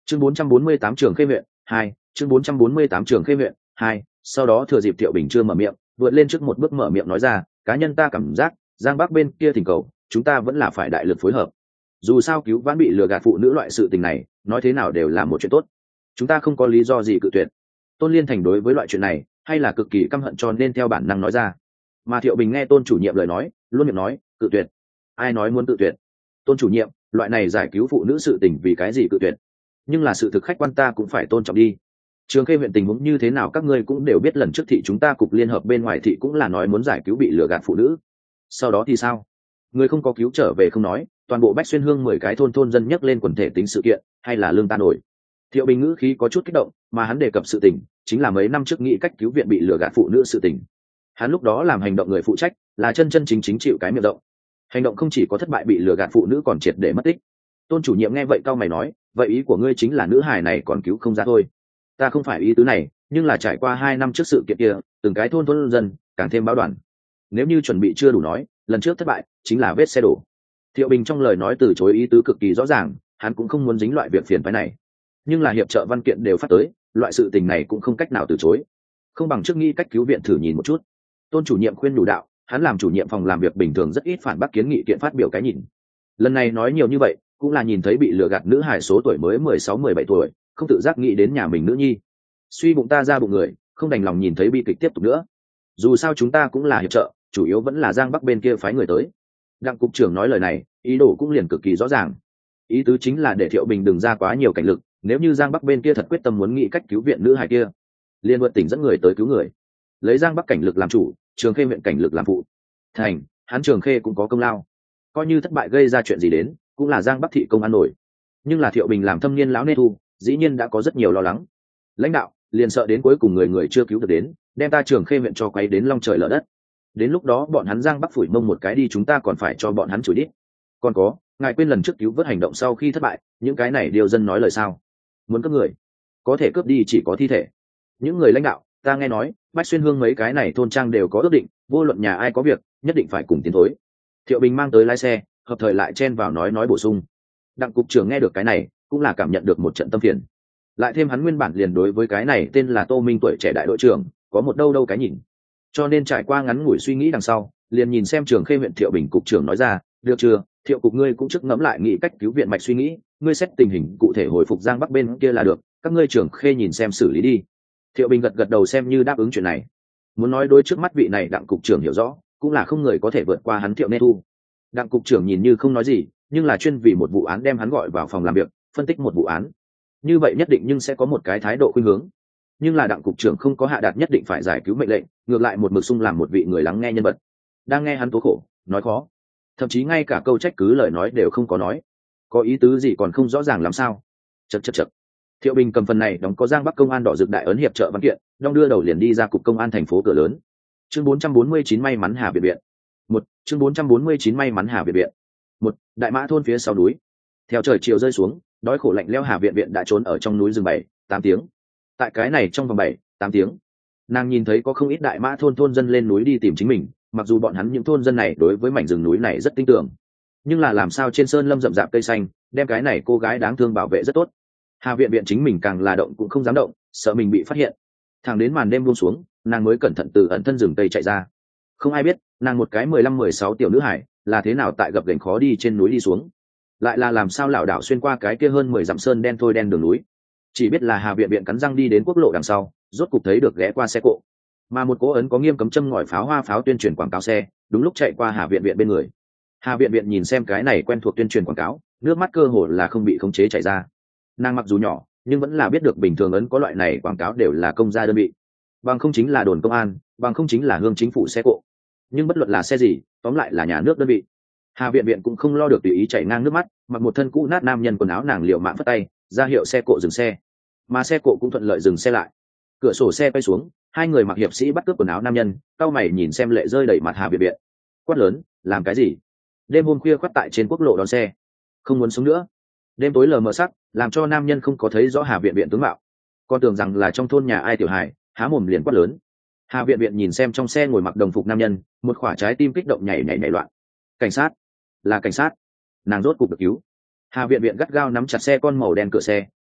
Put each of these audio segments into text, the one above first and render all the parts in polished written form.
Chương 448 Trường Khê huyện 2, chương 448 Trường Khê huyện 2. Sau đó thừa dịp Thiệu Bình chưa mở miệng, vượt lên trước một bước mở miệng nói ra, cá nhân ta cảm giác, Giang Bắc bên kia thỉnh cầu, chúng ta vẫn là phải đại lực phối hợp. Dù sao cứu vãn bị lừa gạt phụ nữ loại sự tình này, nói thế nào đều là một chuyện tốt. Chúng ta không có lý do gì cự tuyệt. Tôn Liên Thành đối với loại chuyện này, hay là cực kỳ căm hận cho nên theo bản năng nói ra. Mà Thiệu Bình nghe Tôn chủ nhiệm lời nói, luôn miệng nói, cự tuyệt. Ai nói muốn cự tuyệt? Tôn chủ nhiệm, loại này giải cứu phụ nữ sự tình vì cái gì cự tuyệt? Nhưng là sự thực khách quan ta cũng phải tôn trọng đi. Trường Khê huyện tình huống như thế nào các ngươi cũng đều biết, lần trước thị chúng ta cục liên hợp bên ngoài thị cũng là nói muốn giải cứu bị lừa gạt phụ nữ. Sau đó thì sao? Người không có cứu trở về không nói, toàn bộ Bách Xuyên Hương 10 cái thôn dân nhắc lên quần thể tính sự kiện, hay là lương ta nổi. Thiệu Bình ngữ khí có chút kích động, mà hắn đề cập sự tình, chính là mấy năm trước nghĩ cách cứu viện bị lừa gạt phụ nữ sự tình. Hắn lúc đó làm hành động người phụ trách, là chân chân chính chính chịu cái miệng rộng. Hành động không chỉ có thất bại bị lừa gạt phụ nữ còn triệt để mất tích. Tôn chủ nhiệm nghe vậy cau mày nói, vậy ý của ngươi chính là nữ hài này còn cứu không ra thôi? Ta không phải ý tứ này, nhưng là trải qua 2 năm trước sự kiện kia, từng cái thôn dân càng thêm báo đoàn. Nếu như chuẩn bị chưa đủ nói, lần trước thất bại chính là vết xe đổ. Thiệu Bình trong lời nói từ chối ý tứ cực kỳ rõ ràng, hắn cũng không muốn dính loại việc phiền phức này. Nhưng là hiệp trợ văn kiện đều phát tới, loại sự tình này cũng không cách nào từ chối. Không bằng trước nghĩ cách cứu viện thử nhìn một chút. Tôn chủ nhiệm khuyên đủ đạo, hắn làm chủ nhiệm phòng làm việc bình thường rất ít phản bác kiến nghị kiện phát biểu cái nhìn. Lần này nói nhiều như vậy, cũng là nhìn thấy bị lừa gạt nữ hài số tuổi mới 16-17 tuổi, không tự giác nghĩ đến nhà mình nữ nhi. Suy bụng ta ra bụng người, không đành lòng nhìn thấy bi kịch tiếp tục nữa. Dù sao chúng ta cũng là hiệp trợ, chủ yếu vẫn là Giang Bắc bên kia phái người tới. Đặng cục trưởng nói lời này, ý đồ cũng liền cực kỳ rõ ràng. Ý tứ chính là để Thiệu Bình đừng ra quá nhiều cảnh lực, nếu như Giang Bắc bên kia thật quyết tâm muốn nghĩ cách cứu viện nữ hài kia, liền vượt tỉnh dẫn người tới cứu người. Lấy Giang Bắc cảnh lực làm chủ, Trường Khê huyện cảnh lực làm phụ. Thành, hắn Trường Khê cũng có công lao. Coi như thất bại gây ra chuyện gì đến, cũng là Giang Bắc thị công an nổi. Nhưng là Thiệu Bình làm thâm niên lão nê thu, dĩ nhiên đã có rất nhiều lo lắng. Lãnh đạo liền sợ đến cuối cùng người chưa cứu được đến, đem ta Trường Khê huyện cho quay đến long trời lở đất. Đến lúc đó bọn hắn Giang Bắc phủi mông một cái đi, chúng ta còn phải cho bọn hắn chửi đít. Còn có, ngài quên lần trước cứu vớt hành động sau khi thất bại, những cái này điều dân nói lời sao? Muốn cướp người, có thể cướp đi chỉ có thi thể. Những người lãnh đạo, ta nghe nói, Bách Xuyên Hương mấy cái này thôn trang đều có ước định, vô luận nhà ai có việc, nhất định phải cùng tiến thối. Thiệu Bình mang tới lái xe, hợp thời lại chen vào nói bổ sung. Đặng cục trưởng nghe được cái này, cũng là cảm nhận được một trận tâm phiền. Lại thêm hắn nguyên bản liền đối với cái này tên là Tô Minh tuổi trẻ đại đội trưởng, có một đâu cái nhìn. Cho nên trải qua ngắn ngủi suy nghĩ đằng sau, liền nhìn xem Trường Khê huyện Thiệu Bình cục trưởng nói ra, được chưa, Thiệu cục ngươi cũng trước ngẫm lại nghĩ cách cứu viện mạch suy nghĩ, ngươi xét tình hình cụ thể hồi phục Giang Bắc bên kia là được, các ngươi Trường Khê nhìn xem xử lý đi. Thiệu Bình gật đầu xem như đáp ứng chuyện này. Muốn nói đối trước mắt vị này đặng cục trưởng hiểu rõ, cũng là không người có thể vượt qua hắn Thiệu Nê Thu. Đặng cục trưởng nhìn như không nói gì, nhưng là chuyên vì một vụ án đem hắn gọi vào phòng làm việc, phân tích một vụ án. Như vậy nhất định nhưng sẽ có một cái thái độ khuynh hướng. Nhưng là đặng cục trưởng không có hạ đạt nhất định phải giải cứu mệnh lệnh, ngược lại một mực sung làm một vị người lắng nghe nhân vật, đang nghe hắn tố khổ, nói khó, thậm chí ngay cả câu trách cứ lời nói đều không có nói. Có ý tứ gì còn không rõ ràng làm sao? Chậc. Thiệu Bình cầm phần này đóng có Giang Bắc công an đỏ rực đại ấn hiệp trợ văn kiện, đong đưa đầu liền đi ra cục công an thành phố cửa lớn. Chương 449 may mắn Hà Việt viện. Chương 449 may mắn Hà Việt viện. Đại Mã thôn phía sau núi. Theo trời chiều rơi xuống, đói khổ lạnh lẽo Hà Viện đã trốn ở trong núi rừng 7-8 tiếng. Tại cái này trong vòng 7-8 tiếng, nàng nhìn thấy có không ít Đại Mã thôn dân lên núi đi tìm chính mình, mặc dù bọn hắn những thôn dân này đối với mảnh rừng núi này rất tin tưởng, nhưng là làm sao trên sơn lâm rậm rạp cây xanh, đem cái này cô gái đáng thương bảo vệ rất tốt. Hà Viện chính mình càng là động cũng không dám động, sợ mình bị phát hiện. Thẳng đến màn đêm buông xuống, nàng mới cẩn thận từ ẩn thân rừng tây chạy ra. Không ai biết, nàng một cái 15-16 tiểu nữ hải, là thế nào tại gập ghềnh khó đi trên núi đi xuống, lại là làm sao lảo đảo xuyên qua cái kia hơn 10 dặm sơn đen thôi đen đường núi. Chỉ biết là Hà Viện cắn răng đi đến quốc lộ đằng sau, rốt cục thấy được ghé qua xe cộ, mà một cố ấn có nghiêm cấm châm ngòi pháo hoa pháo tuyên truyền quảng cáo xe, đúng lúc chạy qua Hà Viện bên người. Hà Viện nhìn xem cái này quen thuộc tuyên truyền quảng cáo, nước mắt cơ hồ là không bị khống chế chảy ra. Nàng mặc dù nhỏ, nhưng vẫn là biết được bình thường ấn có loại này quảng cáo đều là công gia đơn vị, bằng không chính là đồn công an, bằng không chính là hương chính phủ xe cộ, nhưng bất luận là xe gì, tóm lại là nhà nước đơn vị. Hà Viện cũng không lo được tùy ý chảy ngang nước mắt, mặc một thân cũ nát nam nhân quần áo nàng liều mạng phất tay ra hiệu xe cộ dừng xe, mà xe cộ cũng thuận lợi dừng xe lại. Cửa sổ xe quay xuống, hai người mặc hiệp sĩ bắt cướp quần áo nam nhân, cau mày nhìn xem lệ rơi đầy mặt Hà Viện, quát lớn, làm cái gì? Đêm hôm khuya khoắt tại trên quốc lộ đón xe, không muốn sống nữa. Đêm tối lờ mờ sắc, làm cho nam nhân không có thấy rõ Hà Viện tướng mạo, còn tưởng rằng là trong thôn nhà ai tiểu hài, há mồm liền quát lớn. Hà Viện nhìn xem trong xe ngồi mặc đồng phục nam nhân, một quả trái tim kích động nhảy loạn. Cảnh sát, là cảnh sát, nàng rốt cục được cứu. Hà Viện gắt gao nắm chặt xe con màu đen cửa xe,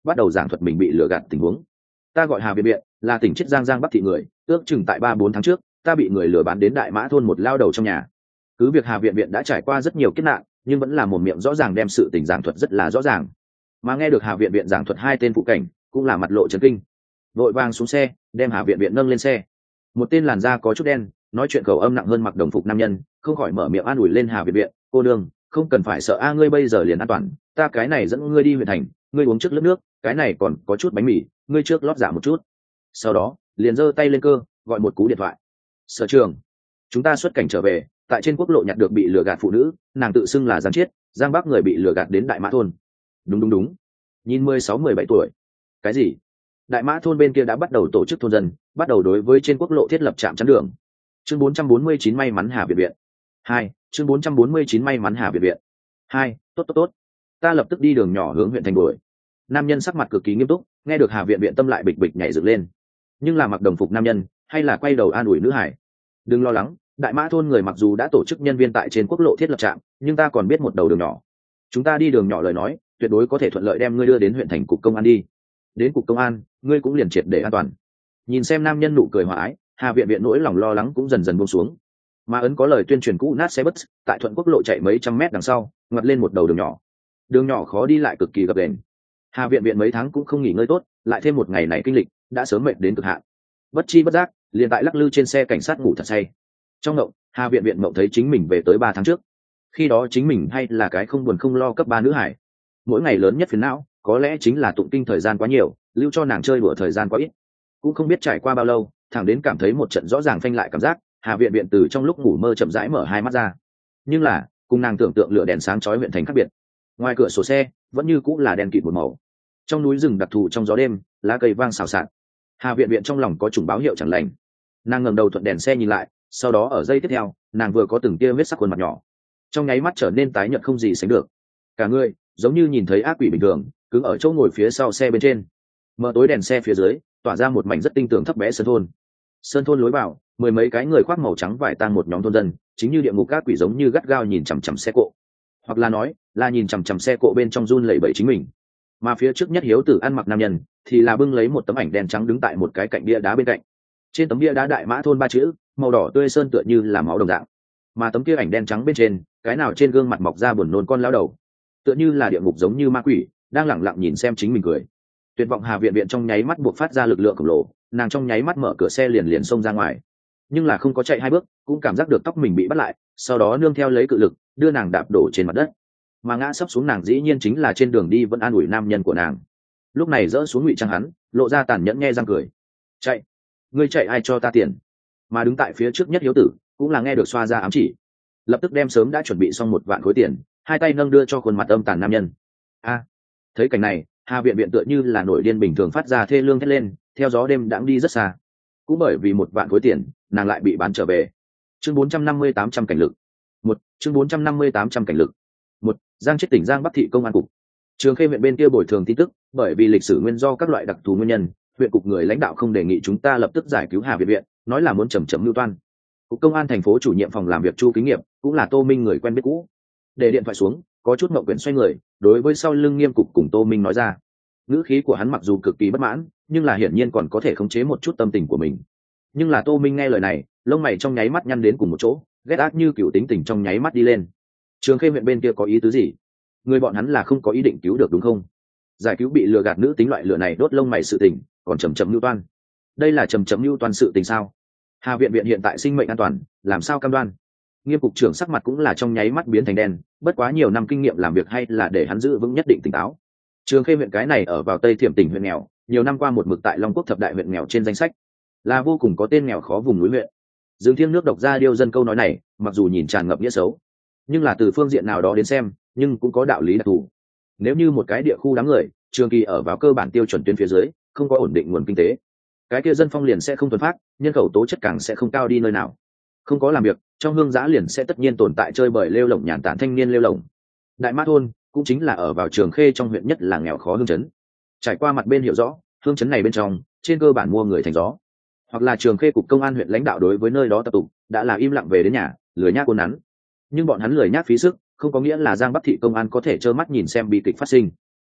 bắt đầu giảng thuật mình bị lừa gạt tình huống. Ta gọi Hà Viện Viện, là tỉnh Chiết Giang Giang Bắc thị người, ước chừng tại 3-4 tháng trước ta bị người lừa bán đến Đại Mã thôn một lao đầu trong nhà. Cứ việc Hà Viện Viện đã trải qua rất nhiều kiếp nạn, nhưng vẫn là một miệng rõ ràng đem sự tình giảng thuật rất là rõ ràng. Mà nghe được Hà Viện Viện giảng thuật hai tên phụ cảnh, cũng là mặt lộ chấn kinh, vội vàng xuống xe đem Hà Viện Viện nâng lên xe. Một tên làn da có chút đen, nói chuyện khẩu âm nặng hơn mặc đồng phục nam nhân, không khỏi mở miệng an ủi lên Hà Viện Viện: cô đương, không cần phải sợ a, ngươi bây giờ liền an toàn, ta cái này dẫn ngươi đi huyện thành, ngươi uống trước lớp nước, cái này còn có chút bánh mì, ngươi trước lót dạ một chút. Sau đó liền giơ tay lên cơ, gọi một cú điện thoại. Sở trường, chúng ta xuất cảnh trở về, tại trên quốc lộ nhặt được bị lừa gạt phụ nữ, nàng tự xưng là Giang Chiết, Giang Bắc người bị lừa gạt đến Đại Mã thôn. Đúng, nhìn 16-17 tuổi. Cái gì? Đại Mã thôn bên kia đã bắt đầu tổ chức thôn dân, bắt đầu đối với trên quốc lộ thiết lập trạm chắn đường. Chương 449 may mắn Hà Viện Viện 2. Chương 449 may mắn Hà Viện Viện 2. Tốt, ta lập tức đi đường nhỏ hướng huyện thành đuổi. Nam nhân sắc mặt cực kỳ nghiêm túc, nghe được Hà Viện Viện tâm lại bịch bịch nhảy dựng lên. Nhưng là mặc đồng phục nam nhân hay là quay đầu an ủi nữ hải: đừng lo lắng, Đại Mã thôn người mặc dù đã tổ chức nhân viên tại trên quốc lộ thiết lập trạm, nhưng ta còn biết một đầu đường nhỏ. Chúng ta đi đường nhỏ lời nói, tuyệt đối có thể thuận lợi đem ngươi đưa đến huyện thành cục công an đi. Đến cục công an, ngươi cũng liền triệt để an toàn. Nhìn xem nam nhân nụ cười hòa ái, Hà Viện Viện nỗi lòng lo lắng cũng dần dần buông xuống. Mà ấn có lời tuyên truyền cũ nát xe bus, tại thuận quốc lộ chạy mấy trăm mét đằng sau, ngoặt lên một đầu đường nhỏ. Đường nhỏ khó đi lại cực kỳ gập ghềnh. Hà Viện Viện mấy tháng cũng không nghỉ ngơi tốt, lại thêm một ngày này kinh lịch, đã sớm mệt đến cực hạn. Bất chi bất giác, liền tại lắc lư trên xe cảnh sát ngủ thật say. Trong ngộng, Hà Viện Viện mộng thấy chính mình về tới 3 tháng trước. Khi đó chính mình hay là cái không buồn không lo cấp 3 nữ hải. Mỗi ngày lớn nhất phiền não, có lẽ chính là tụng kinh thời gian quá nhiều, lưu cho nàng chơi đùa thời gian quá ít. Cũng không biết trải qua bao lâu, thẳng đến cảm thấy một trận rõ ràng phanh lại cảm giác, Hà Viện Viện từ trong lúc ngủ mơ chậm rãi mở hai mắt ra. Nhưng là, cùng nàng tưởng tượng lửa đèn sáng chói huyện thành khác biệt. Ngoài cửa sổ xe, vẫn như cũng là đèn kịt một màu. Trong núi rừng đặc thù trong gió đêm, lá cây vang xào xạc. Hà Viện Viện trong lòng có chủng báo hiệu chẳng lành. Nàng ngẩng đầu thuận đèn xe nhìn lại, sau đó ở giây tiếp theo, nàng vừa có từng tia huyết sắc khuôn mặt nhỏ, trong nháy mắt trở nên tái nhợt không gì sánh được. Cả người giống như nhìn thấy ác quỷ bình thường, cứng ở chỗ ngồi phía sau xe bên trên. Mở tối đèn xe phía dưới, tỏa ra một mảnh rất tinh tường thấp bé sơn thôn. Sơn thôn lối vào, 10 mấy cái người khoác màu trắng vải tang một nhóm thôn dân, chính như địa ngục ác quỷ giống như gắt gao nhìn chằm chằm xe cộ, hoặc là nói là nhìn chằm chằm xe cộ bên trong run lẩy bẩy chính mình. Mà phía trước nhất hiếu tử ăn mặc nam nhân thì là bưng lấy một tấm ảnh đen trắng đứng tại một cái cạnh bia đá bên cạnh. Trên tấm bia đá Đại Mã thôn 3 chữ, màu đỏ tươi sơn tựa như là máu đồng dạng. Mà tấm kia ảnh đen trắng bên trên, cái nào trên gương mặt mọc ra buồn nôn con lão đầu, tựa như là địa ngục giống như ma quỷ, đang lẳng lặng nhìn xem chính mình cười. Tuyệt vọng Hà Viện Viện trong nháy mắt buộc phát ra lực lượng khổng lồ, nàng trong nháy mắt mở cửa xe liền xông ra ngoài. Nhưng là không có chạy 2 bước, cũng cảm giác được tóc mình bị bắt lại, sau đó nương theo lấy cự lực, đưa nàng đạp đổ trên mặt đất. Mà ngã sấp xuống nàng dĩ nhiên chính là trên đường đi vẫn an ủi nam nhân của nàng. Lúc này dỡ xuống ngụy trang hắn, lộ ra tàn nhẫn nghe răng cười: chạy, ngươi chạy ai cho ta tiền? Mà đứng tại phía trước nhất hiếu tử cũng là nghe được xoa ra ám chỉ, lập tức đem sớm đã chuẩn bị xong 1 vạn khối tiền, hai tay nâng đưa cho khuôn mặt âm tàn nam nhân. Thấy cảnh này, Hà Viện Viện tựa như là nổi điên bình thường phát ra thê lương thét lên, theo gió đêm đãng đi rất xa. Cũng bởi vì 1 vạn khối tiền, nàng lại bị bán trở về. Chương 450-800 cảnh lực. Chương 450-800 cảnh lực. Giang Chiết tỉnh Giang Bắc thị công an cục. Trường Khê huyện bên kia bồi thường tin tức, bởi vì lịch sử nguyên do các loại đặc thù nguyên nhân, huyện cục người lãnh đạo không đề nghị chúng ta lập tức giải cứu Hà Viện Viện, nói là muốn chậm mưu toan. Cục công an thành phố chủ nhiệm phòng làm việc Chu Kính Nghiệp, cũng là Tô Minh người quen biết cũ. Để điện thoại xuống, có chút ngậm quyển xoay người, đối với sau lưng Nghiêm cục cùng Tô Minh nói ra. Ngữ khí của hắn mặc dù cực kỳ bất mãn, nhưng là hiển nhiên còn có thể khống chế một chút tâm tình của mình. Nhưng là Tô Minh nghe lời này, lông mày trong nháy mắt nhăn đến cùng một chỗ, ghét ác như cựu tính tình trong nháy mắt đi lên. Trường Khê huyện bên kia có ý tứ gì? Người bọn hắn là không có ý định cứu được đúng không? Giải cứu bị lừa gạt nữ tính loại lừa này đốt lông mày sự tình, còn chậm mưu toan. Đây là chậm mưu toan sự tình sao? Hà Viện Viện hiện tại sinh mệnh an toàn, làm sao cam đoan? Nghiêm cục trưởng sắc mặt cũng là trong nháy mắt biến thành đen, bất quá nhiều năm kinh nghiệm làm việc hay là để hắn giữ vững nhất định tỉnh táo. Trường Khê huyện cái này ở vào Tây Thiểm tỉnh huyện nghèo, nhiều năm qua một mực tại Long Quốc thập đại huyện nghèo trên danh sách, là vô cùng có tên nghèo khó vùng núi huyện. Dương Thiên nước độc ra điêu dân câu nói này, mặc dù nhìn tràn ngập nghĩa xấu, nhưng là từ phương diện nào đó đến xem, nhưng cũng có đạo lý đặc thù. Nếu như một cái địa khu đám người trường kỳ ở vào cơ bản tiêu chuẩn tuyến phía dưới, không có ổn định nguồn kinh tế, cái kia dân phong liền sẽ không thuần phát, nhân khẩu tố chất càng sẽ không cao đi nơi nào. Không có làm việc, trong hương giã liền sẽ tất nhiên tồn tại chơi bời lêu lổng nhàn tản thanh niên lêu lổng. Đại Mã thôn cũng chính là ở vào Trường Khê trong huyện nhất là nghèo khó hương chấn. Trải qua mặt bên hiểu rõ, hương chấn này bên trong trên cơ bản mua người thành gió, hoặc là Trường Khê cục công an huyện lãnh đạo đối với nơi đó tập tục đã là im lặng về đến nhà, lười nhác ôn nắn. Nhưng bọn hắn lười nhác phí sức, không có nghĩa là Giang Bắc thị công an có thể trơ mắt nhìn xem bi kịch phát sinh.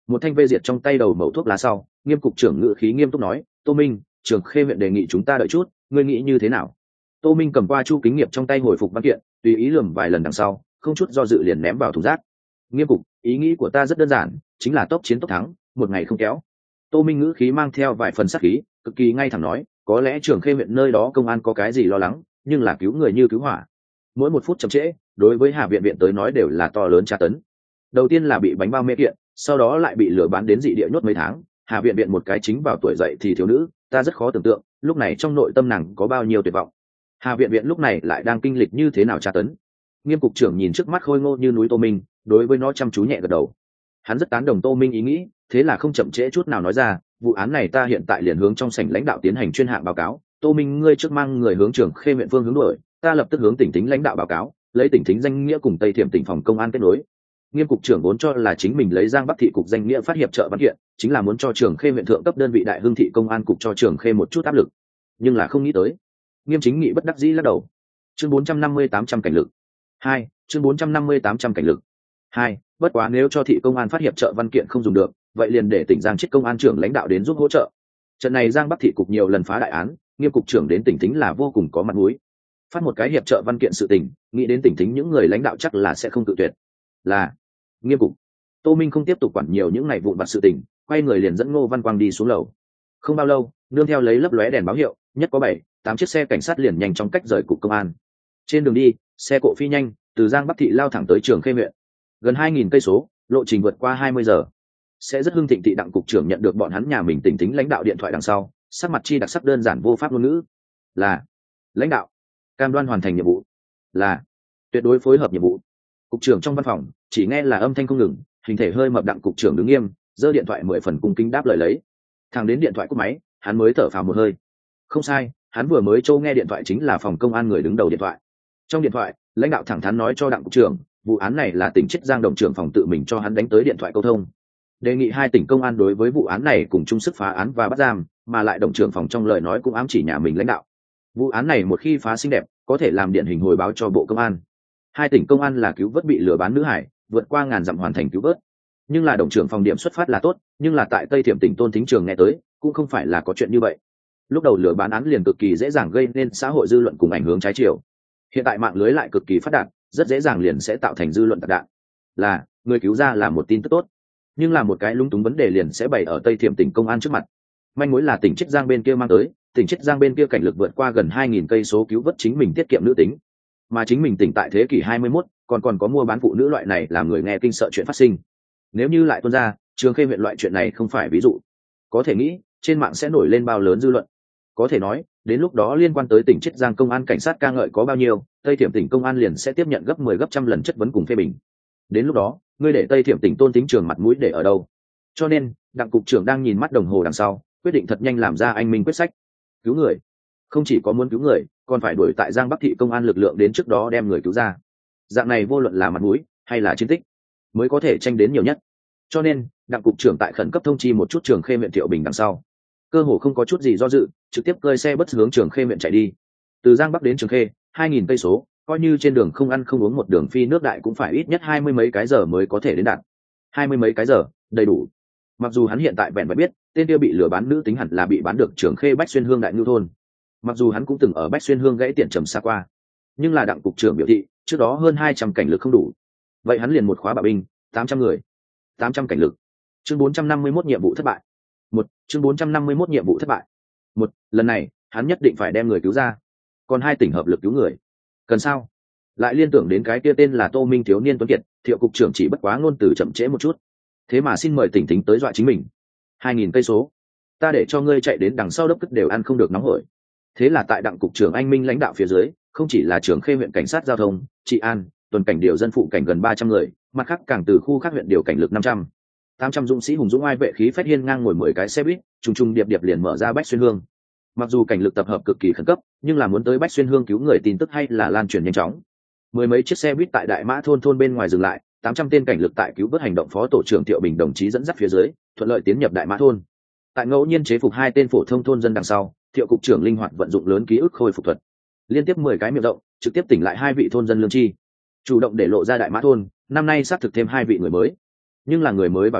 Một thanh vê diệt trong tay đầu mẩu thuốc lá sau, Nghiêm cục trưởng ngự khí nghiêm túc nói, Tô Minh, Trường Khê huyện đề nghị chúng ta đợi chút, ngươi nghĩ như thế nào? Tô Minh cầm qua Chu Kính Nghiệp trong tay hồi phục văn kiện, tùy ý lườm vài lần đằng sau, không chút do dự liền ném vào thùng rác. Nghiêm cục, ý nghĩ của ta rất đơn giản, chính là tốc chiến tốc thắng, một ngày không kéo. Tô Minh ngữ khí mang theo vài phần sát khí, cực kỳ ngay thẳng nói, có lẽ Trường Khê huyện nơi đó công an có cái gì lo lắng, nhưng là cứu người như cứu hỏa. Mỗi một phút chậm trễ, đối với Hà viện viện tới nói đều là to lớn tra tấn. Đầu tiên là bị bánh bao mê kiện, sau đó lại bị lừa bán đến dị địa nhốt mấy tháng. Hà viện viện một cái chính vào tuổi dậy thì thiếu nữ, ta rất khó tưởng tượng, lúc này trong nội tâm nàng có bao nhiêu tuyệt vọng. Hà viện viện lúc này lại đang kinh lịch như thế nào tra tấn. Nghiêm cục trưởng nhìn trước mắt khôi ngô như núi Tô Minh, đối với nó chăm chú nhẹ gật đầu. Hắn rất tán đồng Tô Minh ý nghĩ, thế là không chậm trễ chút nào nói ra, vụ án này ta hiện tại liền hướng trong sảnh lãnh đạo tiến hành chuyên hạng báo cáo. Tô Minh, ngươi trước mang người hướng Trường Khê huyện phương hướng đuổi, ta lập tức hướng tỉnh tính lãnh đạo báo cáo, lấy tỉnh tính danh nghĩa cùng Tây Thiểm tỉnh phòng công an kết nối. Nghiêm cục trưởng vốn cho là chính mình lấy Giang Bắc thị cục danh nghĩa phát hiệp trợ văn kiện, chính là muốn cho Trường Khê huyện thượng cấp đơn vị Đại Hưng thị công an cục cho Trường Khê một chút áp lực, nhưng là không nghĩ tới. Nghiêm chính nghị bất đắc dĩ lắc đầu. Chương 450-800 cảnh lực 2, chương 450-800 cảnh lực 2, bất quá nếu cho thị công an phát hiệp trợ văn kiện không dùng được, vậy liền để tỉnh Giang chiết công an trưởng lãnh đạo đến giúp hỗ trợ. Trận này Giang Bắc thị cục nhiều lần phá đại án, Nghiêm cục trưởng đến tỉnh tính là vô cùng có mặt mũi. Phát một cái hiệp trợ văn kiện sự tình, nghĩ đến tỉnh tính những người lãnh đạo chắc là sẽ không tự tuyệt. Là Nghiêm cục. Tô Minh không tiếp tục quản nhiều những ngày vụn vặt sự tình, quay người liền dẫn Ngô Văn Quang đi xuống lầu. Không bao lâu, nương theo lấy lấp lóe đèn báo hiệu, nhất có 7-8 chiếc xe cảnh sát liền nhanh chóng cách rời cục công an. Trên đường đi, xe cộ phi nhanh, từ Giang Bắc thị lao thẳng tới Trường Khê huyện. Gần 2000 cây số, lộ trình vượt qua 20 giờ. Sẽ rất hưng thịnh thị đặng cục trưởng nhận được bọn hắn nhà mình tỉnh tính lãnh đạo điện thoại đằng sau, sắc mặt chi đặc sắc đơn giản vô pháp ngôn ngữ. Là lãnh đạo, cam đoan hoàn thành nhiệm vụ. Là tuyệt đối phối hợp nhiệm vụ. Cục trưởng trong văn phòng chỉ nghe là âm thanh không ngừng, hình thể hơi mập đặng cục trưởng đứng nghiêm, giơ điện thoại 10 phần cung kính đáp lời lấy. Thằng đến điện thoại cúp máy, hắn mới thở phào một hơi. Không sai, hắn vừa mới trâu nghe điện thoại chính là phòng công an người đứng đầu điện thoại. Trong điện thoại, lãnh đạo thẳng thắn nói cho đặng cục trưởng, vụ án này là tỉnh Chiết Giang đồng trưởng phòng tự mình cho hắn đánh tới điện thoại câu thông, đề nghị hai tỉnh công an đối với vụ án này cùng chung sức phá án và bắt giam, mà lại đồng trưởng phòng trong lời nói cũng ám chỉ nhà mình lãnh đạo. Vụ án này một khi phá xinh đẹp, có thể làm điển hình hồi báo cho bộ công an. Hai tỉnh công an là cứu vớt bị lừa bán nữ hải, vượt qua ngàn dặm hoàn thành cứu vớt. Nhưng là đồng trưởng phòng điểm xuất phát là tốt, nhưng là tại Tây Thiểm tỉnh Tôn Thính Trường nghe tới, cũng không phải là có chuyện như vậy. Lúc đầu lừa bán án liền cực kỳ dễ dàng gây nên xã hội dư luận cùng ảnh hưởng trái chiều. Hiện tại mạng lưới lại cực kỳ phát đạt, rất dễ dàng liền sẽ tạo thành dư luận tạc đạn. Là người cứu ra là một tin tức tốt, nhưng là một cái lúng túng vấn đề liền sẽ bày ở Tây Thiểm tỉnh công an trước mặt. Manh mối là tỉnh Chiết Giang bên kia mang tới, tỉnh Chiết Giang bên kia cảnh lực vượt qua gần 2000 cây số cứu vớt chính mình tiết kiệm nữ tính, mà chính mình tỉnh tại thế kỷ 21, còn có mua bán phụ nữ loại này làm người nghe kinh sợ chuyện phát sinh. Nếu như lại tuôn ra, Trường Khê huyện loại chuyện này không phải ví dụ, có thể nghĩ trên mạng sẽ nổi lên bao lớn dư luận. Có thể nói, đến lúc đó liên quan tới tỉnh Chiết Giang công an cảnh sát ca ngợi có bao nhiêu, Tây Thiểm tỉnh công an liền sẽ tiếp nhận gấp 10 gấp trăm lần chất vấn cùng phê bình. Đến lúc đó, ngươi để Tây Thiểm tỉnh Tôn Thính Trường mặt mũi để ở đâu? Cho nên, đặng cục trưởng đang nhìn mắt đồng hồ đằng sau, quyết định thật nhanh làm ra anh minh quyết sách. Cứu người, không chỉ có muốn cứu người, còn phải đuổi tại Giang Bắc thị công an lực lượng đến trước đó đem người cứu ra. Dạng này vô luận là mặt mũi hay là chiến tích, mới có thể tranh đến nhiều nhất. Cho nên, đặng cục trưởng tại khẩn cấp thông chi một chút Trường Khê huyện Thiệu Bình đằng sau, cơ hồ không có chút gì do dự, trực tiếp cơi xe bất hướng Trường Khê huyện chạy đi. Từ Giang Bắc đến Trường Khê, 2000 cây số, coi như trên đường không ăn không uống một đường phi nước đại cũng phải ít nhất 20 mấy cái giờ mới có thể đến đạt. 20 mấy cái giờ, đầy đủ. Mặc dù hắn hiện tại vẹn vẹn biết, tên kia bị lừa bán nữ tính hẳn là bị bán được Trường Khê Bách Xuyên Hương đại ngưu thôn. Mặc dù hắn cũng từng ở Bách Xuyên Hương gãy tiện trầm xa qua, nhưng là đặng cục trưởng biểu thị, trước đó hơn 200 cảnh lực không đủ. Vậy hắn liền một khóa bạo binh, 800 người, 800 cảnh lực. Chương 451 nhiệm vụ thất bại. Chương 451 nhiệm vụ thất bại. Lần này, hắn nhất định phải đem người cứu ra. Còn hai tỉnh hợp lực cứu người. Cần sao? Lại liên tưởng đến cái kia tên là Tô Minh thiếu niên tuấn kiệt, Thiệu cục trưởng chỉ bất quá ngôn từ chậm trễ một chút. Thế mà xin mời tỉnh tính tới dọa chính mình. 2000 cây số, ta để cho ngươi chạy đến đằng sau đốc cất đều ăn không được nóng hổi. Thế là tại đặng cục trưởng anh minh lãnh đạo phía dưới, không chỉ là Trường Khê huyện cảnh sát giao thông, trị an, tuần cảnh điều dân phụ cảnh gần 300 người, mặt khác càng từ khu khác huyện điều cảnh lực 500 dũng sĩ hùng dũng ai vệ khí phách hiên ngang ngồi 10 cái xe buýt, trùng điệp điệp liền mở ra Bách Xuyên Hương. Mặc dù cảnh lực tập hợp cực kỳ khẩn cấp, nhưng là muốn tới Bách Xuyên Hương cứu người tin tức hay là lan truyền nhanh chóng. Mười mấy chiếc xe buýt tại Đại Mã thôn bên ngoài dừng lại, 800 tên cảnh lực tại cứu vớt hành động phó tổ trưởng Thiệu Bình đồng chí dẫn dắt phía dưới, thuận lợi tiến nhập Đại Mã thôn. Tại ngẫu nhiên chế phục hai tên phổ thông thôn dân đằng sau, Thiệu cục trưởng linh hoạt vận dụng lớn ký ức khôi phục thuật, liên tiếp 10 cái miệng rộng, trực tiếp tỉnh lại hai vị thôn dân lương chi, chủ động để lộ ra Đại Mã thôn, năm nay xác thực thêm hai vị người mới. Nhưng là người mới vào nhà,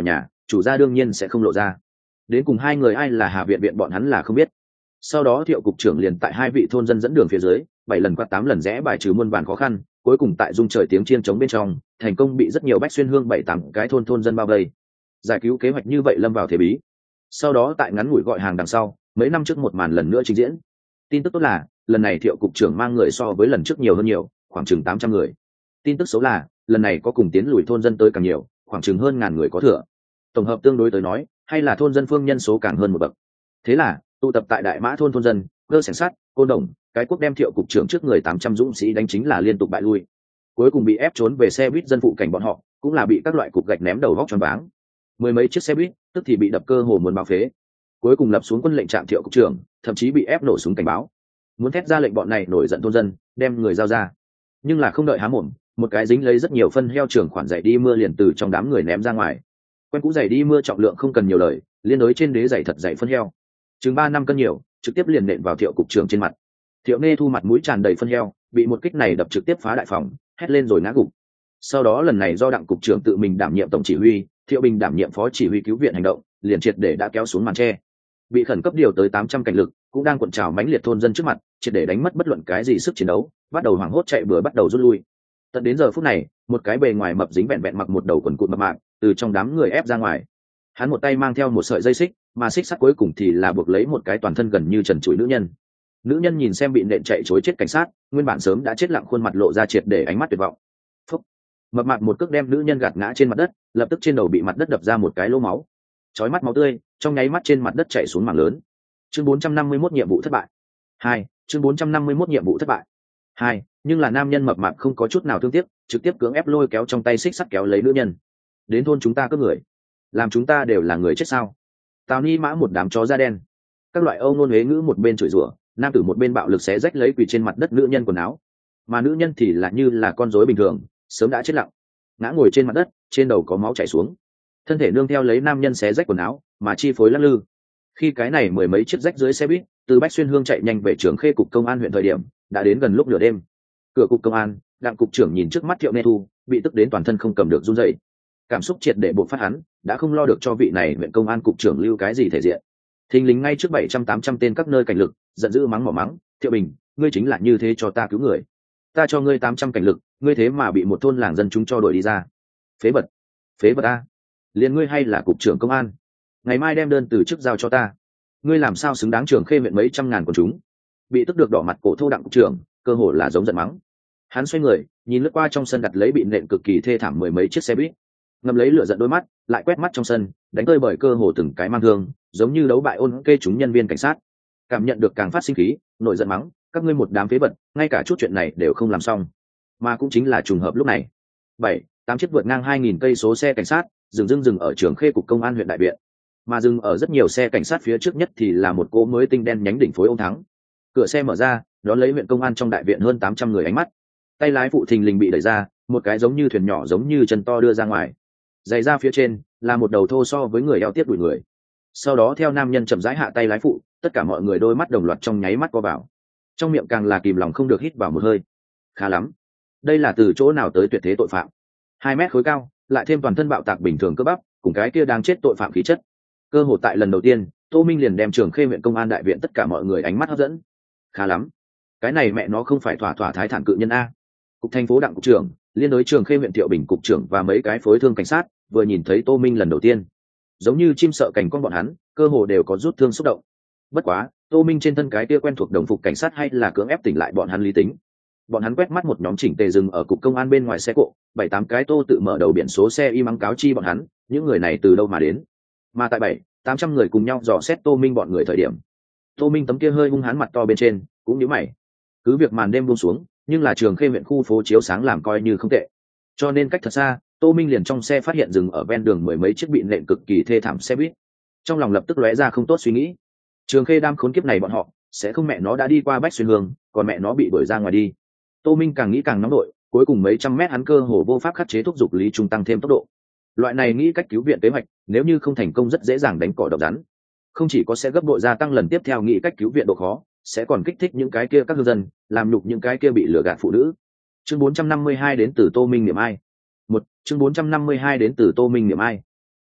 chủ gia đương nhiên sẽ không lộ ra. Đến cùng hai người ai là Hà Viện Viện bọn hắn là không biết. Sau đó Thiệu cục trưởng liền tại hai vị thôn dân dẫn đường phía dưới 7 lần qua 8 lần rẽ bài trừ muôn vàn khó khăn, cuối cùng tại dung trời tiếng chiên trống bên trong thành công bị rất nhiều Bách Xuyên Hương 7-8 cái thôn dân bao vây. Giải cứu kế hoạch như vậy lâm vào thế bí. Sau đó tại ngắn ngủi gọi hàng đằng sau, mấy năm trước một màn lần nữa trình diễn. Tin tức tốt là lần này Thiệu cục trưởng mang người so với lần trước nhiều hơn nhiều, khoảng chừng 800 người. Tin tức xấu là lần này có cùng tiến lùi thôn dân tới càng nhiều, khoảng chừng hơn 1000 người có thừa. Tổng hợp tương đối tới nói, hay là thôn dân phương nhân số càng hơn một bậc. Thế là tụ tập tại Đại Mã thôn dân, cơ sẻng sát, côn đồng, cái quốc đem Thiệu cục trưởng trước người 800 dũng sĩ đánh chính là liên tục bại lui. Cuối cùng bị ép trốn về xe buýt dân phụ cảnh bọn họ, cũng là bị các loại cục gạch ném đầu vóc choáng váng. Mười mấy chiếc xe buýt tức thì bị đập cơ hồ muốn bao phế. Cuối cùng lập xuống quân lệnh trạm Thiệu cục trưởng, thậm chí bị ép nổ súng cảnh báo, muốn thét ra lệnh bọn này nổi giận thôn dân đem người giao ra. Nhưng là không đợi há mồm, một cái dính lấy rất nhiều phân heo trưởng khoản giày đi mưa liền từ trong đám người ném ra ngoài. Quen cũ giày đi mưa trọng lượng không cần nhiều lời, liên đối trên đế giày thật dày phân heo, chừng 3-5 cân nhiều, trực tiếp liền nện vào Thiệu cục trưởng trên mặt. Thiệu Nê Thu mặt mũi tràn đầy phân heo, bị một kích này đập trực tiếp phá đại phòng, hét lên rồi ngã gục. Sau đó lần này do Đặng cục trưởng tự mình đảm nhiệm tổng chỉ huy, Thiệu Bình đảm nhiệm phó chỉ huy cứu viện hành động, liền triệt để đã kéo xuống màn tre. Bị khẩn cấp điều tới 800 cảnh lực, cũng đang cuộn trào mãnh liệt thôn dân trước mặt, triệt để đánh mất bất luận cái gì sức chiến đấu, bắt đầu hoảng hốt chạy bừa bắt đầu rút lui. Tận đến giờ phút này, một cái bề ngoài mập dính vẹn vẹn mặc một đầu quần cụt mập mạp, từ trong đám người ép ra ngoài. Hắn một tay mang theo một sợi dây xích, mà xích sắt cuối cùng thì là buộc lấy một cái toàn thân gần như trần trụi nữ nhân. Nữ nhân nhìn xem bị nện chạy chối chết cảnh sát, nguyên bản sớm đã chết lặng khuôn mặt lộ ra triệt để ánh mắt tuyệt vọng. Phúc. Mập mạp một cước đem nữ nhân gạt ngã trên mặt đất, lập tức trên đầu bị mặt đất đập ra một cái lỗ máu. Chói mắt máu tươi, trong nháy mắt trên mặt đất chảy xuống mảng lớn. Chương 451 nhiệm vụ thất bại. 2, chương 451 nhiệm vụ thất bại. 2, nhưng là nam nhân mập mạp không có chút nào thương tiếc, trực tiếp cưỡng ép lôi kéo trong tay xích sắt kéo lấy nữ nhân. Đến thôn chúng ta cướp người, làm chúng ta đều là người chết sao? Tào Ni Mã một đám chó da đen. Các loại âu ngôn huế ngữ một bên chửi rủa, nam tử một bên bạo lực xé rách lấy quỳ trên mặt đất nữ nhân quần áo, mà nữ nhân thì là như là con rối bình thường, sớm đã chết lặng, ngã ngồi trên mặt đất, trên đầu có máu chảy xuống, thân thể nương theo lấy nam nhân xé rách quần áo mà chi phối lắc lư. Khi cái này mười mấy chiếc rách dưới xe buýt từ Bách Xuyên Hương chạy nhanh về Trường Khê cục công an huyện thời điểm, đã đến gần lúc nửa đêm. Cửa cục công an, Đặng cục trưởng nhìn trước mắt Thiệu Nê Thu, bị tức đến toàn thân không cầm được run rẩy. Cảm xúc triệt để bộc phát, hắn đã không lo được cho vị này huyện công an cục trưởng lưu cái gì thể diện. Thình lình ngay trước 700-800 tên các nơi cảnh lực, giận dữ mắng mỏ mắng, Thiệu Bình, ngươi chính là như thế cho ta cứu người. Ta cho ngươi 800 cảnh lực, ngươi thế mà bị một thôn làng dân chúng cho đuổi đi ra. Phế vật, phế vật a! Liền ngươi hay là cục trưởng công an? Ngày mai đem đơn từ chức giao cho ta. Ngươi làm sao xứng đáng Trường Khê huyện mấy trăm ngàn của chúng? Bị tức được đỏ mặt cổ thô Đặng cục trưởng, cơ hồ là giống giận mắng. Hắn xoay người, nhìn lướt qua trong sân đặt lấy bị nện cực kỳ thê thảm mười mấy chiếc xe buýt, ngầm lấy lửa giận đôi mắt, lại quét mắt trong sân, đánh tơi bởi cơ hồ từng cái mang thương, giống như đấu bại ôn kê chúng nhân viên cảnh sát. Cảm nhận được càng phát sinh khí, nổi giận mắng, các ngươi một đám phế vật, ngay cả chút chuyện này đều không làm xong. Mà cũng chính là trùng hợp lúc này, 7-8 chiếc vượt ngang 2000 cây số xe cảnh sát dừng ở Trường Khê cục công an huyện đại viện, mà dừng ở rất nhiều xe cảnh sát phía trước nhất thì là một cỗ mới tinh đen nhánh đỉnh phối ông thắng. Cửa xe mở ra, đón lấy huyện công an trong đại viện hơn 800 người ánh mắt. Tay lái phụ thình lình bị đẩy ra, một cái giống như thuyền nhỏ giống như chân to đưa ra ngoài. Giày ra phía trên là một đầu thô so với người eo tiếp đuổi người. Sau đó theo nam nhân chậm rãi hạ tay lái phụ, tất cả mọi người đôi mắt đồng loạt trong nháy mắt co vào, trong miệng càng là kìm lòng không được hít vào một hơi. Khá lắm, đây là từ chỗ nào tới tuyệt thế tội phạm? 2 mét khối cao, lại thêm toàn thân bạo tạc bình thường cơ bắp, cùng cái kia đang chết tội phạm khí chất. Cơ hội tại lần đầu tiên, Tô Minh liền đem Trường Khê huyện công an đại viện tất cả mọi người ánh mắt hấp dẫn. Khá lắm, cái này mẹ nó không phải thỏa thái thản cự nhân a? Cục thành phố Đặng cục trưởng, liên đối Trường Khê huyện Thiệu Bình cục trưởng và mấy cái phối thương cảnh sát vừa nhìn thấy Tô Minh lần đầu tiên, giống như chim sợ cảnh con bọn hắn, cơ hồ đều có rút thương xúc động. Bất quá, Tô Minh trên thân cái kia quen thuộc đồng phục cảnh sát hay là cưỡng ép tỉnh lại bọn hắn lý tính. Bọn hắn quét mắt một nhóm chỉnh tề dừng ở cục công an bên ngoài xe cộ, 7-8 cái tô tự mở đầu biển số xe y mắng cáo chi bọn hắn, những người này từ đâu mà đến. Mà tại 700-800 người cùng nhau dò xét Tô Minh bọn người thời điểm, Tô Minh tấm kia hơi hung hãn mặt to bên trên cũng nhíu mày. Cứ việc màn đêm buông xuống, nhưng là Trường Khê huyện khu phố chiếu sáng làm coi như không tệ, cho nên cách thật xa, Tô Minh liền trong xe phát hiện dừng ở ven đường mười mấy chiếc bị nện cực kỳ thê thảm xe buýt, trong lòng lập tức lóe ra không tốt suy nghĩ. Trường Khê đam khốn kiếp này bọn họ sẽ không mẹ nó đã đi qua Bách Xuyên Hương, còn mẹ nó bị đuổi ra ngoài đi. Tô Minh càng nghĩ càng nóng nổi, cuối cùng mấy trăm mét hắn cơ hồ vô pháp khắc chế thúc giục Lý Trung tăng thêm tốc độ. Loại này nghĩ cách cứu viện kế hoạch, nếu như không thành công rất dễ dàng đánh cỏ độc rắn. Không chỉ có sẽ gấp bội gia tăng lần tiếp theo nghĩ cách cứu viện độ khó, sẽ còn kích thích những cái kia các cư dân, làm nhục những cái kia bị lừa gạt phụ nữ. Chương 452 đến từ Tô Minh niệm ai. Chương 452 đến từ Tô Minh niệm ai.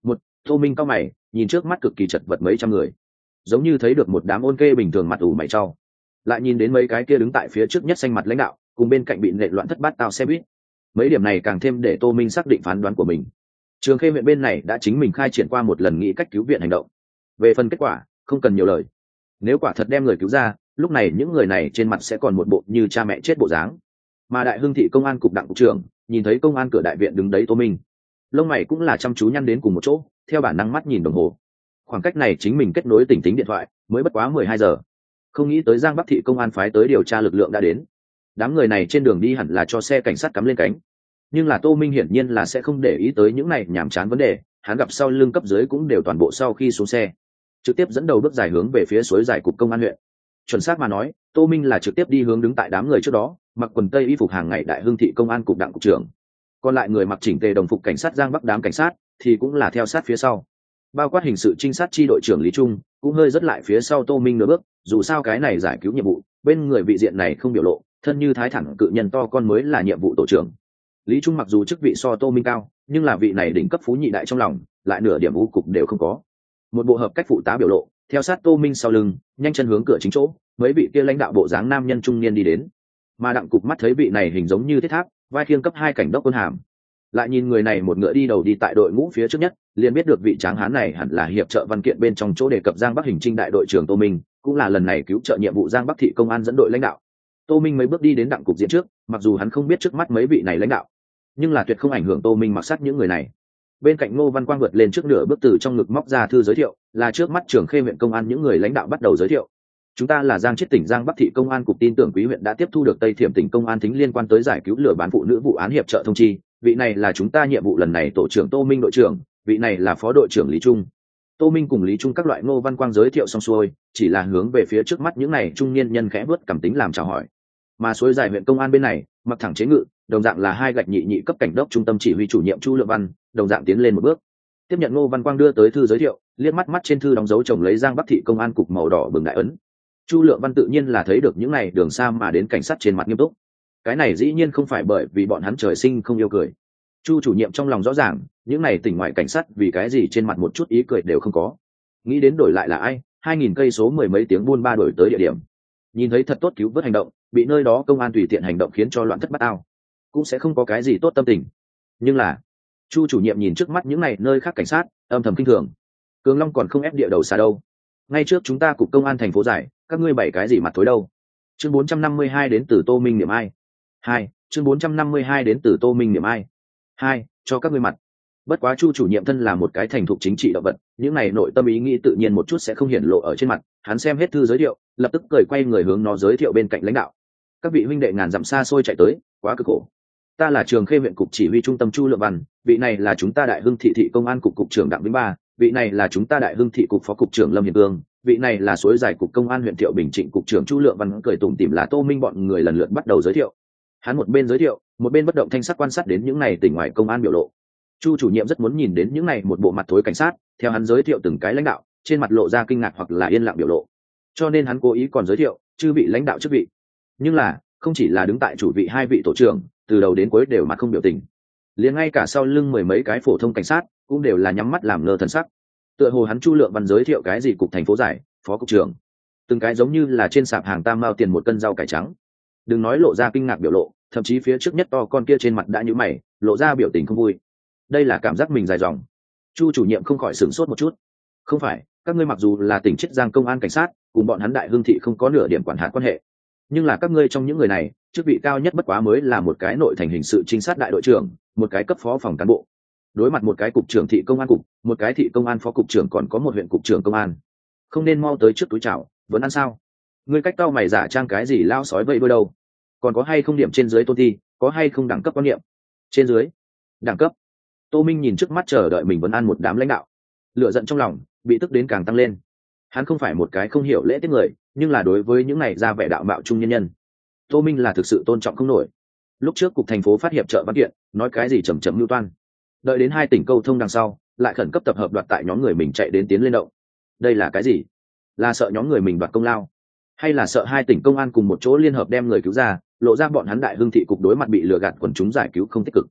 Tô Minh cao mày nhìn trước mắt cực kỳ chật vật mấy trăm người, giống như thấy được một đám ôn kê bình thường mặt ủ mày trau, lại nhìn đến mấy cái kia đứng tại phía trước nhất xanh mặt lãnh đạo cùng bên cạnh bị nệ loạn thất bát tao xe buýt, mấy điểm này càng thêm để Tô Minh xác định phán đoán của mình. Trường Khê huyện bên này đã chính mình khai triển qua một lần nghĩ cách cứu viện hành động, về phần kết quả không cần nhiều lời. Nếu quả thật đem người cứu ra, lúc này những người này trên mặt sẽ còn một bộ như cha mẹ chết bộ dáng. Mà Đại Hưng thị công an cục đặng cục trưởng nhìn thấy công an cửa đại viện đứng đấy Tô Minh, lông mày cũng là chăm chú nhăn đến cùng một chỗ, theo bản năng mắt nhìn đồng hồ. Khoảng cách này chính mình kết nối tỉnh tính điện thoại mới bất quá 12 giờ, không nghĩ tới Giang Bắc thị công an phái tới điều tra lực lượng đã đến. Đám người này trên đường đi hẳn là cho xe cảnh sát cắm lên cánh, nhưng là Tô Minh hiển nhiên là sẽ không để ý tới những này nhảm chán vấn đề. Hắn gặp sau lưng cấp dưới cũng đều toàn bộ sau khi xuống xe, trực tiếp dẫn đầu bước dài hướng về phía suối dài cục công an huyện. Chuẩn xác mà nói, Tô Minh là trực tiếp đi hướng đứng tại đám người trước đó mặc quần tây y phục hàng ngày Đại Hưng thị công an cục đặng cục trưởng, còn lại người mặc chỉnh tề đồng phục cảnh sát Giang Bắc đám cảnh sát thì cũng là theo sát phía sau, bao quát hình sự trinh sát chi đội trưởng Lý Trung cũng hơi rất lại phía sau Tô Minh nửa bước. Dù sao cái này giải cứu nhiệm vụ, bên người vị diện này không biểu lộ, thân như thái thẳng cự nhân to con mới là nhiệm vụ tổ trưởng. Lý Trung mặc dù chức vị so Tô Minh cao, nhưng là vị này đỉnh cấp phú nhị đại trong lòng lại nửa điểm u cục đều không có. Một bộ hợp cách phụ tá biểu lộ, theo sát Tô Minh sau lưng, nhanh chân hướng cửa chính chỗ, mấy vị kia lãnh đạo bộ dáng nam nhân trung niên đi đến. Mà đặng cục mắt thấy vị này hình giống như thiết tháp, vai khiêng cấp 2 cảnh đốc quân hàm, lại nhìn người này một ngựa đi đầu đi tại đội ngũ phía trước nhất, liền biết được vị tráng hán này hẳn là hiệp trợ văn kiện bên trong chỗ đề cập Giang Bắc hành trinh đại đội trưởng Tô Minh, cũng là lần này cứu trợ nhiệm vụ Giang Bắc thị công an dẫn đội lãnh đạo. Tô Minh mấy bước đi đến đặng cục diện trước, mặc dù hắn không biết trước mắt mấy vị này lãnh đạo, nhưng là tuyệt không ảnh hưởng Tô Minh mặc sát những người này. Bên cạnh Ngô Văn Quang vượt lên trước nửa bước từ trong ngực móc ra thư giới thiệu, là trước mắt Trường Khê huyện công an những người lãnh đạo bắt đầu giới thiệu. Chúng ta là Giang Chiết tỉnh Giang Bắc thị công an cục tin tưởng quý huyện đã tiếp thu được Tây Thiểm tỉnh công an thính liên quan tới giải cứu lừa bán phụ nữ vụ án hiệp trợ thông chi, vị này là chúng ta nhiệm vụ lần này tổ trưởng Tô Minh đội trưởng, vị này là phó đội trưởng Lý Trung. Tô Minh cùng Lý Trung các loại Ngô Văn Quang giới thiệu xong xuôi, chỉ là hướng về phía trước mắt những này trung niên nhân khẽ vớt cảm tính làm chào hỏi. Mà suối dài huyện công an bên này, mặc thẳng chế ngự, đồng dạng là 2 gạch nhị cấp cảnh đốc trung tâm chỉ huy chủ nhiệm Chu Lượng Văn, đồng dạng tiến lên một bước, tiếp nhận Ngô Văn Quang đưa tới thư giới thiệu, liếc mắt trên thư đóng dấu chồng lấy Giang Bắc thị công an cục màu đỏ bừng đại ấn. Chu Lượng Văn tự nhiên là thấy được những này đường xa mà đến cảnh sát trên mặt nghiêm túc. Cái này dĩ nhiên không phải bởi vì bọn hắn trời sinh không yêu cười. Chu chủ nhiệm trong lòng rõ ràng, những này tỉnh ngoại cảnh sát vì cái gì trên mặt một chút ý cười đều không có. Nghĩ đến đổi lại là ai, 2000 cây số 10 mấy tiếng buôn ba đổi tới địa điểm. Nhìn thấy thật tốt cứu vớt hành động, bị nơi đó công an tùy tiện hành động khiến cho loạn thất bát ao, cũng sẽ không có cái gì tốt tâm tình. Nhưng là, Chu chủ nhiệm nhìn trước mắt những này nơi khác cảnh sát, âm thầm kinh thường. Cường Long còn không ép địa đầu xa đâu. Ngay trước chúng ta cục công an thành phố giải, các ngươi bảy cái gì mặt thối đâu. Chương 452 đến từ Tô Minh niệm ai. 2. Chương 452 đến từ Tô Minh niệm ai. 2. Cho các ngươi mặt. Bất quá Chu chủ nhiệm thân là một cái thành thục chính trị động vật, những này nội tâm ý nghĩ tự nhiên một chút sẽ không hiển lộ ở trên mặt. Hắn xem hết thư giới thiệu, lập tức cười quay người hướng nó giới thiệu bên cạnh lãnh đạo. Các vị huynh đệ ngàn dặm xa xôi chạy tới, quá cực khổ. Ta là Trường Khê huyện cục chỉ huy trung tâm Chu Lượng Văn, vị này là chúng ta Đại Hưng thị thị công an cục cục trưởng Đặng Vĩnh Ba, vị này là chúng ta Đại Hưng thị cục phó cục trưởng Lâm Hiền Cương, vị này là suối dài cục công an huyện Thiệu Bình Trịnh cục trưởng Chu Lượng Văn. Cười tủm tỉm là Tô Minh bọn người lần lượt bắt đầu giới thiệu. Hắn một bên giới thiệu, một bên bất động thanh sắc quan sát đến những này tỉnh ngoài công an biểu lộ. Chu chủ nhiệm rất muốn nhìn đến những này một bộ mặt thối cảnh sát, theo hắn giới thiệu từng cái lãnh đạo, trên mặt lộ ra kinh ngạc hoặc là yên lặng biểu lộ. Cho nên hắn cố ý còn giới thiệu chư vị lãnh đạo chức vị. Nhưng là, không chỉ là đứng tại chủ vị 2 vị tổ trưởng, từ đầu đến cuối đều mặt không biểu tình, liền ngay cả sau lưng 10 mấy cái phổ thông cảnh sát cũng đều là nhắm mắt làm ngơ thần sắc. Tựa hồ hắn Chu Lượng Văn giới thiệu cái gì cục thành phố giải, phó cục trưởng, từng cái giống như là trên sạp hàng tam mao tiền một cân rau cải trắng. Đừng nói lộ ra kinh ngạc biểu lộ, thậm chí phía trước nhất to con kia trên mặt đã nhíu mày, lộ ra biểu tình không vui. Đây là cảm giác mình dài dòng. Chu chủ nhiệm không khỏi sửng sốt một chút. Không phải, các ngươi mặc dù là tỉnh Chiết Giang công an cảnh sát, cùng bọn hắn Đại Hưng thị không có nửa điểm quản hạt quan hệ, nhưng là các ngươi trong những người này, chức vị cao nhất bất quá mới là một cái nội thành hình sự trinh sát đại đội trưởng, một cái cấp phó phòng cán bộ. Đối mặt một cái cục trưởng thị công an cục, một cái thị công an phó cục trưởng, còn có một huyện cục trưởng công an, không nên mau tới trước túi chào, vẫn ăn sao? Ngươi cách tao mày giả trang cái gì lao sói vậy đôi đâu? Còn có hay không điểm trên dưới tôn thi, có hay không đẳng cấp quan niệm? Trên dưới, đẳng cấp. Tô Minh nhìn trước mắt chờ đợi mình vẫn ăn một đám lãnh đạo, lửa giận trong lòng bị tức đến càng tăng lên. Hắn không phải một cái không hiểu lễ tiết người, nhưng là đối với những này ra vẻ đạo mạo trung nhân nhân, Tô Minh là thực sự tôn trọng không nổi. Lúc trước cục thành phố phát hiệp trợ văn kiện, nói cái gì chầm chậm lưu toan, đợi đến 2 tỉnh câu thông đằng sau, lại khẩn cấp tập hợp đoạt tại nhóm người mình chạy đến tiến lên động. Đây là cái gì? Là sợ nhóm người mình đoạt công lao, hay là sợ 2 tỉnh công an cùng một chỗ liên hợp đem người cứu ra, lộ ra bọn hắn Đại Hưng thị cục đối mặt bị lừa gạt quần chúng giải cứu không tích cực?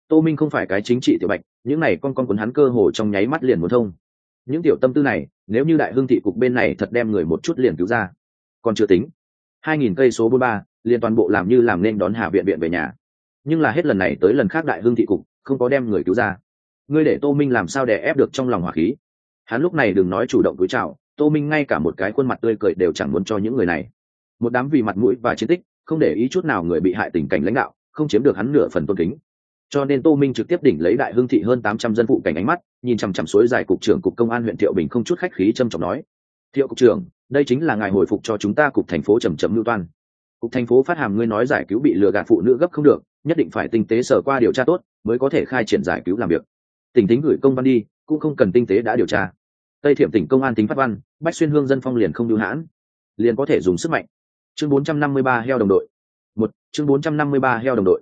Tô Minh không phải cái chính trị tiểu bạch, những này con cuốn hắn cơ hồ trong nháy mắt liền muốn thông. Những tiểu tâm tư này, nếu như Đại Hưng thị cục bên này thật đem người một chút liền cứu ra, còn chưa tính. 2000 cây số 43, liền toàn bộ làm như làm nên đón Hà viện viện về nhà. Nhưng là hết lần này tới lần khác Đại Hưng thị cục không có đem người cứu ra. Ngươi để Tô Minh làm sao đè ép được trong lòng hỏa khí. Hắn lúc này đừng nói chủ động cúi chào, Tô Minh ngay cả một cái khuôn mặt tươi cười đều chẳng muốn cho những người này. Một đám vì mặt mũi và chiến tích, không để ý chút nào người bị hại tình cảnh lãnh đạo, không chiếm được hắn nửa phần tôn kính. Cho nên Tô Minh trực tiếp đỉnh lấy Đại Hưng thị hơn 800 dân phụ cảnh ánh mắt, nhìn chằm chằm suối dài cục trưởng cục công an huyện Thiệu Bình không chút khách khí trầm trọng nói: "Thiệu cục trưởng, đây chính là ngài hồi phục cho chúng ta cục thành phố chậm chậm lưu toan. Cục thành phố phát hàm ngươi nói giải cứu bị lừa gạt phụ nữ gấp không được, nhất định phải tinh tế sở qua điều tra tốt, mới có thể khai triển giải cứu làm việc. Tỉnh tính gửi công văn đi, cũng không cần tinh tế đã điều tra. Tây Thiểm tỉnh công an tính phát văn, Bách Xuyên Hương dân phong liền không lưu hãn, liền có thể dùng sức mạnh." Chương 453 heo đồng đội. Chương 453 heo đồng đội.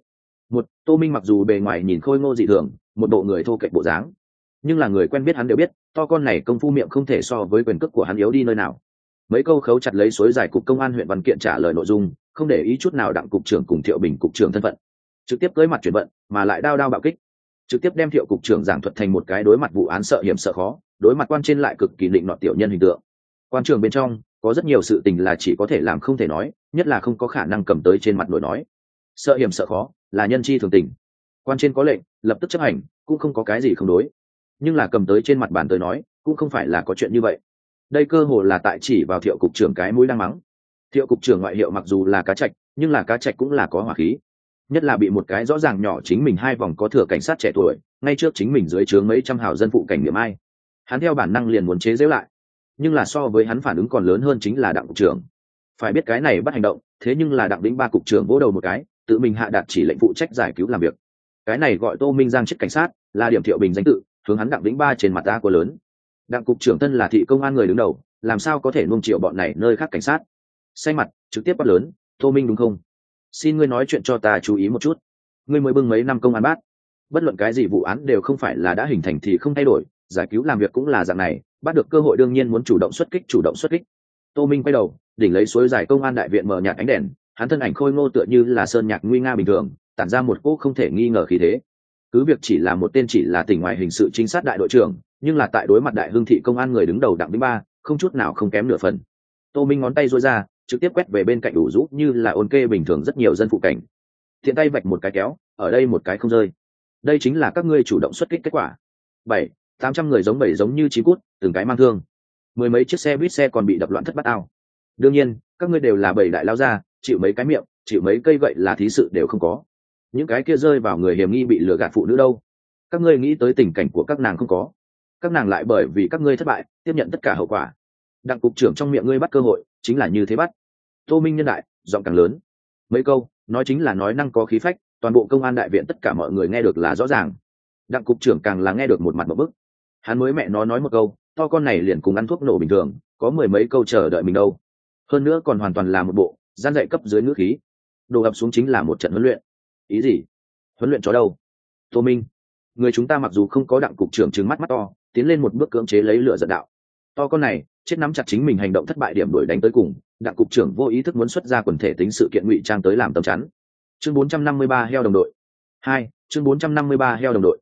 Tô Minh mặc dù bề ngoài nhìn khôi ngô dị thường, một bộ người thô kệch bộ dáng, nhưng là người quen biết hắn đều biết, to con này công phu miệng không thể so với quyền cước của hắn yếu đi nơi nào. Mấy câu khấu chặt lấy suối dài cục công an huyện văn kiện trả lời nội dung, không để ý chút nào Đặng cục trưởng cùng Thiệu Bình cục trưởng thân phận, trực tiếp cưới mặt chuyển vận, mà lại đao đao bạo kích, trực tiếp đem Thiệu cục trưởng giảng thuật thành một cái đối mặt vụ án sợ hiểm sợ khó, đối mặt quan trên lại cực kỳ định nọt tiểu nhân hình tượng. Quan trường bên trong có rất nhiều sự tình là chỉ có thể làm không thể nói, nhất là không có khả năng cầm tới trên mặt nổi nói. Sợ hiểm sợ khó là nhân chi thường tình, quan trên có lệnh lập tức chấp hành, cũng không có cái gì không đối. Nhưng là cầm tới trên mặt bàn tới nói, cũng không phải là có chuyện như vậy. Đây cơ hồ là tại chỉ vào Thiệu cục trưởng cái mũi đang mắng. Thiệu cục trưởng ngoại hiệu mặc dù là cá trạch, nhưng là cá trạch cũng là có hỏa khí. Nhất là bị một cái rõ ràng nhỏ chính mình 2 vòng có thừa cảnh sát trẻ tuổi, ngay trước chính mình dưới trướng mấy trăm hào dân phụ cảnh niệm ai. Hắn theo bản năng liền muốn chế giễu lại. Nhưng là so với hắn phản ứng còn lớn hơn chính là Đặng cục trưởng. Phải biết cái này bắt hành động, thế nhưng là Đặng Vĩnh Ba cục trưởng vỗ đầu một cái, tự mình hạ đạt chỉ lệnh phụ trách giải cứu làm việc. Cái này gọi Tô Minh Giang chức cảnh sát, là điểm Thiệu Bình danh tự, hướng hắn Đặng Vĩnh Ba trên mặt ta của lớn. Đặng cục trưởng thân là thị công an người đứng đầu, làm sao có thể nuông chiều bọn này nơi khác cảnh sát. Xanh mặt trực tiếp quát lớn: "Tô Minh đúng không? Xin ngươi nói chuyện cho ta chú ý một chút. Ngươi mới bưng mấy năm công an bát, bất luận cái gì vụ án đều không phải là đã hình thành thì không thay đổi, giải cứu làm việc cũng là dạng này, bắt được cơ hội đương nhiên muốn chủ động xuất kích." Tô Minh quay đầu, đỉnh lấy suối dài công an đại viện mở nhạt ánh đèn, hắn thân ảnh khôi ngô tựa như là sơn nhạc nguy nga bình thường, tản ra một cỗ không thể nghi ngờ khí thế. Cứ việc chỉ là một tên chỉ là tỉnh ngoài hình sự trinh sát đại đội trưởng, nhưng là tại đối mặt Đại Hưng thị công an người đứng đầu Đặng Vĩnh Ba, không chút nào không kém nửa phần. Tô Minh ngón tay duỗi ra, trực tiếp quét về bên cạnh đủ rũ như là ôn kê bình thường rất nhiều dân phụ cảnh. Thiện tay vạch một cái kéo, ở đây một cái không rơi. Đây chính là các ngươi chủ động xuất kích kết quả. 700-800 người giống như chí cút, từng cái mang thương. 10 mấy chiếc xe buýt xe còn bị đập loạn thất bát ao. Đương nhiên, các ngươi đều là bầy đại lao ra, chịu mấy cái miệng, chịu mấy cây gậy là thí sự đều không có. Những cái kia rơi vào người hiểm nghi bị lừa gạt phụ nữ đâu? Các ngươi nghĩ tới tình cảnh của các nàng không có. Các nàng lại bởi vì các ngươi thất bại, tiếp nhận tất cả hậu quả. Đặng cục trưởng trong miệng ngươi bắt cơ hội, chính là như thế bắt. Tô Minh nhân đại, giọng càng lớn. Mấy câu, nói chính là nói năng có khí phách, toàn bộ công an đại viện tất cả mọi người nghe được là rõ ràng. Đặng cục trưởng càng là nghe được một mặt một bức. Hắn mới mẹ nó nói một câu, to con này liền cùng ăn thuốc nổ bình thường, có 10 mấy câu chờ đợi mình đâu. Hơn nữa còn hoàn toàn là một bộ gian dạy cấp dưới ngữ khí. Đổ ập xuống chính là một trận huấn luyện. Ý gì? Huấn luyện chó đâu? Tô Minh, người chúng ta mặc dù không có Đặng cục trưởng trừng mắt mắt to, tiến lên một bước cưỡng chế lấy lửa giận đạo. To con này, chết nắm chặt chính mình hành động thất bại điểm đuổi đánh tới cùng, Đặng cục trưởng vô ý thức muốn xuất ra quần thể tính sự kiện ngụy trang tới làm tấm chắn. Chương 453 heo đồng đội. 2, chương 453 heo đồng đội.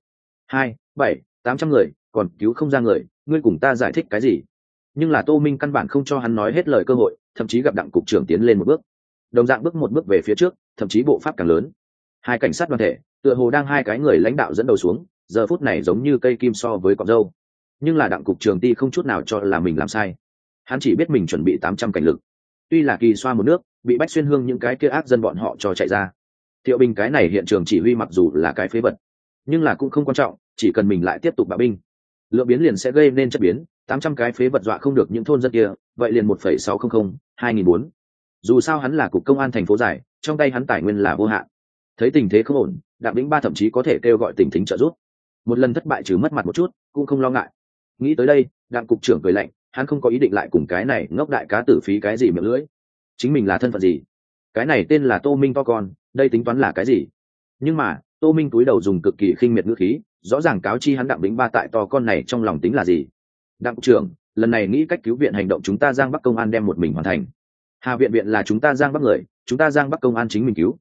800 người, còn cứu không ra người, ngươi cùng ta giải thích cái gì? Nhưng là Tô Minh căn bản không cho hắn nói hết lời cơ hội, thậm chí gặp Đặng cục trưởng tiến lên một bước, đồng dạng bước một bước về phía trước, thậm chí bộ pháp càng lớn. Hai cảnh sát đoàn thể, tựa hồ đang hai cái người lãnh đạo dẫn đầu xuống, giờ phút này giống như cây kim so với cọng râu. Nhưng là Đặng cục trưởng ti không chút nào cho là mình làm sai. Hắn chỉ biết mình chuẩn bị 800 cảnh lực. Tuy là kỳ xoa một nước, bị Bách Xuyên Hương những cái kia ác dân bọn họ cho chạy ra. Thiệu Bình cái này hiện trường chỉ huy mặc dù là cái phế vật, nhưng là cũng không quan trọng, chỉ cần mình lại tiếp tục bạo binh, lượng biến liền sẽ gây nên chất biến. 800 cái phế vật dọa không được những thôn dân kia, vậy liền 1,600, 2004. Dù sao hắn là cục công an thành phố giải, trong tay hắn tài nguyên là vô hạn. Thấy tình thế không ổn, Đặng Vĩnh Ba thậm chí có thể kêu gọi tỉnh thính trợ giúp. Một lần thất bại trừ mất mặt một chút, cũng không lo ngại. Nghĩ tới đây, Đặng cục trưởng cười lạnh, hắn không có ý định lại cùng cái này ngốc đại cá tử phí cái gì miệng lưỡi. Chính mình là thân phận gì? Cái này tên là Tô Minh to con, đây tính toán là cái gì? Nhưng mà, Tô Minh túi đầu dùng cực kỳ khinh miệt ngữ khí, rõ ràng cáo chi hắn Đặng Vĩnh Ba tại to con này trong lòng tính là gì. Đặng cục trưởng, lần này nghĩ cách cứu viện hành động chúng ta Giang Bắc công an đem một mình hoàn thành. Hà viện viện là chúng ta Giang Bắc người, chúng ta Giang Bắc công an chính mình cứu.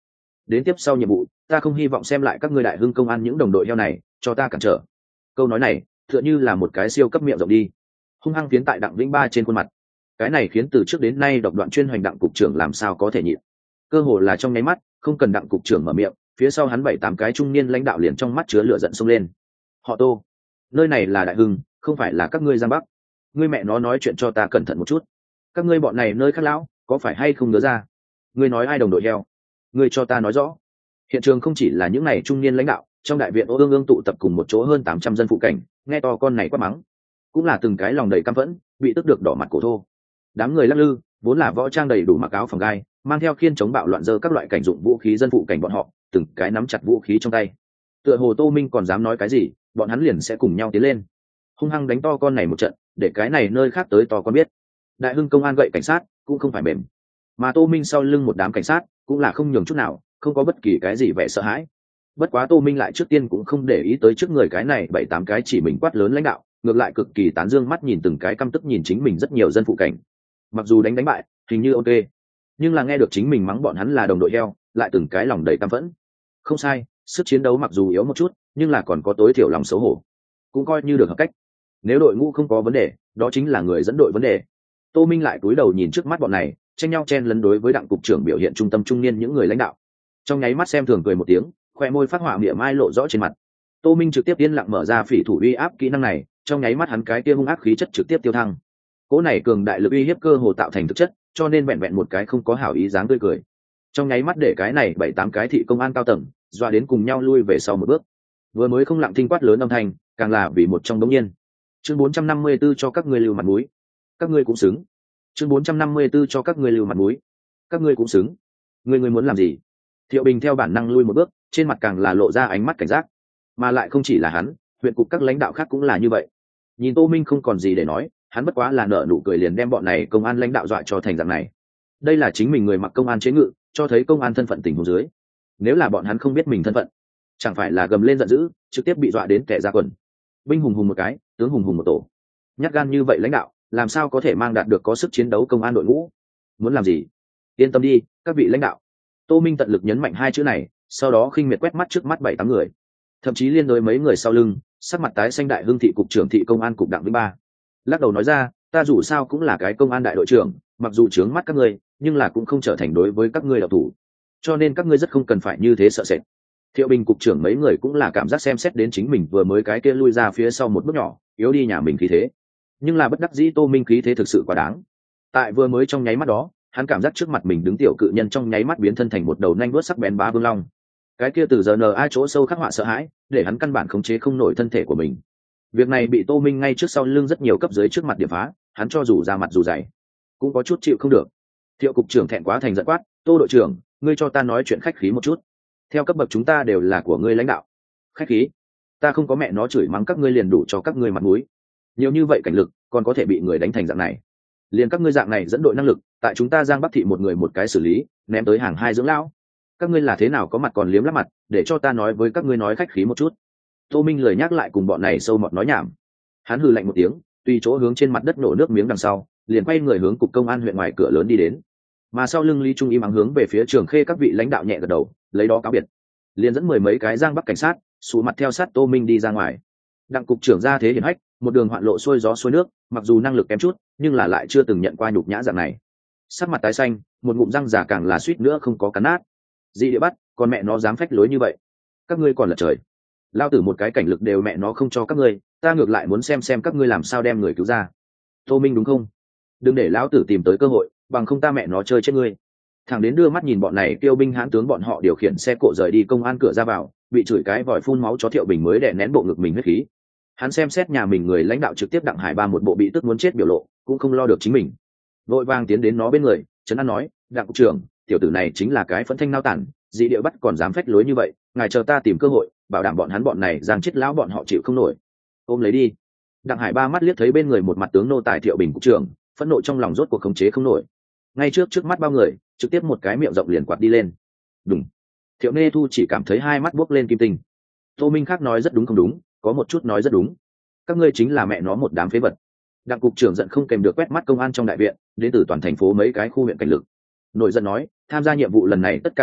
đến tiếp sau nhiệm vụ ta không hy vọng xem lại các ngươi đại hưng công an những đồng đội heo này cho ta cản trở. Câu nói này tựa như là một cái siêu cấp miệng rộng đi, hung hăng tiến tại đặng vĩnh ba trên khuôn mặt. Cái này khiến từ trước đến nay độc đoạn chuyên hoành đặng cục trưởng làm sao có thể nhịn. Cơ hồ là trong nháy mắt, không cần đặng cục trưởng mở miệng, phía sau hắn 7-8 cái trung niên lãnh đạo liền trong mắt chứa lửa giận xông lên. Họ Tô, nơi này là đại hưng, không phải là các ngươi Giang Bắc. Ngươi mẹ nó nói chuyện cho ta cẩn thận một chút. Các ngươi bọn này nơi khác lão, có phải hay không nhớ ra? Ngươi nói ai đồng đội heo? Ngươi cho ta nói rõ. Hiện trường không chỉ là những này trung niên lãnh đạo, trong đại viện Ô Ương Ương tụ tập cùng một chỗ hơn 800 dân phụ cảnh, nghe to con này quát mắng, cũng là từng cái lòng đầy căm phẫn, bị tức được đỏ mặt cổ thô. Đám người lắc lư, vốn là võ trang đầy đủ mặc áo phòng gai, mang theo khiên chống bạo loạn dơ các loại cảnh dụng vũ khí dân phụ cảnh bọn họ, từng cái nắm chặt vũ khí trong tay. Tựa hồ Tô Minh còn dám nói cái gì, bọn hắn liền sẽ cùng nhau tiến lên, hung hăng đánh to con này một trận, để cái này nơi khác tới to con biết. Đại hưng công an gậy cảnh sát cũng không phải mềm, mà Tô Minh sau lưng một đám cảnh sát cũng là không nhường chút nào, không có bất kỳ cái gì vẻ sợ hãi. Bất quá Tô Minh lại trước tiên cũng không để ý tới trước người cái này 7-8 cái chỉ mình quát lớn lãnh đạo, ngược lại cực kỳ tán dương mắt nhìn từng cái căm tức nhìn chính mình rất nhiều dân phụ cảnh. Mặc dù đánh bại hình như ok, nhưng là nghe được chính mình mắng bọn hắn là đồng đội heo, lại từng cái lòng đầy căm phẫn. Không sai, sức chiến đấu mặc dù yếu một chút, nhưng là còn có tối thiểu lòng xấu hổ, cũng coi như được hợp cách. Nếu đội ngũ không có vấn đề, đó chính là người dẫn đội vấn đề. Tô Minh lại cúi đầu nhìn trước mắt bọn này, tranh nhau chen lấn đối với đặng cục trưởng biểu hiện trung tâm trung niên những người lãnh đạo, trong nháy mắt xem thường cười một tiếng, khoe môi phát họa miệng mai lộ rõ trên mặt. Tô Minh trực tiếp yên lặng mở ra phỉ thủ uy áp kỹ năng này, trong nháy mắt hắn cái kia hung ác khí chất trực tiếp tiêu thăng. Cỗ này cường đại lực uy hiếp cơ hồ tạo thành thực chất, cho nên vẹn vẹn một cái không có hảo ý dáng tươi cười, trong nháy mắt để cái này 7-8 cái thị công an cao tầng dọa đến cùng nhau lui về sau một bước. Vừa mới không lặng thinh quát lớn âm thanh, càng là vì một trong đống nhiên. Chương 454 cho các ngươi lưu mặt mũi, các ngươi cũng xứng. Chương 454 cho các ngươi lưu mặt mũi, các ngươi cũng xứng. Ngươi muốn làm gì? Thiệu Bình theo bản năng lui một bước, trên mặt càng là lộ ra ánh mắt cảnh giác. Mà lại không chỉ là hắn, huyện cục các lãnh đạo khác cũng là như vậy. Nhìn Tô Minh không còn gì để nói, hắn bất quá là nở nụ cười liền đem bọn này công an lãnh đạo dọa cho thành dạng này. Đây là chính mình người mặc công an chế ngự, cho thấy công an thân phận tình huống dưới. Nếu là bọn hắn không biết mình thân phận, chẳng phải là gầm lên giận dữ, trực tiếp bị dọa đến kẻ ra quần. Binh hùng hùng một cái, tướng hùng hùng một tổ. Nhát gan như vậy lãnh đạo, làm sao có thể mang đạt được có sức chiến đấu công an đội ngũ? Muốn làm gì? Yên tâm đi, các vị lãnh đạo. Tô Minh tận lực nhấn mạnh hai chữ này, sau đó khinh miệt quét mắt trước mắt 7-8 người, thậm chí liên đối mấy người sau lưng, sắc mặt tái xanh đại hưng thị cục trưởng thị công an cục đặng vĩnh ba lắc đầu nói ra, ta dù sao cũng là cái công an đại đội trưởng, mặc dù trướng mắt các ngươi, nhưng là cũng không trở thành đối với các ngươi đạo thủ, cho nên các ngươi rất không cần phải như thế sợ sệt. Thiệu Bình cục trưởng mấy người cũng là cảm giác xem xét đến chính mình vừa mới cái kia lui ra phía sau một bước nhỏ, yếu đi nhà mình khí thế, nhưng là bất đắc dĩ Tô Minh khí thế thực sự quá đáng. Tại vừa mới trong nháy mắt đó, hắn cảm giác trước mặt mình đứng tiểu cự nhân trong nháy mắt biến thân thành một đầu nanh vuốt sắc bén bá vương long. Cái kia từ giờ ai chỗ sâu khắc họa sợ hãi, để hắn căn bản khống chế không nổi thân thể của mình. Việc này bị Tô Minh ngay trước sau lưng rất nhiều cấp dưới trước mặt điểm phá, hắn cho dù ra mặt dù dày, cũng có chút chịu không được. Thiệu cục trưởng thẹn quá thành giận quát, Tô đội trưởng, ngươi cho ta nói chuyện khách khí một chút. Theo cấp bậc chúng ta đều là của ngươi lãnh đạo. Khách khí? Ta không có mẹ nó chửi mắng các ngươi liền đủ cho các ngươi mặt mũi. Nhiều như vậy cảnh lực, còn có thể bị người đánh thành dạng này. Liền các ngươi dạng này dẫn đội năng lực, tại chúng ta Giang Bắc thị một người một cái xử lý, ném tới hàng hai dưỡng lão. Các ngươi là thế nào có mặt còn liếm lắp mặt, để cho ta nói với các ngươi nói khách khí một chút. Tô Minh lời nhắc lại cùng bọn này sâu mọt nói nhảm. Hắn hừ lạnh một tiếng, tùy chỗ hướng trên mặt đất nổ nước miếng đằng sau, liền quay người hướng cục công an huyện ngoài cửa lớn đi đến. Mà sau lưng Lý Trung im ắng hướng về phía Trường Khê các vị lãnh đạo nhẹ gật đầu, lấy đó cáo biệt. Liền dẫn 10 mấy cái Giang Bắc cảnh sát, sụ mặt theo sát Tô Minh đi ra ngoài. Đặng cục trưởng ra thế hiển hách, một đường hoạn lộ xuôi gió xuôi nước, mặc dù năng lực kém chút, nhưng là lại chưa từng nhận qua nhục nhã dạng này. Sắc mặt tái xanh, một ngụm răng giả càng là suýt nữa không có cắn nát. Dị địa bắt, còn mẹ nó dám phách lối như vậy, các ngươi còn là trời. Lao tử một cái cảnh lực đều mẹ nó không cho các ngươi, ta ngược lại muốn xem các ngươi làm sao đem người cứu ra. Tô Minh đúng không? Đừng để lão tử tìm tới cơ hội, bằng không ta mẹ nó chơi chết ngươi. Thằng đến đưa mắt nhìn bọn này kêu binh hãn tướng bọn họ điều khiển xe cộ rời đi công an cửa ra vào, bị chửi cái vòi phun máu chó Thiệu Bình mới đè nén bộ ngực mình huyết khí. Hắn xem xét nhà mình người lãnh đạo trực tiếp Đặng Hải Ba một bộ bị tức muốn chết biểu lộ, cũng không lo được chính mình, vội vàng tiến đến nó bên người, trấn an nói, Đặng cục trưởng, tiểu tử này chính là cái phẫn thanh nao tản, dị địa bắt còn dám phách lối như vậy, ngài chờ ta tìm cơ hội, bảo đảm bọn này giang chết lão bọn họ chịu không nổi. Ôm lấy đi. Đặng Hải Ba mắt liếc thấy bên người một mặt tướng nô tài Thiệu Bình cục trưởng, phẫn nộ trong lòng rốt cuộc khống chế không nổi. Ngay trước mắt bao người, trực tiếp một cái miệng rộng liền quạt đi lên. Đúng. Thiệu Nê Thu chỉ cảm thấy hai mắt buốc lên kim tinh. Tô Minh khác nói rất đúng không đúng, có một chút nói rất đúng. Các ngươi chính là mẹ nó một đám phế vật. Đặng cục trưởng giận không kèm được quét mắt công an trong đại viện, đến từ toàn thành phố mấy cái khu huyện cảnh lực. Nội giận nói, tham gia nhiệm vụ lần này tất cả đơn vị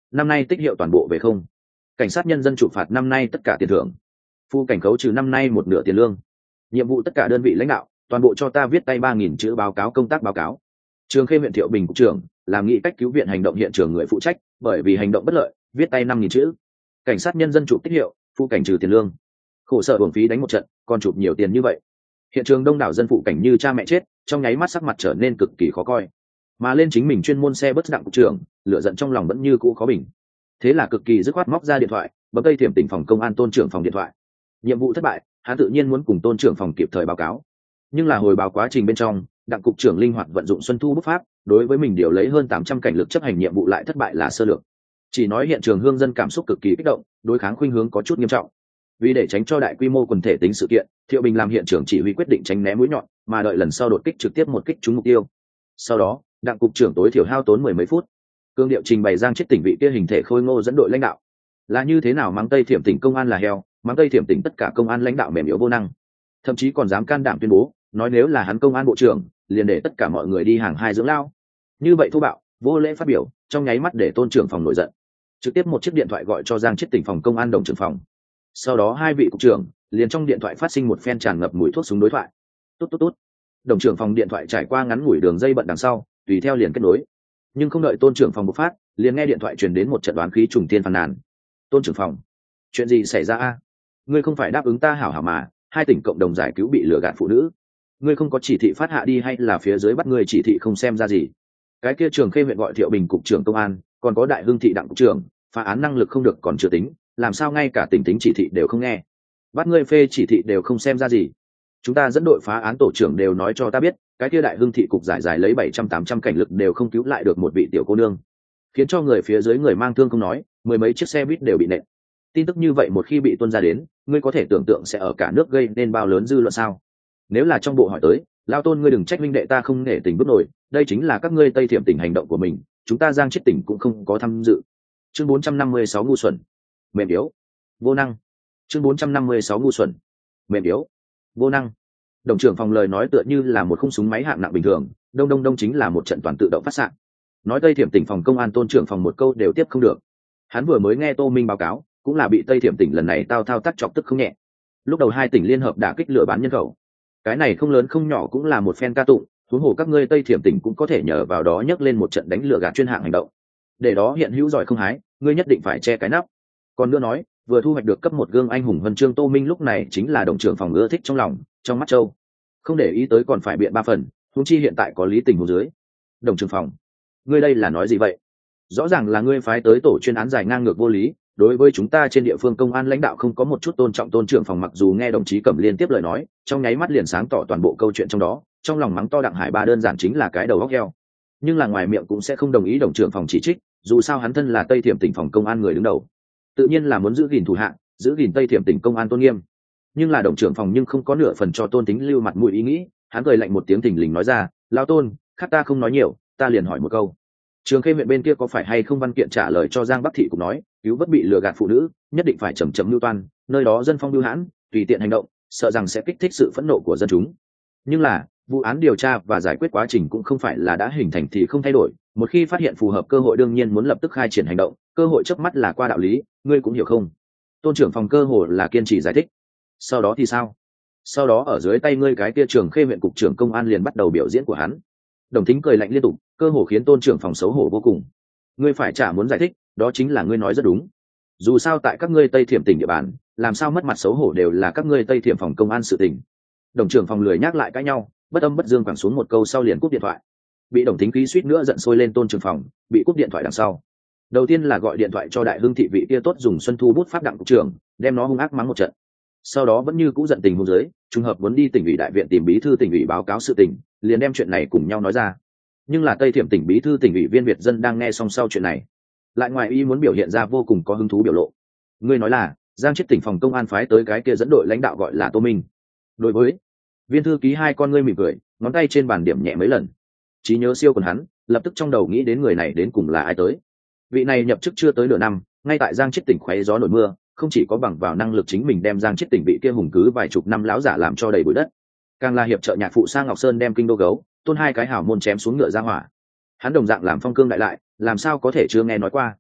năm nay tích hiệu toàn bộ về không. Cảnh sát nhân dân chụp phạt năm nay tất cả tiền thưởng. Phu cảnh khấu trừ năm nay một nửa tiền lương. Nhiệm vụ tất cả đơn vị lãnh đạo toàn bộ cho ta viết tay 3.000 chữ báo cáo công tác báo cáo. Trường Khê huyện Thiệu Bình cục trưởng làm nghị cách cứu viện hành động hiện trường người phụ trách, bởi vì hành động bất lợi, viết tay 5.000 chữ. Cảnh sát nhân dân chụp tích hiệu, phu cảnh trừ tiền lương. Khổ sở uổng phí đánh một trận, còn chụp nhiều tiền như vậy. Hiện trường đông đảo dân phụ cảnh như cha mẹ chết, trong nháy mắt sắc mặt trở nên cực kỳ khó coi. Mà lên chính mình chuyên môn xe bất đặng cục trưởng, lửa giận trong lòng vẫn như cũ khó bình. Thế là cực kỳ dứt khoát móc ra điện thoại, bấm Tây Thiểm tỉnh phòng công an Tôn trưởng phòng điện thoại. Nhiệm vụ thất bại, hắn tự nhiên muốn cùng Tôn trưởng phòng kịp thời báo cáo. Nhưng là hồi báo quá trình bên trong, đặng cục trưởng linh hoạt vận dụng xuân thu bút pháp, đối với mình điều lấy hơn 800 cảnh lực chấp hành nhiệm vụ lại thất bại là sơ lược. Chỉ nói hiện trường hương dân cảm xúc cực kỳ kích động, đối kháng khuynh hướng có chút nghiêm trọng. Vì để tránh cho đại quy mô quần thể tính sự kiện, Thiệu Bình làm hiện trường chỉ huy quyết định tránh né mũi nhọn, mà đợi lần sau đột kích trực tiếp một kích trúng mục tiêu. Sau đó, đặng cục trưởng tối thiểu hao tốn 10 mấy phút, cương điệu trình bày Giang Chiết tỉnh vị kia hình thể khôi ngô dẫn đội lãnh đạo là như thế nào mắng Tây Thiểm tỉnh công an là heo, mắng Tây Thiểm tỉnh tất cả công an lãnh đạo mềm yếu vô năng, thậm chí còn dám can đảm tuyên bố nói nếu là hắn công an bộ trưởng liền để tất cả mọi người đi hàng hai dưỡng lao. Như vậy thô bạo vô lễ phát biểu, trong nháy mắt để Tôn trưởng phòng nổi giận, trực tiếp một chiếc điện thoại gọi cho Giang Chiết tỉnh phòng công an đồng trưởng phòng. Sau đó hai vị cục trưởng liền trong điện thoại phát sinh một phen tràn ngập mùi thuốc súng đối thoại. Tốt tốt tốt. Đồng trưởng phòng điện thoại trải qua ngắn ngủi đường dây bận đằng sau, tùy theo liền kết nối. Nhưng không đợi Tôn trưởng phòng bộc phát, liền nghe điện thoại truyền đến một trận đoán khí trùng tiên phàn nàn. Tôn trưởng phòng, chuyện gì xảy ra a? Ngươi không phải đáp ứng ta hảo hảo mà, hai tỉnh cộng đồng giải cứu bị lừa gạt phụ nữ, ngươi không có chỉ thị phát hạ đi hay là phía dưới bắt ngươi chỉ thị không xem ra gì? Cái kia Trường Khê huyện gọi Thiệu Bình cục trưởng công an, còn có Đại Hưng thị đặng cục trưởng, phá án năng lực không được còn chưa tính, làm sao ngay cả tỉnh tính chỉ thị đều không nghe, bắt ngươi phê chỉ thị đều không xem ra gì? Chúng ta dẫn đội phá án tổ trưởng đều nói cho ta biết, cái kia Đại Hưng thị cục giải lấy 700-800 cảnh lực đều không cứu lại được một vị tiểu cô nương, khiến cho người phía dưới người mang thương không nói, mười mấy chiếc xe buýt đều bị nện. Tin tức như vậy một khi bị tuôn ra đến, ngươi có thể tưởng tượng sẽ ở cả nước gây nên bao lớn dư luận sao? Nếu là trong bộ hỏi tới, lao Tôn ngươi đừng trách minh đệ ta không nể tình bước nổi, đây chính là các ngươi Tây Thiểm tỉnh hành động của mình, chúng ta Giang Chiết tỉnh cũng không có tham dự. Chương 456 ngu xuẩn, mềm yếu, vô năng. Chương 456 ngu xuẩn, mềm yếu, vô năng. Đồng trưởng phòng lời nói tựa như là một khung súng máy hạng nặng bình thường, đông đông đông chính là một trận toàn tự động phát xạ. Nói Tây Thiểm tỉnh phòng công an Tôn trưởng phòng một câu đều tiếp không được. Hắn vừa mới nghe Tô Minh báo cáo, cũng là bị Tây Thiểm tỉnh lần này thao tác chọc tức không nhẹ. Lúc đầu hai tỉnh liên hợp đả kích lừa bán nhân khẩu, cái này không lớn không nhỏ cũng là một phen ca tụng, huống hồ các ngươi Tây Thiểm tỉnh cũng có thể nhờ vào đó nhấc lên một trận đánh lừa gạt chuyên hạng hành động. Để đó hiện hữu giỏi không hái, ngươi nhất định phải che cái nắp. Còn nữa nói, vừa thu hoạch được cấp một gương anh hùng huân chương Tô Minh lúc này chính là đồng trưởng phòng ưa thích trong lòng, trong mắt châu. Không để ý tới còn phải biện ba phần, huống chi hiện tại có lý tình huống dưới. Đồng trưởng phòng, ngươi đây là nói gì vậy? Rõ ràng là ngươi phái tới tổ chuyên án giải ngang ngược vô lý, đối với chúng ta trên địa phương công an lãnh đạo không có một chút tôn trọng. Tôn trưởng phòng mặc dù nghe đồng chí Cẩm liên tiếp lời nói, trong nháy mắt liền sáng tỏ toàn bộ câu chuyện trong đó, trong lòng mắng to Đặng Hải Ba đơn giản chính là cái đầu óc heo. Nhưng là ngoài miệng cũng sẽ không đồng ý đồng trưởng phòng chỉ trích, dù sao hắn thân là Tây Thiểm tỉnh phòng công an người đứng đầu, tự nhiên là muốn giữ gìn thủ hạ, giữ gìn Tây Thiểm tỉnh công an tôn nghiêm. Nhưng là đồng trưởng phòng nhưng không có nửa phần cho Tôn Tính lưu mặt mũi ý nghĩ, hắn cười lạnh một tiếng thình lình nói ra, lao Tôn, khác ta không nói nhiều, ta liền hỏi một câu. Trường Khê huyện bên kia có phải hay không văn kiện trả lời cho Giang Bắc thị cũng nói, cứu vớt bị lừa gạt phụ nữ, nhất định phải chậm chậm lưu toan, nơi đó dân phong bưu hãn, tùy tiện hành động, sợ rằng sẽ kích thích sự phẫn nộ của dân chúng. Nhưng là, vụ án điều tra và giải quyết quá trình cũng không phải là đã hình thành thì không thay đổi, một khi phát hiện phù hợp cơ hội đương nhiên muốn lập tức khai triển hành động, cơ hội chớp mắt là qua đạo lý, ngươi cũng hiểu không? Tôn trưởng phòng cơ hội là kiên trì giải thích. Sau đó thì sao? Sau đó ở dưới tay ngươi cái kia Trường Khê huyện cục trưởng công an liền bắt đầu biểu diễn của hắn. Đồng Thính cười lạnh liên tục, cơ hồ khiến Tôn trưởng phòng xấu hổ vô cùng. Ngươi phải chả muốn giải thích, đó chính là ngươi nói rất đúng. Dù sao tại các ngươi Tây Thiểm tỉnh địa bàn, làm sao mất mặt xấu hổ đều là các ngươi Tây Thiểm phòng công an sự tình. Đồng trưởng phòng lười nhắc lại cãi nhau, bất âm bất dương quẳng xuống một câu sau liền cúp điện thoại. Bị Đồng Thính khí suýt nữa giận sôi lên Tôn trưởng phòng, bị cúp điện thoại đằng sau. Đầu tiên là gọi điện thoại cho Đại Hưng thị vị kia tốt dùng xuân thu bút pháp đặng cục trưởng, đem nó hung ác mắng một trận. Sau đó vẫn như cũ giận tình huống dưới, trùng hợp muốn đi tỉnh ủy đại viện tìm bí thư tỉnh ủy báo cáo sự tình, liền đem chuyện này cùng nhau nói ra. Nhưng là Tây Thiểm tỉnh bí thư tỉnh ủy Viên Việt Dân đang nghe xong sau chuyện này, lại ngoài ý muốn biểu hiện ra vô cùng có hứng thú biểu lộ. Ngươi nói là Giang Chiết tỉnh phòng công an phái tới cái kia dẫn đội lãnh đạo gọi là Tô Minh. Đối với Viên thư ký hai con ngươi mỉm cười, ngón tay trên bàn điểm nhẹ mấy lần. Trí nhớ siêu còn hắn, lập tức trong đầu nghĩ đến người này đến cùng là ai tới. Vị này nhập chức chưa tới nửa năm, ngay tại Giang Chiết tỉnh khoé gió nổi mưa, không chỉ có bằng vào năng lực chính mình đem Giang Chiết tỉnh bị kia hùng cứ vài chục năm lão giả làm cho đầy bụi đất, càng là hiệp trợ nhạc phụ sang Ngọc Sơn đem kinh đô gấu Tôn hai cái hảo môn chém xuống ngựa ra hỏa. Hắn đồng dạng làm phong cương đại lại, làm sao có thể chưa nghe nói qua.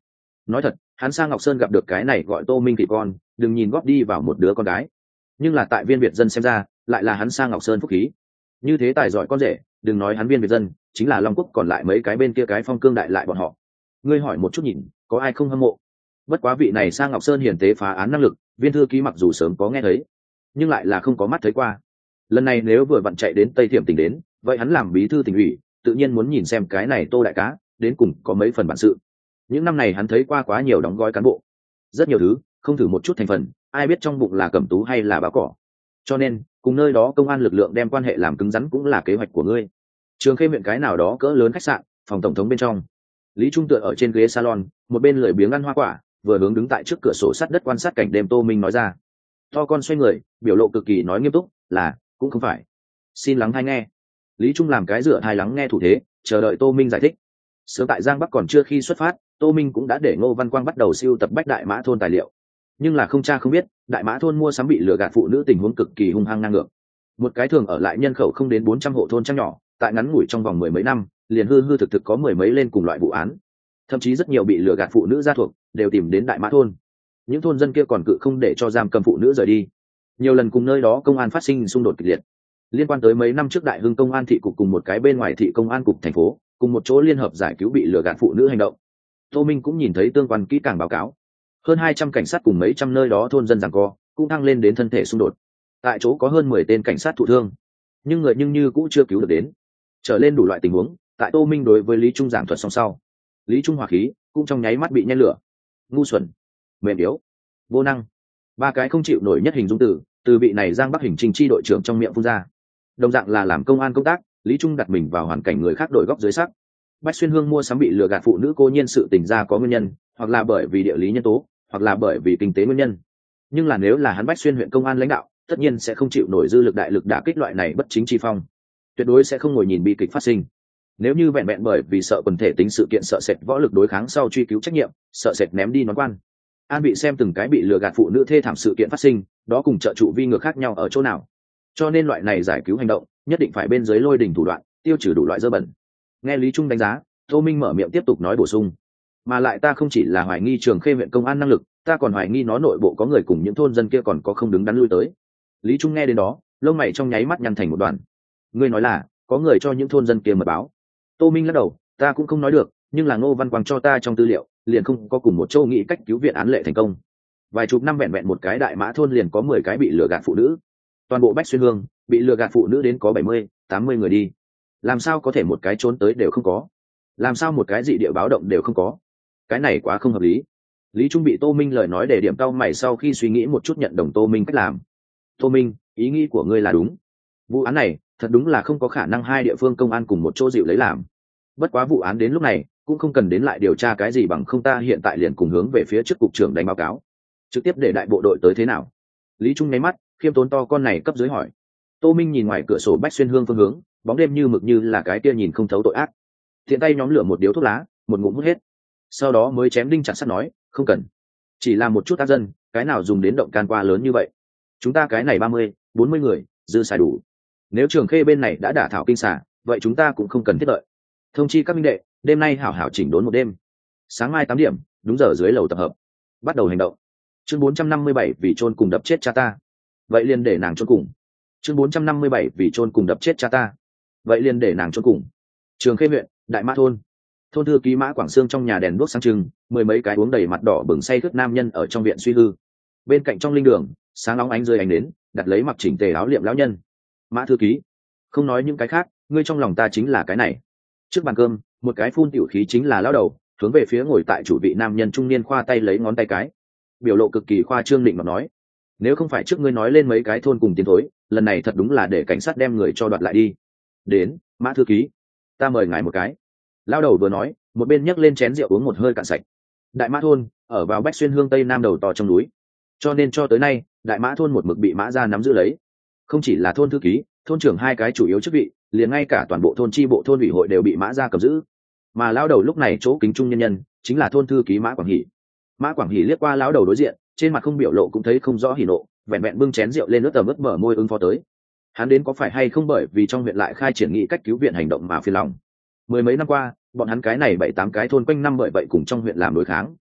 nói thật, hắn sang Ngọc Sơn gặp được cái này gọi Tô Minh thì con, đừng nhìn góp đi vào một đứa con gái, nhưng là tại Viên Việt dân xem ra lại là hắn sang Ngọc Sơn phúc khí. Như thế tài giỏi con rể, đừng nói hắn Viên Việt dân, chính là Long Quốc còn lại mấy cái bên kia cái Phong Cương đại lại bọn họ, ngươi hỏi một chút nhìn, có ai không hâm mộ. Bất quá vị này sang Ngọc Sơn hiển tế phá án năng lực, Viên thư ký mặc dù sớm có nghe thấy, nhưng lại là không có mắt thấy qua. Lần này nếu vừa vặn chạy đến Tây Thiểm tỉnh đến, vậy hắn làm bí thư tỉnh ủy, tự nhiên muốn nhìn xem cái này Tô đại cá đến cùng có mấy phần bản sự. Những năm này hắn thấy qua quá nhiều đóng gói cán bộ, rất nhiều thứ không thử một chút thành phần, ai biết trong bụng là cẩm tú hay là báo cỏ. Cho nên cùng nơi đó công an lực lượng đem quan hệ làm cứng rắn cũng là kế hoạch của ngươi. Trường Khê huyện cái nào đó cỡ lớn khách sạn, phòng tổng thống bên trong, Lý Trung tựa ở trên ghế salon, một bên lười biếng ăn hoa quả, vừa hướng đứng tại trước cửa sổ sắt đất quan sát cảnh đêm. Tô Minh nói ra. To con xoay người, biểu lộ cực kỳ nói nghiêm túc, là cũng không phải. Xin lắng hay nghe. Lý Trung làm cái dựa thai lắng nghe thủ thế, chờ đợi Tô Minh giải thích. Sớm tại Giang Bắc còn chưa khi xuất phát, Tô Minh cũng đã để Ngô Văn Quang bắt đầu siêu tập Bách Đại Mã thôn tài liệu. Nhưng là không cha không biết, Đại Mã thôn mua sắm bị lừa gạt phụ nữ tình huống cực kỳ hung hăng ngang ngược. Một cái thường ở lại nhân khẩu không đến 400 hộ thôn trang nhỏ, tại ngắn ngủi trong vòng mười mấy năm, liền hư thực có mười mấy lên cùng loại vụ án. Thậm chí rất nhiều bị lừa gạt phụ nữ gia thuộc đều tìm đến Đại Mã thôn. Những thôn dân kia còn cự không để cho giam cầm phụ nữ rời đi. Nhiều lần cùng nơi đó công an phát sinh xung đột kịch liệt. Liên quan tới mấy năm trước Đại Hưng công an thị cục cùng một cái bên ngoài thị công an cục thành phố, cùng một chỗ liên hợp giải cứu bị lừa gạt phụ nữ hành động. Tô Minh cũng nhìn thấy tương quan kỹ càng báo cáo. Hơn 200 cảnh sát cùng mấy trăm nơi đó thôn dân giằng co, cũng thăng lên đến thân thể xung đột. Tại chỗ có hơn 10 tên cảnh sát thụ thương, nhưng người như cũ chưa cứu được đến. Trở lên đủ loại tình huống, tại Tô Minh đối với Lý Trung giảng thuật xong sau, Lý Trung hỏa khí cũng trong nháy mắt bị nhen lửa. Ngu xuẩn, mềm yếu, vô năng, ba cái không chịu nổi nhất hình dung từ vị này Giang Bắc hình trình chi đội trưởng trong miệng phun ra. Đồng dạng là làm công an công tác, Lý Trung đặt mình vào hoàn cảnh người khác đổi góc dưới sắc. Bách Xuyên Hương mua sắm bị lừa gạt phụ nữ cố nhiên sự tình ra có nguyên nhân, hoặc là bởi vì địa lý nhân tố, hoặc là bởi vì kinh tế nguyên nhân. Nhưng là nếu là hắn Bách Xuyên huyện công an lãnh đạo, tất nhiên sẽ không chịu nổi dư lực đại lực đả kích loại này bất chính chi phong, tuyệt đối sẽ không ngồi nhìn bi kịch phát sinh. Nếu như vẹn vẹn bởi vì sợ quần thể tính sự kiện, sợ sệt võ lực đối kháng sau truy cứu trách nhiệm, sợ sệt ném đi nón quan, an bị xem từng cái bị lừa gạt phụ nữ thê thảm sự kiện phát sinh, đó cùng trợ trụ vi ngược khác nhau ở chỗ nào. Cho nên loại này giải cứu hành động nhất định phải bên dưới lôi đình thủ đoạn, tiêu trừ đủ loại dơ bẩn. Nghe Lý Trung đánh giá, Tô Minh mở miệng tiếp tục nói bổ sung, mà lại ta không chỉ là hoài nghi Trường Khê huyện công an năng lực, ta còn hoài nghi nó nội bộ có người cùng những thôn dân kia còn có không đứng đắn lui tới. Lý Trung nghe đến đó, lông mày trong nháy mắt nhăn thành một đoàn. Ngươi nói là có người cho những thôn dân kia mật báo? Tô Minh lắc đầu, ta cũng không nói được, nhưng là Ngô Văn Quang cho ta trong tư liệu, liền không có cùng một châu nghĩ cách cứu viện án lệ thành công. Vài chục năm vẹn vẹn một cái Đại Mã thôn liền có 10 cái bị lừa gạt phụ nữ. Toàn bộ Bách Xuyên Hương bị lừa gạt phụ nữ đến có 70, 80 người đi. Làm sao có thể một cái trốn tới đều không có? Làm sao một cái dị địa báo động đều không có? Cái này quá không hợp lý. Lý Trung bị Tô Minh lời nói để điểm cau mày, sau khi suy nghĩ một chút nhận đồng Tô Minh cách làm. Tô Minh, ý nghĩ của ngươi là đúng. Vụ án này thật đúng là không có khả năng hai địa phương công an cùng một chỗ dịu lấy làm. Bất quá vụ án đến lúc này cũng không cần đến lại điều tra cái gì, bằng không ta hiện tại liền cùng hướng về phía trước cục trưởng đánh báo cáo, trực tiếp để đại bộ đội tới thế nào? Lý Trung nháy mắt, khiêm tốn to con này cấp dưới hỏi. Tô Minh nhìn ngoài cửa sổ Bách Xuyên Hương phương hướng, bóng đêm như mực như là cái kia nhìn không thấu tội ác. Thiện tay nhóm lửa một điếu thuốc lá, một ngụm hút hết, sau đó mới chém đinh chặt sắt nói, không cần, chỉ là một chút tác dân, cái nào dùng đến động can qua lớn như vậy? Chúng ta cái này 30, 40 người dư xài đủ. Nếu Trường Khê bên này đã đả thảo kinh xả, vậy chúng ta cũng không cần thiết đợi. Thông chi các minh đệ, đêm nay hảo hảo chỉnh đốn một đêm, sáng mai 8 điểm đúng giờ dưới lầu tập hợp, bắt đầu hành động. Chương 457 vì chôn cùng đập chết cha ta, vậy liền để nàng chôn cùng. Chương 457 vì chôn cùng đập chết cha ta, vậy liền để nàng chôn cùng. Trường Khê huyện Đại Mã thôn, thôn thư ký Mã Quảng Sương trong nhà đèn đuốc sáng trưng, mười mấy cái uống đầy mặt đỏ bừng say khướt nam nhân ở trong viện suy hư. Bên cạnh trong linh đường, sáng nóng ánh rơi ánh đến, đặt lấy mặc chỉnh tề áo liệm lão nhân. Mã thư ký, không nói những cái khác, ngươi trong lòng ta chính là cái này. Trước bàn cơm, một cái phun tiểu khí chính là lão đầu, hướng về phía ngồi tại chủ vị nam nhân trung niên khoa tay lấy ngón tay cái, biểu lộ cực kỳ khoa trương định mà nói, nếu không phải trước ngươi nói lên mấy cái thôn cùng tiến thối, lần này thật đúng là để cảnh sát đem người cho đoạt lại đi. Đến, Mã thư ký, ta mời ngài một cái. Lão đầu vừa nói, một bên nhấc lên chén rượu uống một hơi cạn sạch. Đại Mã thôn ở vào Bách Xuyên Hương tây nam đầu to trong núi, cho nên cho tới nay Đại Mã thôn một mực bị Mã gia nắm giữ lấy. Không chỉ là thôn thư ký, thôn trưởng hai cái chủ yếu chức vị, liền ngay cả toàn bộ thôn chi bộ, thôn ủy hội đều bị Mã gia cầm giữ. Mà lão đầu lúc này chỗ kính trung nhân nhân chính là thôn thư ký Mã Quảng Hỷ. Mã Quảng Hỷ liếc qua lão đầu đối diện, trên mặt không biểu lộ cũng thấy không rõ hỉ nộ, vẹn vẹn bưng chén rượu lên nước tầm ướt mở môi ứng phó tới. Hắn đến có phải hay không bởi vì trong huyện lại khai triển nghị cách cứu viện hành động mà phiền lòng. Mười mấy năm qua, bọn hắn cái này 7-8 cái thôn quanh năm bởi vậy cùng trong huyện làm đối kháng,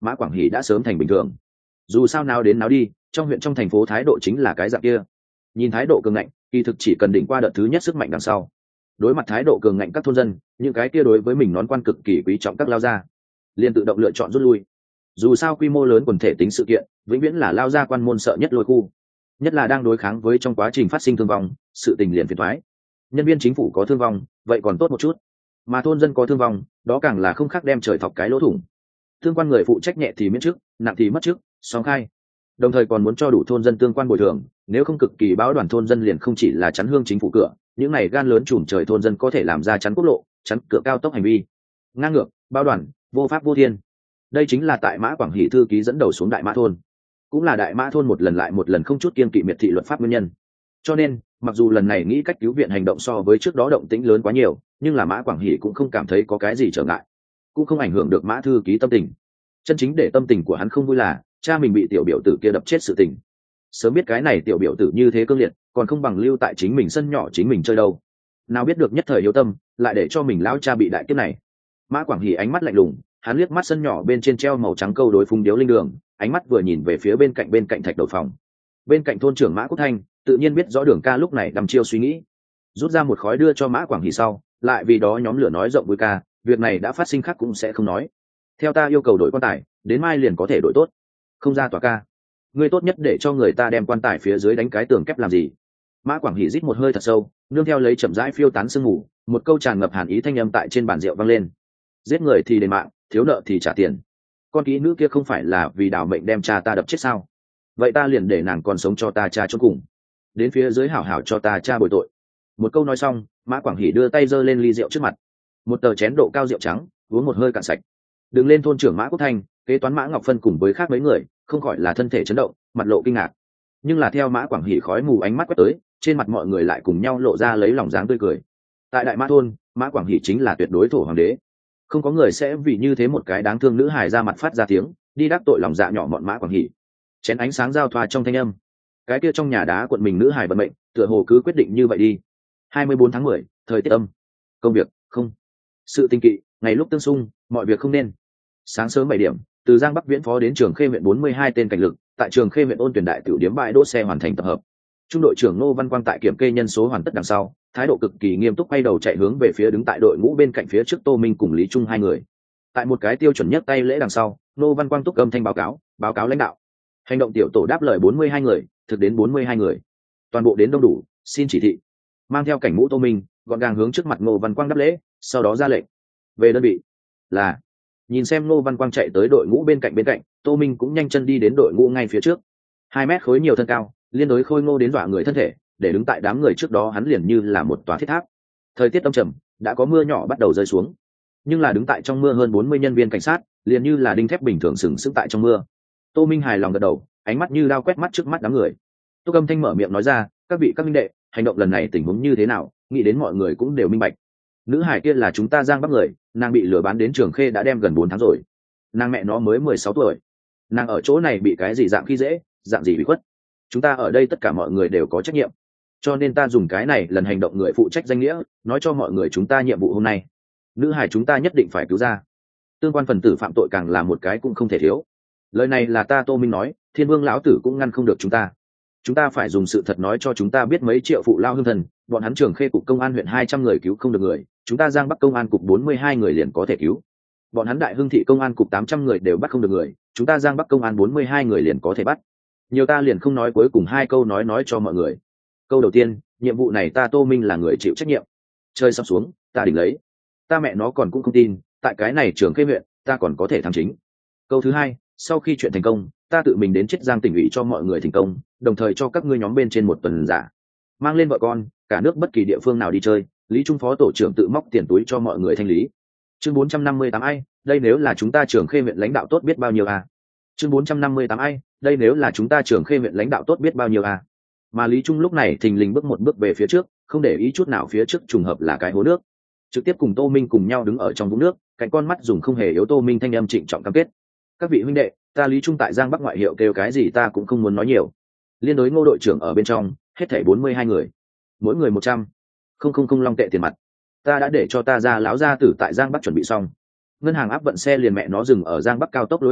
Mã Quảng Hỷ đã sớm thành bình thường. Dù sao nào đến nào đi, trong huyện trong thành phố thái độ chính là cái dạng kia. Nhìn thái độ cường ngạnh, kỳ thực chỉ cần đỉnh qua đợt thứ nhất sức mạnh đằng sau. Đối mặt thái độ cường ngạnh các thôn dân, những cái kia đối với mình nón quan cực kỳ quý trọng các lao gia, liền tự động lựa chọn rút lui. Dù sao quy mô lớn quần thể tính sự kiện, vĩnh viễn là lao gia quan môn sợ nhất lôi khu. Nhất là đang đối kháng với trong quá trình phát sinh thương vong, sự tình liền phiền toái. Nhân viên chính phủ có thương vong, vậy còn tốt một chút. Mà thôn dân có thương vong, đó càng là không khác đem trời thọc cái lỗ thủng. Thương quan người phụ trách nhẹ thì miễn chức, nặng thì mất chức, song khai. Đồng thời còn muốn cho đủ thôn dân tương quan bồi thường, nếu không cực kỳ báo đoàn thôn dân liền không chỉ là chắn hương chính phủ cửa, những này gan lớn trùm trời thôn dân có thể làm ra chắn quốc lộ, chắn cửa cao tốc hành vi. Ngang ngược, báo đoàn, vô pháp vô thiên. Đây chính là tại Mã Quảng Hỷ thư ký dẫn đầu xuống Đại Mã thôn, cũng là Đại Mã thôn một lần lại một lần không chút kiêng kỵ miệt thị luật pháp nguyên nhân. Cho nên, mặc dù lần này nghĩ cách cứu viện hành động so với trước đó động tĩnh lớn quá nhiều, nhưng là Mã Quảng Hỷ cũng không cảm thấy có cái gì trở ngại, cũng không ảnh hưởng được Mã thư ký tâm tình. Chân chính để tâm tình của hắn không vui là cha mình bị tiểu biểu tử kia đập chết sự tình. Sớm biết cái này tiểu biểu tử như thế cương liệt, còn không bằng lưu tại chính mình sân nhỏ chính mình chơi đâu. Nào biết được nhất thời hiếu tâm, lại để cho mình lão cha bị đại kiếp này. Mã Quảng Hỷ ánh mắt lạnh lùng, hắn liếc mắt sân nhỏ bên trên treo màu trắng câu đối phung điếu linh đường, ánh mắt vừa nhìn về phía bên cạnh thạch đầu phòng. Bên cạnh thôn trưởng Mã Quốc Thanh, tự nhiên biết rõ Đường ca lúc này đăm chiêu suy nghĩ, rút ra một khói đưa cho Mã Quảng Hỷ sau, lại vì đó nhóm lửa nói rộng vui ca, việc này đã phát sinh khác cũng sẽ không nói. Theo ta yêu cầu đổi quan tài, đến mai liền có thể đổi tốt. Không ra tòa ca, ngươi tốt nhất để cho người ta đem quan tài phía dưới đánh cái tường kép làm gì. Mã Quảng Hỷ rít một hơi thật sâu, nương theo lấy chậm rãi phiêu tán sương mù, một câu tràn ngập hàn ý thanh âm tại trên bàn rượu vang lên. Giết người thì đền mạng, thiếu nợ thì trả tiền. Con kỹ nữ kia không phải là vì đảo mệnh đem cha ta đập chết sao? Vậy ta liền để nàng còn sống cho ta cha chôn cùng. Đến phía dưới hảo hảo cho ta cha bồi tội. Một câu nói xong, Mã Quảng Hỷ đưa tay giơ lên ly rượu trước mặt. Một tờ chén độ cao rượu trắng, uống một hơi cạn sạch. Đứng lên thôn trưởng Mã Quốc Thanh, kế toán Mã Ngọc Phân cùng với khác mấy người, không khỏi là thân thể chấn động, mặt lộ kinh ngạc. Nhưng là theo Mã Quảng Hỷ khói mù ánh mắt quét tới, trên mặt mọi người lại cùng nhau lộ ra lấy lòng dáng tươi cười. Tại Đại Mã thôn, Mã Quảng Hỷ chính là tuyệt đối thổ hoàng đế. Không có người sẽ vì như thế một cái đáng thương nữ hài ra mặt phát ra tiếng, đi đắc tội lòng dạ nhỏ mọn Mã Quảng Hỷ. Chén ánh sáng giao thoa trong thanh âm. Cái kia trong nhà đá quận mình nữ hài vận mệnh, tựa hồ cứ quyết định như vậy đi. 24 tháng 10, thời tiết âm. Công việc, không. Sự tinh kỵ, ngày lúc tương xung, mọi việc không nên. Sáng sớm 7 điểm, từ Giang Bắc viễn phó đến Trường Khê huyện 42 tên cảnh lực, tại Trường Khê huyện Ôn Tuyển đại tiểu điếm bãi đỗ xe hoàn thành tập hợp. Trung đội trưởng Ngô Văn Quang tại kiểm kê nhân số hoàn tất đằng sau, thái độ cực kỳ nghiêm túc quay đầu chạy hướng về phía đứng tại đội ngũ bên cạnh phía trước Tô Minh cùng Lý Trung hai người. Tại một cái tiêu chuẩn nhất tay lễ đằng sau, Ngô Văn Quang túc âm thanh báo cáo lãnh đạo. Hành động tiểu tổ đáp lời 42 người, thực đến 42 người. Toàn bộ đến đông đủ, xin chỉ thị. Mang theo cảnh mũ Tô Minh, gọn gàng hướng trước mặt Ngô Văn Quang đáp lễ, sau đó ra lệnh. Về đơn vị. Là. Nhìn xem Ngô Văn Quang chạy tới đội ngũ bên cạnh, Tô Minh cũng nhanh chân đi đến đội ngũ ngay phía trước. 2 mét khối nhiều thân cao, liên đối khôi ngô đến dọa người thân thể, để đứng tại đám người trước đó hắn liền như là một tòa thiết tháp. Thời tiết âm trầm, đã có mưa nhỏ bắt đầu rơi xuống, nhưng là đứng tại trong mưa hơn 40 nhân viên cảnh sát, liền như là đinh thép bình thường sừng sững tại trong mưa. Tô Minh hài lòng gật đầu, ánh mắt như đao quét mắt trước mắt đám người. Tô Âm Thanh mở miệng nói ra, các vị các minh đệ, hành động lần này tình huống như thế nào, nghĩ đến mọi người cũng đều minh bạch. Nữ hải kia là chúng ta Giang Bắc người, nàng bị lừa bán đến Trường Khê đã đem gần 4 tháng rồi. Nàng mẹ nó mới 16 tuổi. Nàng ở chỗ này bị cái gì dạng khi dễ, dạng gì bị khuất. Chúng ta ở đây tất cả mọi người đều có trách nhiệm. Cho nên ta dùng cái này lần hành động người phụ trách danh nghĩa, nói cho mọi người chúng ta nhiệm vụ hôm nay. Nữ hải chúng ta nhất định phải cứu ra. Tương quan phần tử phạm tội càng là một cái cũng không thể thiếu. Lời này là ta Tô Minh nói, Thiên Vương lão tử cũng ngăn không được chúng ta. Chúng ta phải dùng sự thật nói cho chúng ta biết mấy triệu phụ lao hương thần, bọn hắn Trường Khê cục công an huyện 200 người cứu không được người, chúng ta Giang Bắc công an cục 42 người liền có thể cứu. Bọn hắn Đại Hưng thị công an cục 800 người đều bắt không được người, chúng ta Giang Bắc công an 42 người liền có thể bắt. Nhiều ta liền không nói cuối cùng 2 câu nói cho mọi người. Câu đầu tiên, nhiệm vụ này ta Tô Minh là người chịu trách nhiệm. Chơi sắp xuống, ta đỉnh lấy. Ta mẹ nó còn cũng không tin, tại cái này Trường Khê huyện, ta còn có thể thắng chính. Câu thứ hai, sau khi chuyện thành công, ta tự mình đến Chiết Giang tỉnh ủy cho mọi người thành công, đồng thời cho các ngươi nhóm bên trên một tuần giả. Mang lên vợ con, cả nước bất kỳ địa phương nào đi chơi, Lý Trung phó tổ trưởng tự móc tiền túi cho mọi người thanh lý. Chương 458 ai, đây nếu là chúng ta Trường Khê huyện lãnh đạo tốt biết bao nhiêu à? Chương 458 ai, đây nếu là chúng ta Trường Khê huyện lãnh đạo tốt biết bao nhiêu à? Mà Lý Trung lúc này thình lình bước một bước về phía trước, không để ý chút nào phía trước trùng hợp là cái hố nước. Trực tiếp cùng Tô Minh cùng nhau đứng ở trong vũng nước, cạnh con mắt dùng không hề yếu Tô Minh thanh âm trịnh trọng cam kết. Các vị huynh đệ, ta Lý Trung tại Giang Bắc ngoại hiệu kêu cái gì ta cũng không muốn nói nhiều. Liên đối Ngô đội trưởng ở bên trong, hết thảy 42 người, mỗi người 100 không long tệ tiền mặt. Ta đã để cho ta ra lão gia tử tại Giang Bắc chuẩn bị xong. Ngân hàng áp vận xe liền mẹ nó dừng ở Giang Bắc cao tốc lối vào,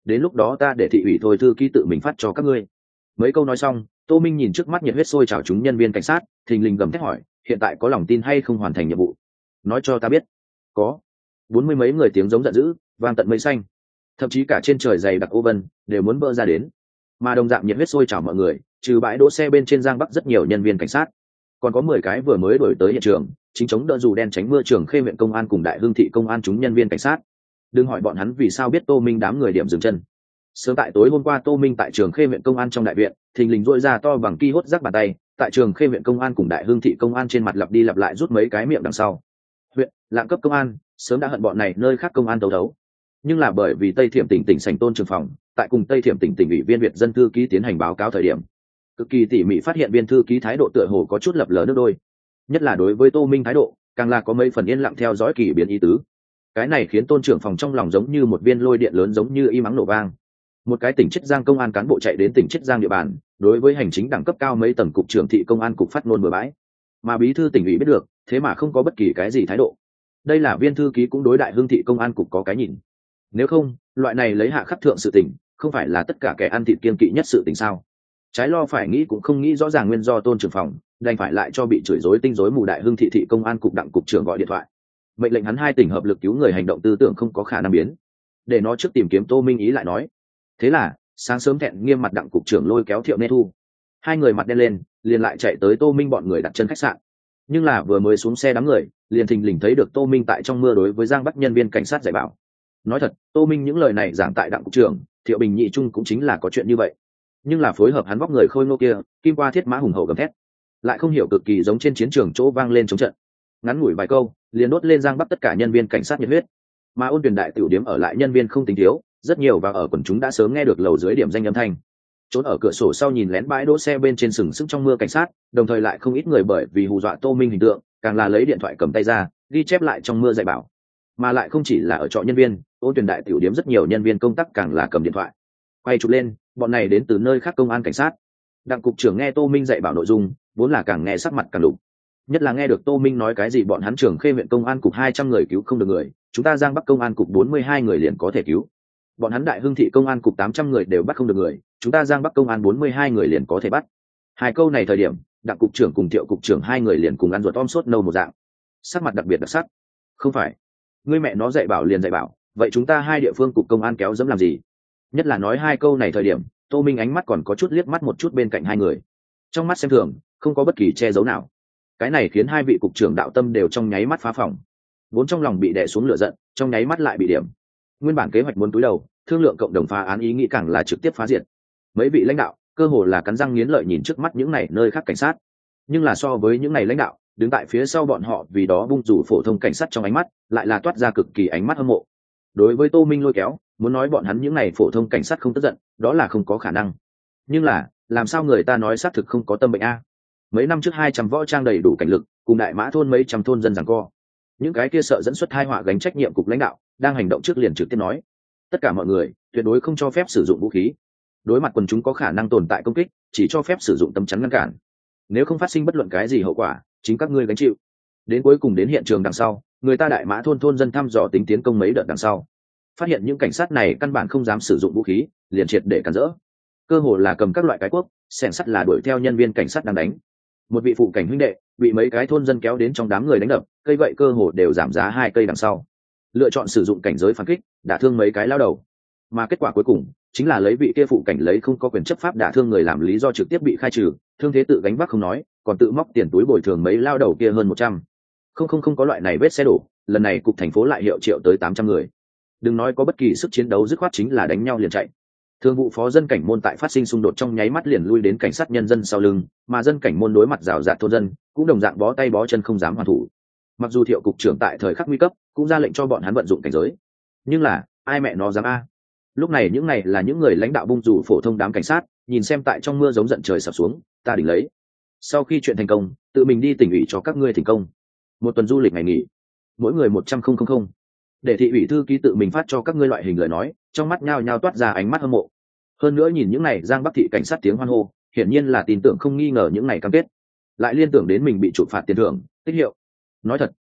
đến lúc đó ta để thị ủy thôi thư ký tự mình phát cho các ngươi. Mấy câu nói xong, Tô Minh nhìn trước mắt nhiệt huyết sôi trào chúng nhân viên cảnh sát, thình lình gầm thét hỏi, hiện tại có lòng tin hay không hoàn thành nhiệm vụ? Nói cho ta biết. Có. 40 mấy người tiếng giống giận dữ vang tận mây xanh, thậm chí cả trên trời dày đặc ô vân đều muốn vỡ ra đến. Mà đồng dạng nhiệt huyết sôi trào mọi người, trừ bãi đỗ xe bên trên Giang Bắc rất nhiều nhân viên cảnh sát, còn có 10 cái vừa mới đổi tới hiện trường chính chống đỡ dù đen tránh mưa trường Khê huyện công an cùng Đại Hưng thị công an chúng nhân viên cảnh sát. Đừng hỏi bọn hắn vì sao biết Tô Minh đám người điểm dừng chân. Sớm tại tối hôm qua, Tô Minh tại trường Khê huyện công an trong đại viện thình lình duỗi ra to bằng ki hốt rắc bàn tay, tại trường Khê huyện công an cùng Đại Hưng thị công an trên mặt lặp đi lặp lại rút mấy cái miệng đằng sau. Huyện lạng cấp công an sớm đã hận bọn này nơi khác công an đấu đấu, nhưng là bởi vì Tây Thiểm tỉnh Sành Tôn Trường Phòng tại cùng Tây Thiểm tỉnh ủy viên Việt dân thư ký tiến hành báo cáo thời điểm, cực kỳ tỉ mỉ phát hiện viên thư ký thái độ tựa hồ có chút lập lờ nước đôi, nhất là đối với Tô Minh thái độ càng là có mấy phần yên lặng theo dõi kỳ biến ý tứ. Cái này khiến Tôn Trưởng Phòng trong lòng giống như một viên lôi điện lớn giống như im ắng nổ vang. Một cái tỉnh Chiết Giang công an cán bộ chạy đến tỉnh Chiết Giang địa bàn, đối với hành chính đẳng cấp cao mấy tầng cục trưởng thị công an cục phát ngôn bừa bãi, mà bí thư tỉnh ủy biết được, thế mà không có bất kỳ cái gì thái độ. Đây là viên thư ký cũng đối Đại Hưng thị công an cục có cái nhìn. Nếu không, loại này lấy hạ khắc thượng sự tình, không phải là tất cả kẻ ăn thịt kiên kỵ nhất sự tình sao? Trái lo phải nghĩ cũng không nghĩ rõ ràng nguyên do Tôn Trưởng Phòng, đành phải lại cho bị chửi rối tinh rối mù Đại Hưng thị công an cục đặng cục trưởng gọi điện thoại, mệnh lệnh hắn 2 tỉnh hợp lực cứu người hành động tư tưởng không có khả năng biến, để nó trước tìm kiếm Tô Minh ý lại nói. Thế là sáng sớm thẹn nghiêm mặt đặng cục trưởng lôi kéo Thiệu Nê Thu, 2 người mặt đen lên, liền lại chạy tới Tô Minh bọn người đặt chân khách sạn. Nhưng là vừa mới xuống xe đám người, liền thình lình thấy được Tô Minh tại trong mưa đối với Giang Bắc nhân viên cảnh sát dạy bảo. Nói thật, Tô Minh những lời này giảng tại đặng cục trưởng, Thiệu Bình Nhị Trung cũng chính là có chuyện như vậy, nhưng là phối hợp hắn vóc người khôi ngô kia, kim qua thiết mã hùng hậu gầm thét, lại không hiểu cực kỳ giống trên chiến trường chỗ vang lên chống trận. Ngắn ngủi vài câu, liền đốt lên Giang Bắc tất cả nhân viên cảnh sát nhiệt huyết. Mà Ôn Tuyền đại tiểu điểm ở lại nhân viên không tính thiếu, rất nhiều và ở quần chúng đã sớm nghe được lầu dưới điểm danh âm thanh. Trốn ở cửa sổ sau nhìn lén bãi đỗ xe bên trên sừng sững trong mưa cảnh sát, đồng thời lại không ít người bởi vì hù dọa Tô Minh hình tượng, càng là lấy điện thoại cầm tay ra, ghi chép lại trong mưa dạy bảo. Mà lại không chỉ là ở trọ nhân viên, Ôn Tuyền đại tiểu điểm rất nhiều nhân viên công tác càng là cầm điện thoại quay chụp lên, bọn này đến từ nơi khác công an cảnh sát. Đặng cục trưởng nghe Tô Minh dạy bảo nội dung, vốn là càng nghe sắc mặt càng đục. Nhất là nghe được Tô Minh nói cái gì bọn hắn Trường Khê huyện công an cục 200 người cứu không được người, chúng ta Giang Bắc công an cục 42 người liền có thể cứu. Bọn hắn Đại Hưng thị công an cục 800 người đều bắt không được người, chúng ta Giang Bắc công an 42 người liền có thể bắt. 2 câu này thời điểm, Đặng cục trưởng cùng Thiệu cục trưởng 2 người liền cùng ăn ruột om sốt nâu một dạng, sắc mặt đặc biệt đặc sắc. Không phải, ngươi mẹ nó dạy bảo liền dạy bảo, vậy chúng ta 2 địa phương cục công an kéo dẫm làm gì? Nhất là nói 2 câu này thời điểm, Tô Minh ánh mắt còn có chút liếc mắt một chút bên cạnh 2 người, trong mắt xem thường, không có bất kỳ che giấu nào. Cái này khiến 2 vị cục trưởng đạo tâm đều trong nháy mắt phá phòng, vốn trong lòng bị đè xuống lửa giận, trong nháy mắt lại bị điểm. Nguyên bản kế hoạch muốn túi đầu thương lượng cộng đồng phá án ý nghĩ càng là trực tiếp phá diệt. Mấy vị lãnh đạo cơ hồ là cắn răng nghiến lợi nhìn trước mắt những này nơi khác cảnh sát, nhưng là so với những này lãnh đạo đứng tại phía sau bọn họ vì đó bung rủ phổ thông cảnh sát trong ánh mắt lại là toát ra cực kỳ ánh mắt hâm mộ. Đối với Tô Minh lôi kéo, muốn nói bọn hắn những này phổ thông cảnh sát không tức giận, đó là không có khả năng. Nhưng là làm sao người ta nói xác thực không có tâm bệnh a? Mấy năm trước 200 võ trang đầy đủ cảnh lực, cùng Đại Mã thôn mấy trăm thôn dân giằng co. Những cái kia sợ dẫn xuất tai họa gánh trách nhiệm cục lãnh đạo, đang hành động trước liền trực tiếp nói, tất cả mọi người tuyệt đối không cho phép sử dụng vũ khí. Đối mặt quần chúng có khả năng tồn tại công kích, chỉ cho phép sử dụng tấm chắn ngăn cản. Nếu không phát sinh bất luận cái gì hậu quả, chính các ngươi gánh chịu. Đến cuối cùng đến hiện trường đằng sau, người ta Đại Mã thôn thôn dân thăm dò tính tiến công mấy đợt đằng sau, phát hiện những cảnh sát này căn bản không dám sử dụng vũ khí, liền triệt để cản rỡ. Cơ hồ là cầm các loại cái cuốc, xẻng sắt là đuổi theo nhân viên cảnh sát đang đánh. Một vị phụ cảnh huynh đệ bị mấy cái thôn dân kéo đến trong đám người đánh đập, cây vậy cơ hồ đều giảm giá 2 cây đằng sau, lựa chọn sử dụng cảnh giới phản kích, đả thương mấy cái lao đầu. Mà kết quả cuối cùng chính là lấy vị kia phụ cảnh lấy không có quyền chấp pháp đả thương người làm lý do trực tiếp bị khai trừ, thương thế tự gánh vác không nói, còn tự móc tiền túi bồi thường mấy lao đầu kia hơn 100. Không có loại này vết xe đổ, lần này cục thành phố lại hiệu triệu tới 800 người. Đừng nói có bất kỳ sức chiến đấu, dứt khoát chính là đánh nhau liền chạy. Thường vụ phó dân cảnh môn tại phát sinh xung đột trong nháy mắt liền lui đến cảnh sát nhân dân sau lưng, mà dân cảnh môn đối mặt rào rạt thôn dân cũng đồng dạng bó tay bó chân không dám hoàn thủ. Mặc dù Thiệu cục trưởng tại thời khắc nguy cấp cũng ra lệnh cho bọn hắn vận dụng cảnh giới, nhưng là ai mẹ nó dám a? Lúc này những này là những người lãnh đạo bung rủ phổ thông đám cảnh sát, nhìn xem tại trong mưa giống giận trời sập xuống, ta đỉnh lấy. Sau khi chuyện thành công, tự mình đi tỉnh ủy cho các ngươi thành công. 1 tuần du lịch ngày nghỉ, mỗi người 100.000. Để thị ủy thư ký tự mình phát cho các ngươi loại hình lời nói, trong mắt nhao nhao toát ra ánh mắt hâm mộ. Hơn nữa nhìn những này Giang Bắc thị cảnh sát tiếng hoan hô, hiển nhiên là tin tưởng không nghi ngờ những này cam kết, lại liên tưởng đến mình bị chụp phạt tiền thưởng tích hiệu. Nói thật,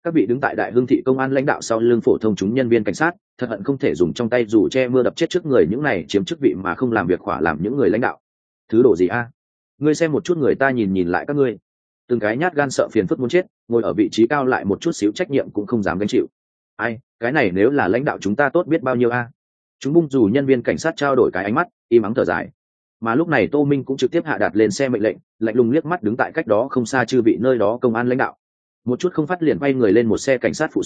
Các vị đứng tại Đại Hưng thị công an lãnh đạo sau lưng phổ thông chúng nhân viên cảnh sát thật hận không thể dùng trong tay dù che mưa đập chết trước người những này chiếm chức vị mà không làm việc khỏa làm những người lãnh đạo. Thứ độ gì a? Ngươi xem một chút người ta nhìn nhìn lại các ngươi, từng cái nhát gan sợ phiền phức muốn chết, ngồi ở vị trí cao lại một chút xíu trách nhiệm cũng không dám gánh chịu. Ai, cái này nếu là lãnh đạo chúng ta tốt biết bao nhiêu a. Chúng bung dù nhân viên cảnh sát trao đổi cái ánh mắt, im ắng thở dài. Mà lúc này Tô Minh cũng trực tiếp hạ đạt lên xe mệnh lệnh, lạnh lùng liếc mắt đứng tại cách đó không xa chư vị nơi đó công an lãnh đạo, một chút không phát liền quay người lên một xe cảnh sát phụ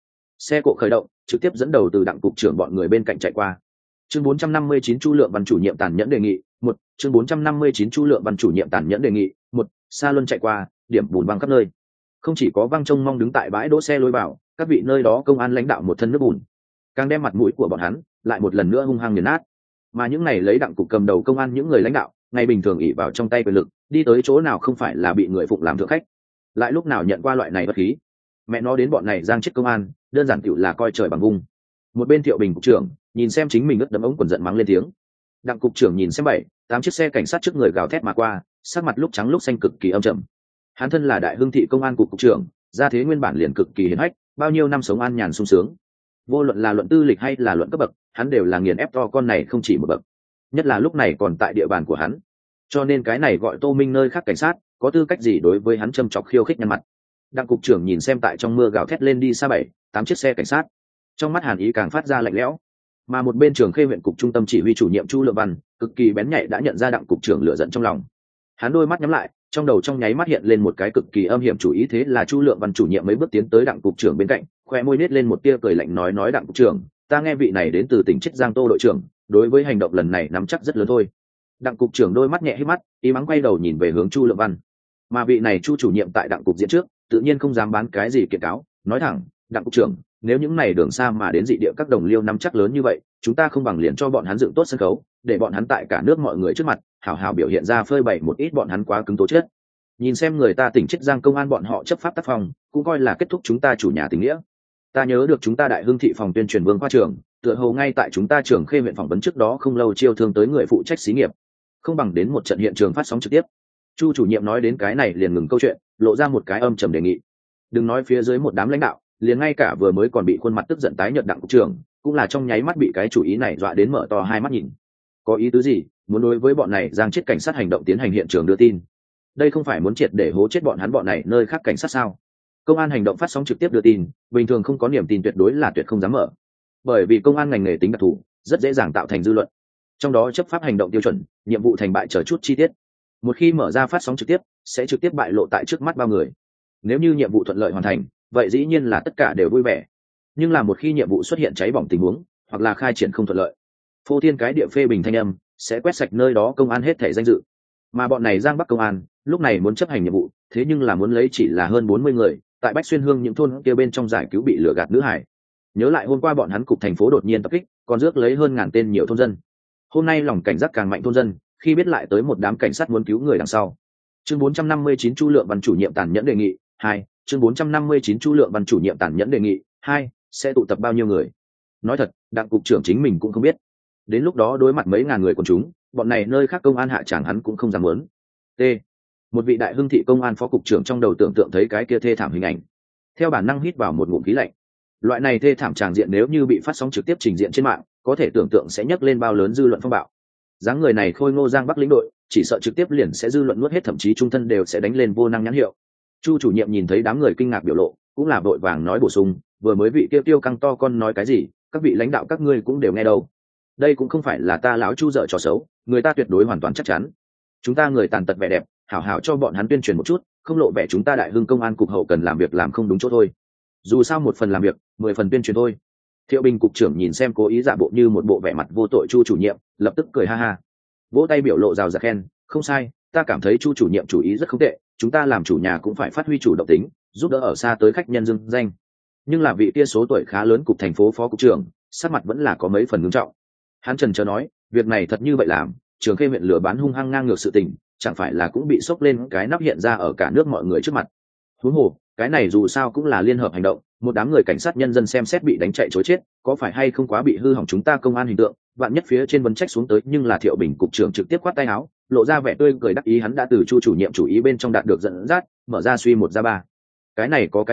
xe cộ khởi động, trực tiếp dẫn đầu từ đặng cục trưởng bọn người bên cạnh chạy qua. Chương 459 Chu Lượng Văn chủ nhiệm tàn nhẫn đề nghị, một chương 459 Chu Lượng Văn chủ nhiệm tàn nhẫn đề nghị, một xa luân chạy qua, điểm bùn văng khắp nơi. Không chỉ có văng trông mong đứng tại bãi đỗ xe lối vào, các vị nơi đó công an lãnh đạo một thân nước bùn, càng đem mặt mũi của bọn hắn lại một lần nữa hung hăng nghiền nát. Mà những này lấy đặng cục cầm đầu công an những người lãnh đạo, ngày bình thường ỷ vào trong tay quyền lực, đi tới chỗ nào không phải là bị người phụng làm thượng khách, lại lúc nào nhận qua loại này bất khí. Mẹ nó đến bọn này giang chết công an, đơn giản tựu là coi trời bằng vung. Một bên Thiệu Bình cục trưởng nhìn xem chính mình ướt đấm ống quần giận mắng lên tiếng. Đặng cục trưởng nhìn xem 7-8 chiếc xe cảnh sát trước người gào thét mà qua, sắc mặt lúc trắng lúc xanh cực kỳ âm trầm. Hắn thân là Đại Hưng thị công an cục cục trưởng, gia thế nguyên bản liền cực kỳ hiển hách, bao nhiêu năm sống an nhàn sung sướng. Vô luận là luận tư lịch hay là luận cấp bậc, hắn đều là nghiền ép to con này không chỉ một bậc. Nhất là lúc này còn tại địa bàn của hắn, cho nên cái này gọi Tô Minh nơi khác cảnh sát có tư cách gì đối với hắn châm chọc khiêu khích nhăn mặt. Đặng cục trưởng nhìn xem tại trong mưa gào thét lên đi xa 7-8 chiếc xe cảnh sát, trong mắt hàn ý càng phát ra lạnh lẽo. Mà một bên Trường Khê huyện cục trung tâm chỉ huy chủ nhiệm Chu Lượng Văn cực kỳ bén nhạy đã nhận ra đặng cục trưởng lửa giận trong lòng. Hắn đôi mắt nhắm lại, trong đầu trong nháy mắt hiện lên một cái cực kỳ âm hiểm chủ ý, thế là Chu Lượng Văn chủ nhiệm mấy bước tiến tới đặng cục trưởng bên cạnh, khoe môi nết lên một tia cười lạnh nói đặng cục trưởng, ta nghe vị này đến từ tỉnh Chiết Giang Tô đội trưởng, đối với hành động lần này nắm chắc rất lớn thôi. Đặng cục trưởng đôi mắt nhẹ híp mắt, ý mắng quay đầu nhìn về hướng Chu Lượng Văn. Mà vị này Chu chủ nhiệm tại đặng cục diễn trước, tự nhiên không dám bán cái gì kiện cáo, nói thẳng, đặng cục trưởng, nếu những này đường xa mà đến dị địa các đồng liêu nắm chắc lớn như vậy, chúng ta không bằng liền cho bọn hắn dựng tốt sân khấu, để bọn hắn tại cả nước mọi người trước mặt hào hào biểu hiện ra phơi bày một ít bọn hắn quá cứng tố chất. Nhìn xem người ta tỉnh Chiết Giang công an bọn họ chấp pháp tác phong, cũng coi là kết thúc chúng ta chủ nhà tình nghĩa. Ta nhớ được chúng ta Đại Hưng thị phòng tuyên truyền Vương khoa trưởng, tựa hồ ngay tại chúng ta Trường Khê huyện phỏng vấn trước đó không lâu chiêu thương tới người phụ trách xí nghiệp, không bằng đến một trận hiện trường phát sóng trực tiếp. Chu chủ nhiệm nói đến cái này liền ngừng câu chuyện, lộ ra một cái âm trầm đề nghị. Đừng nói phía dưới một đám lãnh đạo, liền ngay cả vừa mới còn bị khuôn mặt tức giận tái nhợt đặng cục trưởng cũng là trong nháy mắt bị cái chủ ý này dọa đến mở to hai mắt nhìn. Có ý tứ gì? Muốn đối với bọn này giang chết cảnh sát hành động tiến hành hiện trường đưa tin? Đây không phải muốn triệt để hố chết bọn này nơi khác cảnh sát sao? Công an hành động phát sóng trực tiếp đưa tin, bình thường không có niềm tin tuyệt đối là tuyệt không dám mở, bởi vì công an ngành nghề tính đặc thù, rất dễ dàng tạo thành dư luận, trong đó chấp pháp hành động tiêu chuẩn, nhiệm vụ thành bại chờ chút chi tiết. Một khi mở ra phát sóng trực tiếp, sẽ trực tiếp bại lộ tại trước mắt bao người. Nếu như nhiệm vụ thuận lợi hoàn thành, vậy dĩ nhiên là tất cả đều vui vẻ. Nhưng là một khi nhiệm vụ xuất hiện cháy bỏng tình huống, hoặc là khai triển không thuận lợi, phô thiên cái địa phê bình thanh âm sẽ quét sạch nơi đó công an hết thảy danh dự. Mà bọn này Giang Bắc công an lúc này muốn chấp hành nhiệm vụ, thế nhưng là muốn lấy chỉ là hơn 40 người, tại Bách Xuyên Hương những thôn kia bên trong giải cứu bị lừa gạt nữ hải. Nhớ lại hôm qua bọn hắn cục thành phố đột nhiên tập kích, còn rước lấy hơn ngàn tên nhiều thôn dân. Hôm nay lòng cảnh giác càng mạnh thôn dân, khi biết lại tới một đám cảnh sát muốn cứu người đằng sau. Chương 459 Chu Lượng Văn chủ nhiệm tàn nhẫn đề nghị 2, chương 459 Chu Lượng Văn chủ nhiệm tàn nhẫn đề nghị 2, sẽ tụ tập bao nhiêu người? Nói thật, đặng cục trưởng chính mình cũng không biết. Đến lúc đó đối mặt mấy ngàn người quần chúng, bọn này nơi khác công an hạ tràng hắn cũng không dám muốn. T. Một vị Đại Hưng thị công an phó cục trưởng trong đầu tưởng tượng thấy cái kia thê thảm hình ảnh, theo bản năng hít vào một ngụm khí lạnh. Loại này thê thảm tràng diện nếu như bị phát sóng trực tiếp trình diện trên mạng, có thể tưởng tượng sẽ nhấc lên bao lớn dư luận phong bạo. Dáng người này khôi ngô Giang Bắc lĩnh đội, chỉ sợ trực tiếp liền sẽ dư luận nuốt hết, thậm chí trung thân đều sẽ đánh lên vô năng nhãn hiệu. Chu chủ nhiệm nhìn thấy đám người kinh ngạc biểu lộ, cũng là vội vàng nói bổ sung, vừa mới vị kia tiêu căng to con nói cái gì, các vị lãnh đạo các ngươi cũng đều nghe đâu. Đây cũng không phải là ta lão Chu dở trò xấu, người ta tuyệt đối hoàn toàn chắc chắn. Chúng ta người tàn tật vẻ đẹp, hảo hảo cho bọn hắn tuyên truyền một chút, không lộ vẻ chúng ta Đại Hưng công an cục hậu cần làm việc làm không đúng chỗ thôi. Dù sao một phần làm việc, 10 phần tuyên truyền thôi. Thiệu Bình cục trưởng nhìn xem cố ý giả bộ như một bộ vẻ mặt vô tội Chu chủ nhiệm, lập tức cười ha ha, vỗ tay biểu lộ rào rạt khen, không sai, ta cảm thấy Chu chủ nhiệm chủ ý rất không tệ, chúng ta làm chủ nhà cũng phải phát huy chủ động tính, giúp đỡ ở xa tới khách nhân dưng danh. Nhưng là vị kia số tuổi khá lớn cục thành phố phó cục trưởng, sắc mặt vẫn là có mấy phần ngưng trọng. Hắn trần trờ nói, việc này thật như vậy làm, Trường Khê huyện lừa bán hung hăng ngang ngược sự tình, chẳng phải là cũng bị sốc lên cái nắp hiện ra ở cả nước mọi người trước mặt. Huống hồ, cái này dù sao cũng là liên hợp hành động, một đám người cảnh sát nhân dân xem xét bị đánh chạy trối chết, có phải hay không quá bị hư hỏng chúng ta công an hình tượng, vạn nhất phía trên vấn trách xuống tới, nhưng là Thiệu Bình cục trưởng trực tiếp quát tay áo, lộ ra vẻ tươi cười đắc ý, hắn đã từ Chu chủ nhiệm chủ ý bên trong đạt được dẫn dắt, mở ra suy một ra ba. Cái này có cái gì,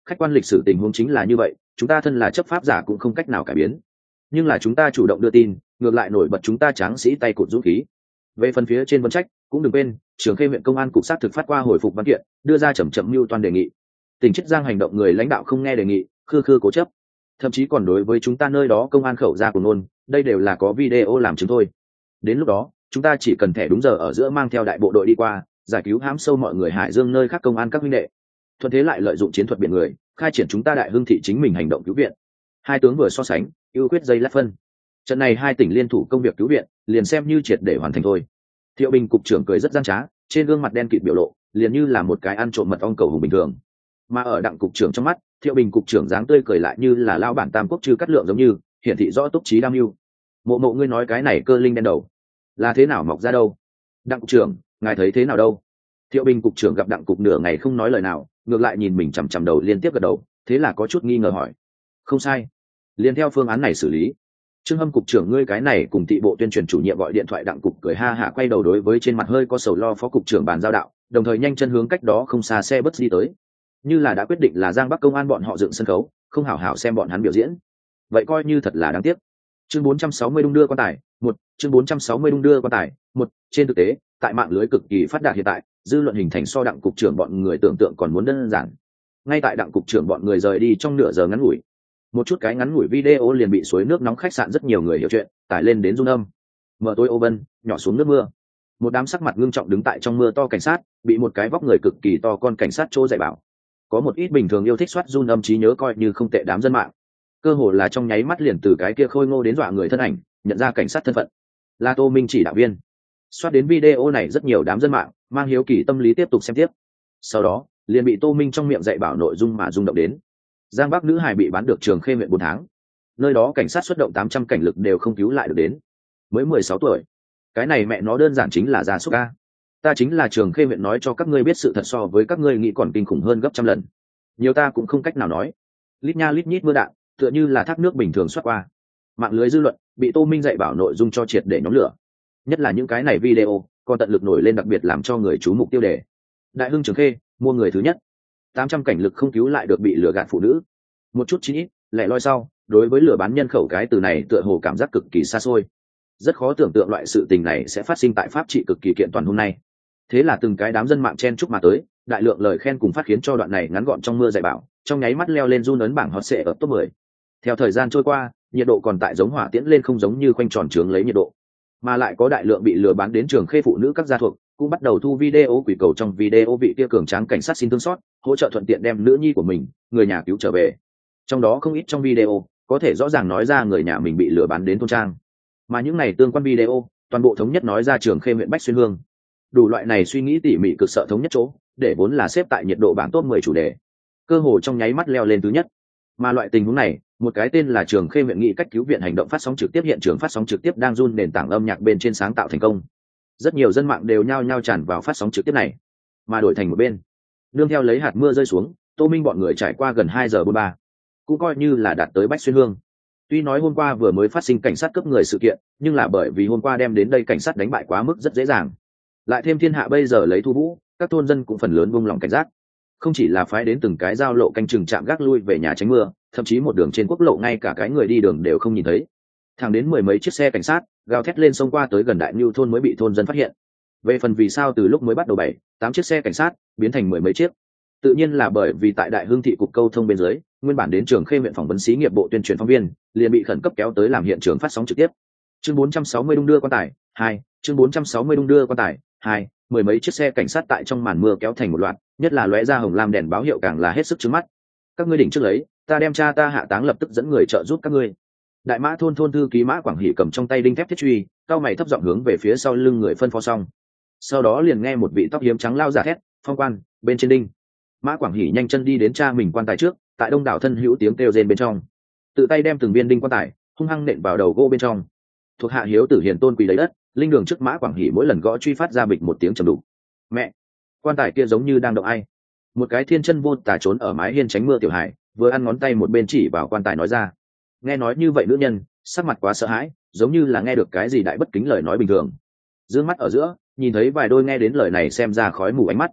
khách quan lịch sử tình huống chính là như vậy, chúng ta thân là chấp pháp giả cũng không cách nào cải biến, nhưng là chúng ta chủ động đưa tin, ngược lại nổi bật chúng ta tráng sĩ tay cụt dũng khí. Về phần phía trên vấn trách, cũng đừng quên Trường Khê huyện công an cục xác thực phát qua hồi phục văn kiện, đưa ra chậm mưu toan đề nghị. Tỉnh Chiết Giang hành động người lãnh đạo không nghe đề nghị, khư cố chấp, thậm chí còn đối với chúng ta nơi đó công an khẩu ra của nôn, đây đều là có video làm chứng thôi. Đến lúc đó chúng ta chỉ cần thẻ đúng giờ ở giữa mang theo đại bộ đội đi qua, giải cứu hãm sâu mọi người Hải Dương nơi khác công an các huynh đệ, thuận thế lại lợi dụng chiến thuật biển người, khai triển chúng ta Đại Hưng thị chính mình hành động cứu viện. Hai tướng vừa so sánh, ưu quyết dây lát phân. Trận này hai tỉnh liên thủ công việc cứu viện, liền xem như triệt để hoàn thành thôi. Thiệu Bình cục trưởng cười rất gian trá, trên gương mặt đen kịt biểu lộ, liền như là một cái ăn trộm mật ong cầu hùng bình thường. Mà ở Đặng cục trưởng trong mắt, Thiệu Bình cục trưởng dáng tươi cười lại như là lao bản Tam Quốc Trư Cát Lượng giống như, hiển thị rõ túc trí đam mưu. Mộ ngươi nói cái này cơ linh đen đầu, là thế nào mọc ra đâu? Đặng cục trưởng, ngài thấy thế nào đâu? Thiệu Bình cục trưởng gặp Đặng cục nửa ngày không nói lời nào, ngược lại nhìn mình chằm chằm đầu liên tiếp gật đầu, thế là có chút nghi ngờ hỏi. Không sai, liền theo phương án này xử lý. Trương Hâm cục trưởng, ngươi cái này cùng thị bộ tuyên truyền chủ nhiệm gọi điện thoại. Đặng cục cười ha hả quay đầu đối với trên mặt hơi có sầu lo phó cục trưởng bàn giao đạo, đồng thời nhanh chân hướng cách đó không xa xe bus đi tới, như là đã quyết định là Giang Bắc công an bọn họ dựng sân khấu, không hảo hảo xem bọn hắn biểu diễn, vậy coi như thật là đáng tiếc. Chương 460 đung đưa quan tài một. Chương 460 đung đưa quan tài một. Trên thực tế, tại mạng lưới cực kỳ phát đạt hiện tại, dư luận hình thành so Đặng cục trưởng bọn người tưởng tượng còn muốn đơn giản. Ngay tại Đặng cục trưởng bọn người rời đi trong nửa giờ ngắn ngủi, một chút cái ngắn ngủi video liền bị suối nước nóng khách sạn rất nhiều người hiểu chuyện tải lên đến run âm. Mở tối ô vân, nhỏ xuống nước mưa. Một đám sắc mặt ngưng trọng đứng tại trong mưa to cảnh sát, bị một cái vóc người cực kỳ to con cảnh sát trô dạy bảo. Có một ít bình thường yêu thích soát run âm trí nhớ coi như không tệ đám dân mạng, cơ hồ là trong nháy mắt liền từ cái kia khôi ngô đến dọa người thân ảnh nhận ra cảnh sát thân phận là Tô Minh chỉ đạo viên. Soát đến video này rất nhiều đám dân mạng mang hiếu kỳ tâm lý tiếp tục xem tiếp, sau đó liền bị Tô Minh trong miệng dạy bảo nội dung mà rung động đến. Giang Bắc nữ hài bị bán được Trường Khê huyện 4 tháng, nơi đó cảnh sát xuất động 800 cảnh lực đều không cứu lại được đến, mới 16 tuổi. Cái này mẹ nó đơn giản chính là gia súc a. Ta chính là Trường Khê huyện nói cho các ngươi biết sự thật so với các ngươi nghĩ còn kinh khủng hơn gấp trăm lần. Nhiều ta cũng không cách nào nói. Lít nha lít nhít mưa đạn, tựa như là thác nước bình thường xoát qua. Mạng lưới dư luận bị Tô Minh dạy bảo nội dung cho triệt để nhóm lửa. Nhất là những cái này video, còn tận lực nổi lên đặc biệt làm cho người chú mục tiêu đề. Đại Hưng Trường Khê, mua người thứ nhất. 800 cảnh lực không cứu lại được bị lừa gạt phụ nữ. Một chút chín ít, lẻ loi sau, đối với lừa bán nhân khẩu cái từ này tựa hồ cảm giác cực kỳ xa xôi. Rất khó tưởng tượng loại sự tình này sẽ phát sinh tại pháp trị cực kỳ kiện toàn hôm nay. Thế là từng cái đám dân mạng chen chúc mà tới, đại lượng lời khen cùng phát khiến cho đoạn này ngắn gọn trong mưa dạy bảo, trong nháy mắt leo lên run ấn bảng hot sệ ở top 10. Theo thời gian trôi qua, nhiệt độ còn tại giống hỏa tiễn lên không giống như khoanh tròn trướng lấy nhiệt độ, mà lại có đại lượng bị lừa bán đến Trường Khê phụ nữ các gia thuộc cũng bắt đầu thu video quỷ cầu trong video vị kia cường tráng cảnh sát xin thương xót, hỗ trợ thuận tiện đem nữ nhi của mình, người nhà cứu trở về. Trong đó không ít trong video có thể rõ ràng nói ra người nhà mình bị lừa bán đến thôn trang, mà những này tương quan video toàn bộ thống nhất nói ra Trường Khê huyện Bách Xuyên Hương. Đủ loại này suy nghĩ tỉ mỉ cực sợ thống nhất chỗ, để vốn là xếp tại nhiệt độ bảng top 10 chủ đề, cơ hồ trong nháy mắt leo lên thứ nhất. Mà loại tình huống này, một cái tên là Trường Khê huyện nghị cách cứu viện hành động phát sóng trực tiếp hiện trường phát sóng trực tiếp đang run nền tảng âm nhạc bên trên sáng tạo thành công. Rất nhiều dân mạng đều nhao nhao tràn vào phát sóng trực tiếp này, mà đổi thành một bên, nương theo lấy hạt mưa rơi xuống, Tô Minh bọn người trải qua gần 2 giờ 43, cũng coi như là đạt tới Bách Xuyên Hương. Tuy nói hôm qua vừa mới phát sinh cảnh sát cướp người sự kiện, nhưng là bởi vì hôm qua đem đến đây cảnh sát đánh bại quá mức rất dễ dàng, lại thêm thiên hạ bây giờ lấy thu vũ, các thôn dân cũng phần lớn buông lòng cảnh giác, không chỉ là phái đến từng cái giao lộ canh chừng chạm gác lui về nhà tránh mưa, thậm chí một đường trên quốc lộ ngay cả cái người đi đường đều không nhìn thấy. Thẳng đến 10 mấy chiếc xe cảnh sát gào thét lên xông qua tới gần Đại Nưu thôn mới bị thôn dân phát hiện. Về phần vì sao từ lúc mới bắt đầu 7-8 chiếc xe cảnh sát biến thành 10 mấy chiếc, tự nhiên là bởi vì tại Đại Hưng thị cục câu thông bên dưới, nguyên bản đến Trường Khê huyện phỏng vấn xí nghiệp bộ tuyên truyền phóng viên liền bị khẩn cấp kéo tới làm hiện trường phát sóng trực tiếp. Chương 460 đung đưa quan tài 2. Chương 460 đung đưa quan tài 2. 10 mấy chiếc xe cảnh sát tại trong màn mưa kéo thành một loạt, nhất là lóe ra hồng lam đèn báo hiệu càng là hết sức chói mắt. Các ngươi đỉnh trước lấy, ta đem cha ta hạ táng lập tức dẫn người trợ giúp các ngươi. Đại Mã thôn thư ký Mã Quảng Hỷ cầm trong tay đinh thép thiết truy, cao mày thấp giọng hướng về phía sau lưng người phân phó xong. Sau đó liền nghe một vị tóc hiếm trắng lao giả thét, "Phong quan, bên trên đinh." Mã Quảng Hỷ nhanh chân đi đến cha mình quan tài trước, tại đông đảo thân hữu tiếng kêu rên bên trong, tự tay đem từng viên đinh quan tài hung hăng nện vào đầu gỗ bên trong. Thuộc hạ hiếu tử hiền tôn quỳ lấy đất, linh đường trước Mã Quảng Hỷ mỗi lần gõ truy phát ra bịch một tiếng trầm đục. Mẹ, quan tài kia giống như đang động ai. Một cái thiên chân vô tà trốn ở mái hiên tránh mưa tiểu hải, vừa ăn ngón tay một bên chỉ vào quan tài nói ra. Nghe nói như vậy nữ nhân sắc mặt quá sợ hãi, giống như là nghe được cái gì đại bất kính lời nói bình thường. Dương mắt ở giữa nhìn thấy vài đôi nghe đến lời này xem ra khói mù ánh mắt,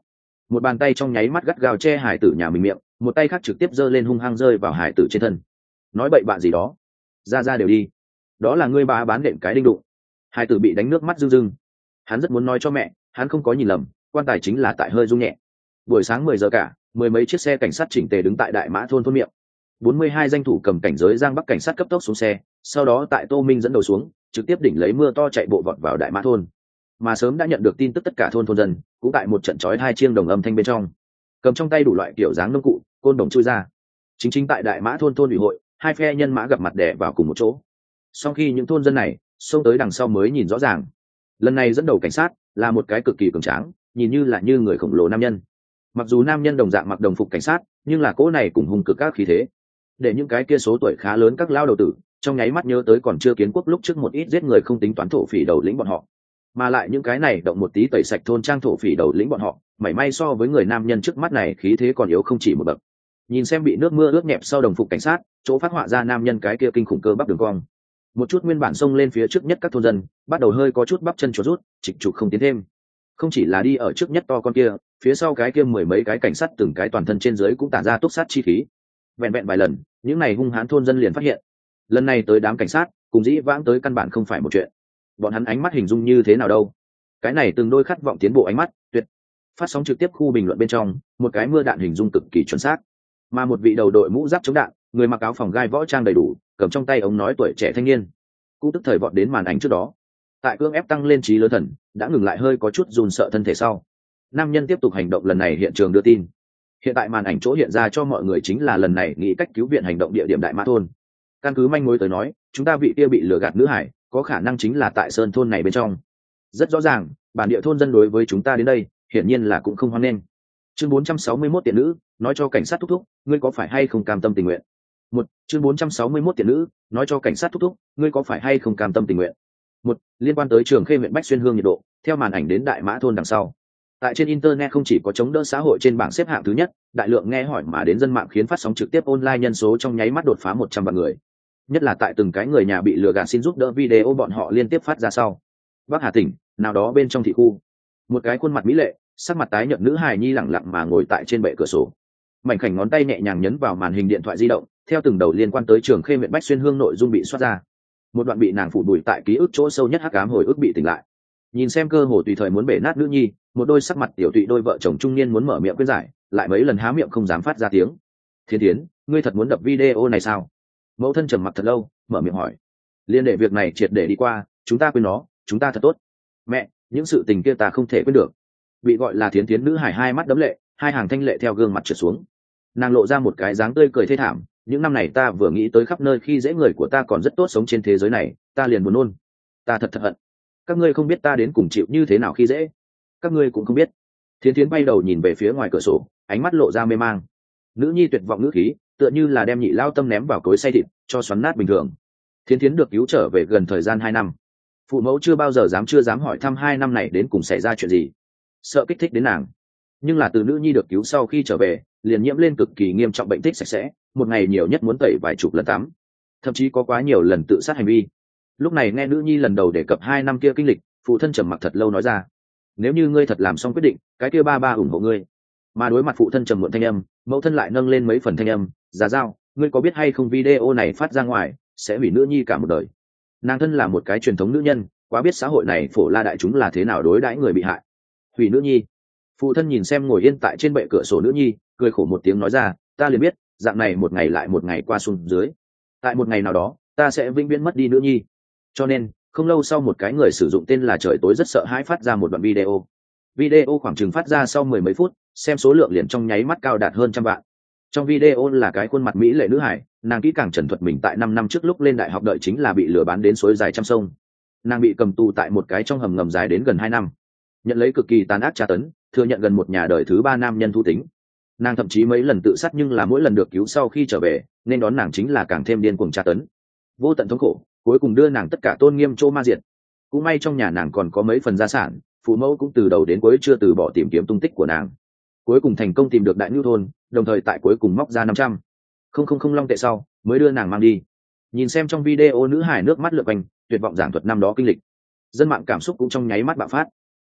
một bàn tay trong nháy mắt gắt gao che hải tử nhà mình miệng, một tay khác trực tiếp giơ lên hung hăng rơi vào hải tử trên thân. Nói bậy bạn gì đó, ra đều đi, đó là ngươi bà bán đệm cái đinh đụng. Hải tử bị đánh nước mắt rưng rưng, hắn rất muốn nói cho mẹ hắn không có nhìn lầm, quan tài chính là tại hơi rung nhẹ. Buổi sáng 10 giờ cả, mười mấy chiếc xe cảnh sát chỉnh tề đứng tại Đại Mã thôn miệng. 42 danh thủ cầm cảnh giới Giang Bắc cảnh sát cấp tốc xuống xe, sau đó tại Tô Minh dẫn đầu xuống, trực tiếp đỉnh lấy mưa to chạy bộ vọt vào Đại Mã thôn. Mà sớm đã nhận được tin tức tất cả thôn dân cũng tại một trận chói hai chiêng đồng âm thanh bên trong, cầm trong tay đủ loại kiểu dáng nông cụ, côn đồng chui ra. Chính tại Đại Mã thôn ủy hội, hai phe nhân mã gặp mặt đè vào cùng một chỗ. Sau khi những thôn dân này xông tới đằng sau mới nhìn rõ ràng, lần này dẫn đầu cảnh sát là một cái cực kỳ cường tráng, nhìn như là như người khổng lồ nam nhân. Mặc dù nam nhân đồng dạng mặc đồng phục cảnh sát, nhưng là cỗ này cùng hung cực các khí thế, để những cái kia số tuổi khá lớn các lao đầu tử trong nháy mắt nhớ tới còn chưa kiến quốc lúc trước một ít giết người không tính toán thổ phỉ đầu lĩnh bọn họ. Mà lại những cái này động một tí tẩy sạch thôn trang thổ phỉ đầu lĩnh bọn họ, mảy may so với người nam nhân trước mắt này khí thế còn yếu không chỉ một bậc. Nhìn xem bị nước mưa ướt nhẹp sau đồng phục cảnh sát, chỗ phát họa ra nam nhân cái kia kinh khủng cơ bắp đường cong. Một chút nguyên bản xông lên phía trước nhất các thôn dân bắt đầu hơi có chút bắp chân chuột rút, trịch trục không tiến thêm. Không chỉ là đi ở trước nhất to con kia, phía sau cái kia mười mấy cái cảnh sát từng cái toàn thân trên dưới cũng tản ra túc sát chi khí. Vẹn vẹn vài lần, những này hung hãn thôn dân liền phát hiện, lần này tới đám cảnh sát cùng dĩ vãng tới căn bản không phải một chuyện. Bọn hắn ánh mắt hình dung như thế nào đâu? Cái này từng đôi khát vọng tiến bộ ánh mắt tuyệt. Phát sóng trực tiếp khu bình luận bên trong, một cái mưa đạn hình dung cực kỳ chuẩn xác. Mà một vị đầu đội mũ giáp chống đạn, người mặc áo phòng gai võ trang đầy đủ, cầm trong tay ống nói tuổi trẻ thanh niên, cũng tức thời vọt đến màn ảnh trước đó. Tại cưỡng ép tăng lên trí lớn thần, đã ngừng lại hơi có chút run sợ thân thể sau. Nam nhân tiếp tục hành động lần này hiện trường đưa tin. Hiện tại màn ảnh chỗ hiện ra cho mọi người chính là lần này nghĩ cách cứu viện hành động địa điểm Đại Mã thôn. Căn cứ manh mối tới nói, chúng ta vị kia bị lừa gạt nữ hải, có khả năng chính là tại sơn thôn này bên trong. Rất rõ ràng, bản địa thôn dân đối với chúng ta đến đây, hiển nhiên là cũng không hoan nghênh. Chương 461 tiện nữ, nói cho cảnh sát thúc thúc, ngươi có phải hay không cam tâm tình nguyện? Chương 461 tiện nữ, nói cho cảnh sát thúc thúc, ngươi có phải hay không cam tâm tình nguyện? Liên quan tới Trường Khê huyện Bách Xuyên Hương nhiệt độ, theo màn ảnh đến Đại Mã thôn đằng sau. Tại trên internet không chỉ có chống đỡ xã hội trên bảng xếp hạng thứ nhất, đại lượng nghe hỏi mà đến dân mạng khiến phát sóng trực tiếp online nhân số trong nháy mắt đột phá 100 vạn người. Nhất là tại từng cái người nhà bị lừa gạt xin giúp đỡ video bọn họ liên tiếp phát ra sau. Bắc Hà tỉnh, nào đó bên trong thị khu, một cái khuôn mặt mỹ lệ, sắc mặt tái nhợt nữ hài nhi lẳng lặng mà ngồi tại trên bệ cửa sổ. Mảnh khảnh ngón tay nhẹ nhàng nhấn vào màn hình điện thoại di động, theo từng đầu liên quan tới Trường Khê huyện Bách Xuyên Hương nội dung bị xoát ra. Một đoạn bị nàng phủ đuổi tại ký ức chỗ sâu nhất hắc ám hồi ức bị tỉnh lại. Nhìn xem cơ hồ tùy thời muốn bể nát nữ nhi, một đôi sắc mặt tiểu tụy đôi vợ chồng trung niên muốn mở miệng khuyên giải, lại mấy lần há miệng không dám phát ra tiếng. Thiên Thiến, ngươi thật muốn đập video này sao? Mẫu thân trầm mặc thật lâu, mở miệng hỏi. Liên để việc này triệt để đi qua, chúng ta quên nó, chúng ta thật tốt. Mẹ, những sự tình kia ta không thể quên được. Bị gọi là Thiến Thiến nữ hải hai mắt đẫm lệ, hai hàng thanh lệ theo gương mặt trượt xuống. Nàng lộ ra một cái dáng tươi cười thê thảm. Những năm này ta vừa nghĩ tới khắp nơi khi dễ người của ta còn rất tốt sống trên thế giới này, ta liền buồn nôn. Ta thật hận. Các ngươi không biết ta đến cùng chịu như thế nào khi dễ. Các ngươi cũng không biết. Thiến Thiến bay đầu nhìn về phía ngoài cửa sổ, ánh mắt lộ ra mê mang. Nữ nhi tuyệt vọng ngữ khí, tựa như là đem nhị lao tâm ném vào cối xay thịt, cho xoắn nát bình thường. Thiến Thiến được cứu trở về gần thời gian 2 năm. Phụ mẫu chưa bao giờ chưa dám hỏi thăm 2 năm này đến cùng xảy ra chuyện gì, sợ kích thích đến nàng. Nhưng là từ nữ nhi được cứu sau khi trở về, liền nhiễm lên cực kỳ nghiêm trọng bệnh tích sạch sẽ, một ngày nhiều nhất muốn tẩy vài chục lần tắm, thậm chí có quá nhiều lần tự sát hành vi. Lúc này nghe nữ nhi lần đầu đề cập 2 năm kia kinh lịch, phụ thân trầm mặc thật lâu nói ra: nếu như ngươi thật làm xong quyết định, cái kia ba ủng hộ ngươi. Mà đối mặt phụ thân trầm muộn thanh âm, mẫu thân lại nâng lên mấy phần thanh âm: Giá Giao, ngươi có biết hay không video này phát ra ngoài sẽ hủy nữ nhi cả một đời. Nàng thân là một cái truyền thống nữ nhân, quá biết xã hội này phổ la đại chúng là thế nào đối đãi người bị hại. Hủy nữ nhi. Phụ thân nhìn xem ngồi yên tại trên bệ cửa sổ nữ nhi, cười khổ một tiếng nói ra: ta liền biết dạng này một ngày lại một ngày qua xuống dưới, tại một ngày nào đó ta sẽ vĩnh viễn mất đi nữ nhi. Cho nên không lâu sau một cái người sử dụng tên là Trời Tối rất sợ hãi phát ra một đoạn video khoảng chừng phát ra sau 10 mấy phút, xem số lượng liền trong nháy mắt cao đạt hơn 100 vạn. Trong video là cái khuôn mặt mỹ lệ nữ hải, nàng kỹ càng trần thuật mình tại 5 năm trước lúc lên đại học đợi chính là bị lừa bán đến suối dài trăm sông. Nàng bị cầm tù tại một cái trong hầm ngầm dài đến gần 2 năm, nhận lấy cực kỳ tàn ác tra tấn, thừa nhận gần một nhà đời thứ 3 nam nhân thu tính. Nàng thậm chí mấy lần tự sát, nhưng là mỗi lần được cứu sau khi trở về, nên đón nàng chính là càng thêm điên cuồng tra tấn, vô tận thống khổ, cuối cùng đưa nàng tất cả tôn nghiêm trô ma diệt. Cũng may trong nhà nàng còn có mấy phần gia sản, phụ mẫu cũng từ đầu đến cuối chưa từ bỏ tìm kiếm tung tích của nàng, cuối cùng thành công tìm được đại nhu thôn, đồng thời tại cuối cùng móc ra 500 không long tệ sau mới đưa nàng mang đi. Nhìn xem trong video nữ hải nước mắt lượt quanh, tuyệt vọng giảng thuật năm đó kinh lịch, dân mạng cảm xúc cũng trong nháy mắt bạo phát.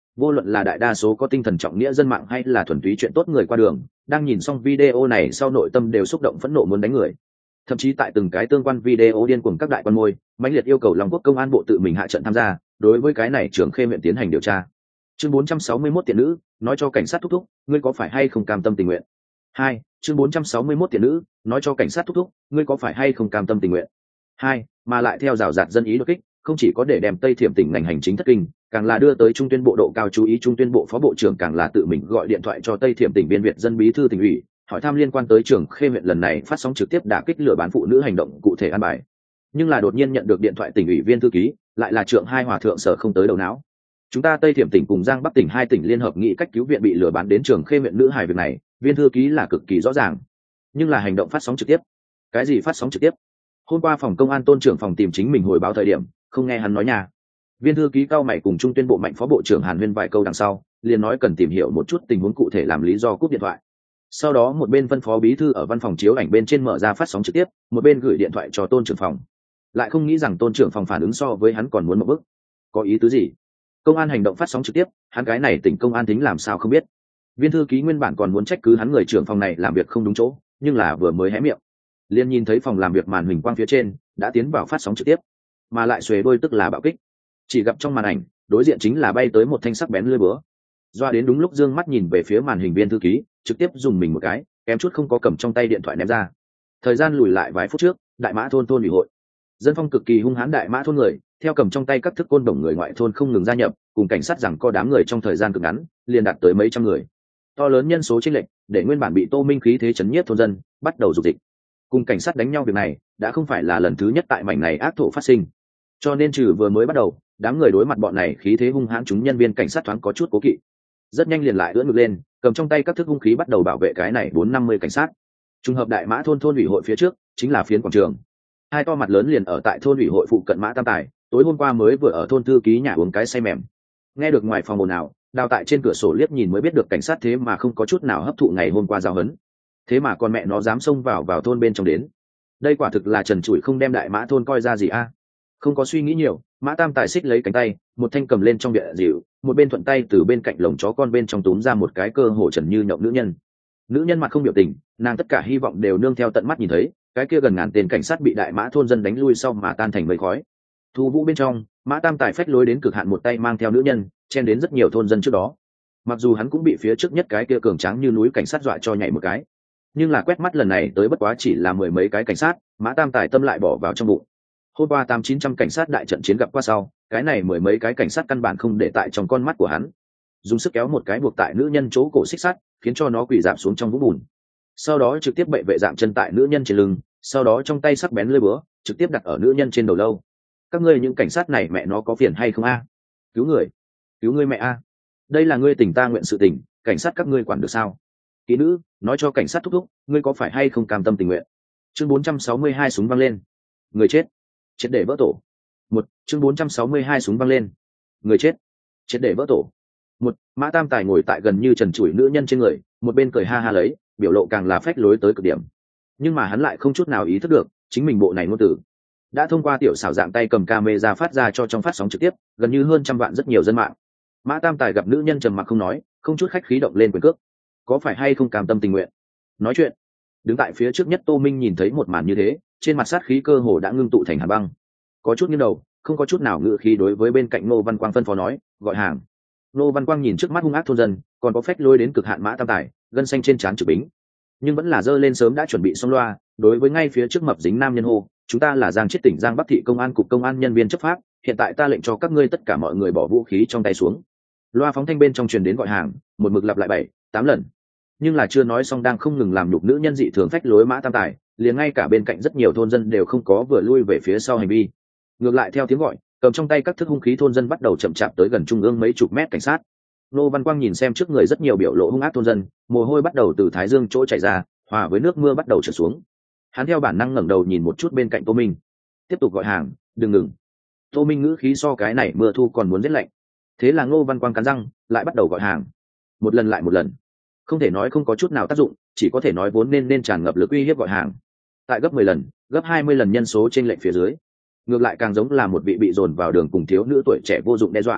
Vô luận là đại đa số có tinh thần trọng nghĩa dân mạng hay là thuần túy chuyện tốt người qua đường, đang nhìn xong video này sau nội tâm đều xúc động phẫn nộ muốn đánh người. Thậm chí tại từng cái tương quan video điên cuồng các đại quan môi mãnh liệt yêu cầu Long Quốc công an bộ tự mình hạ trận tham gia, đối với cái này Trường Khê huyện tiến hành điều tra. Chương 461 tiện nữ, nói cho cảnh sát thúc thúc, ngươi có phải hay không cam tâm tình nguyện? 2. Chương 461 tiện nữ, nói cho cảnh sát thúc thúc, ngươi có phải hay không cam tâm tình nguyện? 2. Mà lại theo rào rạt dân ý đột kích, không chỉ có để đem Tây Thiểm tỉnh ngành hành chính thất kinh, càng là đưa tới Trung tuyên bộ độ cao chú ý. Trung tuyên bộ phó bộ trưởng càng là tự mình gọi điện thoại cho Tây Thiểm tỉnh biên Việt dân bí thư tỉnh ủy, hỏi thăm liên quan tới Trường Khê huyện lần này phát sóng trực tiếp đả kích lừa bán phụ nữ hành động cụ thể an bài. Nhưng là đột nhiên nhận được điện thoại tỉnh ủy viên thư ký, lại là Trượng Hai Hòa thượng sở không tới đầu não. Chúng ta Tây Thiểm tỉnh cùng Giang Bắc tỉnh hai tỉnh liên hợp nghị cách cứu viện bị lừa bán đến Trường Khê huyện nữ hài việc này, viên thư ký là cực kỳ rõ ràng. Nhưng là hành động phát sóng trực tiếp. Cái gì phát sóng trực tiếp? Hôm qua phòng công an Tôn trưởng phòng tìm chính mình hồi báo thời điểm, không nghe hắn nói nhà. Viên thư ký cao mày cùng Trung tuyên bộ mạnh phó bộ trưởng Hàn Huyên vài câu đằng sau, liền nói cần tìm hiểu một chút tình huống cụ thể làm lý do cúp điện thoại. Sau đó một bên phân phó bí thư ở văn phòng chiếu ảnh bên trên mở ra phát sóng trực tiếp, một bên gửi điện thoại cho Tôn trưởng phòng. Lại không nghĩ rằng Tôn trưởng phòng phản ứng so với hắn còn muốn một bước. Có ý tứ gì? Công an hành động phát sóng trực tiếp, hắn cái này tỉnh công an tính làm sao không biết. Viên thư ký nguyên bản còn muốn trách cứ hắn người trưởng phòng này làm việc không đúng chỗ, nhưng là vừa mới hé miệng, liền nhìn thấy phòng làm việc màn hình quang phía trên đã tiến vào phát sóng trực tiếp, mà lại xuề đôi tức là bạo kích. Chỉ gặp trong màn ảnh, đối diện chính là bay tới một thanh sắc bén lưỡi búa. Doa đến đúng lúc dương mắt nhìn về phía màn hình viên thư ký, trực tiếp dùng mình một cái, kém chút không có cầm trong tay điện thoại ném ra. Thời gian lùi lại vài phút trước, Đại Mã thôn thôn ủy hội, dân phong cực kỳ hung hãn Đại Mã thôn người, theo cầm trong tay các thức côn đồng người ngoại thôn không ngừng gia nhập, cùng cảnh sát rằng có đám người trong thời gian cực ngắn, liền đạt tới mấy trăm người. To lớn nhân số chênh lệch, để nguyên bản bị Tô Minh khí thế chấn nhiếp thôn dân bắt đầu dục dịch. Cùng cảnh sát đánh nhau việc này, đã không phải là lần thứ nhất tại mảnh này ác thổ phát sinh. Cho nên trừ vừa mới bắt đầu, đám người đối mặt bọn này khí thế hung hãn, chúng nhân viên cảnh sát thoáng có chút cố kỵ. Rất nhanh liền lại ưỡn ngực lên, cầm trong tay các thức hung khí bắt đầu bảo vệ cái này 450 cảnh sát. Trùng hợp Đại Mã thôn thôn ủy hội phía trước chính là phiến quảng trường. Hai to mặt lớn liền ở tại thôn ủy hội phụ cận Mã Tam Tài, tối hôm qua mới vừa ở thôn thư ký nhà uống cái say mềm. Nghe được ngoài phòng ồn ào, đào tại trên cửa sổ liếc nhìn mới biết được cảnh sát thế mà không có chút nào hấp thụ ngày hôm qua giao hấn. Thế mà con mẹ nó dám xông vào thôn bên trong đến. Đây quả thực là trần trụi không đem Đại Mã thôn coi ra gì a. Không có suy nghĩ nhiều, Mã Tam Tài xích lấy cánh tay, một thanh cầm lên trong địa dịu, một bên thuận tay từ bên cạnh lồng chó con bên trong túm ra một cái cơ hồ trần như nhộng nữ nhân. Nữ nhân mặt không biểu tình, nàng tất cả hy vọng đều nương theo tận mắt nhìn thấy, cái kia gần ngàn tên cảnh sát bị Đại Mã thôn dân đánh lui sau mà tan thành mây khói. Thu vũ bên trong, Mã Tam Tài phách lối đến cực hạn, một tay mang theo nữ nhân, chen đến rất nhiều thôn dân trước đó. Mặc dù hắn cũng bị phía trước nhất cái kia cường tráng như núi cảnh sát dọa cho nhảy một cái, nhưng là quét mắt lần này tới bất quá chỉ là mười mấy cái cảnh sát, Mã Tam Tài tâm lại bỏ vào trong bụng. Hôm qua 800-900 cảnh sát đại trận chiến gặp qua sau, cái này mười mấy cái cảnh sát căn bản không để tại trong con mắt của hắn. Dùng sức kéo một cái buộc tại nữ nhân chỗ cổ xích sắt, khiến cho nó quỳ rạp xuống trong vũng bùn. Sau đó trực tiếp bệ vệ dạm chân tại nữ nhân trên lưng, sau đó trong tay sắc bén lưỡi búa trực tiếp đặt ở nữ nhân trên đầu lâu. Các ngươi những cảnh sát này mẹ nó có phiền hay không a? Cứu người, cứu ngươi mẹ a! Đây là ngươi tình ta nguyện sự tình, cảnh sát các ngươi quản được sao? Kỹ nữ, nói cho cảnh sát thúc thúc, ngươi có phải hay không cam tâm tình nguyện? Chương 462 súng văng lên. Người chết, chết để vỡ tổ. Một, chương 462 súng văng lên. Người chết, chết để vỡ tổ. Một, Mã Tam Tài ngồi tại gần như trần trụi nữ nhân trên người, một bên cười ha ha lấy, biểu lộ càng là phách lối tới cực điểm. Nhưng mà hắn lại không chút nào ý thức được, chính mình bộ này ngôn tử đã thông qua tiểu xảo dạng tay cầm camera phát ra cho trong phát sóng trực tiếp, gần như hơn trăm vạn rất nhiều dân mạng. Mã Tam Tài gặp nữ nhân trầm mặc không nói, không chút khách khí động lên quyền cước. Có phải hay không cam tâm tình nguyện? Nói chuyện. Đứng tại phía trước nhất Tô Minh nhìn thấy một màn như thế, trên mặt sát khí cơ hồ đã ngưng tụ thành hàn băng. Có chút nghiêng đầu, không có chút nào ngự khí đối với bên cạnh Ngô Văn Quang phân phó nói, gọi hàng. Ngô Văn Quang nhìn trước mắt hung ác thôn dân, còn có phách lôi đến cực hạn Mã Tam Tài, gân xanh trên trán trực bính, nhưng vẫn là giơ lên sớm đã chuẩn bị xong loa, đối với ngay phía trước mập dính nam nhân hô, chúng ta là Giang Chiết tỉnh Giang Bắc thị công an cục công an nhân viên chấp pháp, hiện tại ta lệnh cho các ngươi tất cả mọi người bỏ vũ khí trong tay xuống. Loa phóng thanh bên trong truyền đến gọi hàng, một mực lặp lại 7-8 lần. Nhưng là chưa nói xong đang không ngừng làm nhục nữ nhân dị thường phách lối Mã Tam Tài, liền ngay cả bên cạnh rất nhiều thôn dân đều không có vừa lui về phía sau hành vi. Ngược lại theo tiếng gọi, cầm trong tay các thức hung khí thôn dân bắt đầu chậm chạp tới gần trung ương mấy chục mét cảnh sát. Nô Văn Quang nhìn xem trước người rất nhiều biểu lộ hung ác thôn dân, mồ hôi bắt đầu từ thái dương chỗ chảy ra, hòa với nước mưa bắt đầu trượt xuống. Hắn theo bản năng ngẩng đầu nhìn một chút bên cạnh Tô Minh, tiếp tục gọi hàng, đừng ngừng. Tô Minh ngữ khí so cái này mưa thu còn muốn rét lạnh. Thế là Ngô Văn Quang cắn răng, lại bắt đầu gọi hàng, một lần lại một lần. Không thể nói không có chút nào tác dụng, chỉ có thể nói vốn nên tràn ngập lực uy hiếp gọi hàng. Tại gấp 10 lần, gấp 20 lần nhân số trên lệnh phía dưới, ngược lại càng giống là một vị bị dồn vào đường cùng thiếu nữ tuổi trẻ vô dụng đe dọa.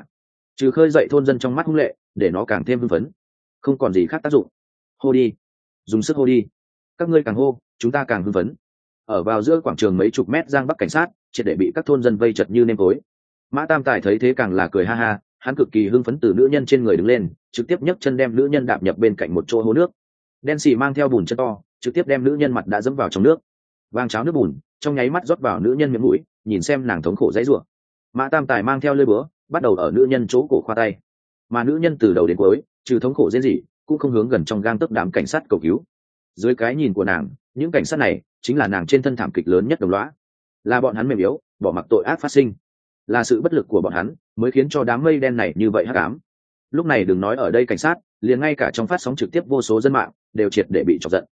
trừ khơi dậy thôn dân trong mắt hung lệ để nó càng thêm hưng phấn, không còn gì khác tác dụng. Hô đi, dùng sức hô đi, các ngươi càng hô chúng ta càng hưng phấn. Ở vào giữa quảng trường mấy chục mét, giang bắc cảnh sát triệt để bị các thôn dân vây chật như nêm tối. Mã Tam Tài thấy thế càng là cười ha ha, hắn cực kỳ hưng phấn từ nữ nhân trên người đứng lên, trực tiếp nhấc chân đem nữ nhân đạp nhập bên cạnh một chỗ hố nước. Đen xì mang theo bùn chân to, trực tiếp đem nữ nhân mặt đã dẫm vào trong nước. Vàng cháo nước bùn trong nháy mắt rót vào nữ nhân miệng mũi, nhìn xem nàng thống khổ dãy rủa. Mã Tam Tài mang theo lưỡi búa bắt đầu ở nữ nhân chỗ cổ khoa tay, mà nữ nhân từ đầu đến cuối trừ thống khổ rên rỉ cũng không hướng gần trong gang tấc đám cảnh sát cầu cứu. Dưới cái nhìn của nàng, những cảnh sát này chính là nàng trên thân thảm kịch lớn nhất đồng lõa, là bọn hắn mềm yếu bỏ mặc tội ác phát sinh, là sự bất lực của bọn hắn mới khiến cho đám mây đen này như vậy hắc ám. Lúc này đừng nói ở đây cảnh sát, liền ngay cả trong phát sóng trực tiếp vô số dân mạng đều triệt để bị chọc giận.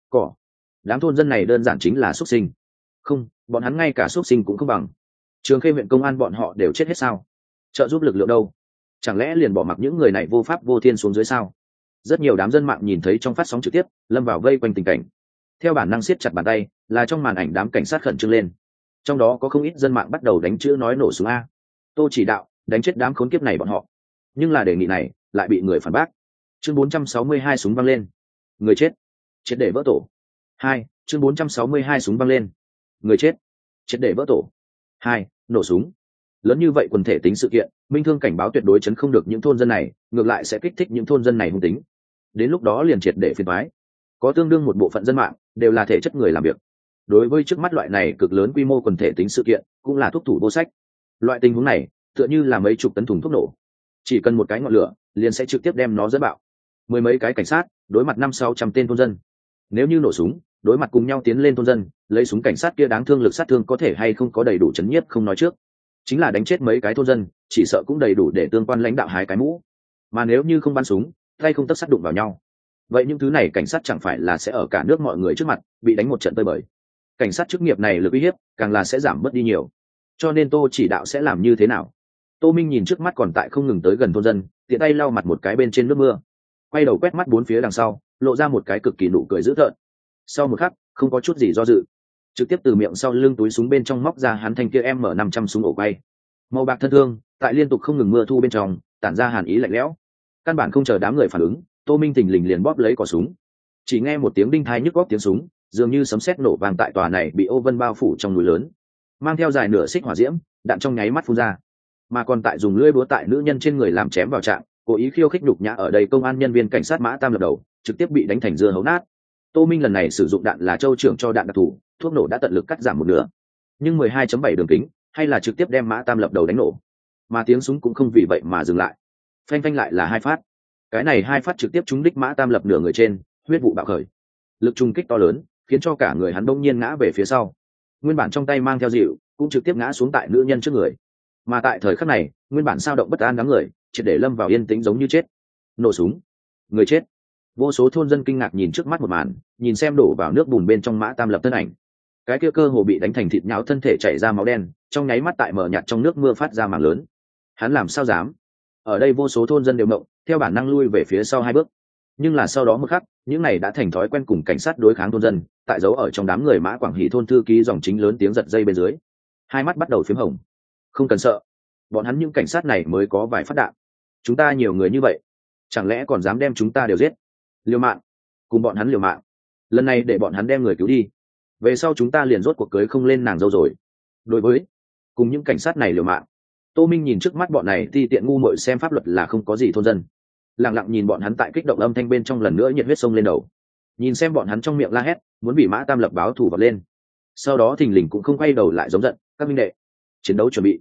Đám thôn dân này đơn giản chính là xuất sinh. Không, bọn hắn ngay cả xuất sinh cũng không bằng. Trường Khê huyện công an bọn họ đều chết hết sao? Trợ giúp lực lượng đâu? Chẳng lẽ liền bỏ mặc những người này vô pháp vô thiên xuống dưới sao? Rất nhiều đám dân mạng nhìn thấy trong phát sóng trực tiếp lâm vào vây quanh tình cảnh, theo bản năng siết chặt bàn tay, là trong màn ảnh đám cảnh sát khẩn trương lên. Trong đó có không ít dân mạng bắt đầu đánh chữ nói nổ súng a. Tô chỉ đạo đánh chết đám khốn kiếp này bọn họ. Nhưng là đề nghị này lại bị người phản bác. Chương 462 súng văng lên. Người chết. Chết để vỡ tổ. 2. Chương 462 súng văng lên. Người chết. Chết để vỡ tổ. 2. Nổ súng. Lớn như vậy quần thể tính sự kiện, Minh Thương cảnh báo tuyệt đối chấn không được những thôn dân này, ngược lại sẽ kích thích những thôn dân này hung tính. Đến lúc đó liền triệt để phiền toái. Có tương đương một bộ phận dân mạng đều là thể chất người làm việc. Đối với trước mắt loại này cực lớn quy mô quần thể tính sự kiện, cũng là thuốc thủ vô sách. Loại tình huống này tựa như là mấy chục tấn thùng thuốc nổ, chỉ cần một cái ngọn lửa liền sẽ trực tiếp đem nó dẫn bạo. Mười mấy cái cảnh sát đối mặt 500-600 tên thôn dân, nếu như nổ súng đối mặt cùng nhau tiến lên thôn dân, lấy súng cảnh sát kia đáng thương lực sát thương có thể hay không có đầy đủ chấn nhiếp không nói trước, chính là đánh chết mấy cái thôn dân chỉ sợ cũng đầy đủ để tương quan lãnh đạo hái cái mũ. Mà nếu như không bắn súng, tay không tấc sắt đụng vào nhau, vậy những thứ này cảnh sát chẳng phải là sẽ ở cả nước mọi người trước mặt bị đánh một trận tơi bời. Cảnh sát chức nghiệp này lực uy hiếp càng là sẽ giảm bớt đi nhiều. Cho nên Tô chỉ đạo sẽ làm như thế nào? Tô Minh nhìn trước mắt còn tại không ngừng tới gần thôn dân, tiện tay lau mặt một cái bên trên nước mưa, quay đầu quét mắt bốn phía đằng sau, lộ ra một cái cực kỳ nụ cười dữ tợn. Sau một khắc, không có chút gì do dự, trực tiếp từ miệng sau lưng túi súng bên trong móc ra hắn thanh kia M500 súng ổ quay, màu bạc thân thương, tại liên tục không ngừng mưa thu bên trong tản ra hàn ý lạnh lẽo. Căn bản không chờ đám người phản ứng, Tô Minh thình lình liền bóp lấy cò súng. Chỉ nghe một tiếng đinh thai nhức góc tiếng súng, dường như sấm sét nổ vang tại tòa này bị ô vân bao phủ trong núi lớn, mang theo dài nửa xích hỏa diễm, đạn trong nháy mắt phun ra, mà còn tại dùng lưỡi búa tại nữ nhân trên người làm chém vào trạng, cố ý khiêu khích nhục nhã ở đây công an nhân viên cảnh sát Mã Tam lập đầu, trực tiếp bị đánh thành dưa hấu nát. Tô Minh lần này sử dụng đạn là châu trưởng cho đạn đặc thù, thuốc nổ đã tận lực cắt giảm một nửa, nhưng 12.7 đường kính hay là trực tiếp đem Mã Tam lập đầu đánh nổ, mà tiếng súng cũng không vì vậy mà dừng lại, phanh phanh lại là 2 phát. Cái này 2 phát trực tiếp trúng đích Mã Tam lập nửa người trên, huyết vụ bạo khởi, lực trùng kích to lớn khiến cho cả người hắn đông nhiên ngã về phía sau, nguyên bản trong tay mang theo dịu cũng trực tiếp ngã xuống tại nữ nhân trước người. Mà tại thời khắc này, nguyên bản sao động bất an đám người triệt để lâm vào yên tĩnh giống như chết. Nổ súng, người chết. Vô số thôn dân kinh ngạc nhìn trước mắt một màn, nhìn xem đổ vào nước bùn bên trong Mã Tam lập thân ảnh, cái kia cơ hồ bị đánh thành thịt nhão, thân thể chảy ra máu đen, trong nháy mắt tại mờ nhạt trong nước mưa phát ra mảng lớn. Hắn làm sao dám? Ở đây vô số thôn dân đều mộng, theo bản năng lui về phía sau 2 bước. Nhưng là sau đó một khắc, những này đã thành thói quen cùng cảnh sát đối kháng thôn dân, tại giấu ở trong đám người Mã Quảng Hỷ thôn thư ký dòng chính lớn tiếng giật dây bên dưới, hai mắt bắt đầu phím hồng. Không cần sợ, bọn hắn những cảnh sát này mới có vài phát đạn, chúng ta nhiều người như vậy, chẳng lẽ còn dám đem chúng ta đều giết? Liều mạng, cùng bọn hắn liều mạng. Lần này để bọn hắn đem người cứu đi, về sau chúng ta liền rốt cuộc cưới không lên nàng dâu rồi. Đối với cùng những cảnh sát này liều mạng, Tô Minh nhìn trước mắt bọn này ti tiện ngu muội xem pháp luật là không có gì thôn dân, lặng lặng nhìn bọn hắn tại kích động âm thanh bên trong lần nữa nhiệt huyết sông lên đầu, nhìn xem bọn hắn trong miệng la hét muốn bị Mã Tam lập báo thù vật lên, sau đó thình lình cũng không quay đầu lại giống giận, các minh đệ, chiến đấu chuẩn bị.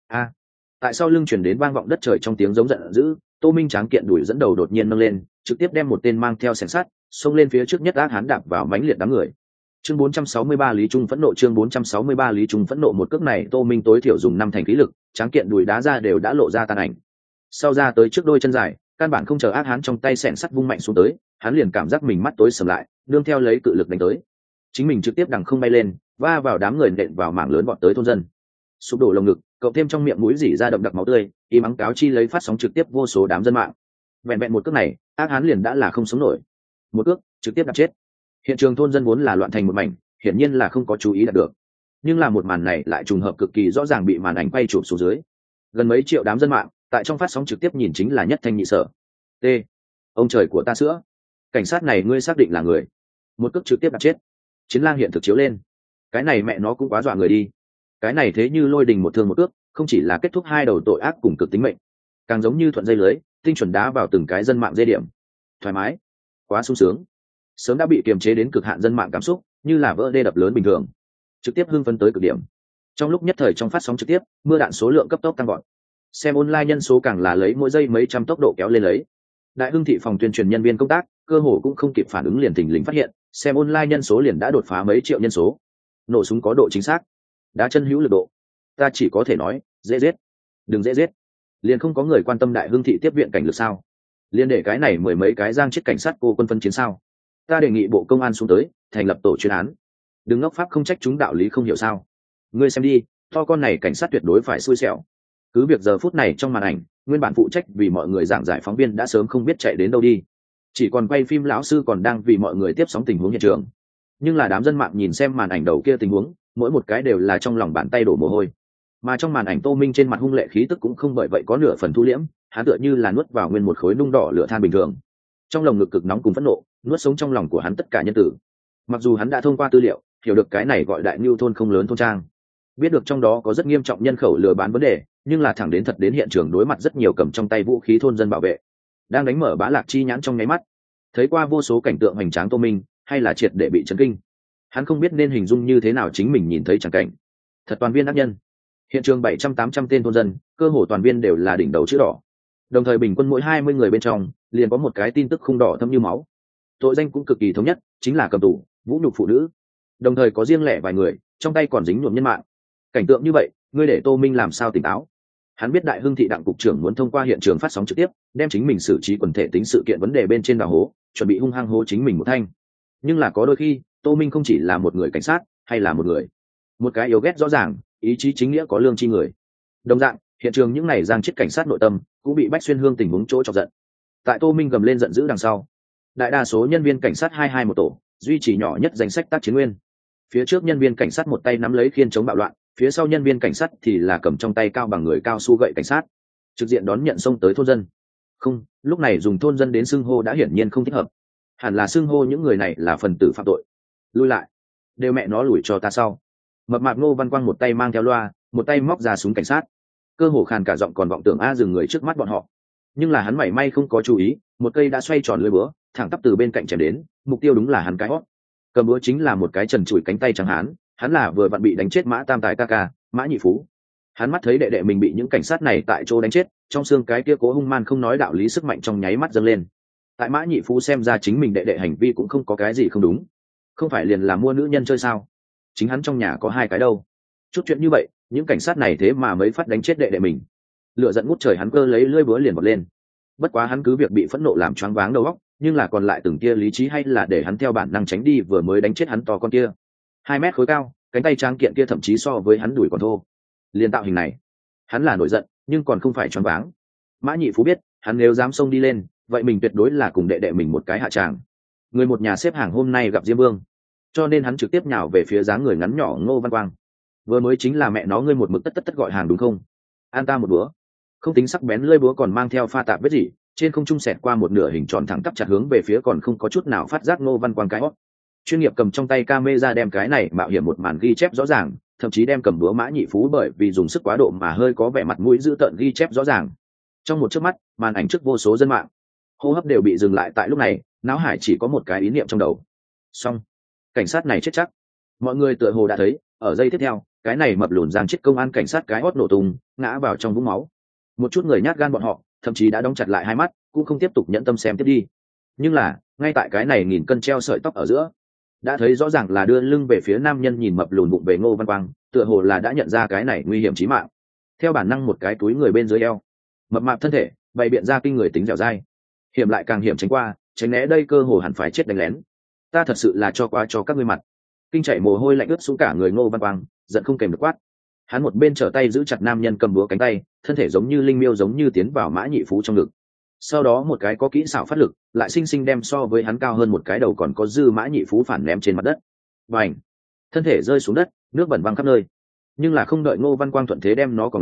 Tại sau lưng chuyển đến vang vọng đất trời trong tiếng giống giận dữ, Tô Minh tráng kiện đuổi dẫn đầu đột nhiên nâng lên, trực tiếp đem một tên mang theo xẻng sắt xông lên phía trước nhất ác hán đạp vào mãnh liệt đám người. Chương 463 Lý Trung phẫn nộ. Chương 463 Lý Trung phẫn nộ. Một cước này Tô Minh tối thiểu dùng 5 thành khí lực, tráng kiện đùi đá ra đều đã lộ ra tàn ảnh. Sau ra tới trước đôi chân dài, căn bản không chờ ác hán trong tay xẻng sắt vung mạnh xuống tới, hắn liền cảm giác mình mắt tối sầm lại, nương theo lấy cự lực đánh tới. Chính mình trực tiếp đằng không bay lên, va vào đám người nện vào mảng lớn bọn tới thôn dân. Sụp đổ lồng ngực, cộng thêm trong miệng mũi rỉ ra đậm đặc máu tươi, y mắng cáo chi lấy phát sóng trực tiếp vô số đám dân mạng. Vẹn vẹn một cước này, ác hán liền đã là không sống nổi. Một cước trực tiếp đạp chết. Hiện trường thôn dân vốn là loạn thành một mảnh, hiển nhiên là không có chú ý đạt được. Nhưng là một màn này lại trùng hợp cực kỳ rõ ràng bị màn ảnh quay chụp xuống dưới. Gần mấy triệu đám dân mạng tại trong phát sóng trực tiếp nhìn chính là nhất thanh nhị sở. T, ông trời của ta sữa, cảnh sát này ngươi xác định là người. Một cước trực tiếp đạp chết. Chiến lang hiện thực chiếu lên, cái này mẹ nó cũng quá dọa người đi. Cái này thế như lôi đình một thương một cước, không chỉ là kết thúc hai đầu tội ác cùng cực tính mệnh, càng giống như thuận dây lưới, tinh chuẩn đá vào từng cái dân mạng dây điểm. Thoải mái, quá sung sướng. Sớm đã bị kiềm chế đến cực hạn dân mạng cảm xúc như là vỡ đê đập lớn bình thường, trực tiếp hưng phấn tới cực điểm. Trong lúc nhất thời trong phát sóng trực tiếp, mưa đạn số lượng cấp tốc tăng gọn, xem online nhân số càng là lấy mỗi giây mấy trăm tốc độ kéo lên lấy. Đại Hưng thị phòng tuyên truyền nhân viên công tác cơ hồ cũng không kịp phản ứng liền thình lình phát hiện, xem online nhân số liền đã đột phá mấy triệu nhân số. Nổ súng có độ chính xác, đá chân hữu lực độ, ta chỉ có thể nói dễ giết, đừng dễ giết. Liền không có người quan tâm Đại Hưng thị tiếp viện cảnh lực sao? Liền để cái này mười mấy cái giang chết cảnh sát cô quân phân chiến sao? Ta đề nghị bộ công an xuống tới thành lập tổ chuyên án, đừng ngốc pháp không trách chúng đạo lý không hiểu sao. Ngươi xem đi, to con này cảnh sát tuyệt đối phải xui xẻo. Cứ việc giờ phút này trong màn ảnh, nguyên bản phụ trách vì mọi người giảng giải phóng viên đã sớm không biết chạy đến đâu đi, chỉ còn quay phim lão sư còn đang vì mọi người tiếp sóng tình huống hiện trường. Nhưng là đám dân mạng nhìn xem màn ảnh đầu kia tình huống, mỗi một cái đều là trong lòng bàn tay đổ mồ hôi. Mà trong màn ảnh Tô Minh trên mặt hung lệ khí tức cũng không bởi vậy có nửa phần thu liễm, hắn tựa như là nuốt vào nguyên một khối nung đỏ lửa than bình thường. Trong lòng ngực cực nóng cùng phẫn nộ, nuốt sống trong lòng của hắn tất cả nhân tử. Mặc dù hắn đã thông qua tư liệu hiểu được cái này gọi đại nhu thôn không lớn thôn trang, biết được trong đó có rất nghiêm trọng nhân khẩu lừa bán vấn đề, nhưng là thẳng đến thật đến hiện trường đối mặt rất nhiều cầm trong tay vũ khí thôn dân bảo vệ đang đánh mở bá lạc chi nhãn trong nháy mắt, thấy qua vô số cảnh tượng hoành tráng Tô Minh hay là triệt để bị chấn kinh. Hắn không biết nên hình dung như thế nào chính mình nhìn thấy chẳng cảnh thật toàn viên ác nhân. Hiện trường 700-800 tên thôn dân, cơ hồ toàn viên đều là đỉnh đầu chữ đỏ, đồng thời bình quân mỗi 20 người bên trong liền có một cái tin tức khung đỏ thâm như máu. Tội danh cũng cực kỳ thống nhất, chính là cầm tù, vũ nhục phụ nữ, đồng thời có riêng lẻ vài người trong tay còn dính nhuộm nhân mạng. Cảnh tượng như vậy, ngươi để Tô Minh làm sao tỉnh táo? Hắn biết Đại Hưng thị đặng cục trưởng muốn thông qua hiện trường phát sóng trực tiếp đem chính mình xử trí quần thể tính sự kiện vấn đề bên trên đào hố, chuẩn bị hung hăng hố chính mình một thanh. Nhưng là có đôi khi Tô Minh không chỉ là một người cảnh sát, hay là một cái yếu ghét rõ ràng, ý chí chính nghĩa có lương chi người. Đồng dạng, hiện trường những ngày giang chết cảnh sát nội tâm cũng bị Bách Xuyên Hương tình huống chỗ chọc giận. Tại Tô Minh gầm lên giận dữ đằng sau, đại đa số nhân viên cảnh sát 22 một tổ, duy trì nhỏ nhất danh sách tác chiến nguyên. Phía trước nhân viên cảnh sát một tay nắm lấy khiên chống bạo loạn, phía sau nhân viên cảnh sát thì là cầm trong tay cao bằng người cao su gậy cảnh sát, trực diện đón nhận xông tới thôn dân. Không, lúc này dùng thôn dân đến xưng hô đã hiển nhiên không thích hợp, hẳn là xưng hô những người này là phần tử phạm tội. Lui lại, đều mẹ nó lùi cho ta sau. Mập mạp Ngô Văn Quang một tay mang theo loa, một tay móc ra súng cảnh sát, cơ hồ khàn cả giọng còn vọng tưởng a dừng người trước mắt bọn họ. Nhưng là hắn mảy may không có chú ý, một cây đã xoay tròn lưỡi búa thẳng tắp từ bên cạnh chém đến, mục tiêu đúng là hắn cái hót. Cầm búa chính là một cái trần trụi cánh tay trắng hán, hắn là vừa vặn bị đánh chết Mã Tam Tài ca ca, Mã Nhị Phú. Hắn mắt thấy đệ đệ mình bị những cảnh sát này tại chỗ đánh chết, trong xương cái kia cố hung man không nói đạo lý sức mạnh trong nháy mắt dâng lên. Tại Mã Nhị Phú xem ra chính mình đệ đệ hành vi cũng không có cái gì không đúng, không phải liền là mua nữ nhân chơi sao? Chính hắn trong nhà có hai cái đâu. Chút chuyện như vậy, những cảnh sát này thế mà mấy phát đánh chết đệ đệ mình. Lửa giận ngút trời, hắn cơ lấy lưỡi búa liền vọt lên. Bất quá hắn cứ việc bị phẫn nộ làm choáng váng đầu óc, nhưng là còn lại từng tia lý trí hay là để hắn theo bản năng tránh đi vừa mới đánh chết hắn to con kia. 2 mét khối cao, cánh tay tráng kiện kia thậm chí so với hắn đùi còn thô. Liên tạo hình này, hắn là nổi giận, nhưng còn không phải choáng váng. Mã Nhị Phú biết, hắn nếu dám xông đi lên, vậy mình tuyệt đối là cùng đệ đệ mình một cái hạ tràng. Người một nhà xếp hàng hôm nay gặp Diêm Vương, cho nên hắn trực tiếp nhào về phía dáng người ngắn nhỏ Ngô Văn Quang. Vừa mới chính là mẹ nó ngươi một mực tất gọi hàng đúng không? An ta một búa. Không tính sắc bén lưỡi búa còn mang theo pha tạp vết gì, trên không trung xẹt qua một nửa hình tròn thẳng tắp chặt hướng về phía còn không có chút nào phát giác Ngô Văn Quang cái hót. Chuyên nghiệp cầm trong tay camera đem cái này mạo hiểm một màn ghi chép rõ ràng, thậm chí đem cầm búa Mã Nhị Phú bởi vì dùng sức quá độ mà hơi có vẻ mặt mũi dữ tợn ghi chép rõ ràng. Trong một chớp mắt, màn ảnh trước vô số dân mạng hô hấp đều bị dừng lại tại lúc này, não hải chỉ có một cái ý niệm trong đầu. Xong, cảnh sát này chết chắc. Mọi người tựa hồ đã thấy, ở giây tiếp theo, cái này mập lùn giang chết công an cảnh sát cái hót nổ tung, ngã vào trong vũng máu. Một chút người nhát gan bọn họ, thậm chí đã đóng chặt lại hai mắt, cũng không tiếp tục nhẫn tâm xem tiếp đi. Nhưng là, ngay tại cái này nghìn cân treo sợi tóc ở giữa, đã thấy rõ ràng là đưa lưng về phía nam nhân nhìn mập lùn bụng về Ngô Văn Quang, tựa hồ là đã nhận ra cái này nguy hiểm chí mạng. Theo bản năng một cái túi người bên dưới eo, mập mạp thân thể bày biện ra kinh người tính dẻo dai, hiểm lại càng hiểm tránh qua, tránh né đây cơ hồ hẳn phải chết đánh lén. Ta thật sự là cho quá cho các ngươi mặt. Kinh chảy mồ hôi lạnh ướt xuống cả người Ngô Văn Quang, giận không kèm được quát. Hắn một bên trở tay giữ chặt nam nhân cầm búa cánh tay, thân thể giống như linh miêu giống như tiến vào Mã Nhị Phú trong ngực. Sau đó một cái có kỹ xảo phát lực, lại sinh sinh đem so với hắn cao hơn một cái đầu còn có dư Mã Nhị Phú phản ném trên mặt đất. Bành! Thân thể rơi xuống đất, nước bẩn văng khắp nơi. Nhưng là không đợi Ngô Văn Quang thuận thế đem nó còn lại,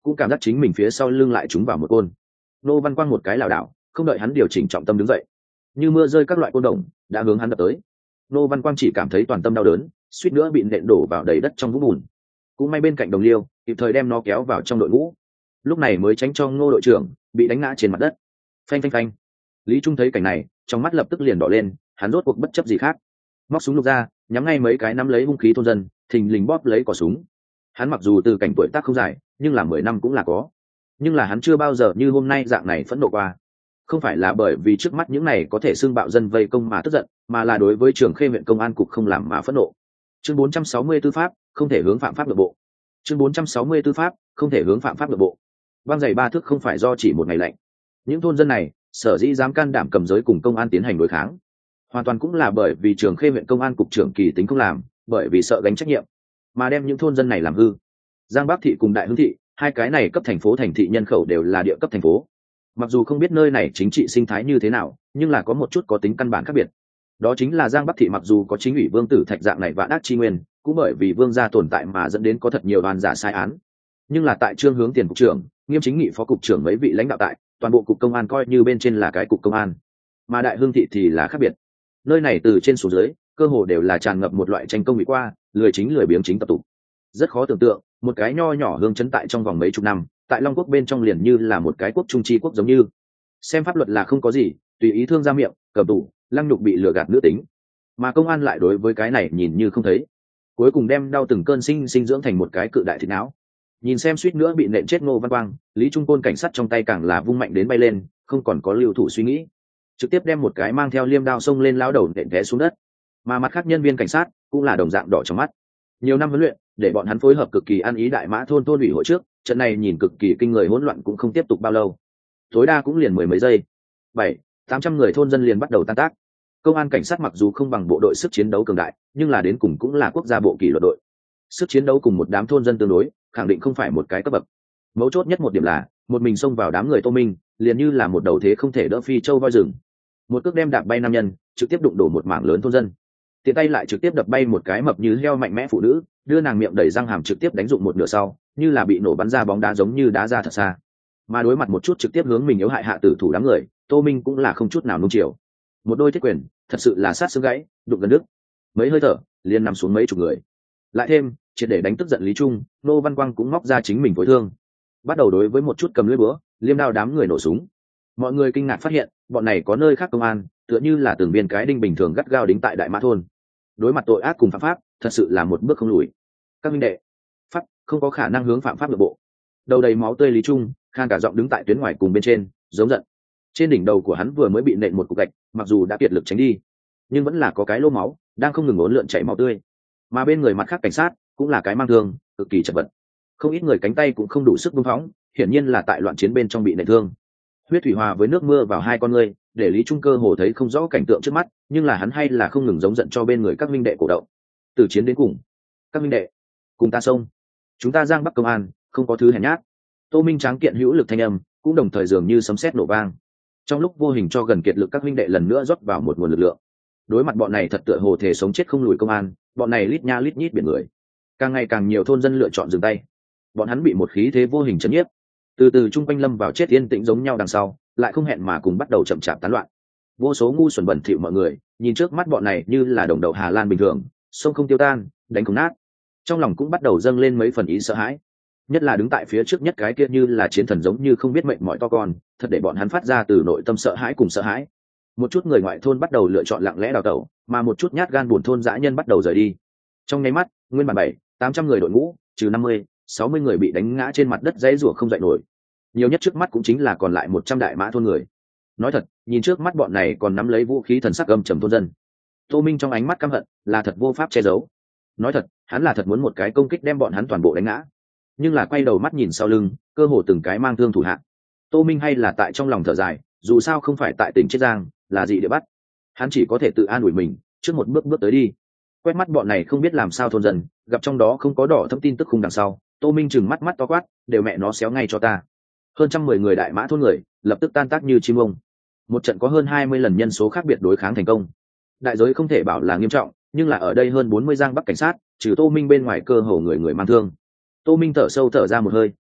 cũng cảm giác chính mình phía sau lưng lại trúng vào một côn. Nô Văn Quang một cái lảo đảo, không đợi hắn điều chỉnh trọng tâm đứng dậy, như mưa rơi các loại côn đồng đã hướng hắn đập tới. Nô Văn Quang chỉ cảm thấy toàn tâm đau đớn, suýt nữa bị nện đổ vào đầy đất trong vũng bùn. Cũng may bên cạnh đồng liêu kịp thời đem nó kéo vào trong đội ngũ, lúc này mới tránh cho Ngô đội trưởng bị đánh ngã trên mặt đất. Phanh phanh phanh. Lý Trung thấy cảnh này, trong mắt lập tức liền đỏ lên, hắn rốt cuộc bất chấp gì khác, móc súng lục ra, nhắm ngay mấy cái nắm lấy hung khí thôn dân, thình lình bóp lấy cò súng. Hắn mặc dù từ cảnh tuổi tác không dài, nhưng là 10 năm cũng là có. Nhưng là hắn chưa bao giờ như hôm nay dạng này phẫn nộ qua. Không phải là bởi vì trước mắt những này có thể xưng bạo dân vây công mà tức giận, mà là đối với Trường Khê huyện công an cục không làm mà phẫn nộ. Chương 460 tư pháp, không thể hướng phạm pháp nội bộ. Chương 460 tư pháp, không thể hướng phạm pháp nội bộ. Băng giày 3 thước không phải do chỉ một ngày lạnh. Những thôn dân này, sở dĩ dám can đảm cầm giới cùng công an tiến hành đối kháng, hoàn toàn cũng là bởi vì Trường Khê huyện công an cục trưởng Kỳ tính không làm, bởi vì sợ gánh trách nhiệm mà đem những thôn dân này làm hư. Giang Bắc thị cùng Đại Hưng thị, hai cái này cấp thành phố thành thị nhân khẩu đều là địa cấp thành phố. Mặc dù không biết nơi này chính trị sinh thái như thế nào, nhưng là có một chút có tính căn bản khác biệt. Đó chính là Giang Bắc thị mặc dù có chính ủy Vương Tử Thạch dạng này vạn ác chi nguyên, cũng bởi vì vương gia tồn tại mà dẫn đến có thật nhiều đoàn giả sai án. Nhưng là tại Trương Hướng Tiền cục trưởng, Nghiêm Chính Nghị phó cục trưởng mấy vị lãnh đạo tại, toàn bộ cục công an coi như bên trên là cái cục công an. Mà Đại Hưng thị thì là khác biệt. Nơi này từ trên xuống dưới, cơ hồ đều là tràn ngập một loại tranh công bị qua, lười chính lười biếng chính tập tụ. Rất khó tưởng tượng, một cái nho nhỏ hương chấn tại trong vòng mấy chục năm, tại Long Quốc bên trong liền như là một cái quốc trung chi quốc giống như. Xem pháp luật là không có gì, tùy ý thương ra miệng, cầm tủ, lăng nhục bị lừa gạt nữ tính. Mà công an lại đối với cái này nhìn như không thấy. Cuối cùng đem đau từng cơn sinh dưỡng thành một cái cự đại thịt não. Nhìn xem suýt nữa bị nện chết Ngô Văn Quang, Lý Trung Côn cảnh sát trong tay càng là vung mạnh đến bay lên, không còn có lưu thủ suy nghĩ, trực tiếp đem một cái mang theo liêm đao xông lên lão đầu nện té xuống đất. Mà mặt khác nhân viên cảnh sát cũng là đồng dạng đỏ trong mắt. Nhiều năm huấn luyện để bọn hắn phối hợp cực kỳ ăn ý. Đại Mã thôn ủy hội trước trận này nhìn cực kỳ kinh người hỗn loạn cũng không tiếp tục bao lâu, tối đa cũng liền 10 mấy giây, 700-800 người thôn dân liền bắt đầu tan tác. Công an cảnh sát mặc dù không bằng bộ đội sức chiến đấu cường đại, nhưng là đến cùng cũng là quốc gia bộ kỷ luật đội, sức chiến đấu cùng một đám thôn dân tương đối khẳng định không phải một cái cấp bậc. Mấu chốt nhất một điểm là một mình xông vào đám người Tô Minh liền như là một đầu thế không thể đỡ phi châu voi rừng, một cước đem đạp bay nam nhân, trực tiếp đụng đổ một mảng lớn thôn dân, tiện tay lại trực tiếp đập bay một cái mập như heo mạnh mẽ phụ nữ, đưa nàng miệng đầy răng hàm trực tiếp đánh dụng một nửa sau, như là bị nổ bắn ra bóng đá giống như đá ra thật xa. Mà đối mặt một chút trực tiếp hướng mình yếu hại hạ tử thủ đám người, Tô Minh cũng là không chút nào nung chiều, một đôi thiết quyền thật sự là sát xương gãy, đụng gần đứt, mấy hơi thở liền nằm xuống mấy chục người. Lại thêm triệt để đánh tức giận Lý Trung, Nô Văn Quang cũng móc ra chính mình phối thương, bắt đầu đối với một chút cầm lưỡi búa liêm đao đám người nổ súng. Mọi người kinh ngạc phát hiện bọn này có nơi khác công an tựa như là từng viên cái đinh bình thường gắt gao đính tại Đại Mã thôn, đối mặt tội ác cùng phạm pháp thật sự là một bước không lùi. Các minh đệ, pháp không có khả năng hướng phạm pháp nội bộ. Đầu đầy máu tươi Lý Trung khan cả giọng đứng tại tuyến ngoài cùng bên trên giống giận. Trên đỉnh đầu của hắn vừa mới bị nện một cục gạch, mặc dù đã kiệt lực tránh đi, nhưng vẫn là có cái lỗ máu đang không ngừng uốn lượn chảy máu tươi. Mà bên người mặt khác cảnh sát cũng là cái mang thương cực kỳ chật vật, không ít người cánh tay cũng không đủ sức buông phóng, hiển nhiên là tại loạn chiến bên trong bị nện thương. Huyết thủy hòa với nước mưa vào hai con ngươi, để Lý Trung cơ hồ thấy không rõ cảnh tượng trước mắt, nhưng là hắn hay là không ngừng giống giận cho bên người các minh đệ cổ động. Từ chiến đến cùng, các minh đệ, cùng ta xông, chúng ta Giang Bắc công an không có thứ hèn nhát. Tô Minh tráng kiện hữu lực thanh âm cũng đồng thời dường như sấm sét nổ vang, trong lúc vô hình cho gần kiệt lực các minh đệ lần nữa rót vào một nguồn lực lượng. Đối mặt bọn này thật tựa hồ thể sống chết không lùi công an, bọn này lít nha lít nhít biển người, càng ngày càng nhiều thôn dân lựa chọn dừng tay. Bọn hắn bị một khí thế vô hình chấn nhiếp, từ từ trung quanh lâm vào chết yên tĩnh giống nhau đằng sau, lại không hẹn mà cùng bắt đầu chậm chạp tán loạn. Vô số ngu xuẩn bẩn thỉu mọi người nhìn trước mắt bọn này như là đồng đậu Hà Lan bình thường, sông không tiêu tan, đánh không nát, trong lòng cũng bắt đầu dâng lên mấy phần ý sợ hãi. Nhất là đứng tại phía trước nhất cái kia như là chiến thần giống như không biết mệnh mỏi to con, thật để bọn hắn phát ra từ nội tâm sợ hãi cùng sợ hãi. Một chút người ngoại thôn bắt đầu lựa chọn lặng lẽ đào tẩu, mà một chút nhát gan buồn thôn dã nhân bắt đầu rời đi. Trong nháy mắt, nguyên bản 700-800 người đội ngũ, trừ 50-60 người bị đánh ngã trên mặt đất dãy rủa không dậy nổi. Nhiều nhất trước mắt cũng chính là còn lại 100 Đại Mã thôn người. Nói thật, nhìn trước mắt bọn này còn nắm lấy vũ khí thần sắc âm trầm thôn dân, Tô Minh trong ánh mắt căm hận là thật vô pháp che giấu. Nói thật, hắn là thật muốn một cái công kích đem bọn hắn toàn bộ đánh ngã, nhưng là quay đầu mắt nhìn sau lưng, cơ hồ từng cái mang thương thủ hạ, Tô Minh hay là tại trong lòng thở dài, dù sao không phải tại tỉnh Chiết Giang, là gì để bắt. Hắn chỉ có thể tự an ủi mình, trước một bước bước tới đi. Quét mắt bọn này không biết làm sao thôn dân, gặp trong đó không có đỏ thâm tin tức khung đằng sau, Tô Minh chừng mắt mắt to quát, đều mẹ nó xéo ngay cho ta. Hơn 110 người Đại Mã thôn người lập tức tan tác như chim ông. Một trận có hơn 20 lần nhân số khác biệt đối kháng thành công. Đại giới không thể bảo là nghiêm trọng, nhưng là ở đây hơn 40 Giang Bắc cảnh sát, trừ Tô Minh bên ngoài cơ hồ người người mang thương. Tô Minh thở sâu thở ra một hơi,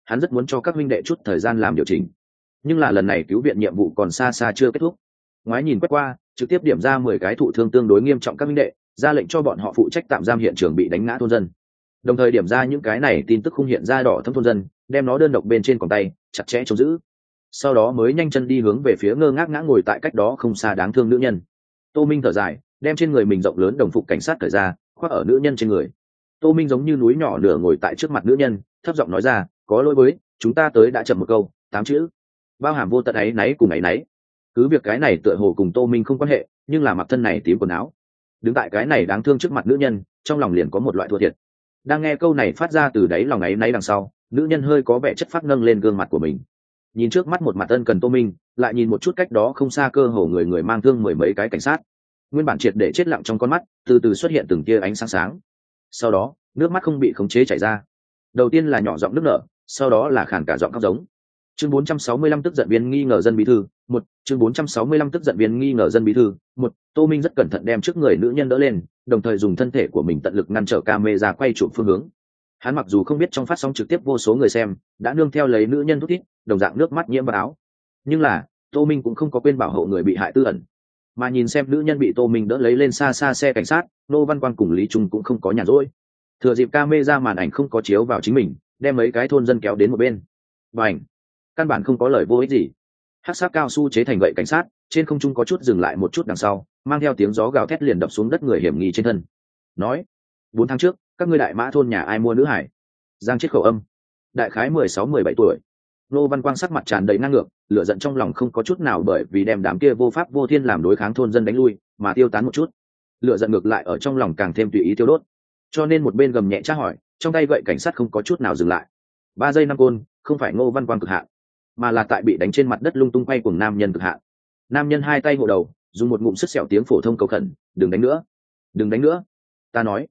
hắn rất muốn cho các huynh đệ chút thời gian làm điều chỉnh, nhưng là lần này cứu viện nhiệm vụ còn xa xa chưa kết thúc. Ngoái nhìn quét qua, trực tiếp điểm ra 10 cái thụ thương tương đối nghiêm trọng các huynh đệ, ra lệnh cho bọn họ phụ trách tạm giam hiện trường bị đánh ngã thôn dân, đồng thời điểm ra những cái này tin tức không hiện ra đỏ thâm thôn dân, đem nó đơn độc bên trên còng tay chặt chẽ chống giữ, sau đó mới nhanh chân đi hướng về phía ngơ ngác ngã ngồi tại cách đó không xa đáng thương nữ nhân. Tô Minh thở dài, đem trên người mình rộng lớn đồng phục cảnh sát cởi ra, khoác ở nữ nhân trên người. Tô Minh giống như núi nhỏ nửa ngồi tại trước mặt nữ nhân, thấp giọng nói ra, có lỗi với chúng ta tới đã chậm một câu, 8 chữ, bao hàm vô tận áy náy cùng áy náy. Cứ việc cái này tựa hồ cùng Tô Minh không quan hệ, nhưng là mặc thân này tím quần áo, đứng tại cái này đáng thương trước mặt nữ nhân, trong lòng liền có một loại thua thiệt. Đang nghe câu này phát ra từ đáy lòng áy náy đằng sau, nữ nhân hơi có vẻ chất phác nâng lên gương mặt của mình, nhìn trước mắt một mặt ân cần Tô Minh, lại nhìn một chút cách đó không xa cơ hồ người người mang thương 10 mấy cái cảnh sát, nguyên bản triệt để chết lặng trong con mắt từ từ xuất hiện từng tia ánh sáng sáng, sau đó nước mắt không bị khống chế chảy ra, đầu tiên là nhỏ giọng nước nở, sau đó là khàn cả giọng khóc giống. Chương 465 tức giận viên nghi ngờ dân bí thư một. Chương 465 tức giận viên nghi ngờ dân bí thư một. Tô Minh rất cẩn thận đem trước người nữ nhân đỡ lên, đồng thời dùng thân thể của mình tận lực ngăn trở camera quay chụp phương hướng. Hắn mặc dù không biết trong phát sóng trực tiếp vô số người xem đã nương theo lấy nữ nhân thút thít, đồng dạng nước mắt nhiễm vào áo, nhưng là Tô Minh cũng không có quên bảo hộ người bị hại tư ẩn, mà nhìn xem nữ nhân bị Tô Minh đỡ lấy lên xa xa xe cảnh sát, Nô Văn Quang cùng Lý Trung cũng không có nhàn rỗi. Thừa dịp camera màn ảnh không có chiếu vào chính mình, đem mấy cái thôn dân kéo đến một bên. Bành! Căn bản không có lời vô ích gì. Hắc sát cao su chế thành gậy cảnh sát, trên không trung có chút dừng lại một chút đằng sau, mang theo tiếng gió gào thét liền đập xuống đất người hiểm nghi trên thân. Nói: 4 tháng trước, các ngươi Đại Mã thôn nhà ai mua nữ hải? Giang chết khẩu âm. Đại khái 16-17 tuổi. Nô Văn Quang sắc mặt tràn đầy ngang ngược, lửa giận trong lòng không có chút nào bởi vì đem đám kia vô pháp vô thiên làm đối kháng thôn dân đánh lui, mà tiêu tán một chút. Lửa giận ngược lại ở trong lòng càng thêm tùy ý tiêu đốt. Cho nên một bên gầm nhẹ tra hỏi, trong tay gậy cảnh sát không có chút nào dừng lại. 3 giây 5 côn, không phải Ngô Văn Quang cực hạn, mà là tại bị đánh trên mặt đất lung tung quay cùng nam nhân cực hạn. Nam nhân hai tay hộ đầu, dùng một ngụm sức sẹo tiếng phổ thông cầu khẩn, đừng đánh nữa, đừng đánh nữa. Ta nói.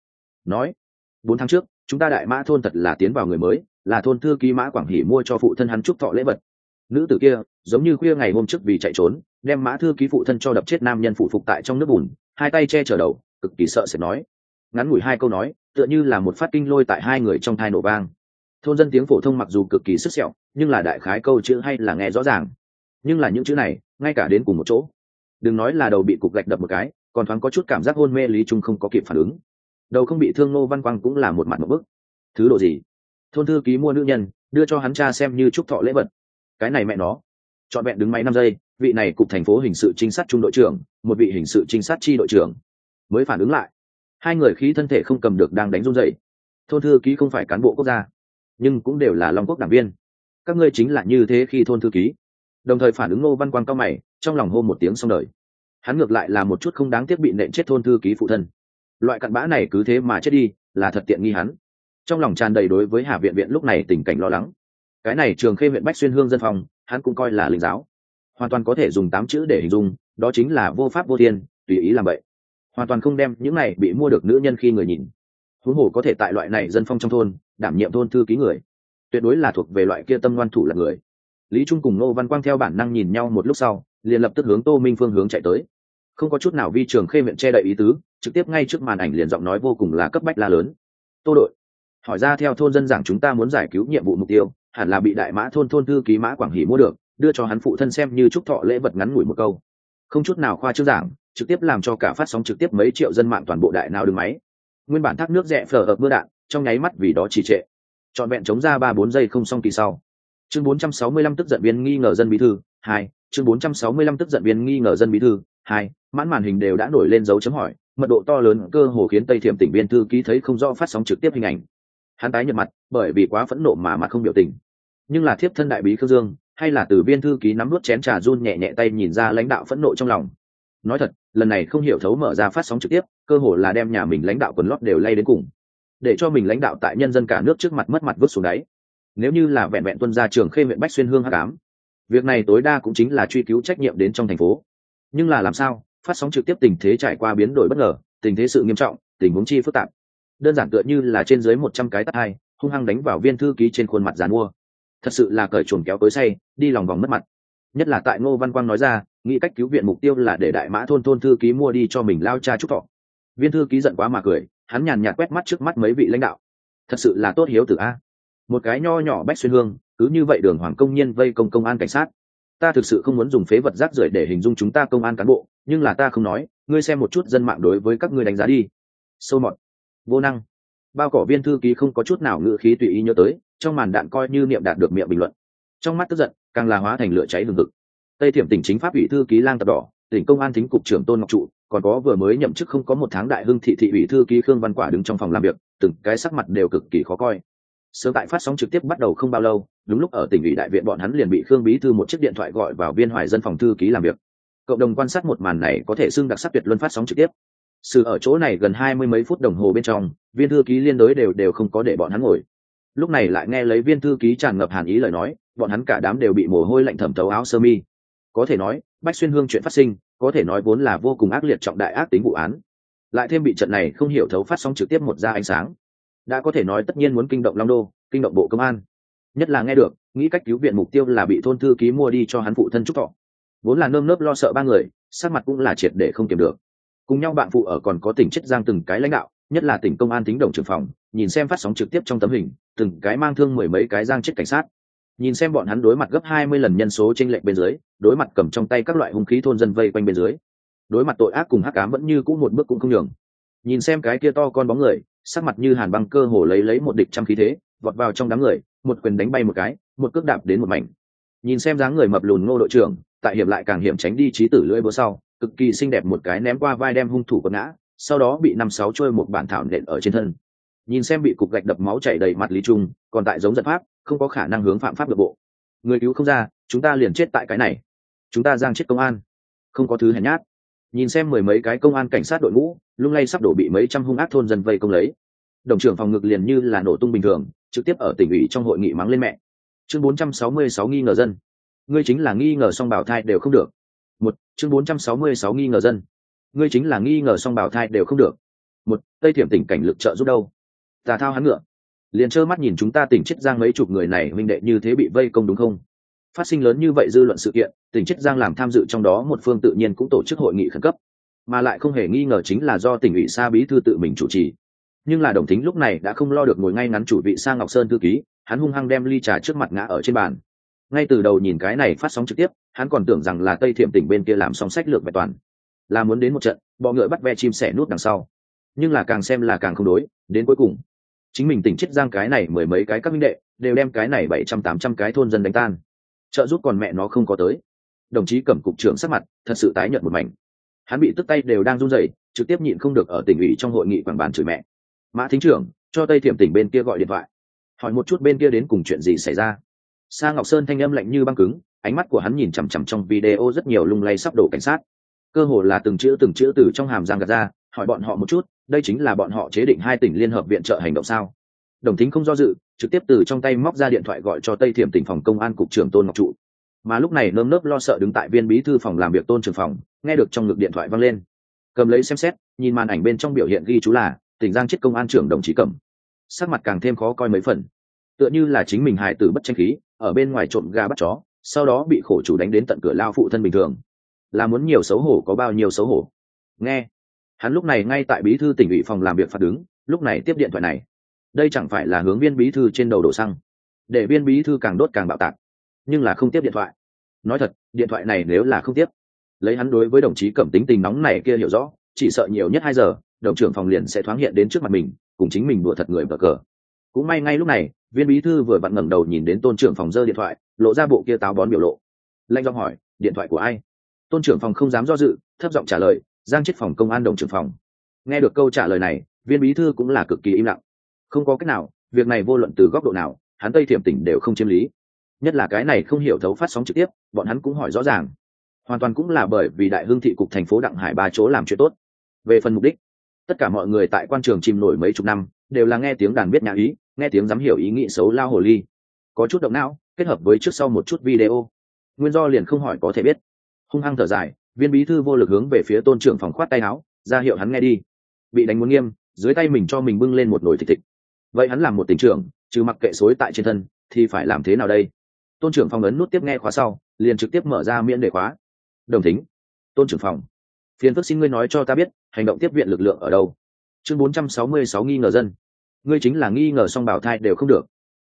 4 tháng trước, chúng ta Đại Mã thôn thật là tiến vào người mới, là thôn thư ký Mã Quảng Hỷ mua cho phụ thân hắn chúc thọ lễ vật. Nữ tử kia giống như khuya ngày hôm trước vì chạy trốn, đem Mã thư ký phụ thân cho đập chết nam nhân phụ phục tại trong nước bùn, hai tay che chở đầu, cực kỳ sợ sẽ nói. Ngắn ngủi 2 câu nói, tựa như là một phát kinh lôi tại hai người trong thai nổ vang. Thôn dân tiếng phổ thông mặc dù cực kỳ sức sẹo, nhưng là đại khái câu chữ hay là nghe rõ ràng. Nhưng là những chữ này, ngay cả đến cùng một chỗ, đừng nói là đầu bị cục gạch đập một cái, còn thoáng có chút cảm giác hôn mê Lý Trung không có kịp phản ứng. Đầu không bị thương Ngô Văn Quang cũng là một mặt một bức. Thứ độ gì? Thôn thư ký mua nữ nhân, đưa cho hắn cha xem như chúc thọ lễ vật. Cái này mẹ nó. Trọn vẹn đứng máy 5 giây, vị này cục thành phố hình sự trinh sát trung đội trưởng, một vị hình sự trinh sát chi đội trưởng mới phản ứng lại. Hai người khí thân thể không cầm được đang đánh run rẩy. Thôn thư ký không phải cán bộ quốc gia, nhưng cũng đều là Long Quốc đảng viên. Các ngươi chính là như thế khi thôn thư ký. Đồng thời phản ứng Ngô Văn Quang cao mày, trong lòng hô một tiếng xong đời. Hắn ngược lại là một chút không đáng tiếc bị nện chết thôn thư ký phụ thân. Loại cặn bã này cứ thế mà chết đi, là thật tiện nghi hắn. Trong lòng tràn đầy đối với Hà Viện Viện lúc này tình cảnh lo lắng. Cái này Trường Khê huyện Bách Xuyên hương dân phòng, hắn cũng coi là linh giáo, hoàn toàn có thể dùng 8 chữ để hình dung, đó chính là vô pháp vô thiên, tùy ý làm vậy, hoàn toàn không đem những này bị mua được nữ nhân khi người nhìn. Huống hồ có thể tại loại này dân phong trong thôn đảm nhiệm thôn thư ký người, tuyệt đối là thuộc về loại kia tâm ngoan thủ là người. Lý Trung cùng Ngô Văn Quang theo bản năng nhìn nhau một lúc sau, liền lập tức hướng Tô Minh phương hướng chạy tới, không có chút nào vi Trường Khê huyện che đậy ý tứ, trực tiếp ngay trước màn ảnh liền giọng nói vô cùng là cấp bách la lớn: Tô đội, hỏi ra theo thôn dân giảng chúng ta muốn giải cứu nhiệm vụ mục tiêu, hẳn là bị Đại Mã thôn thôn thư ký Mã Quảng Hỷ mua được, đưa cho hắn phụ thân xem như chúc thọ lễ vật. Ngắn ngủi một câu, không chút nào khoa trương giảng, trực tiếp làm cho cả phát sóng trực tiếp mấy triệu dân mạng toàn bộ đại nào đứng máy. Nguyên bản thác nước rẽ phở ập mưa đạn, trong nháy mắt vì đó trì trệ, trọn vẹn chống ra 3-4 giây không xong kỳ sau. Chương 465 tức giận viên nghi ngờ dân bí thư 2. Chương 465 tức giận viên nghi ngờ dân bí thư 2. Mãn màn hình đều đã nổi lên dấu chấm hỏi, mật độ to lớn cơ hồ khiến Tây Thiểm tỉnh viên thư ký thấy không rõ phát sóng trực tiếp hình ảnh. Hắn tái nhợt mặt, bởi vì quá phẫn nộ mà mặt không biểu tình. Nhưng là thiếp thân đại bí Khương Dương, hay là từ viên thư ký nắm nuốt chén trà run nhẹ nhẹ tay nhìn ra lãnh đạo phẫn nộ trong lòng. Nói thật, lần này không hiểu thấu mở ra phát sóng trực tiếp, cơ hồ là đem nhà mình lãnh đạo quần lót đều lay đến cùng, để cho mình lãnh đạo tại nhân dân cả nước trước mặt mất mặt vứt xuống đáy. Nếu như là vẹn vẹn tuân ra Trường Khê huyện Bách Xuyên hương hắc ám, việc này tối đa cũng chính là truy cứu trách nhiệm đến trong thành phố. Nhưng là làm sao phát sóng trực tiếp tình thế trải qua biến đổi bất ngờ, tình thế sự nghiêm trọng, tình huống chi phức tạp, đơn giản tựa như là trên dưới 100 cái tát hai hung hăng đánh vào viên thư ký trên khuôn mặt giàn mua. Thật sự là cởi chuồng kéo tối say, đi lòng vòng mất mặt. Nhất là tại Ngô Văn Quang nói ra nghĩ cách cứu viện mục tiêu là để Đại Mã thôn thôn thư ký mua đi cho mình lao cha chúc thọ. Viên thư ký giận quá mà cười, hắn nhàn nhạt quét mắt trước mắt mấy vị lãnh đạo. Thật sự là tốt hiếu tử a. Một cái nho nhỏ Bách Xuyên hương, cứ như vậy đường hoàng công nhiên vây công công an cảnh sát. Ta thực sự không muốn dùng phế vật rác rưởi để hình dung chúng ta công an cán bộ, nhưng là ta không nói, ngươi xem một chút dân mạng đối với các ngươi đánh giá đi. Sâu mọt, vô năng. Bao cỏ viên thư ký không có chút nào ngữ khí tùy ý nhớ tới, trong màn đạn coi như niệm đạt được miệng bình luận. Trong mắt tức giận càng là hóa thành lửa cháy hừng hực. Tây Thiểm tỉnh chính pháp ủy thư ký Lang Tập Đỏ, tỉnh công an thính cục trưởng Tôn Ngọc Trụ, còn có vừa mới nhậm chức không có một tháng đại hưng thị thị ủy thư ký Khương Văn Quả đứng trong phòng làm việc, từng cái sắc mặt đều cực kỳ khó coi. Sớm tại phát sóng trực tiếp bắt đầu không bao lâu, đúng lúc ở tỉnh ủy đại viện bọn hắn liền bị Khương bí thư một chiếc điện thoại gọi vào Viên Hoài dân phòng thư ký làm việc. Cộng đồng quan sát một màn này có thể xưng đặc sắc tuyệt luân phát sóng trực tiếp. Sự ở chỗ này gần 20 mấy phút đồng hồ bên trong, viên thư ký liên đối đều không có để bọn hắn ngồi. Lúc này lại nghe lấy viên thư ký tràn ngập hàn ý lời nói, bọn hắn cả đám đều bị mồ hôi lạnh thẩm thấu áo sơ mi. Có thể nói, Bách Xuyên Hương chuyện phát sinh, có thể nói vốn là vô cùng ác liệt trọng đại ác tính vụ án. Lại thêm bị trận này không hiểu thấu phát sóng trực tiếp một ra ánh sáng, đã có thể nói tất nhiên muốn kinh động Long Đô, kinh động bộ công an. Nhất là nghe được, nghĩ cách cứu viện mục tiêu là bị thôn thư ký mua đi cho hắn phụ thân chúc thọ. Vốn là nơm nớp lo sợ ba người, sắc mặt cũng là triệt để không kiềm được. Cùng nhau bạn phụ ở còn có tỉnh Chiết Giang từng cái lãnh đạo, nhất là tỉnh công an tính đồng trưởng phòng, nhìn xem phát sóng trực tiếp trong tấm hình, từng cái mang thương mười mấy cái giang chết cảnh sát. Nhìn xem bọn hắn đối mặt gấp 20 lần nhân số chênh lệch bên dưới, đối mặt cầm trong tay các loại hung khí thôn dân vây quanh bên dưới. Đối mặt tội ác cùng hắc ám vẫn như cũ một bước cũng không nhường. Nhìn xem cái kia to con bóng người, sắc mặt như hàn băng cơ hồ lấy một địch trăm khí thế, vọt vào trong đám người, một quyền đánh bay một cái, một cước đạp đến một mảnh. Nhìn xem dáng người mập lùn Ngô đội trưởng, tại hiểm lại càng hiểm tránh đi chí tử lưỡi búa sau, cực kỳ xinh đẹp một cái ném qua vai đem hung thủ quật ngã, sau đó bị 5-6 trôi một bản thảo nện ở trên thân. Nhìn xem bị cục gạch đập máu chảy đầy mặt Lý Trung, còn tại giống giận pháp, không có khả năng hướng phạm pháp được bộ. Người cứu không ra, chúng ta liền chết tại cái này. Chúng ta giang chết công an, không có thứ hèn nhát. Nhìn xem mười mấy cái công an cảnh sát đội ngũ, lung lay sắp đổ bị mấy trăm hung ác thôn dân vây công lấy. Đồng trưởng phòng ngực liền như là nổ tung bình thường, trực tiếp ở tỉnh ủy trong hội nghị mắng lên mẹ. Chương 466 nghi ngờ dân. Ngươi chính là nghi ngờ song bào thai đều không được. Chương 466 nghi ngờ dân. Ngươi chính là nghi ngờ song bào thai đều không được. Tây Thiểm tỉnh cảnh lực trợ giúp đâu? Tà thao hắn ngựa. Liền trơ mắt nhìn chúng ta tỉnh Chiết Giang mấy chục người này huynh đệ như thế bị vây công đúng không? Phát sinh lớn như vậy dư luận sự kiện, tỉnh Chiết Giang làm tham dự trong đó một phương tự nhiên cũng tổ chức hội nghị khẩn cấp, mà lại không hề nghi ngờ chính là do tỉnh ủy Sa bí thư tự mình chủ trì. Nhưng là Đồng Thính lúc này đã không lo được ngồi ngay ngắn chủ vị Sa Ngọc Sơn thư ký, hắn hung hăng đem ly trà trước mặt ngã ở trên bàn. Ngay từ đầu nhìn cái này phát sóng trực tiếp, hắn còn tưởng rằng là Tây Thiểm tỉnh bên kia làm xong sách lược bài toàn, là muốn đến một trận bọ ngựa bắt ve chim sẻ nút đằng sau. Nhưng là càng xem là càng không đối, đến cuối cùng chính mình tỉnh Chiết Giang cái này mười mấy cái các minh đệ đều đem cái này 700-800 cái thôn dân đánh tan, trợ giúp còn mẹ nó không có tới. Đồng chí Cẩm cục trưởng sắc mặt thật sự tái nhợt một mảnh, hắn bị tức tay đều đang run rẩy, trực tiếp nhịn không được ở tỉnh ủy trong hội nghị quảng bàn chửi mẹ. Mã thính trưởng, cho Tây Thiểm tỉnh bên kia gọi điện thoại, hỏi một chút bên kia đến cùng chuyện gì xảy ra. Sa Ngọc Sơn thanh âm lạnh như băng cứng, ánh mắt của hắn nhìn chằm chằm trong video rất nhiều lung lay sắp đổ cảnh sát, cơ hồ là từng chữ từ trong hàm răng gạt ra, hỏi bọn họ một chút, đây chính là bọn họ chế định 2 tỉnh liên hợp viện trợ hành động sao? Đồng Thính không do dự, trực tiếp từ trong tay móc ra điện thoại gọi cho Tây Thiểm tỉnh phòng công an cục trưởng Tôn Ngọc Trụ. Mà lúc này nơm nớp lo sợ đứng tại viên bí thư phòng làm việc Tôn trưởng phòng, nghe được trong ngực điện thoại vang lên, cầm lấy xem xét, nhìn màn ảnh bên trong biểu hiện ghi chú là tỉnh Giang Chiết công an trưởng đồng chí Cẩm, sắc mặt càng thêm khó coi mấy phần, tựa như là chính mình hài tử bất tranh khí, ở bên ngoài trộm gà bắt chó, sau đó bị khổ chủ đánh đến tận cửa lao phụ thân bình thường, là muốn nhiều xấu hổ có bao nhiêu xấu hổ. Nghe, hắn lúc này ngay tại bí thư tỉnh ủy phòng làm việc phạt đứng, lúc này tiếp điện thoại này, đây chẳng phải là hướng viên bí thư trên đầu đổ xăng, để viên bí thư càng đốt càng bạo tạc. Nhưng là không tiếp điện thoại. Nói thật, điện thoại này nếu là không tiếp, lấy hắn đối với đồng chí Cẩm tính tình nóng này kia hiểu rõ, chỉ sợ nhiều nhất 2 giờ, đồng trưởng phòng liền sẽ thoáng hiện đến trước mặt mình, cùng chính mình đùa thật người vờ cờ. Cũng may ngay lúc này, viên bí thư vừa vặn ngẩng đầu nhìn đến Tôn trưởng phòng giơ điện thoại, lộ ra bộ kia táo bón biểu lộ. Lạnh giọng hỏi, điện thoại của ai? Tôn trưởng phòng không dám do dự, thấp giọng trả lời, Giang Chiết phòng công an đồng trưởng phòng. Nghe được câu trả lời này, viên bí thư cũng là cực kỳ im lặng. Không có cách nào, việc này vô luận từ góc độ nào, hắn Tây Thiểm tỉnh đều không chiếm lý. Nhất là cái này không hiểu thấu phát sóng trực tiếp, bọn hắn cũng hỏi rõ ràng. Hoàn toàn cũng là bởi vì Đại Hưng thị cục thành phố Đặng Hải ba chỗ làm chuyện tốt. Về phần mục đích, tất cả mọi người tại quan trường chìm nổi mấy chục năm, đều là nghe tiếng đàn biết nhạc ý, nghe tiếng dám hiểu ý nghĩ xấu lao hồ ly. Có chút động não, kết hợp với trước sau một chút video. Nguyên do liền không hỏi có thể biết. Hung hăng thở dài, viên bí thư vô lực hướng về phía Tôn trưởng phòng khoát tay áo, ra hiệu hắn nghe đi. Bị đánh muốn nghiêm, dưới tay mình cho mình bưng lên một nồi thịt thịt. Vậy hắn làm một tỉnh trưởng, trừ mặc kệ xối tại trên thân, thì phải làm thế nào đây? Tôn trưởng phòng ấn nút tiếp nghe khóa sau, liền trực tiếp mở ra miễn đề khóa. Đồng Thính, Tôn trưởng phòng, phiền phức xin ngươi nói cho ta biết, hành động tiếp viện lực lượng ở đâu? Chương 466 nghi ngờ dân. Ngươi chính là nghi ngờ song bào thai đều không được. 2.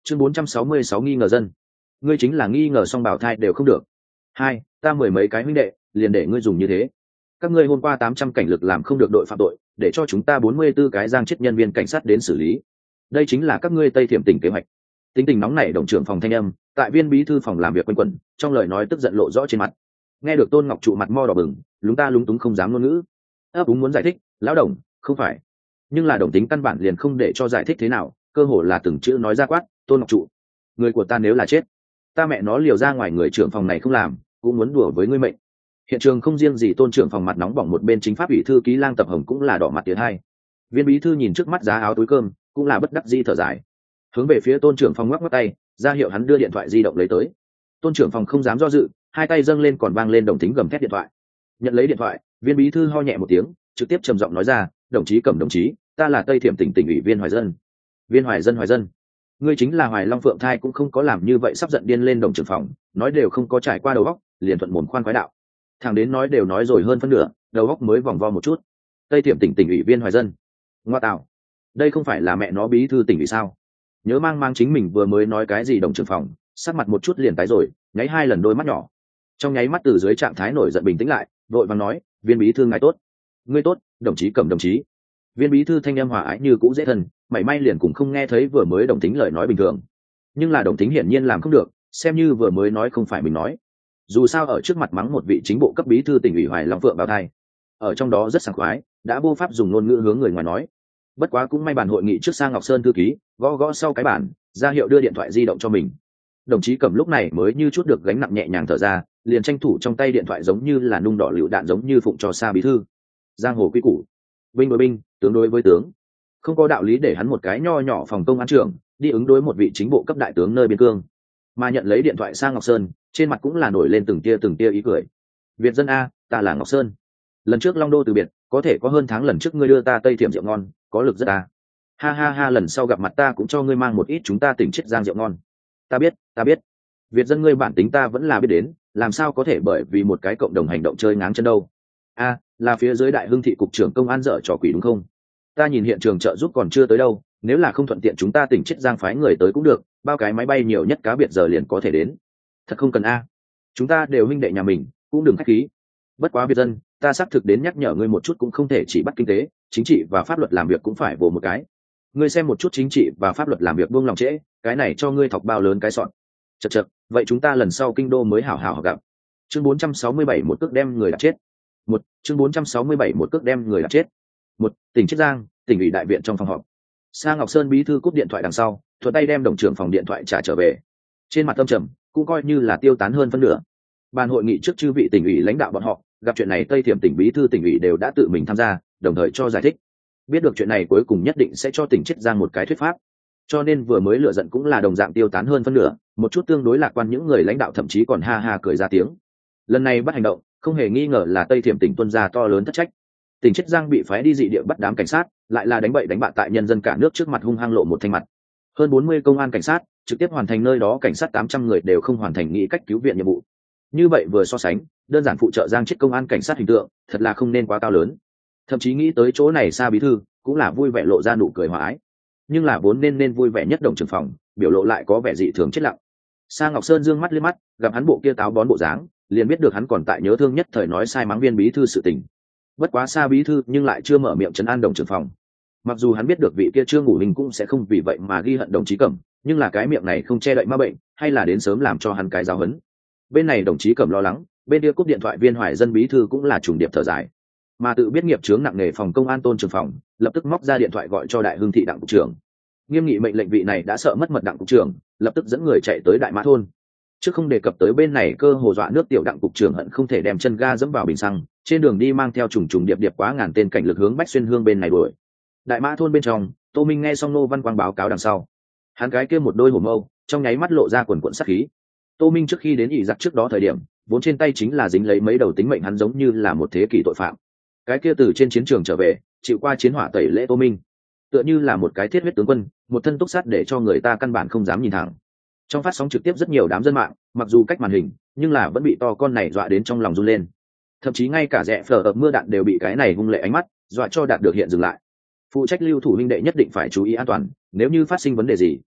Chương 466 nghi ngờ dân. Ngươi chính là nghi ngờ song bảo thai đều không được. Hai, ta mười mấy cái huynh đệ, liền để ngươi dùng như thế. Các ngươi hôm qua 800 cảnh lực làm không được đội phạm tội, để cho chúng ta 44 cái giang chết nhân viên cảnh sát đến xử lý. Đây chính là các ngươi Tây Thiểm tỉnh kế hoạch. Tính tình nóng nảy đồng trưởng phòng thanh âm, tại viên bí thư phòng làm việc quanh quẩn, trong lời nói tức giận lộ rõ trên mặt. Nghe được Tôn Ngọc Trụ mặt mo đỏ bừng, lúng ta lúng túng không dám ngôn ngữ. Ấp úng muốn giải thích, lão đồng, không phải. Nhưng là đồng tính căn bản liền không để cho giải thích thế nào, cơ hồ là từng chữ nói ra quát, Tôn Ngọc Trụ, người của ta nếu là chết, ta mẹ nó liều ra ngoài người trưởng phòng này không làm, cũng muốn đùa với ngươi mệnh. Hiện trường không riêng gì Tôn trưởng phòng mặt nóng bỏng, một bên chính pháp ủy thư ký Lang Tập Hồng cũng là đỏ mặt tiến hai. Viên bí thư nhìn trước mắt giá áo túi cơm, cũng là bất đắc dĩ thở dài, hướng về phía Tôn trưởng phòng ngoắc ngoắc tay, ra hiệu hắn đưa điện thoại di động lấy tới. Tôn trưởng phòng không dám do dự, hai tay dâng lên còn vang lên đồng tính gầm thét điện thoại. Nhận lấy điện thoại, viên bí thư ho nhẹ một tiếng, trực tiếp trầm giọng nói ra, đồng chí Cẩm đồng chí, ta là Tây Thiểm tỉnh tỉnh ủy viên Hoài Dân. Viên Hoài Dân, ngươi chính là Hoài Long Phượng Thai cũng không có làm như vậy, sắp giận điên lên đồng trưởng phòng, nói đều không có trải qua đầu óc, liền thuận mồm khoan khoái đạo. Thằng đến nói đều nói rồi hơn phân nửa, đầu óc mới vòng vo một chút. Tây Thiểm tỉnh tỉnh ủy viên Hoài Dân. Ngoa tạo, đây không phải là mẹ nó bí thư tỉnh ủy sao? Nhớ mang chính mình vừa mới nói cái gì đồng trưởng phòng, sắc mặt một chút liền tái rồi, nháy hai lần đôi mắt nhỏ. Trong nháy mắt từ dưới trạng thái nổi giận bình tĩnh lại, vội vàng nói, viên bí thư ngài tốt. Ngươi tốt, đồng chí Cẩm đồng chí. Viên bí thư thanh em hòa ái như cũ dễ thân, mảy may liền cũng không nghe thấy vừa mới đồng tính lời nói bình thường. Nhưng là đồng tính hiển nhiên làm không được, xem như vừa mới nói không phải mình nói. Dù sao ở trước mặt mắng một vị chính bộ cấp bí thư tỉnh ủy Hoài Long Phượng Bào Thai, ở trong đó rất sảng khoái, đã vô pháp dùng ngôn ngữ hướng người ngoài nói. Bất quá cũng may bản hội nghị trước sang Ngọc Sơn thư ký gõ gõ sau cái bản, ra hiệu đưa điện thoại di động cho mình. Đồng chí Cẩm lúc này mới như chút được gánh nặng nhẹ nhàng thở ra, liền tranh thủ trong tay điện thoại giống như là nung đỏ lựu đạn, giống như phụng cho xa bí thư. Giang hồ quy củ, binh đối binh, tướng đối với tướng, không có đạo lý để hắn một cái nho nhỏ phòng công an trưởng đi ứng đối một vị chính bộ cấp đại tướng nơi biên cương. Mà nhận lấy điện thoại sang Ngọc Sơn, trên mặt cũng là nổi lên từng tia ý cười. Việt Dân a, ta là Ngọc Sơn. Lần trước Long Đô từ biệt, có thể có hơn tháng lần trước ngươi đưa ta Tây Thiểm rượu ngon, có lực rất ta. Ha ha ha, lần sau gặp mặt ta cũng cho ngươi mang một ít chúng ta tỉnh Chiết Giang rượu ngon. Ta biết. Việt Dân ngươi bản tính ta vẫn là biết đến, làm sao có thể bởi vì một cái cộng đồng hành động chơi ngáng chân đâu. A, là phía dưới Đại Hưng thị cục trưởng công an dở trò quỷ đúng không? Ta nhìn hiện trường trợ giúp còn chưa tới đâu, nếu là không thuận tiện chúng ta tỉnh Chiết Giang phái người tới cũng được, bao cái máy bay nhiều nhất cá biệt giờ liền có thể đến. Thật không cần a, chúng ta đều huynh đệ nhà mình, cũng đừng khách khí. Bất quá Việt Dân, ta xác thực đến nhắc nhở ngươi một chút, cũng không thể chỉ bắt kinh tế, chính trị và pháp luật làm việc cũng phải vồ một cái. Ngươi xem một chút chính trị và pháp luật làm việc buông lòng trễ, cái này cho ngươi thọc bao lớn cái sọn. Chật, vậy chúng ta lần sau kinh đô mới hảo hảo gặp. Chương 467 một cước đem người đã chết. Chương 467 một cước đem người đã chết. Tỉnh Chiết Giang, tỉnh ủy đại viện trong phòng họp. Sa Ngọc Sơn bí thư cúp điện thoại đằng sau, thuận tay đem đồng trưởng phòng điện thoại trả trở về. Trên mặt âm trầm, cũng coi như là tiêu tán hơn phân nửa. Bàn hội nghị trước chư vị tỉnh ủy lãnh đạo bọn họ, gặp chuyện này Tây Thiểm tỉnh bí thư tỉnh ủy đều đã tự mình tham gia, đồng thời cho giải thích. Biết được chuyện này cuối cùng nhất định sẽ cho tỉnh Chiết Giang một cái thuyết pháp. Cho nên vừa mới lựa giận cũng là đồng dạng tiêu tán hơn phân nửa, một chút tương đối lạc quan những người lãnh đạo thậm chí còn ha ha cười ra tiếng. Lần này bắt hành động, không hề nghi ngờ là Tây Thiểm tỉnh tuân ra to lớn thất trách. Tỉnh Chiết Giang bị phái đi dị địa bắt đám cảnh sát, lại là đánh bậy đánh bạ tại nhân dân cả nước trước mặt hung hăng lộ một thanh mặt. Hơn 40 công an cảnh sát trực tiếp hoàn thành nơi đó cảnh sát 800 người đều không hoàn thành nghĩ cách cứu viện nhiệm vụ. Như vậy vừa so sánh, đơn giản phụ trợ Giang Chiết công an cảnh sát hình tượng, thật là không nên quá cao lớn. Thậm chí nghĩ tới chỗ này Sa bí thư cũng là vui vẻ lộ ra nụ cười hòa ái. Nhưng là vốn nên vui vẻ nhất đồng trưởng phòng, biểu lộ lại có vẻ dị thường chết lặng. Sa Ngọc Sơn dương mắt liếc mắt, gặp hắn bộ kia táo bón bộ dáng, liền biết được hắn còn tại nhớ thương nhất thời nói sai mắng viên bí thư sự tình. Bất quá Sa bí thư nhưng lại chưa mở miệng trấn an đồng trưởng phòng. Mặc dù hắn biết được vị kia chưa ngủ hình cũng sẽ không vì vậy mà ghi hận đồng chí Cẩm, nhưng là cái miệng này không che đậy ma bệnh, hay là đến sớm làm cho hắn cái giáo hấn. Bên này đồng chí Cẩm lo lắng, bên kia cúp điện thoại viên Hoài Dân bí thư cũng là trùng điệp thở dài. Mà tự biết nghiệp chướng nặng nề phòng công an Tôn trưởng phòng, lập tức móc ra điện thoại gọi cho Đại Hưng thị Đặng cục trưởng. Nghiêm nghị mệnh lệnh vị này đã sợ mất mật Đặng cục trưởng, lập tức dẫn người chạy tới Đại Mã thôn. Chứ không đề cập tới bên này cơ hồ dọa nước tiểu Đặng cục trưởng hận không thể đem chân ga dẫm vào bình xăng, trên đường đi mang theo trùng điệp quá ngàn tên cảnh lực hướng Bách Xuyên Hương bên này đuổi. Đại Mã thôn bên trong, Tô Minh nghe xong Nô Văn Quang báo cáo đằng sau, hắn cái kia một đôi hổ mâu trong nháy mắt lộ ra quần quần sát khí. Tô Minh trước khi đến ỷ giặc trước đó thời điểm, vốn trên tay chính là dính lấy mấy đầu tính mệnh, hắn giống như là một thế kỷ tội phạm. Cái kia từ trên chiến trường trở về, chịu qua chiến hỏa tẩy lễ Tô Minh, tựa như là một cái thiết huyết tướng quân, một thân túc sát để cho người ta căn bản không dám nhìn thẳng. Trong phát sóng trực tiếp rất nhiều đám dân mạng, mặc dù cách màn hình, nhưng là vẫn bị to con này dọa đến trong lòng run lên. Thậm chí ngay cả rẽ phở ập mưa đạn đều bị cái này hung lệ ánh mắt dọa cho đạt được hiện dừng lại. Phụ trách lưu thủ huynh đệ nhất định phải chú ý an toàn, nếu như phát sinh vấn đề gì,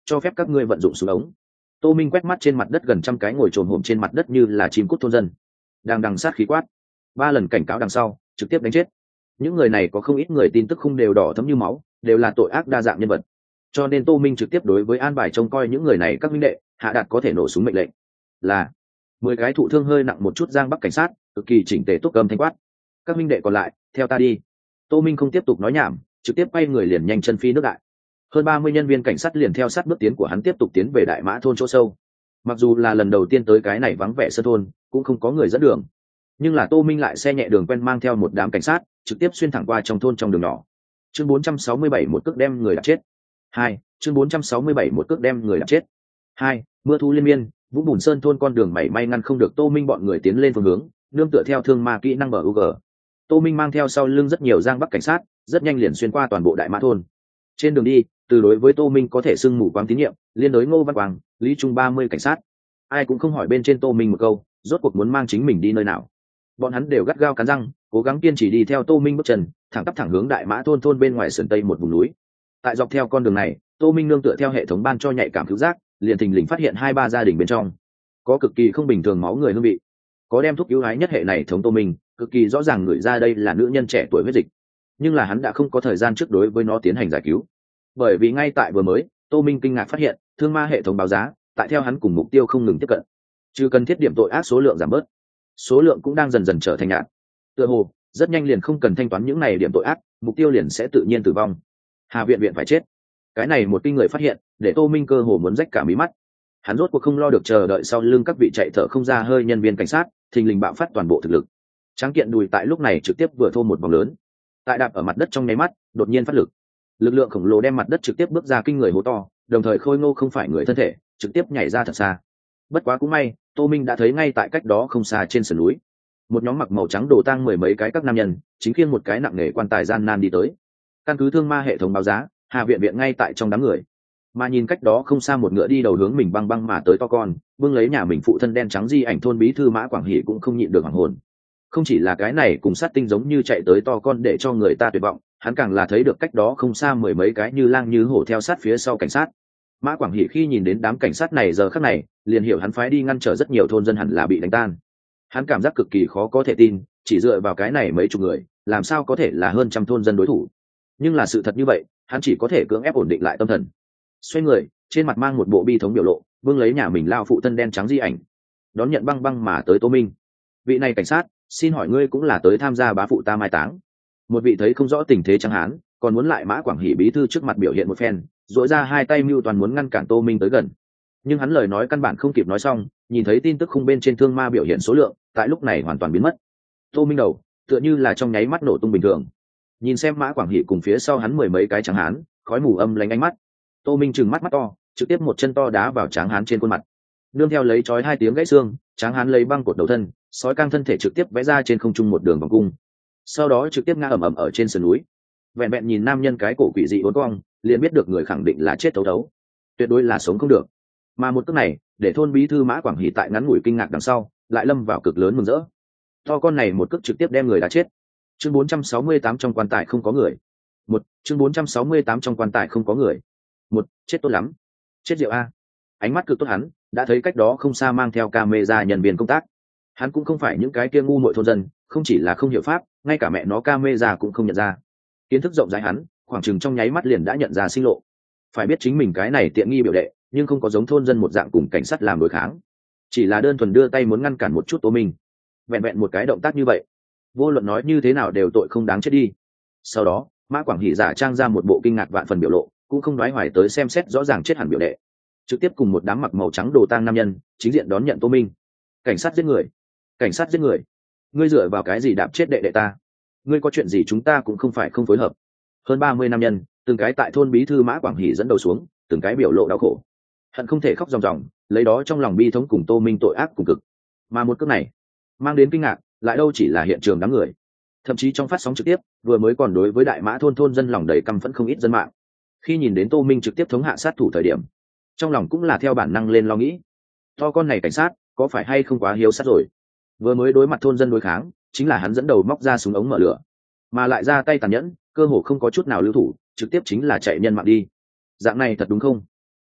cho phép các ngươi vận dụng súng ống. Tô Minh quét mắt trên mặt đất gần trăm cái ngồi trồm hổm trên mặt đất như là chim cút thôn dân, đang đằng sát khí quát 3 lần cảnh cáo đằng sau trực tiếp đánh chết. Những người này có không ít người tin tức khung đều đỏ thấm như máu, đều là tội ác đa dạng nhân vật, cho nên Tô Minh trực tiếp đối với an bài trông coi những người này các minh đệ hạ đạt có thể nổ súng mệnh lệnh là 10 cái thụ thương hơi nặng một chút giang bắc cảnh sát cực kỳ chỉnh tề túc cầm thanh quát các minh đệ còn lại theo ta đi. Tô Minh không tiếp tục nói nhảm, trực tiếp quay người liền nhanh chân phi nước đại. Hơn 30 nhân viên cảnh sát liền theo sát bước tiến của hắn tiếp tục tiến về đại mã thôn chỗ sâu. Mặc dù là lần đầu tiên tới cái này vắng vẻ sơ thôn, cũng không có người dẫn đường, nhưng là Tô Minh lại xe nhẹ đường quen mang theo một đám cảnh sát trực tiếp xuyên thẳng qua trong thôn trong đường nhỏ. Chương 467 một cước đem người đạp chết. 2. Chương 467 một cước đem người đạp chết. 2. Mưa thu liên miên, Vũng Bùn Sơn thôn con đường mảy may ngăn không được Tô Minh bọn người tiến lên phương hướng, nương tựa theo thương ma kỹ năng bờ UG. Tô Minh mang theo sau lưng rất nhiều giang bắc cảnh sát, rất nhanh liền xuyên qua toàn bộ đại mã thôn. Trên đường đi, từ đối với Tô Minh có thể xưng mù quáng tín nhiệm, liên đối Ngô Văn Quang, Lý Trung 30 cảnh sát, ai cũng không hỏi bên trên Tô Minh một câu, rốt cuộc muốn mang chính mình đi nơi nào. Bọn hắn đều gắt gao cắn răng, cố gắng kiên trì đi theo Tô Minh bước chân, thẳng tắp thẳng hướng đại mã thôn bên ngoài sườn tây một vùng núi. Tại dọc theo con đường này, Tô Minh nương tựa theo hệ thống ban cho nhạy cảm cứu giác, liền thình lình phát hiện 2-3 gia đình bên trong có cực kỳ không bình thường máu người hương vị. Có đem thuốc ưu ái nhất hệ này thống Tô Minh cực kỳ rõ ràng người ra đây là nữ nhân trẻ tuổi huyết dịch, nhưng là hắn đã không có thời gian trước đối với nó tiến hành giải cứu, bởi vì ngay tại vừa mới Tô Minh kinh ngạc phát hiện thương ma hệ thống báo giá tại theo hắn cùng mục tiêu không ngừng tiếp cận, trừ cần thiết điểm tội ác số lượng giảm bớt, số lượng cũng đang dần dần trở thành nhạt. Tựa hồ rất nhanh liền không cần thanh toán những này điểm tội ác, mục tiêu liền sẽ tự nhiên tử vong. Hà viện viện phải chết. Cái này một kinh người phát hiện để Tô Minh cơ hồ muốn rách cả mí mắt. Hắn rốt cuộc không lo được chờ đợi sau lưng các vị chạy thở không ra hơi nhân viên cảnh sát thình lình bạo phát toàn bộ thực lực. Tráng kiện đùi tại lúc này trực tiếp vừa thô một vòng lớn, tại đạp ở mặt đất trong nháy mắt đột nhiên phát lực, lực lượng khổng lồ đem mặt đất trực tiếp bước ra kinh người hố to, đồng thời khôi ngô không phải người thân thể trực tiếp nhảy ra thật xa. Bất quá cũng may Tô Minh đã thấy ngay tại cách đó không xa trên sườn núi, một nhóm mặc màu trắng đồ tang 10 mấy cái các nam nhân chính khiêng một cái nặng nề quan tài gian nan đi tới. Căn cứ thương ma hệ thống báo giá, Hà viện viện ngay tại trong đám người, mà nhìn cách đó không xa một ngựa đi đầu hướng mình băng băng mà tới to con vương lấy nhà mình phụ thân đen trắng di ảnh thôn bí thư Mã Quảng Hỷ cũng không nhịn được hoàng hồn. Không chỉ là cái này cùng sát tinh giống như chạy tới to con để cho người ta tuyệt vọng, hắn càng là thấy được cách đó không xa 10 mấy cái như lang như hổ theo sát phía sau cảnh sát. Mã Quảng Hỷ khi nhìn đến đám cảnh sát này giờ khắc này liền hiểu hắn phái đi ngăn trở rất nhiều thôn dân hẳn là bị đánh tan. Hắn cảm giác cực kỳ khó có thể tin, chỉ dựa vào cái này mấy chục người làm sao có thể là hơn trăm thôn dân đối thủ. Nhưng là sự thật như vậy, hắn chỉ có thể cưỡng ép ổn định lại tâm thần. Xoay người, trên mặt mang một bộ bi thống biểu lộ, vương lấy nhà mình lao phụ thân đen trắng di ảnh đón nhận băng băng mà tới Tô Minh. Vị này cảnh sát, xin hỏi ngươi cũng là tới tham gia bá phụ ta mai táng? Một vị thấy không rõ tình thế trắng hán còn muốn lại Mã Quảng Hỷ bí thư trước mặt biểu hiện một phen, dội ra hai tay mưu toàn muốn ngăn cản Tô Minh tới gần. Nhưng hắn lời nói căn bản không kịp nói xong, nhìn thấy tin tức khung bên trên thương ma biểu hiện số lượng tại lúc này hoàn toàn biến mất. Tô Minh đầu tựa như là trong nháy mắt nổ tung bình thường, nhìn xem Mã Quảng Hỷ cùng phía sau hắn 10 mấy cái trắng hán, khói mù âm lánh ánh mắt. Tô Minh trừng mắt mắt to, trực tiếp một chân to đá vào tráng hán trên khuôn mặt, nương theo lấy chói 2 tiếng gãy xương, tráng hán lấy băng cột đầu thân, sói cang thân thể trực tiếp vẽ ra trên không trung một đường vòng cung, sau đó trực tiếp ngã ầm ầm ở trên sườn núi. Vẹn vẹn nhìn nam nhân cái cổ quỷ dị uốn cong, liền biết được người khẳng định là chết thấu thấu, tuyệt đối là sống không được. Mà một cước này để thôn bí thư Mã Quảng Hỷ tại ngắn ngủi kinh ngạc đằng sau lại lâm vào cực lớn mừng rỡ. To con này một cước trực tiếp đem người đã chết. Chương 468 trong quan tài không có người. Chương 468 trong quan tài không có người. Chết tốt lắm. Chết rượu a. Ánh mắt cực tốt hắn, đã thấy cách đó không xa mang theo camera nhân viên công tác. Hắn cũng không phải những cái kia ngu muội thôn dân, không chỉ là không hiểu pháp, ngay cả mẹ nó camera cũng không nhận ra. Kiến thức rộng rãi hắn, khoảng chừng trong nháy mắt liền đã nhận ra sinh lộ. Phải biết chính mình cái này tiện nghi biểu đệ, nhưng không có giống thôn dân một dạng cùng cảnh sát làm đối kháng, chỉ là đơn thuần đưa tay muốn ngăn cản một chút Tô Minh. Vẹn vẹn một cái động tác như vậy, vô luận nói như thế nào đều tội không đáng chết đi. Sau đó Mã Quảng Hỷ giả trang ra một bộ kinh ngạc vạn phần biểu lộ, cũng không nói hoài tới xem xét rõ ràng chết hẳn biểu đệ, trực tiếp cùng một đám mặc màu trắng đồ tang nam nhân chính diện đón nhận Tô Minh. Cảnh sát giết người, cảnh sát giết người, ngươi dựa vào cái gì đạp chết đệ đệ ta? Ngươi có chuyện gì chúng ta cũng không phải không phối hợp. Hơn 30 nam nhân, từng cái tại thôn bí thư Mã Quảng Hỷ dẫn đầu xuống, từng cái biểu lộ đau khổ, hận không thể khóc ròng ròng, lấy đó trong lòng bi thống cùng Tô Minh tội ác cùng cực. Mà một cước này mang đến kinh ngạc lại đâu chỉ là hiện trường đám người, thậm chí trong phát sóng trực tiếp vừa mới còn đối với đại mã thôn dân lòng đầy căm phẫn không ít dân mạng, khi nhìn đến Tô Minh trực tiếp thống hạ sát thủ thời điểm, trong lòng cũng là theo bản năng lên lo nghĩ, to con này cảnh sát có phải hay không quá hiếu sát rồi. Vừa mới đối mặt thôn dân đối kháng, chính là hắn dẫn đầu móc ra súng ống mở lửa, mà lại ra tay tàn nhẫn, cơ hồ không có chút nào lưu thủ, trực tiếp chính là chạy nhân mạng đi. Dạng này thật đúng không?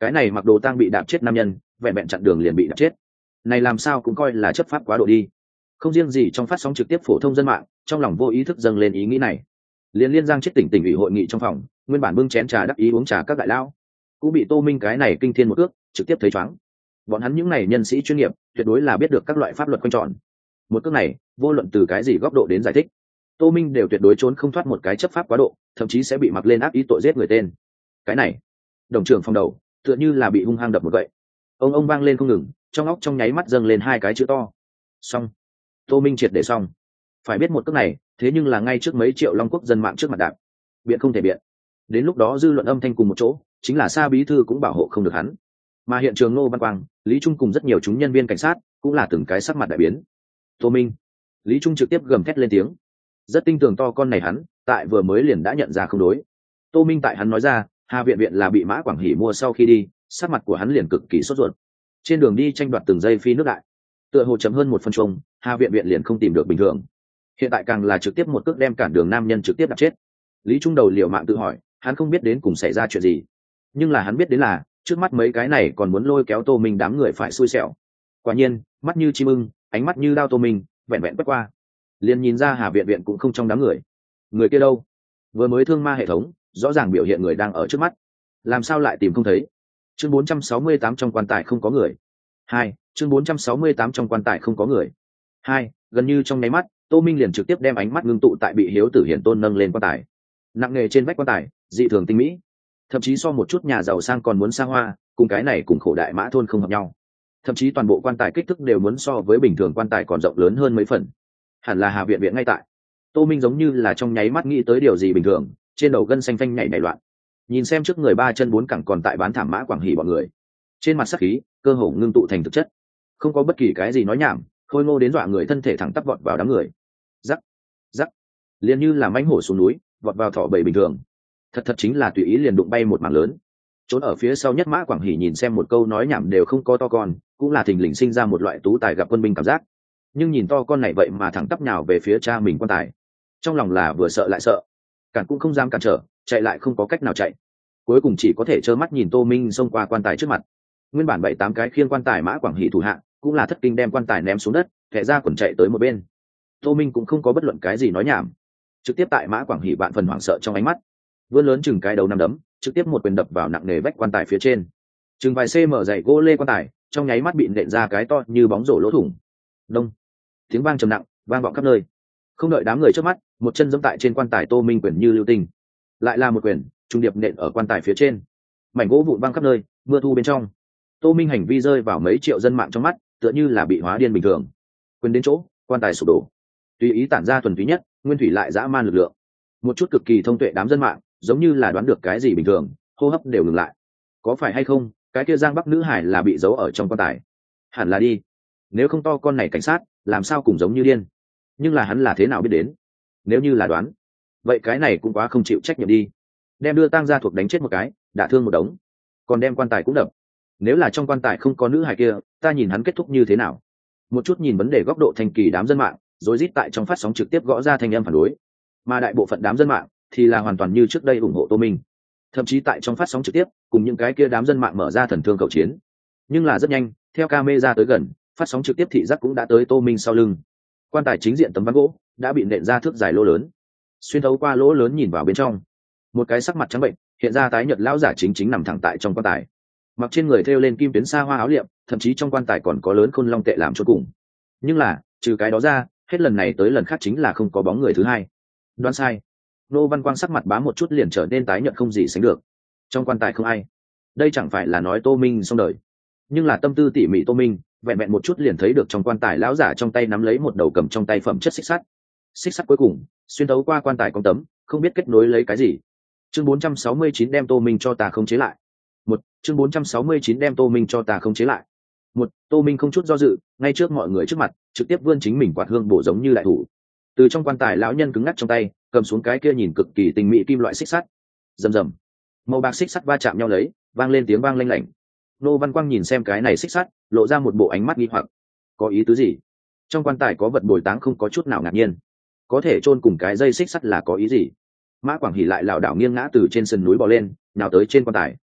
cái này mặc đồ tang bị đạp chết nam nhân vẹn vẹn chặn đường liền bị đạp chết, này làm sao cũng coi là chấp pháp quá độ đi. Không riêng gì trong phát sóng trực tiếp phổ thông dân mạng, trong lòng vô ý thức dâng lên ý nghĩ này. Liên Giang chết tỉnh ủy hội nghị trong phòng, nguyên bản bưng chén trà đắc ý uống trà các đại lao cũng bị Tô Minh cái này kinh thiên một ước trực tiếp thấy choáng. Bọn hắn những này nhân sĩ chuyên nghiệp tuyệt đối là biết được các loại pháp luật quanh tròn, một cước này vô luận từ cái gì góc độ đến giải thích, Tô Minh đều tuyệt đối trốn không thoát một cái chấp pháp quá độ, thậm chí sẽ bị mặc lên ác ý tội giết người tên. Cái này đồng trưởng phòng đầu tựa như là bị hung hăng đập một vậy, ông vang lên không ngừng, trong óc trong nháy mắt dâng lên hai cái chữ to: xong. Tô Minh triệt để xong. Phải biết một cước này thế nhưng là ngay trước mấy triệu Long Quốc dân mạng trước mặt đạp, biện không thể biện. Đến lúc đó dư luận âm thanh cùng một chỗ, chính là Sa bí thư cũng bảo hộ không được hắn. Mà hiện trường Ngô Văn Quang, Lý Trung cùng rất nhiều chúng nhân viên cảnh sát cũng là từng cái sắc mặt đại biến. Tô Minh, Lý Trung trực tiếp gầm thét lên tiếng. Rất tin tưởng to con này hắn tại vừa mới liền đã nhận ra không đối. Tô Minh tại hắn nói ra Hà Viện Viện là bị Mã Quảng Hỉ mua sau khi đi, sắc mặt của hắn liền cực kỳ sốt ruột. Trên đường đi tranh đoạt từng giây phi nước đại, tựa hồ chấm hơn một phân钟, Hà Viện Viện liền không tìm được bình thường. Hiện tại càng là trực tiếp một cước đem cản đường nam nhân trực tiếp đạp chết. Lý Trung đầu liều mạng tự hỏi, hắn không biết đến cùng xảy ra chuyện gì, nhưng là hắn biết đến là trước mắt mấy cái này còn muốn lôi kéo Tô Minh đám người phải xui xẻo. Quả nhiên mắt như chim ưng, ánh mắt như đao Tô Minh vẹn vẹn quét qua liền nhìn ra Hà Viện Viện cũng không trong đám người. Người kia đâu? Vừa mới thương ma hệ thống rõ ràng biểu hiện người đang ở trước mắt, làm sao lại tìm không thấy? Chương 468 trong quan tài không có người. 2. Chương 468 trong quan tài không có người. 2. Gần như trong nháy mắt, Tô Minh liền trực tiếp đem ánh mắt ngưng tụ tại bị Hiếu Tử Hiển Tôn nâng lên quan tài. Nặng nề trên vách quan tài, dị thường tinh mỹ, thậm chí so một chút nhà giàu sang còn muốn xa hoa, cùng cái này cùng khổ đại mã thôn không hợp nhau. Thậm chí toàn bộ quan tài kích thước đều muốn so với bình thường quan tài còn rộng lớn hơn mấy phần. Hẳn là Hà Viện Viện ngay tại. Tô Minh giống như là trong nháy mắt nghĩ tới điều gì bình thường, trên đầu gân xanh phanh nhảy loạn. Nhìn xem trước người ba chân bốn cẳng còn tại bán thảm Mã Quảng Hỉ bọn người, trên mặt sắc khí cơ hồ ngưng tụ thành thực chất, không có bất kỳ cái gì nói nhảm, khôi ngô đến dọa người, thân thể thẳng tắp vọt vào đám người. Rắc rắc, liền như là mãnh hổ xuống núi vọt vào thỏ bầy bình thường, thật chính là tùy ý liền đụng bay một mảng lớn. Trốn ở phía sau nhất Mã Quảng Hỉ nhìn xem một câu nói nhảm đều không có to con, cũng là thình lình sinh ra một loại tú tài gặp quân binh cảm giác. Nhưng nhìn to con này vậy mà thẳng tắp nhào về phía cha mình quan tài, trong lòng là vừa sợ lại sợ, cản cũng không dám cản trở, chạy lại không có cách nào chạy, cuối cùng chỉ có thể trơ mắt nhìn Tô Minh xông qua quan tài trước mặt. Nguyên bản 7-8 cái khiêng quan tài Mã Quảng Hỉ thủ hạ cũng là thất kinh đem quan tài ném xuống đất, thẻ ra quần chạy tới một bên. Tô Minh cũng không có bất luận cái gì nói nhảm, trực tiếp tại Mã Quảng Hỉ bạn phần hoảng sợ trong ánh mắt vươn lớn chừng cái đầu năm đấm, trực tiếp một quyền đập vào nặng nề vách quan tài phía trên. Chừng vài cm dày gỗ lê quan tài trong nháy mắt bị nện ra cái to như bóng rổ lỗ thủng. Đông, tiếng vang trầm nặng vang vọng khắp nơi. Không đợi đám người trước mắt, một chân giẫm tại trên quan tài, Tô Minh quyền như lưu tinh, lại là một quyền trung điệp nện ở quan tài phía trên, mảnh gỗ vụn văng khắp nơi, mưa thu bên trong. Tô Minh hành vi rơi vào mấy triệu dân mạng trong mắt tựa như là bị hóa điên bình thường. Quyền đến chỗ, quan tài sụp đổ, tùy ý tản ra thuần túy nhất nguyên thủy lại dã man lực lượng. Một chút cực kỳ thông tuệ đám dân mạng giống như là đoán được cái gì bình thường, hô hấp đều ngừng lại. Có phải hay không cái kia Giang Bắc nữ hải là bị giấu ở trong quan tài? Hẳn là đi, nếu không to con này cảnh sát làm sao cùng giống như điên. Nhưng là hắn là thế nào biết đến? Nếu như là đoán, vậy cái này cũng quá không chịu trách nhiệm đi. Đem đưa tang gia thuộc đánh chết một cái, đả thương một đống, còn đem quan tài cũng đập. Nếu là trong quan tài không có nữ hài kia, ta nhìn hắn kết thúc như thế nào? Một chút nhìn vấn đề góc độ thanh kỳ đám dân mạng rối rít tại trong phát sóng trực tiếp gõ ra thanh âm phản đối, mà đại bộ phận đám dân mạng thì là hoàn toàn như trước đây ủng hộ Tô Minh, thậm chí tại trong phát sóng trực tiếp cùng những cái kia đám dân mạng mở ra thần thương cầu chiến. Nhưng là rất nhanh, theo camera tới gần, phát sóng trực tiếp thị giác cũng đã tới Tô Minh sau lưng. Quan tài chính diện tấm ván gỗ đã bị nện ra thước dài lỗ lớn, xuyên thấu qua lỗ lớn nhìn vào bên trong, một cái sắc mặt trắng bệnh hiện ra tái nhợt lão giả chính nằm thẳng tại trong quan tài, mặc trên người thêu lên kim tuyến sa hoa áo liệm, thậm chí trong quan tài còn có lớn khôn long tệ làm cho cùng. Nhưng là trừ cái đó ra, hết lần này tới lần khác chính là không có bóng người thứ hai. Đoán sai. Nô Văn Quang sắc mặt bám một chút liền trở nên tái nhợt không gì sánh được. Trong quan tài không ai, đây chẳng phải là nói Tô Minh xong đời? Nhưng là tâm tư tỉ mỉ Tô Minh vẹn vẹn một chút liền thấy được trong quan tài lão giả trong tay nắm lấy một đầu cầm trong tay phẩm chất xích sắt cuối cùng xuyên thấu qua quan tài con tấm, không biết kết nối lấy cái gì. Chương 469 đem Tô Minh cho ta không chế lại. Chương 469 đem Tô Minh cho ta không chế lại. Tô Minh không chút do dự, ngay trước mọi người trước mặt trực tiếp vươn chính mình quạt hương bổ giống như đại thủ, từ trong quan tài lão nhân cứng ngắc trong tay cầm xuống cái kia nhìn cực kỳ tinh mỹ kim loại xích sắt. Rầm rầm, màu bạc xích sắt va chạm nhau lấy, vang lên tiếng vang lanh lảnh. Nô Văn Quang nhìn xem cái này xích sắt, lộ ra một bộ ánh mắt nghi hoặc. Có ý tứ gì? Trong quan tài có vật bồi táng không có chút nào ngạc nhiên, có thể chôn cùng cái dây xích sắt là có ý gì? Mã Quảng Hỉ lại lảo đảo nghiêng ngã từ trên sườn núi bò lên, nào tới trên quan tài.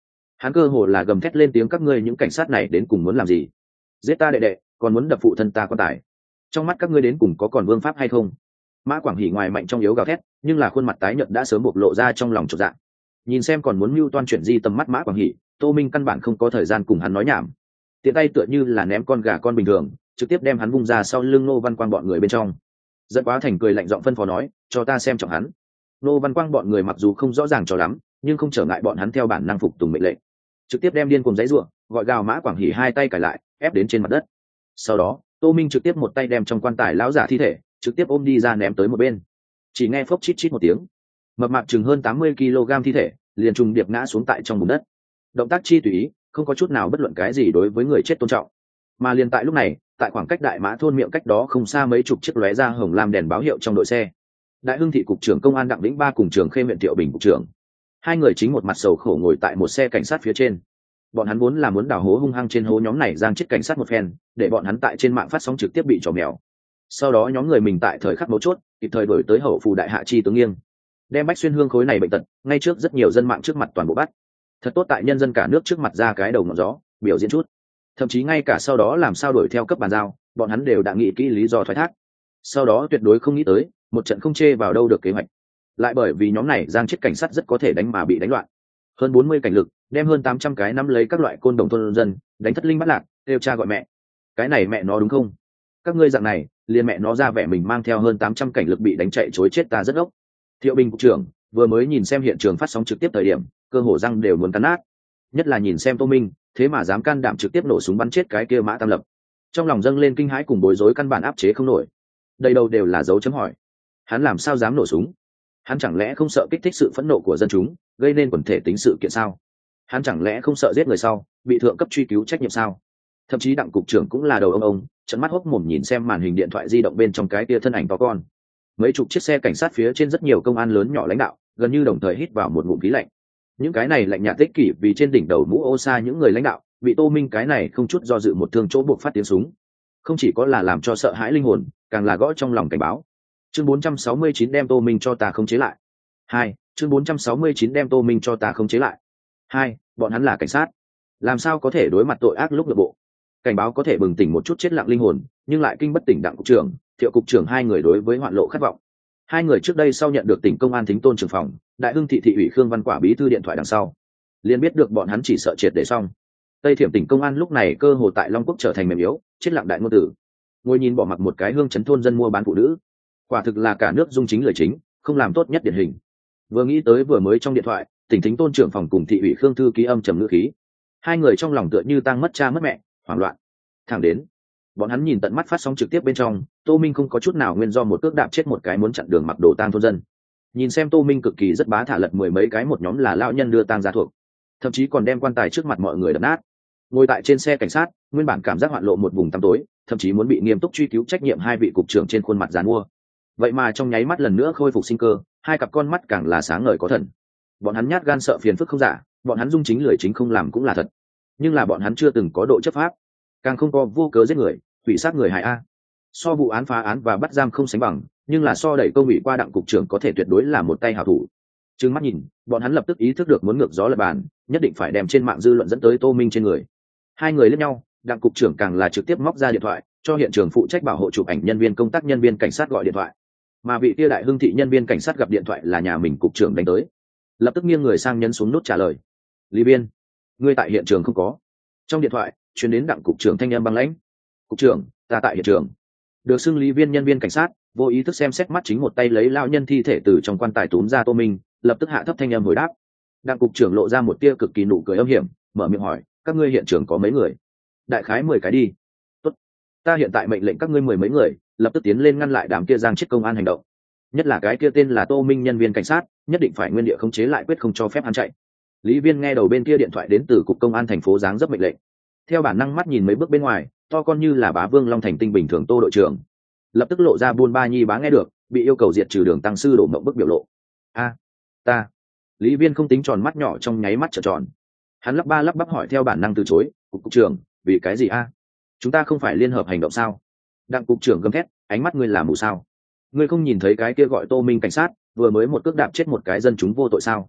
Hắn cơ hồ là gầm thét lên tiếng, các ngươi những cảnh sát này đến cùng muốn làm gì? Giết ta đệ đệ, còn muốn đập phụ thân ta quan tài. Trong mắt các ngươi đến cùng có còn vương pháp hay không? Mã Quảng Hỉ ngoài mạnh trong yếu gào thét, nhưng là khuôn mặt tái nhợt đã sớm bộc lộ ra trong lòng chột dạ. Nhìn xem còn muốn mưu toan chuyển di tầm mắt Mã Quảng Hỉ, Tô Minh căn bản không có thời gian cùng hắn nói nhảm, tiện tay tựa như là ném con gà con bình thường, trực tiếp đem hắn vung ra sau lưng Nô Văn Quang bọn người bên trong. Dẫn Quá Thành cười lạnh giọng phân phó nói, cho ta xem trọng hắn. Nô Văn Quang bọn người mặc dù không rõ ràng cho lắm, nhưng không trở ngại bọn hắn theo bản năng phục tùng mệnh lệnh, trực tiếp đem điên cuồng giãy giụa, gọi gào Mã Quảng Hỉ hai tay cài lại, ép đến trên mặt đất. Sau đó, Tô Minh trực tiếp một tay đem trong quan tài lão giả thi thể trực tiếp ôm đi ra ném tới một bên. Chỉ nghe phốc chít chít một tiếng, mập mạp chừng hơn 80 kg thi thể liền trùng điệp ngã xuống tại trong bùn đất. Động tác chi tùy ý, không có chút nào bất luận cái gì đối với người chết tôn trọng. Mà liền tại lúc này, tại khoảng cách Đại Mã thôn miệng cách đó không xa mấy chục chiếc lóe ra hồng lam đèn báo hiệu trong đội xe, Đại Hưng thị cục trưởng công an Đặng Vĩnh Ba cùng trưởng Khê huyện Thiệu Bình cục trưởng, hai người chính một mặt sầu khổ ngồi tại một xe cảnh sát phía trên. Bọn hắn vốn là muốn đào hố hung hăng trên hố nhóm này giang chết cảnh sát một phen, để bọn hắn tại trên mạng phát sóng trực tiếp bị trò mèo. Sau đó nhóm người mình tại thời khắc mấu chốt kịp thời đổi tới hậu phù đại hạ chi tướng nghiêng, đem Bách Xuyên Hương khối này bệnh tật ngay trước rất nhiều dân mạng trước mặt toàn bộ bắt. Thật tốt tại nhân dân cả nước trước mặt ra cái đầu ngọn gió biểu diễn chút, thậm chí ngay cả sau đó làm sao đổi theo cấp bàn giao, bọn hắn đều đã nghĩ kỹ lý do thoái thác. Sau đó tuyệt đối không nghĩ tới một trận không chê vào đâu được kế hoạch, lại bởi vì nhóm này giang chết cảnh sát rất có thể đánh mà bị đánh loạn. Hơn 40 cảnh lực đem hơn 800 cái nắm lấy các loại côn đồng thôn dân đánh thất linh bắt lạc, kêu cha gọi mẹ. Cái này mẹ nó đúng không? Các ngươi dạng này liền mẹ nó ra vẻ mình mang theo hơn 800 cảnh lực bị đánh chạy chối chết, ta rất ốc. Thiệu Bình cục trưởng vừa mới nhìn xem hiện trường phát sóng trực tiếp thời điểm, cơ hồ răng đều muốn cắn nát, nhất là nhìn xem Tô Minh thế mà dám can đảm trực tiếp nổ súng bắn chết cái kia Mã Tam Lập, trong lòng dâng lên kinh hãi cùng bối rối căn bản áp chế không nổi. Đây đâu đều là dấu chấm hỏi. Hắn làm sao dám nổ súng? Hắn chẳng lẽ không sợ kích thích sự phẫn nộ của dân chúng, gây nên quần thể tính sự kiện sao? Hắn chẳng lẽ không sợ giết người sau bị thượng cấp truy cứu trách nhiệm sao? Thậm chí Đặng cục trưởng cũng là đầu ông trợn mắt hốc mồm nhìn xem màn hình điện thoại di động bên trong cái kia thân ảnh to con. Mấy chục chiếc xe cảnh sát phía trên rất nhiều công an lớn nhỏ lãnh đạo gần như đồng thời hít vào một ngụm khí lạnh. Những cái này lạnh nhạt tích kỷ vì trên đỉnh đầu mũ ô sa những người lãnh đạo bị Tô Minh cái này không chút do dự một thương chỗ buộc phát tiếng súng, không chỉ có là làm cho sợ hãi linh hồn, càng là gõ trong lòng cảnh báo. Chương 469 đem Tô Minh cho ta khống chế lại. 2. Chương 469 đem Tô Minh cho ta khống chế lại. 2. Bọn hắn là cảnh sát, làm sao có thể đối mặt tội ác lúc nội bộ? Cảnh báo có thể bừng tỉnh một chút chết lặng linh hồn, nhưng lại kinh bất tỉnh Đặng cục trưởng, Thiệu cục trưởng hai người đối với hoạn lộ khát vọng. Hai người trước đây sau nhận được tỉnh công an Thính Tôn trưởng phòng, Đại Hưng thị thị ủy Khương Văn Quả bí thư điện thoại đằng sau, liền biết được bọn hắn chỉ sợ triệt để xong. Tây Thiểm tỉnh công an lúc này cơ hồ tại Long Quốc trở thành mềm yếu, chết lặng đại ngôn tử. Ngồi nhìn bỏ mặc một cái hương chấn thôn dân mua bán phụ nữ, quả thực là cả nước dung chính lời chính, không làm tốt nhất điển hình. Vừa nghĩ tới vừa mới trong điện thoại, tỉnh Thính Tôn trưởng phòng cùng thị ủy Khương thư ký âm trầm ngữ khí, hai người trong lòng tựa như tang mất cha mất mẹ, hoảng loạn. Thẳng đến bọn hắn nhìn tận mắt phát sóng trực tiếp bên trong, Tô Minh không có chút nào nguyên do một cước đạp chết một cái muốn chặn đường mặc đồ tang thôn dân. Nhìn xem Tô Minh cực kỳ rất bá thả lật mười mấy cái một nhóm là lão nhân đưa tang gia thuộc, thậm chí còn đem quan tài trước mặt mọi người đập nát. Ngồi tại trên xe cảnh sát, nguyên bản cảm giác hoạn lộ một vùng tăm tối, thậm chí muốn bị nghiêm túc truy cứu trách nhiệm hai vị cục trưởng trên khuôn mặt giàn mua. Vậy mà trong nháy mắt lần nữa khôi phục sinh cơ, hai cặp con mắt càng là sáng ngời có thần. Bọn hắn nhát gan sợ phiền phức không giả, bọn hắn dung chính lười chính không làm cũng là thật, nhưng là bọn hắn chưa từng có độ chấp pháp, càng không có vô cớ giết người, hủy sát người hại a. So vụ án phá án và bắt giam không sánh bằng, nhưng là so đẩy công ủy qua Đặng cục trưởng có thể tuyệt đối là một tay hảo thủ. Trừng mắt nhìn, bọn hắn lập tức ý thức được muốn ngược gió lật bàn, nhất định phải đem trên mạng dư luận dẫn tới Tô Minh trên người. Hai người liếc nhau, Đặng cục trưởng càng là trực tiếp móc ra điện thoại, cho hiện trường phụ trách bảo hộ chụp ảnh nhân viên công tác nhân viên cảnh sát gọi điện thoại. Mà vị kia Đại Hưng thị nhân viên cảnh sát gặp điện thoại là nhà mình cục trưởng đánh tới, lập tức nghiêng người sang nhấn xuống nút trả lời. Lý Biên, ngươi tại hiện trường không có? Trong điện thoại truyền đến Đặng cục trưởng thanh âm băng lãnh. Cục trưởng, ta tại hiện trường. Được xưng Lý Viên nhân viên cảnh sát vô ý thức xem xét mắt chính một tay lấy lão nhân thi thể từ trong quan tài túm ra Tô Minh, lập tức hạ thấp thanh âm hồi đáp. Đặng cục trưởng lộ ra một tia cực kỳ nụ cười âm hiểm, mở miệng hỏi, các ngươi hiện trường có mấy người? Đại khái 10 cái đi. Tốt, ta hiện tại mệnh lệnh các ngươi 10 mấy người lập tức tiến lên ngăn lại đám kia giang chết công an hành động, nhất là cái kia tên là Tô Minh nhân viên cảnh sát, nhất định phải nguyên địa khống chế lại, quyết không cho phép hắn chạy. Lý Viên nghe đầu bên kia điện thoại đến từ cục công an thành phố dáng dấp mệnh lệnh, theo bản năng mắt nhìn mấy bước bên ngoài, to con như là Bá Vương Long Thành tinh bình thường Tô đội trưởng lập tức lộ ra buôn ba nhi bá nghe được bị yêu cầu diệt trừ đường tăng sư đổ mộng bức biểu lộ. A, ta. Lý Viên không tính tròn mắt nhỏ trong nháy mắt trợn tròn, hắn lắp ba lắp bắp hỏi theo bản năng từ chối, cục trưởng, vì cái gì a? Chúng ta không phải liên hợp hành động sao? Đặng cục trưởng gầm thét, ánh mắt ngươi là mù sao? Ngươi không nhìn thấy cái kia gọi Tô Minh cảnh sát vừa mới một cước đạp chết một cái dân chúng vô tội sao?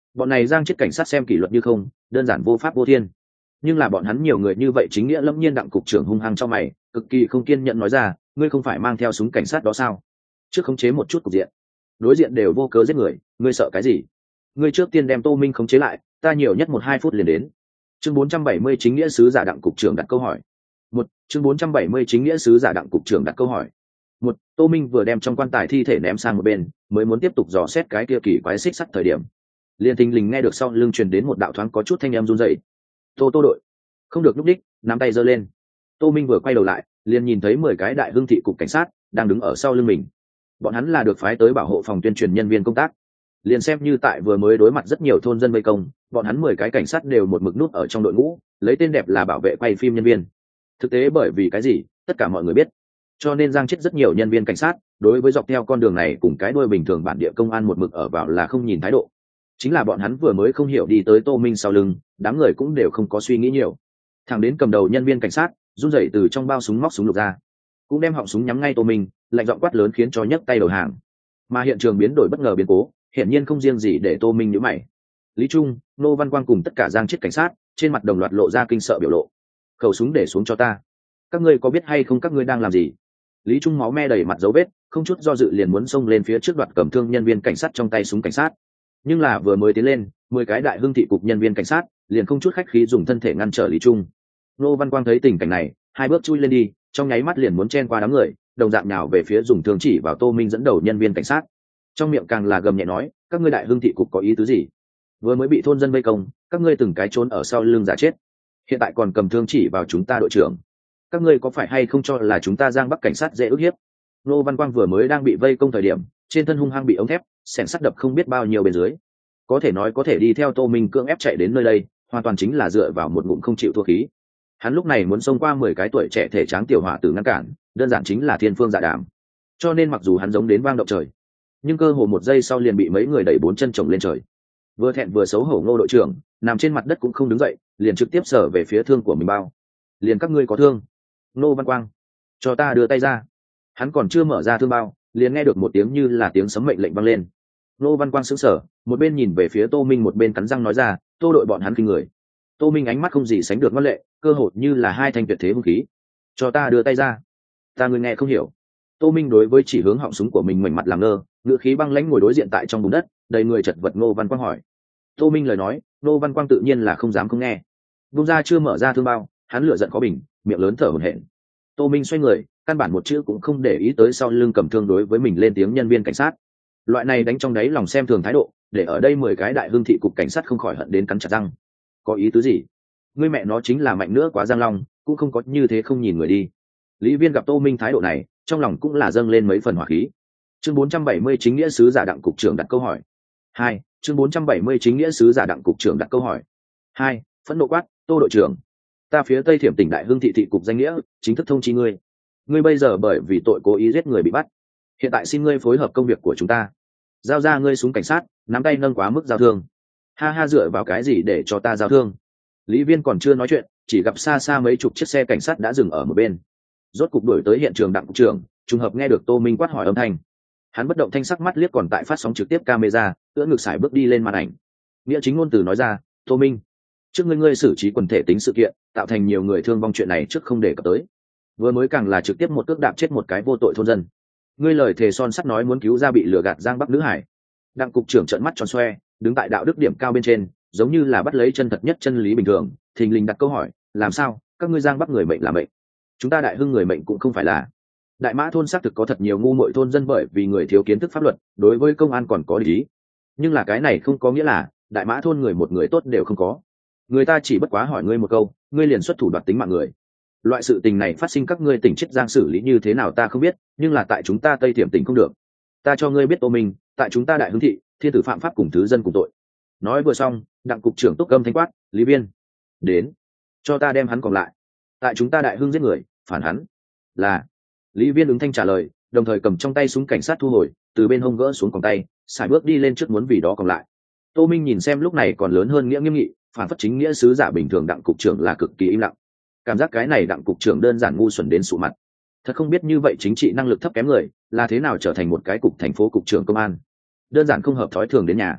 Bọn này giang chết cảnh sát xem kỷ luật như không, đơn giản vô pháp vô thiên. Nhưng là bọn hắn nhiều người như vậy chính nghĩa lâm nhiên. Đặng cục trưởng hung hăng cho mày, cực kỳ không kiên nhẫn nói ra, ngươi không phải mang theo súng cảnh sát đó sao? Trước khống chế một chút cục diện, đối diện đều vô cớ giết người, ngươi sợ cái gì? Ngươi trước tiên đem Tô Minh khống chế lại, ta nhiều nhất 1-2 phút liền đến. Chương 470 chính nghĩa sứ giả Đặng cục trưởng đặt câu hỏi. Chương 470 chính nghĩa sứ giả Đặng cục trưởng đặt câu hỏi. Tô Minh vừa đem trong quan tài thi thể ném sang một bên, mới muốn tiếp tục dò xét cái kia kỳ quái xích sắt thời điểm, liền thình lình nghe được sau lưng truyền đến một đạo thoáng có chút thanh âm run rẩy. Tô đội, không được lúc đích, nắm tay giơ lên. Tô Minh vừa quay đầu lại, liền nhìn thấy 10 cái đại hưng thị cục cảnh sát đang đứng ở sau lưng mình. Bọn hắn là được phái tới bảo hộ phòng tuyên truyền nhân viên công tác. Liền xem như tại vừa mới đối mặt rất nhiều thôn dân vây công, bọn hắn 10 cái cảnh sát đều một mực nút ở trong đội ngũ, lấy tên đẹp là bảo vệ quay phim nhân viên. Thực tế bởi vì cái gì, tất cả mọi người biết. Cho nên giang chết rất nhiều nhân viên cảnh sát, đối với dọc theo con đường này cùng cái đuôi bình thường bản địa công an một mực ở vào là không nhìn thái độ. Chính là bọn hắn vừa mới không hiểu đi tới Tô Minh sau lưng, đám người cũng đều không có suy nghĩ nhiều. Thằng đến cầm đầu nhân viên cảnh sát run rẩy từ trong bao súng móc súng lục ra, cũng đem họng súng nhắm ngay Tô Minh, lạnh giọng quát lớn khiến cho nhấc tay đầu hàng. Mà hiện trường biến đổi bất ngờ biến cố, hiển nhiên không riêng gì để Tô Minh nhíu mày. Lý Trung, Nô Văn Quang cùng tất cả giang chết cảnh sát trên mặt đồng loạt lộ ra kinh sợ biểu lộ. Khẩu súng để xuống cho ta. Các ngươi có biết hay không các ngươi đang làm gì? Lý Trung máu me đầy mặt dấu vết, không chút do dự liền muốn xông lên phía trước đoạt cầm thương nhân viên cảnh sát trong tay súng cảnh sát. Nhưng là vừa mới tiến lên, 10 cái đại hưng thị cục nhân viên cảnh sát liền không chút khách khí dùng thân thể ngăn trở Lý Trung. Nô Văn Quang thấy tình cảnh này, 2 bước chui lên đi, trong nháy mắt liền muốn chen qua đám người, đồng dạng nhào về phía dùng thương chỉ vào Tô Minh dẫn đầu nhân viên cảnh sát. Trong miệng càng là gầm nhẹ nói, các ngươi đại hưng thị cục có ý tứ gì? Vừa mới bị thôn dân vây công, các ngươi từng cái trốn ở sau lưng giả chết, hiện tại còn cầm thương chỉ vào chúng ta đội trưởng. Các ngươi có phải hay không cho là chúng ta giang bắc cảnh sát dễ ức hiếp? Nô Văn Quang vừa mới đang bị vây công thời điểm, trên thân hung hăng bị ống thép xẻng sắt đập không biết bao nhiêu bên dưới, có thể nói có thể đi theo Tô Minh cưỡng ép chạy đến nơi đây, hoàn toàn chính là dựa vào một ngụm không chịu thua khí. Hắn lúc này muốn xông qua 10 cái tuổi trẻ thể tráng tiểu hỏa tử ngăn cản, đơn giản chính là thiên phương dạ đàm. Cho nên mặc dù hắn giống đến vang động trời, nhưng cơ hồ một giây sau liền bị mấy người đẩy 4 chân chồng lên trời. Vừa thẹn vừa xấu hổ Ngô đội trưởng nằm trên mặt đất cũng không đứng dậy, liền trực tiếp sờ về phía thương của mình bao. Liền các ngươi có thương? Nô Văn Quang, cho ta đưa tay ra. Hắn còn chưa mở ra thương bao, liền nghe được một tiếng như là tiếng sấm mệnh lệnh vang lên. Nô Văn Quang sững sờ, một bên nhìn về phía Tô Minh một bên cắn răng nói ra, Tô đội bọn hắn kinh người. Tô Minh ánh mắt không gì sánh được ngoan lệ, cơ hồ như là 2 thanh tuyệt thế hung khí. Cho ta đưa tay ra. Ta người nghe không hiểu. Tô Minh đối với chỉ hướng họng súng của mình ngoảnh mặt làm ngơ, ngựa khí băng lãnh ngồi đối diện tại trong bùn đất, đầy người chật vật. Ngô Văn Quang hỏi. Tô Minh lời nói, Ngô Văn Quang tự nhiên là không dám không nghe. Bung ra chưa mở ra thương bao, hắn lửa giận khó bình, miệng lớn thở hổn hển. Tô Minh xoay người, căn bản một chữ cũng không để ý tới sau lưng cầm thương đối với mình lên tiếng nhân viên cảnh sát. Loại này đánh trong đáy lòng xem thường thái độ, để ở đây 10 cái đại hương thị cục cảnh sát không khỏi hận đến cắn chặt răng. Có ý tứ gì? Ngươi mẹ nó chính là mạnh nữa quá giang long, cũng không có như thế không nhìn người đi. Lý Viên gặp Tô Minh thái độ này, trong lòng cũng là dâng lên mấy phần hỏa khí. Chương 470 chính nghĩa sứ giả Đặng cục trưởng đặt câu hỏi. 2. Chương 470 chính nghĩa sứ giả Đặng cục trưởng đặt câu hỏi. 2. Phẫn nộ quát, Tô đội trưởng, ta phía Tây Thiểm tỉnh Đại Hưng thị thị cục danh nghĩa chính thức thông chi ngươi. Ngươi bây giờ bởi vì tội cố ý giết người bị bắt. Hiện tại xin ngươi phối hợp công việc của chúng ta. Giao ra ngươi súng cảnh sát, nắm tay nâng quá mức giao thương. Ha ha, dựa vào cái gì để cho ta giao thương? Lý Viên còn chưa nói chuyện, chỉ gặp xa xa mấy chục chiếc xe cảnh sát đã dừng ở một bên. Rốt cục đuổi tới hiện trường Đặng cục trưởng, trùng hợp nghe được Tô Minh quát hỏi âm thanh. Hắn bất động thanh sắc mắt liếc còn tại phát sóng trực tiếp camera, ưỡn ngực sải bước đi lên màn ảnh. Nghĩa chính ngôn từ nói ra, Tô Minh, trước ngươi xử trí quần thể tính sự kiện, tạo thành nhiều người thương vong chuyện này trước không để cập tới. Vừa mới càng là trực tiếp một cước đạp chết một cái vô tội thôn dân. Ngươi lời thề son sắt nói muốn cứu ra bị lừa gạt giang bắc nữ hải. Đặng cục trưởng trợn mắt tròn xoe, đứng tại đạo đức điểm cao bên trên, giống như là bắt lấy chân thật nhất chân lý bình thường, thình lình đặt câu hỏi, làm sao các ngươi giang bắc người mệnh là mệnh, chúng ta Đại Hưng người mệnh cũng không phải là? Đại Mã thôn xác thực có thật nhiều ngu muội thôn dân bởi vì người thiếu kiến thức pháp luật, đối với công an còn có lý, nhưng là cái này không có nghĩa là Đại Mã thôn người một người tốt đều không có. Người ta chỉ bất quá hỏi ngươi một câu, ngươi liền xuất thủ đoạt tính mạng người. Loại sự tình này phát sinh các ngươi tỉnh Chiết Giang xử lý như thế nào ta không biết, nhưng là tại chúng ta Tây Thiểm tỉnh không được. Ta cho ngươi biết Tô Minh, tại chúng ta Đại Hưng thị, thiên tử phạm pháp cùng thứ dân cùng tội. Nói vừa xong, Đặng cục trưởng túc âm thanh quát, Lý Viên, đến, cho ta đem hắn còn lại. Tại chúng ta Đại Hưng giết người, phản hắn. Là. Lý Viên ứng thanh trả lời, đồng thời cầm trong tay súng cảnh sát thu hồi, từ bên hông gỡ xuống còng tay, sải bước đi lên trước muốn vì đó còn lại. Tô Minh nhìn xem lúc này còn lớn hơn nghĩa nghiêm nghị, phản phất chính nghĩa sứ giả bình thường Đặng cục trưởng là cực kỳ im lặng. Cảm giác cái này Đặng cục trưởng đơn giản ngu xuẩn đến sụ mặt. Thật không biết như vậy chính trị năng lực thấp kém người là thế nào trở thành một cái cục thành phố cục trưởng công an. Đơn giản không hợp thói thường đến nhà.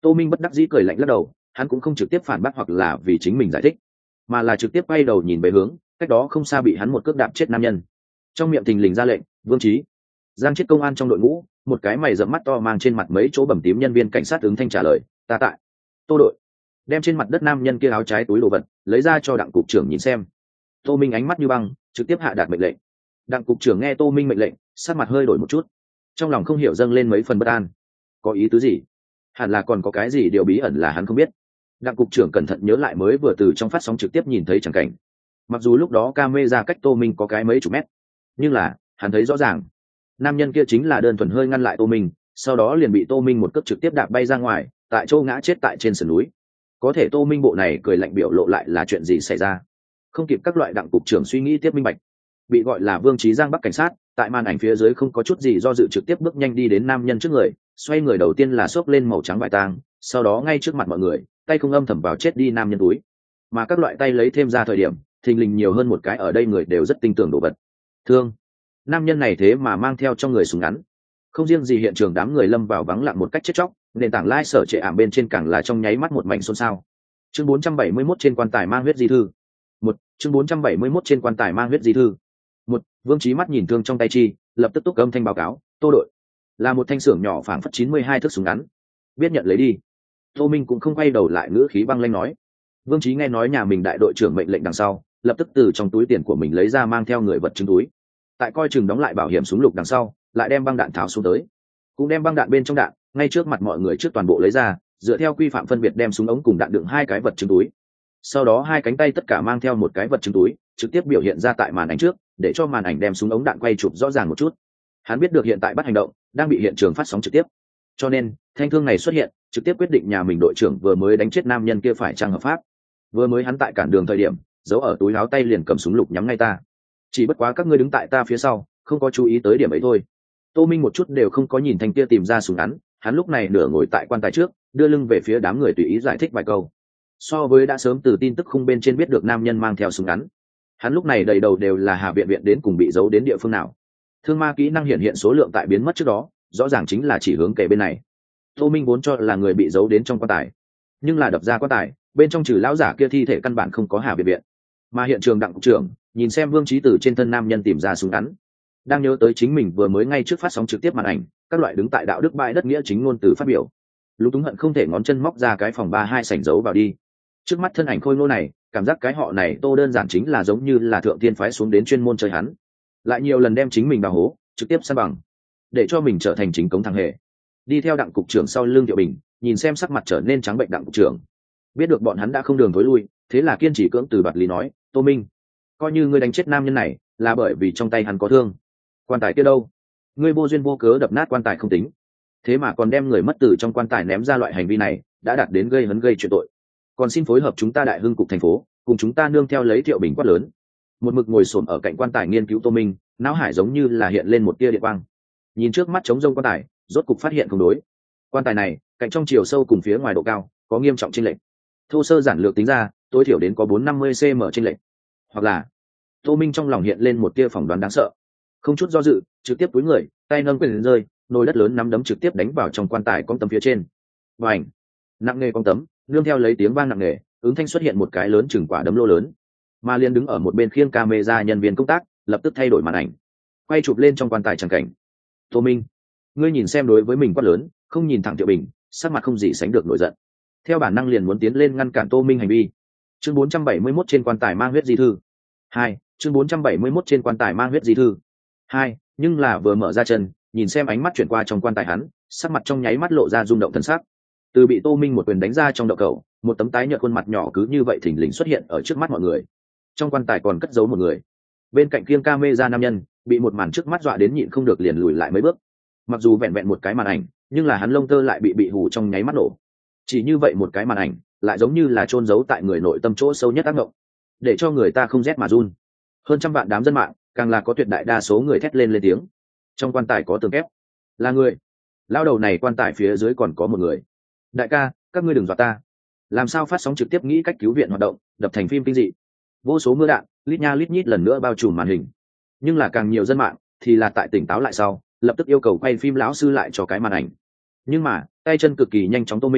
Tô Minh bất đắc dĩ cười lạnh lắc đầu, hắn cũng không trực tiếp phản bác hoặc là vì chính mình giải thích, mà là trực tiếp quay đầu nhìn về hướng cách đó không xa bị hắn một cước đạp chết nam nhân. Trong miệng thình lình ra lệnh, Vương Chí. Giang Chiết công an trong đội ngũ, một cái mày rậm mắt to mang trên mặt mấy chỗ bầm tím nhân viên cảnh sát ứng thanh trả lời, ta tại. Tô đội. Đem trên mặt đất nam nhân kia áo trái túi đồ vật lấy ra cho đặng cục trưởng nhìn xem. Tô Minh ánh mắt như băng, trực tiếp hạ đạt mệnh lệnh. Đặng cục trưởng nghe Tô Minh mệnh lệnh, sắc mặt hơi đổi một chút, trong lòng không hiểu dâng lên mấy phần bất an. Có ý tứ gì? Hẳn là còn có cái gì điều bí ẩn là hắn không biết. Đặng cục trưởng cẩn thận nhớ lại mới vừa từ trong phát sóng trực tiếp nhìn thấy chẳng cảnh. Mặc dù lúc đó camera cách Tô Minh có cái mấy chục mét, nhưng là hắn thấy rõ ràng, nam nhân kia chính là đơn thuần hơi ngăn lại Tô Minh, sau đó liền bị Tô Minh một cước trực tiếp đạp bay ra ngoài, tại chỗ ngã chết tại trên sườn núi. Có thể Tô Minh bộ này cười lạnh biểu lộ lại là chuyện gì xảy ra? Không kịp các loại đặng cục trưởng suy nghĩ tiếp minh bạch, bị gọi là Vương Chí Giang Bắc cảnh sát, tại màn ảnh phía dưới không có chút gì do dự trực tiếp bước nhanh đi đến nam nhân trước người, xoay người đầu tiên là xốc lên màu trắng vải tang, sau đó ngay trước mặt mọi người, tay không âm thầm vào chết đi nam nhân túi. Mà các loại tay lấy thêm ra thời điểm, thình lình nhiều hơn một cái ở đây người đều rất tin tưởng đồ vật. Thương. Nam nhân này thế mà mang theo trong người súng ngắn. Không riêng gì hiện trường đám người lâm vào vắng lặng một cách chết chóc, nền tảng lai sở trệ ảm bên trên càng là trong nháy mắt một mảnh xôn xao. Chương 471 trên quan tài mang huyết di thư. Chương 471 trên quan tài mang huyết di thư. Vương Chí mắt nhìn thương trong tay chi, lập tức túc âm thanh báo cáo, Tô đội. Là một thanh xưởng nhỏ phảng phất 92 thước súng ngắn. Biết nhận lấy đi. Tô Minh cũng không quay đầu lại, ngữ khí băng lãnh nói. Vương Chí nghe nói nhà mình đại đội trưởng mệnh lệnh đằng sau, lập tức từ trong túi tiền của mình lấy ra mang theo người vật chứng túi. Tại coi chừng đóng lại bảo hiểm súng lục đằng sau, lại đem băng đạn tháo xuống tới, cũng đem băng đạn bên trong đạn ngay trước mặt mọi người trước toàn bộ lấy ra, dựa theo quy phạm phân biệt đem súng ống cùng đạn đựng hai cái vật chứng túi. Sau đó hai cánh tay tất cả mang theo một cái vật chứng túi, trực tiếp biểu hiện ra tại màn ảnh trước, để cho màn ảnh đem súng ống đạn quay chụp rõ ràng một chút. Hắn biết được hiện tại bắt hành động đang bị hiện trường phát sóng trực tiếp, cho nên thanh thương này xuất hiện, trực tiếp quyết định nhà mình đội trưởng vừa mới đánh chết nam nhân kia phải trang hợp pháp. Vừa mới hắn tại cản đường thời điểm, giấu ở túi áo tay liền cầm súng lục nhắm ngay ta. Chỉ bất quá các ngươi đứng tại ta phía sau, không có chú ý tới điểm ấy thôi. Tô Minh một chút đều không có nhìn thanh kia tìm ra súng ngắn, hắn lúc này nửa ngồi tại quan tài trước, đưa lưng về phía đám người tùy ý giải thích vài câu. So với đã sớm từ tin tức khung bên trên biết được nam nhân mang theo súng ngắn, hắn lúc này đầy đầu đều là Hà Viện Viện đến cùng bị giấu đến địa phương nào. Thương ma kỹ năng hiện hiện số lượng tại biến mất trước đó, rõ ràng chính là chỉ hướng kề bên này. Tô Minh vốn cho là người bị giấu đến trong quan tài, nhưng là đập ra quan tài, bên trong trừ lão giả kia thi thể căn bản không có Hà Viện Viện. Mà hiện trường đặng cục trưởng nhìn xem Vương Chí từ trên thân nam nhân tìm ra súng ngắn, đang nhớ tới chính mình vừa mới ngay trước phát sóng trực tiếp màn ảnh, các loại đứng tại đạo đức bãi đất nghĩa chính ngôn từ phát biểu, lúng túng hận không thể ngón chân móc ra cái phòng 32 sảnh giấu vào đi. Trước mắt thân ảnh khôi ngô này, cảm giác cái họ này Tô đơn giản chính là giống như là thượng tiên phái xuống đến chuyên môn chơi hắn, lại nhiều lần đem chính mình đào hố, trực tiếp san bằng, để cho mình trở thành chính cống thằng hề. Đi theo đặng cục trưởng sau lưng Diệu Bình, nhìn xem sắc mặt trở nên trắng bệnh đặng cục trưởng, biết được bọn hắn đã không đường thối lui, thế là kiên trì cưỡng từ đoạt lý nói, Tô Minh, coi như ngươi đánh chết nam nhân này là bởi vì trong tay hắn có thương, quan tài kia đâu? Ngươi vô duyên vô cớ đập nát quan tài không tính, thế mà còn đem người mất từ trong quan tài ném ra, loại hành vi này đã đạt đến gây hấn gây chuyện tội. Còn xin phối hợp chúng ta đại hưng cục thành phố cùng chúng ta nương theo lấy Thiệu Bình quát lớn. Một mực ngồi xổm ở cạnh quan tài nghiên cứu Tô Minh, não hải giống như là hiện lên một tia điện quang, nhìn trước mắt trống rông quan tài, rốt cục phát hiện không đối. Quan tài này cạnh trong chiều sâu cùng phía ngoài độ cao có nghiêm trọng chênh lệch, thô sơ giản lược tính ra tối thiểu đến có 450 cm chênh lệch. Hoặc là Tô Minh trong lòng hiện lên một tia phỏng đoán đáng sợ, không chút do dự trực tiếp cúi người, tay nâng quyền rơi, nồi đất lớn nắm đấm trực tiếp đánh vào trong quan tài con tấm phía trên. Bành! Nặng nề con tấm, nương theo lấy tiếng vang nặng nề, ứng thanh xuất hiện một cái lớn chừng quả đấm lô lớn. Mà liên đứng ở một bên khiêng camera nhân viên công tác lập tức thay đổi màn ảnh, quay chụp lên trong quan tài tràng cảnh. Tô Minh, ngươi nhìn xem, đối với mình quát lớn, không nhìn thẳng Thiệu Bình, sắc mặt không gì sánh được nổi giận, theo bản năng liền muốn tiến lên ngăn cản Tô Minh hành vi. Chương 471 trên quan tài mang huyết di thư 2. Chương 471 trên quan tài mang huyết di thư 2. Nhưng là vừa mở ra chân, nhìn xem ánh mắt chuyển qua trong quan tài hắn, sắc mặt trong nháy mắt lộ ra rung động thân sắc. Từ bị Tô Minh một quyền đánh ra trong đậu cầu, một tấm tái nhợt khuôn mặt nhỏ cứ như vậy thình lình xuất hiện ở trước mắt mọi người. Trong quan tài còn cất giấu một người, bên cạnh kiêng camera nam nhân bị một màn trước mắt dọa đến nhịn không được liền lùi lại mấy bước. Mặc dù vẹn vẹn một cái màn ảnh, nhưng là hắn lông tơ lại bị hù trong nháy mắt nổ. Chỉ như vậy một cái màn ảnh, lại giống như là chôn giấu tại người nội tâm chỗ sâu nhất ác mộng, để cho người ta không rét mà run. Hơn trăm vạn đám dân mạng, càng là có tuyệt đại đa số người thét lên tiếng. Trong quan tài có tường kép, là người. Lao đầu này quan tài phía dưới còn có một người. Đại ca, các ngươi đừng dọa ta. Làm sao phát sóng trực tiếp nghĩ cách cứu viện hoạt động đập thành phim kinh dị, vô số mưa đạn lít nha lít nhít lần nữa bao trùm màn hình. Nhưng là càng nhiều dân mạng thì là tại tỉnh táo lại sau, lập tức yêu cầu quay phim lão sư lại cho cái màn ảnh. Nhưng mà tay chân cực kỳ nhanh chóng Tô Minh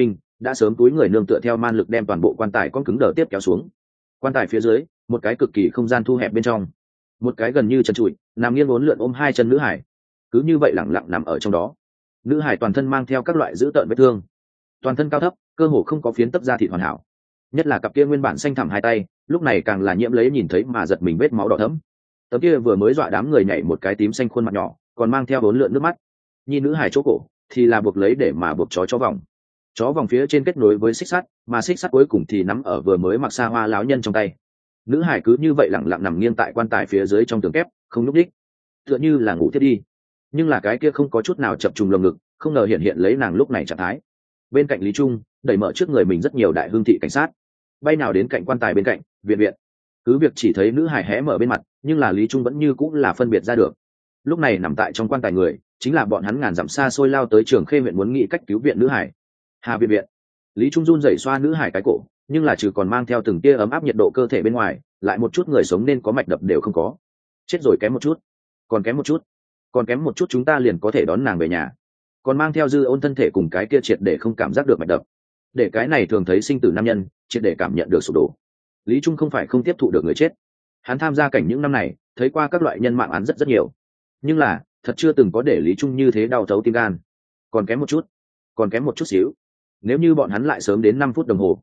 đã sớm túi người nương tựa theo man lực đem toàn bộ quan tài con cứng đờ tiếp kéo xuống. Quan tài phía dưới một cái cực kỳ không gian thu hẹp bên trong, một cái gần như trần trụi nằm nghiêng uốn lượn ôm hai chân nữ hải cứ như vậy lẳng lặng nằm ở trong đó. Nữ hải toàn thân mang theo các loại dữ tợn vết thương, toàn thân cao thấp, cơ hồ không có phiến tấc da thịt hoàn hảo, nhất là cặp kia nguyên bản xanh thẳm hai tay lúc này càng là nhiễm lấy nhìn thấy mà giật mình vết máu đỏ thẫm. Tấm kia vừa mới dọa đám người nhảy một cái tím xanh khuôn mặt nhỏ còn mang theo uốn lượn nước mắt. Nhìn nữ hải chỗ cổ thì là buộc lấy để mà buộc chó vòng, chó vòng phía trên kết nối với xích sắt, mà xích sắt cuối cùng thì nắm ở vừa mới mặc xa hoa láo nhân trong tay. Nữ hải cứ như vậy lẳng lặng nằm nghiêng tại quan tài phía dưới trong tường kép, không nhúc đích, tựa như là ngủ thiết đi. Nhưng là cái kia không có chút nào chập trùng lồng ngực không ngờ hiện lấy nàng lúc này trạng thái. Bên cạnh Lý Trung đẩy mở trước người mình rất nhiều đại hương thị cảnh sát, bay nào đến cạnh quan tài bên cạnh viện viện. Cứ việc chỉ thấy nữ hải hé mở bên mặt, nhưng là Lý Trung vẫn như cũng là phân biệt ra được lúc này nằm tại trong quan tài người chính là bọn hắn ngàn dặm xa xôi lao tới Trường Khê huyện muốn nghĩ cách cứu viện nữ hải. Hà viện viện. Lý Trung run rẩy xoa nữ hải cái cổ, nhưng là trừ còn mang theo từng tia ấm áp nhiệt độ cơ thể bên ngoài lại một chút người sống nên có mạch đập đều không có. Chết rồi, kém một chút, còn kém một chút, còn kém một chút chúng ta liền có thể đón nàng về nhà. Còn mang theo dư ôn thân thể cùng cái kia triệt để không cảm giác được mạch đập, để cái này thường thấy sinh tử nam nhân triệt để cảm nhận được sụp đổ. Lý Trung không phải không tiếp thụ được người chết, hắn tham gia cảnh những năm này thấy qua các loại nhân mạng án rất nhiều, nhưng là thật chưa từng có để Lý Trung như thế đau thấu tim gan. Còn kém một chút, còn kém một chút xíu. Nếu như bọn hắn lại sớm đến 5 phút đồng hồ,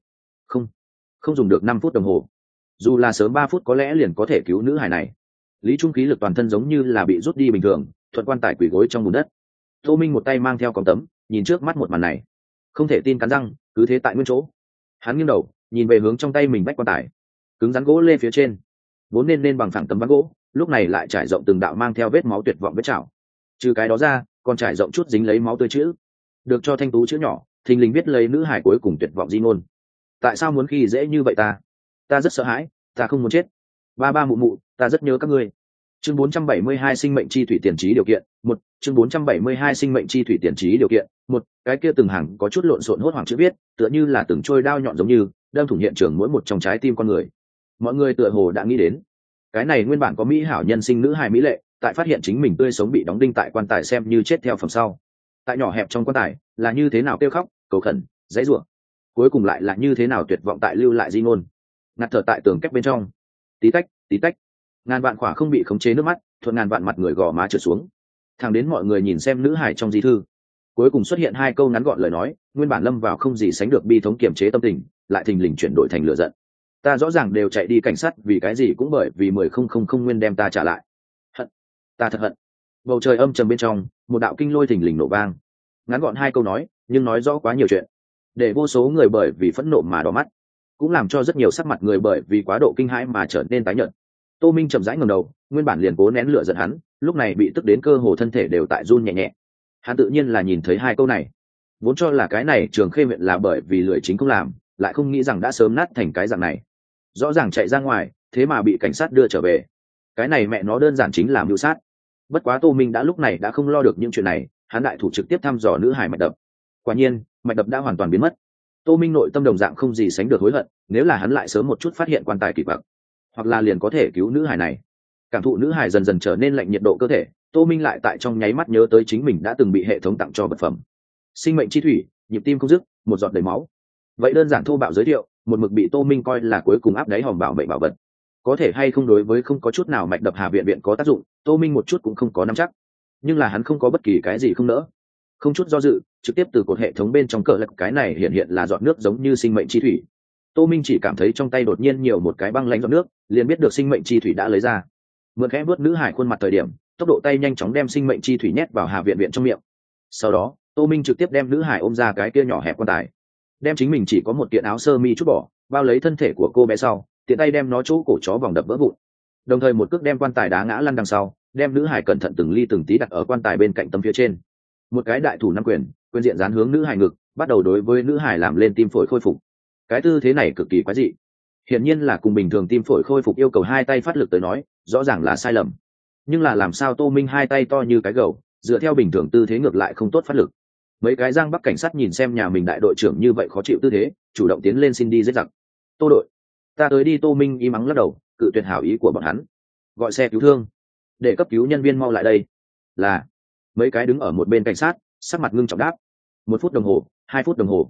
không dùng được 5 phút đồng hồ, dù là sớm 3 phút có lẽ liền có thể cứu nữ hài này. Lý Trung khí lực toàn thân giống như là bị rút đi bình thường, thuận quan tài quỳ gối trong bùn đất. Tô Minh một tay mang theo còng tấm nhìn trước mắt một màn này, không thể tin cắn răng cứ thế tại nguyên chỗ. Hắn nghiêng đầu nhìn về hướng trong tay mình bách quan tài, cứng rắn gỗ lê phía trên vốn nên bằng phẳng tấm ván gỗ lúc này lại trải rộng từng đạo mang theo vết máu tuyệt vọng vết chảo. Trừ cái đó ra còn trải rộng chút dính lấy máu tươi chữ, được cho thanh tú chữ nhỏ thình lình viết lấy nữ hải cuối cùng tuyệt vọng di ngôn. Tại sao muốn khi dễ như vậy ta rất sợ hãi, ta không muốn chết, ba mụ mụ ta rất nhớ các ngươi. Chương 472 sinh mệnh chi thủy tiền trí điều kiện một. Chương 472 sinh mệnh chi thủy tiền trí điều kiện một. Cái kia từng hàng có chút lộn xộn hốt hoảng chữ viết tựa như là từng trôi đao nhọn giống như đâm thủng hiện trường mỗi một trong trái tim con người. Mọi người tựa hồ đã nghĩ đến cái này nguyên bản có mỹ hảo nhân sinh nữ hài mỹ lệ tại phát hiện chính mình tươi sống bị đóng đinh tại quan tài xem như chết theo phẩm sau, tại nhỏ hẹp trong quan tài là như thế nào kêu khóc cầu khẩn dãy rủa, cuối cùng lại là như thế nào tuyệt vọng tại lưu lại di ngôn. Ngạt thở tại tường kép bên trong, tí tách ngàn vạn khỏa không bị khống chế nước mắt thuận ngàn vạn mặt người gò má trượt xuống, thẳng đến mọi người nhìn xem nữ hải trong di thư cuối cùng xuất hiện 2 câu ngắn gọn lời nói, nguyên bản lâm vào không gì sánh được bi thống kiềm chế tâm tình lại thình lình chuyển đổi thành lửa giận. Ta rõ ràng đều chạy đi cảnh sát vì cái gì cũng bởi vì 10,000 nguyên đem ta trả lại. Hận, ta thật hận. Bầu trời âm trầm bên trong một đạo kinh lôi thình lình nổ vang, ngắn gọn 2 câu nói nhưng nói rõ quá nhiều chuyện, để vô số người bởi vì phẫn nộ mà đỏ mắt, cũng làm cho rất nhiều sắc mặt người bởi vì quá độ kinh hãi mà trở nên tái nhợt. Tô Minh chậm rãi ngẩng đầu, nguyên bản liền cố nén lửa giận hắn lúc này bị tức đến cơ hồ thân thể đều tại run nhẹ nhẹ. Hắn tự nhiên là nhìn thấy 2 câu này, vốn cho là cái này Trường Khê huyện là bởi vì lười chính không làm, lại không nghĩ rằng đã sớm nát thành cái dạng này. Rõ ràng chạy ra ngoài thế mà bị cảnh sát đưa trở về, cái này mẹ nó đơn giản chính là mưu sát. Bất quá Tô Minh đã lúc này đã không lo được những chuyện này, hắn đại thủ trực tiếp thăm dò nữ hải mạch đập. Quả nhiên mạch đập đã hoàn toàn biến mất. Tô Minh nội tâm đồng dạng không gì sánh được hối hận, nếu là hắn lại sớm một chút phát hiện quan tài kỳ quặc, hoặc là liền có thể cứu nữ hải này. Cảm thụ nữ hải dần dần trở nên lạnh nhiệt độ cơ thể, Tô Minh lại tại trong nháy mắt nhớ tới chính mình đã từng bị hệ thống tặng cho vật phẩm sinh mệnh chi thủy, nhịp tim không dứt, một giọt đầy máu. Vậy đơn giản thô bạo giới thiệu một mực bị Tô Minh coi là cuối cùng áp đáy hòm bảo mệnh bảo vật, có thể hay không đối với không có chút nào mạch đập Hà viện viện có tác dụng, Tô Minh một chút cũng không có nắm chắc. Nhưng là hắn không có bất kỳ cái gì không nỡ, không chút do dự trực tiếp từ cột hệ thống bên trong cờ lật cái này hiện là giọt nước giống như sinh mệnh chi thủy. Tô Minh chỉ cảm thấy trong tay đột nhiên nhiều một cái băng lãnh giọt nước, liền biết được sinh mệnh chi thủy đã lấy ra. Mượn khẽ vuốt nữ hải khuôn mặt thời điểm, tốc độ tay nhanh chóng đem sinh mệnh chi thủy nhét vào Hà viện viện trong miệng. Sau đó Tô Minh trực tiếp đem nữ hải ôm ra cái kia nhỏ hẹp quan tài, đem chính mình chỉ có một kiện áo sơ mi chút bỏ bao lấy thân thể của cô bé sau, tiện tay đem nó chỗ cổ chó vòng đập vỡ vụn, đồng thời một cước đem quan tài đá ngã lăn đằng sau, đem nữ hải cẩn thận từng ly từng tí đặt ở quan tài bên cạnh tấm phía trên. Một cái đại thủ 5 quyền diện dán hướng nữ hải ngực, bắt đầu đối với nữ hải làm lên tim phổi khôi phục. Cái tư thế này cực kỳ quái dị, hiển nhiên là cùng bình thường tim phổi khôi phục yêu cầu 2 tay phát lực tới nói rõ ràng là sai lầm. Nhưng là làm sao Tô Minh 2 tay to như cái gầu, dựa theo bình thường tư thế ngược lại không tốt phát lực. Mấy cái Giang Bắc cảnh sát nhìn xem nhà mình đại đội trưởng như vậy khó chịu tư thế, chủ động tiến lên xin đi giết giặc. Tô đội, ta tới đi. Tô Minh im ắng lắc đầu, cự tuyệt hảo ý của bọn hắn. Gọi xe cứu thương, để cấp cứu nhân viên mau lại đây. Là. Mấy cái đứng ở một bên cảnh sát sắc mặt ngưng trọng đáp. 1 phút đồng hồ, 2 phút đồng hồ.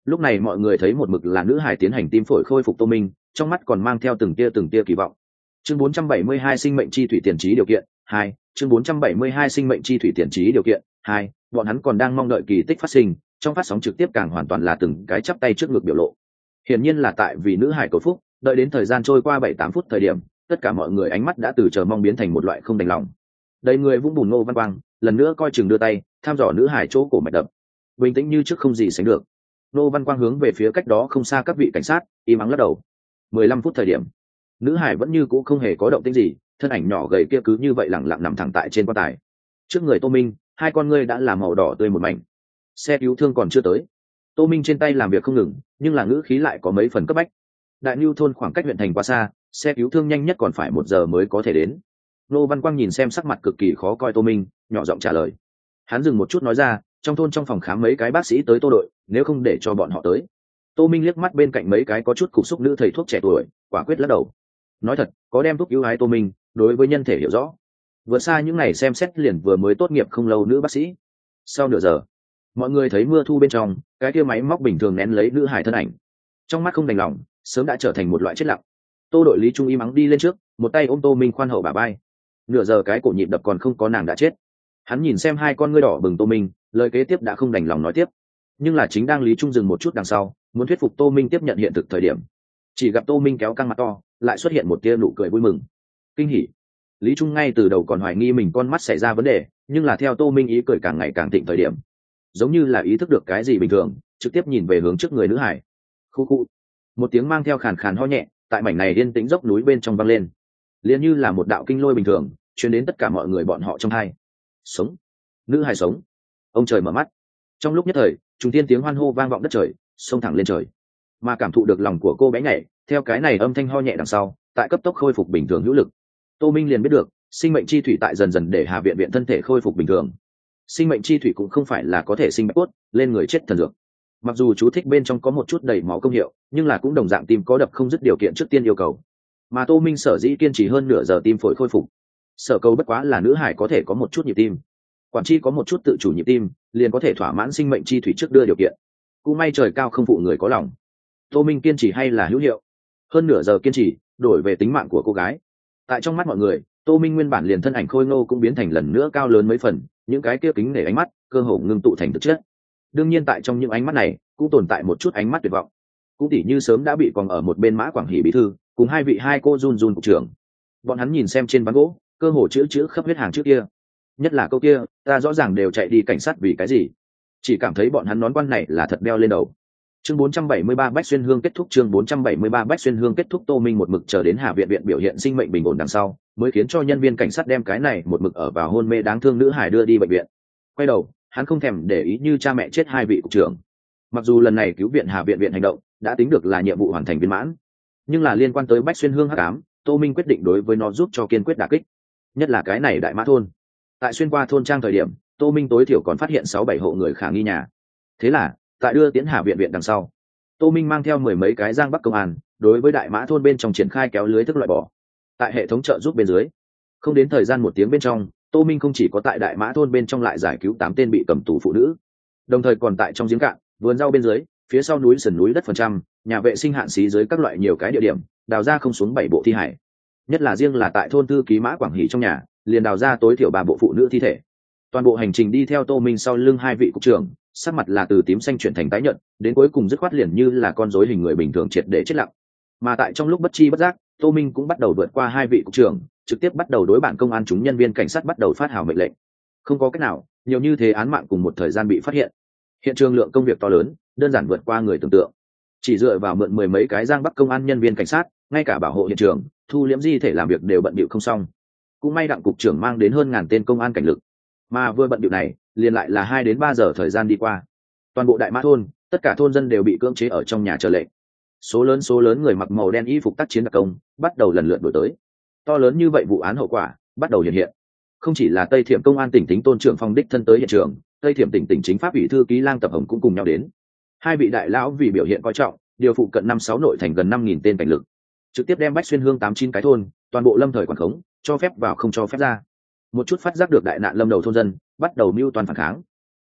Lúc này mọi người thấy một mực là nữ hải tiến hành tim phổi khôi phục Tô Minh, trong mắt còn mang theo từng tia kỳ vọng. Chương 472 sinh mệnh chi thủy tiền trí điều kiện 2, chương 472 sinh mệnh chi thủy tiền trí điều kiện 2, bọn hắn còn đang mong đợi kỳ tích phát sinh, trong phát sóng trực tiếp càng hoàn toàn là từng cái chắp tay trước ngực biểu lộ. Hiển nhiên là tại vì nữ hải cầu phúc, đợi đến thời gian trôi qua 7-8 phút thời điểm, tất cả mọi người ánh mắt đã từ chờ mong biến thành một loại không đành lòng. Đầy người vung bùn Ngô Văn Quang, lần nữa coi chừng đưa tay, thăm dò nữ hải chỗ cổ mạch đập. Bình tĩnh như trước không gì sánh được. Ngô Văn Quang hướng về phía cách đó không xa các vị cảnh sát, im ắng lắc đầu. 15 phút thời điểm, nữ hải vẫn như cũ không hề có động tĩnh gì, thân ảnh nhỏ gầy kia cứ như vậy lẳng lặng nằm thẳng tại trên quan tài. Trước người Tô Minh, hai con ngươi đã làm màu đỏ tươi một mảnh. Xe cứu thương còn chưa tới. Tô Minh trên tay làm việc không ngừng, nhưng là ngữ khí lại có mấy phần cấp bách. Đại Nưu thôn khoảng cách huyện thành quá xa, xe cứu thương nhanh nhất còn phải 1 giờ mới có thể đến. Nô Văn Quang nhìn xem sắc mặt cực kỳ khó coi Tô Minh, nhỏ giọng trả lời. Hắn dừng một chút nói ra, trong thôn trong phòng khám mấy cái bác sĩ tới Tô đội, nếu không để cho bọn họ tới. Tô Minh liếc mắt bên cạnh mấy cái có chút cục xúc nữ thầy thuốc trẻ tuổi, quả quyết lắc đầu. Nói thật, có đem thuốc ưu ái Tô Minh, đối với nhân thể hiểu rõ. Vượt xa những ngày xem xét liền vừa mới tốt nghiệp không lâu nữ bác sĩ. Sau nửa giờ, mọi người thấy mưa thu bên trong, cái kia máy móc bình thường nén lấy nữ hải thân ảnh. Trong mắt không đành lòng, sớm đã trở thành một loại chết lặng. Tô đội Lý Trung im ắng đi lên trước, một tay ôm Tô Minh khoan hậu bả vai. Nửa giờ cái cổ nhịp đập còn không có nàng đã chết. Hắn nhìn xem hai con ngươi đỏ bừng Tô Minh, lời kế tiếp đã không đành lòng nói tiếp. Nhưng là chính đang Lý Trung dừng một chút đằng sau, muốn thuyết phục Tô Minh tiếp nhận hiện thực thời điểm, chỉ gặp Tô Minh kéo căng mặt to, lại xuất hiện một tia nụ cười vui mừng, kinh hỉ. Lý Trung ngay từ đầu còn hoài nghi mình con mắt xảy ra vấn đề, nhưng là theo Tô Minh ý cười càng ngày càng thịnh thời điểm, giống như là ý thức được cái gì bình thường, trực tiếp nhìn về hướng trước người nữ hải. Khu khu, một tiếng mang theo khàn khàn ho nhẹ, tại mảnh này yên tĩnh dốc núi bên trong vang lên, liền như là một đạo kinh lôi bình thường, truyền đến tất cả mọi người bọn họ trong hai. Sống, nữ hải sống. Ông trời mở mắt. Trong lúc nhất thời, trùng thiên tiếng hoan hô vang vọng đất trời, xông thẳng lên trời. Mà cảm thụ được lòng của cô bé nhảy, theo cái này âm thanh ho nhẹ đằng sau, tại cấp tốc khôi phục bình thường hữu lực. Tô Minh liền biết được, sinh mệnh chi thủy tại dần dần để Hà viện viện thân thể khôi phục bình thường. Sinh mệnh chi thủy cũng không phải là có thể sinh bạch cốt, lên người chết thần dược. Mặc dù chú thích bên trong có một chút đầy máu công hiệu, nhưng là cũng đồng dạng tim có đập không dứt điều kiện trước tiên yêu cầu. Mà Tô Minh sở dĩ kiên trì hơn nửa giờ tim phổi khôi phục, sở cầu bất quá là nữ hải có thể có một chút nhịp tim. Quản chi có một chút tự chủ nhịp tim, liền có thể thỏa mãn sinh mệnh chi thủy trước đưa điều kiện. Cũng may trời cao không phụ người có lòng. Tô Minh kiên trì hay là hữu hiệu. Hơn nửa giờ kiên trì, đổi về tính mạng của cô gái. Tại trong mắt mọi người, Tô Minh nguyên bản liền thân ảnh khôi ngô cũng biến thành lần nữa cao lớn mấy phần, những cái kia kính nể ánh mắt, cơ hồ ngưng tụ thành thực chất. Đương nhiên tại trong những ánh mắt này, cũng tồn tại một chút ánh mắt tuyệt vọng. Cũng tỉ như sớm đã bị còn ở một bên Mã Quảng Hỷ bí thư, cùng hai cô run run cục trưởng. Bọn hắn nhìn xem trên ván gỗ, cơ hồ chữ khắp huyết hàng trước kia. Nhất là câu kia, ta rõ ràng đều chạy đi cảnh sát vì cái gì? Chỉ cảm thấy bọn hắn nón quan này là thật đeo lên đầu. Chương 473 Bách Xuyên Hương kết thúc. Chương 473 Bách Xuyên Hương kết thúc. Tô Minh một mực chờ đến Hà viện viện biểu hiện sinh mệnh bình ổn đằng sau, mới khiến cho nhân viên cảnh sát đem cái này một mực ở vào hôn mê đáng thương nữ hải đưa đi bệnh viện. Quay đầu, hắn không thèm để ý như cha mẹ chết hai vị cục trưởng. Mặc dù lần này cứu viện Hà viện viện hành động đã tính được là nhiệm vụ hoàn thành viên mãn, nhưng là liên quan tới Bách Xuyên Hương hắc ám, Tô Minh quyết định đối với nó giúp cho kiên quyết đả kích. Nhất là cái này Đại Mã thôn. Tại xuyên qua thôn trang thời điểm, Tô Minh tối thiểu còn phát hiện 6-7 hộ người khả nghi nhà. Thế là, tại đưa tiến Hà viện viện đằng sau, Tô Minh mang theo 10 mấy cái giang bắc công an, đối với Đại Mã thôn bên trong triển khai kéo lưới thức loại bỏ. Tại hệ thống trợ giúp bên dưới, không đến thời gian 1 tiếng bên trong, Tô Minh không chỉ có tại Đại Mã thôn bên trong lại giải cứu 8 tên bị cầm tù phụ nữ, đồng thời còn tại trong giếng cạn, vườn rau bên dưới, phía sau núi sườn núi đất phần trăm, nhà vệ sinh hạn xí dưới các loại nhiều cái địa điểm, đào ra không xuống 7 bộ thi hải. Nhất là riêng là tại thôn thư ký Mã Quảng Hỷ trong nhà, liền đào ra tối thiểu 3 bộ phụ nữ thi thể. Toàn bộ hành trình đi theo Tô Minh sau lưng hai vị cục trưởng, sắc mặt là từ tím xanh chuyển thành tái nhợt, đến cuối cùng dứt khoát liền như là con rối hình người bình thường triệt để chết lặng. Mà tại trong lúc bất chi bất giác, Tô Minh cũng bắt đầu vượt qua hai vị cục trưởng, trực tiếp bắt đầu đối bản công an chúng nhân viên cảnh sát bắt đầu phát hào mệnh lệnh. Không có cách nào, nhiều như thế án mạng cùng một thời gian bị phát hiện. Hiện trường lượng công việc to lớn, đơn giản vượt qua người tưởng tượng. Chỉ dựa vào mượn 10 mấy cái giang bắc công an nhân viên cảnh sát, ngay cả bảo hộ hiện trường, thu liễm di thể làm việc đều bận bịu không xong. Cũng may đặng cục trưởng mang đến hơn 1000 tên công an cảnh lực, mà vừa bận bịu này, liền lại là 2 đến 3 giờ thời gian đi qua. Toàn bộ Đại Mã thôn, tất cả thôn dân đều bị cưỡng chế ở trong nhà chờ lệnh. Số lớn người mặc màu đen y phục tác chiến đặc công bắt đầu lần lượt đổi tới. To lớn như vậy vụ án hậu quả bắt đầu hiện hiện. Không chỉ là Tây Thiểm công an tỉnh Tính Tôn trưởng phong đích thân tới hiện trường, Tây Thiểm tỉnh chính pháp ủy thư ký Lang Tập Hồng cũng cùng nhau đến. Hai vị đại lão vì biểu hiện coi trọng, điều phụ cận 5-6 nội thành gần 5000 tên cảnh lực, trực tiếp đem Bách Xuyên Hương 8-9 cái thôn, toàn bộ lâm thời quản khống, cho phép vào không cho phép ra. Một chút phát giác được đại nạn lâm đầu thôn dân, bắt đầu mưu toàn phản kháng.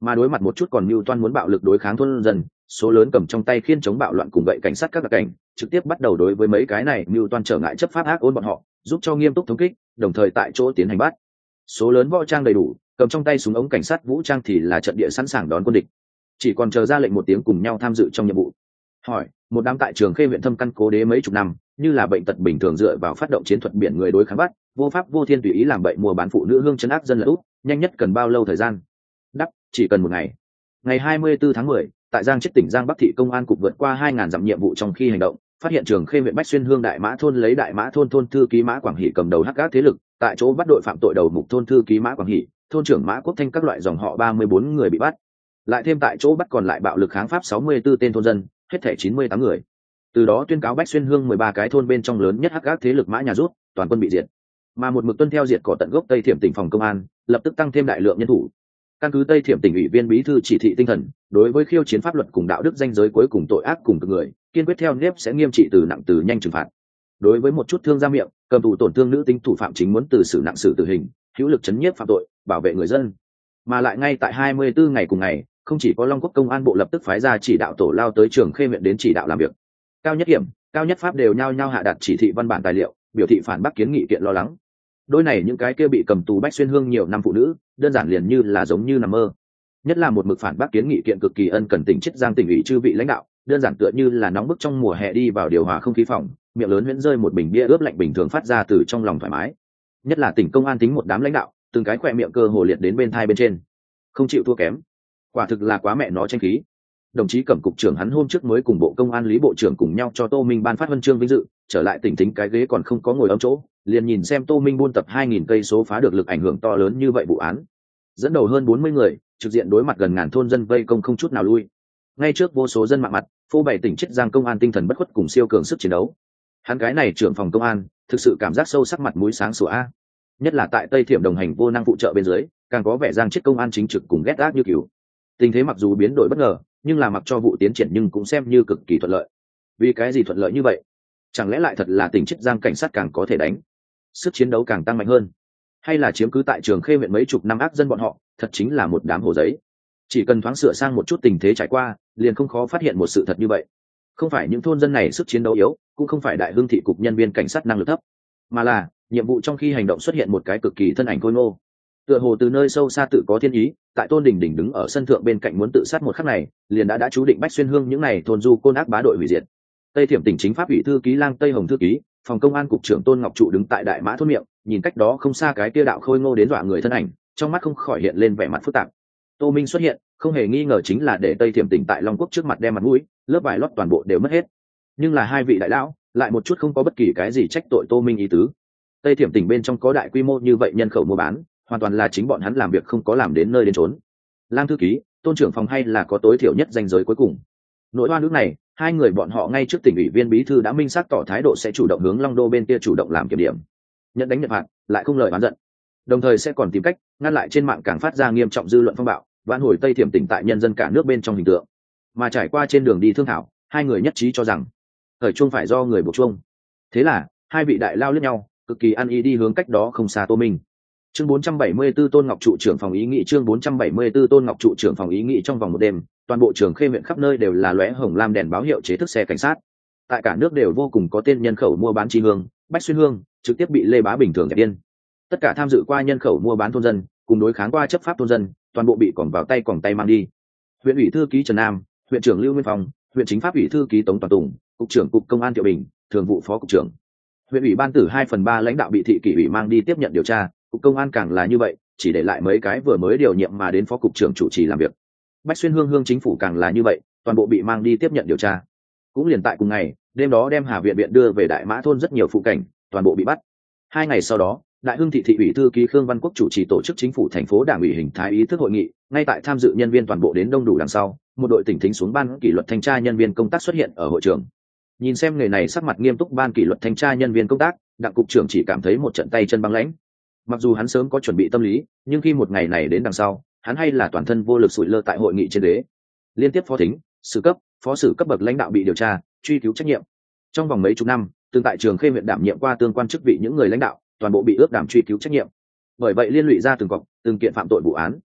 Mà đối mặt một chút còn mưu toan muốn bạo lực đối kháng thôn dân, số lớn cầm trong tay khiên chống bạo loạn cùng gậy cảnh sát các đặc cảnh trực tiếp bắt đầu đối với mấy cái này mưu toan trở ngại chấp pháp ác ôn bọn họ, giúp cho nghiêm túc thống kích, đồng thời tại chỗ tiến hành bắt. Số lớn võ trang đầy đủ, cầm trong tay súng ống cảnh sát vũ trang thì là trận địa sẵn sàng đón quân địch, chỉ còn chờ ra lệnh một tiếng cùng nhau tham dự trong nhiệm vụ. Hỏi, một đám tại Trường Khê huyện thâm căn cố đế mấy chục năm, như là bệnh tật bình thường dựa vào phát động chiến thuật biển người đối kháng bắt, vô pháp vô thiên tùy ý làm bậy mua bán phụ nữ hương trấn áp dân lật úp, nhanh nhất cần bao lâu thời gian? Đắp, chỉ cần một ngày. Ngày 24 tháng 10, tại Giang Chiết tỉnh Giang Bắc thị công an cục vượt qua 2000 dặm nhiệm vụ trong khi hành động, phát hiện Trường Khê huyện Bách Xuyên Hương Đại Mã thôn lấy Đại Mã thôn thôn thư ký Mã Quảng Hỷ cầm đầu hắc ác thế lực, tại chỗ bắt đội phạm tội đầu mục thôn thư ký Mã Quảng Hỷ, thôn trưởng Mã Quốc Thanh các loại dòng họ 34 người bị bắt. Lại thêm tại chỗ bắt còn lại bạo lực kháng pháp 64 tên thôn dân, hết thảy 98 người. Từ đó tuyên cáo Bách Xuyên Hương 13 cái thôn bên trong lớn nhất hắc ác thế lực Mã nhà rút, toàn quân bị diệt. Mà một mực tuân theo diệt cỏ tận gốc Tây Thiểm tỉnh phòng công an, lập tức tăng thêm đại lượng nhân thủ. Căn cứ Tây Thiểm tỉnh ủy viên bí thư chỉ thị tinh thần, đối với khiêu chiến pháp luật cùng đạo đức danh giới cuối cùng tội ác cùng cực người, kiên quyết theo nếp sẽ nghiêm trị từ nặng từ nhanh trừng phạt. Đối với một chút thương gia miệng, cầm tù tổn thương nữ tính thủ phạm chính muốn từ xử nặng xử tử hình, hữu lực chấn nhiếp phạm tội, bảo vệ người dân. Mà lại ngay tại 24 ngày cùng ngày, không chỉ có Long Quốc công an bộ lập tức phái ra chỉ đạo tổ lao tới Trường Khê huyện đến chỉ đạo làm việc. Cao nhất hiểm, cao nhất pháp đều nhao nhao hạ đạt chỉ thị văn bản tài liệu, biểu thị phản bác kiến nghị kiện lo lắng. Đôi này những cái kia bị cầm tù Bách Xuyên Hương nhiều năm phụ nữ, đơn giản liền như là giống như nằm mơ. Nhất là một mực phản bác kiến nghị kiện cực kỳ ân cần tỉnh Chiết Giang tỉnh ủy chư vị lãnh đạo, đơn giản tựa như là nóng bức trong mùa hè đi vào điều hòa không khí phòng, miệng lớn huyễn rơi một bình bia ướp lạnh bình thường phát ra từ trong lòng thoải mái. Nhất là tỉnh công an tính một đám lãnh đạo, từng cái khỏe miệng cơ hồ liệt đến bên thai bên trên, không chịu thua kém, quả thực là quá mẹ nó tranh khí. Đồng chí Cẩm cục trưởng hắn hôm trước mới cùng bộ công an Lý bộ trưởng cùng nhau cho Tô Minh ban phát huân chương vinh dự, trở lại tỉnh tính cái ghế còn không có ngồi ấm chỗ, liền nhìn xem Tô Minh buôn tập 2000 cây số phá được lực ảnh hưởng to lớn như vậy vụ án. Dẫn đầu hơn 40 người, trực diện đối mặt gần ngàn thôn dân vây công không chút nào lui. Ngay trước vô số dân mạng mặt, phô bày tỉnh Chiết Giang công an tinh thần bất khuất cùng siêu cường sức chiến đấu. Hắn cái này trưởng phòng công an, thực sự cảm giác sâu sắc mặt mũi sáng sủa a. Nhất là tại Tây Thiểm đồng hành vô năng phụ trợ bên dưới, càng có vẻ Giang Chiết công an chính trực cùng ghét ác như kiểu. Tình thế mặc dù biến đổi bất ngờ, nhưng là mặc cho vụ tiến triển nhưng cũng xem như cực kỳ thuận lợi. Vì cái gì thuận lợi như vậy? Chẳng lẽ lại thật là tỉnh Chiết Giang cảnh sát càng có thể đánh, sức chiến đấu càng tăng mạnh hơn, hay là chiếm cứ tại Trường Khê huyện mấy chục năm ác dân bọn họ thật chính là một đám hồ giấy? Chỉ cần thoáng sửa sang một chút tình thế trải qua, liền không khó phát hiện một sự thật như vậy. Không phải những thôn dân này sức chiến đấu yếu, cũng không phải Đại Hưng thị cục nhân viên cảnh sát năng lực thấp, mà là nhiệm vụ trong khi hành động xuất hiện một cái cực kỳ thân ảnh khôi ngô, tựa hồ từ nơi sâu xa tự có thiên ý. Tại Tôn Đình Đình đứng ở sân thượng bên cạnh muốn tự sát một khắc này, liền đã chú định Bách Xuyên Hương những này thôn du côn ác bá đội hủy diệt. Tây Thiểm tỉnh chính pháp ủy thư ký Lang Tây Hồng thư ký, phòng công an cục trưởng Tôn Ngọc Trụ đứng tại Đại Mã thôn miệng, nhìn cách đó không xa cái kia đạo khôi ngô đến dọa người thân ảnh, trong mắt không khỏi hiện lên vẻ mặt phức tạp. Tô Minh xuất hiện, không hề nghi ngờ chính là để Tây Thiểm tỉnh tại Long Quốc trước mặt đem mặt mũi, lớp vải lót toàn bộ đều mất hết. Nhưng là hai vị đại lão lại một chút không có bất kỳ cái gì trách tội Tô Minh ý tứ. Tây Thiểm tỉnh bên trong có đại quy mô như vậy nhân khẩu mua bán, hoàn toàn là chính bọn hắn làm việc không có làm đến nơi đến chốn. Lang thư ký, Tôn trưởng phòng hay là có tối thiểu nhất danh giới cuối cùng. Nội oan nước này, hai người bọn họ ngay trước tỉnh ủy viên bí thư đã minh xác tỏ thái độ sẽ chủ động hướng Long Đô bên kia chủ động làm kiểm điểm, nhận đánh nhận phạt, lại không lời oán giận, đồng thời sẽ còn tìm cách ngăn lại trên mạng càng phát ra nghiêm trọng dư luận phong bạo, vãn hồi Tây Thiểm tỉnh tại nhân dân cả nước bên trong hình tượng. Mà trải qua trên đường đi thương thảo, hai người nhất trí cho rằng thời chuông phải do người buộc chuông. Thế là hai vị đại lao liếc nhau, cực kỳ ăn ý đi hướng cách đó không xa Tô Minh. Chương 474 Tôn Ngọc Trụ trưởng phòng ý nghị. Chương 474 Tôn Ngọc Trụ trưởng phòng ý nghị. Trong vòng một đêm, toàn bộ Trường Khê huyện khắp nơi đều là lóe hồng lam đèn báo hiệu chế thức xe cảnh sát. Tại cả nước đều vô cùng có tên nhân khẩu mua bán chi hương, Bách Xuyên Hương trực tiếp bị Lê Bá bình thường kẹp điên. Tất cả tham dự qua nhân khẩu mua bán thôn dân, cùng đối kháng qua chấp pháp thôn dân, toàn bộ bị còng vào tay còng tay mang đi. Huyện ủy thư ký Trần Nam, huyện trưởng Lưu Nguyên Phong, huyện chính pháp ủy thư ký Tống Toàn Tùng, cục trưởng cục công an Thiệu Bình, thường vụ phó cục trưởng. Huyện ủy ban tử 2/3 lãnh đạo bị thị kỷ ủy mang đi tiếp nhận điều tra, cục công an càng là như vậy, chỉ để lại mấy cái vừa mới điều nhiệm mà đến phó cục trưởng chủ trì làm việc. Bách Xuyên Hương chính phủ càng là như vậy, toàn bộ bị mang đi tiếp nhận điều tra. Cũng liền tại cùng ngày, đêm đó đem Hà Viện Viện đưa về Đại Mã thôn rất nhiều phụ cảnh, toàn bộ bị bắt. 2 ngày sau đó, Đại Hưng thị thị ủy thư ký Khương Văn Quốc chủ trì tổ chức chính phủ thành phố đảng ủy hình thái ý thức hội nghị, ngay tại tham dự nhân viên toàn bộ đến đông đủ đằng sau, một đội tỉnh thính xuống ban kỷ luật thanh tra nhân viên công tác xuất hiện ở hội trường. Nhìn xem người này sắc mặt nghiêm túc ban kỷ luật thanh tra nhân viên công tác, Đặng cục trưởng chỉ cảm thấy một trận tay chân băng lãnh. Mặc dù hắn sớm có chuẩn bị tâm lý, nhưng khi một ngày này đến đằng sau, hắn hay là toàn thân vô lực sụi lơ tại hội nghị trên ghế. Liên tiếp phó thính, sử cấp, phó sử cấp bậc lãnh đạo bị điều tra, truy cứu trách nhiệm. Trong vòng mấy chục năm, tương tại Trường Khê huyện đảm nhiệm qua tương quan chức vị những người lãnh đạo, toàn bộ bị ước đảm truy cứu trách nhiệm. Bởi vậy liên lụy ra từng cọc, từng kiện phạm tội vụ án.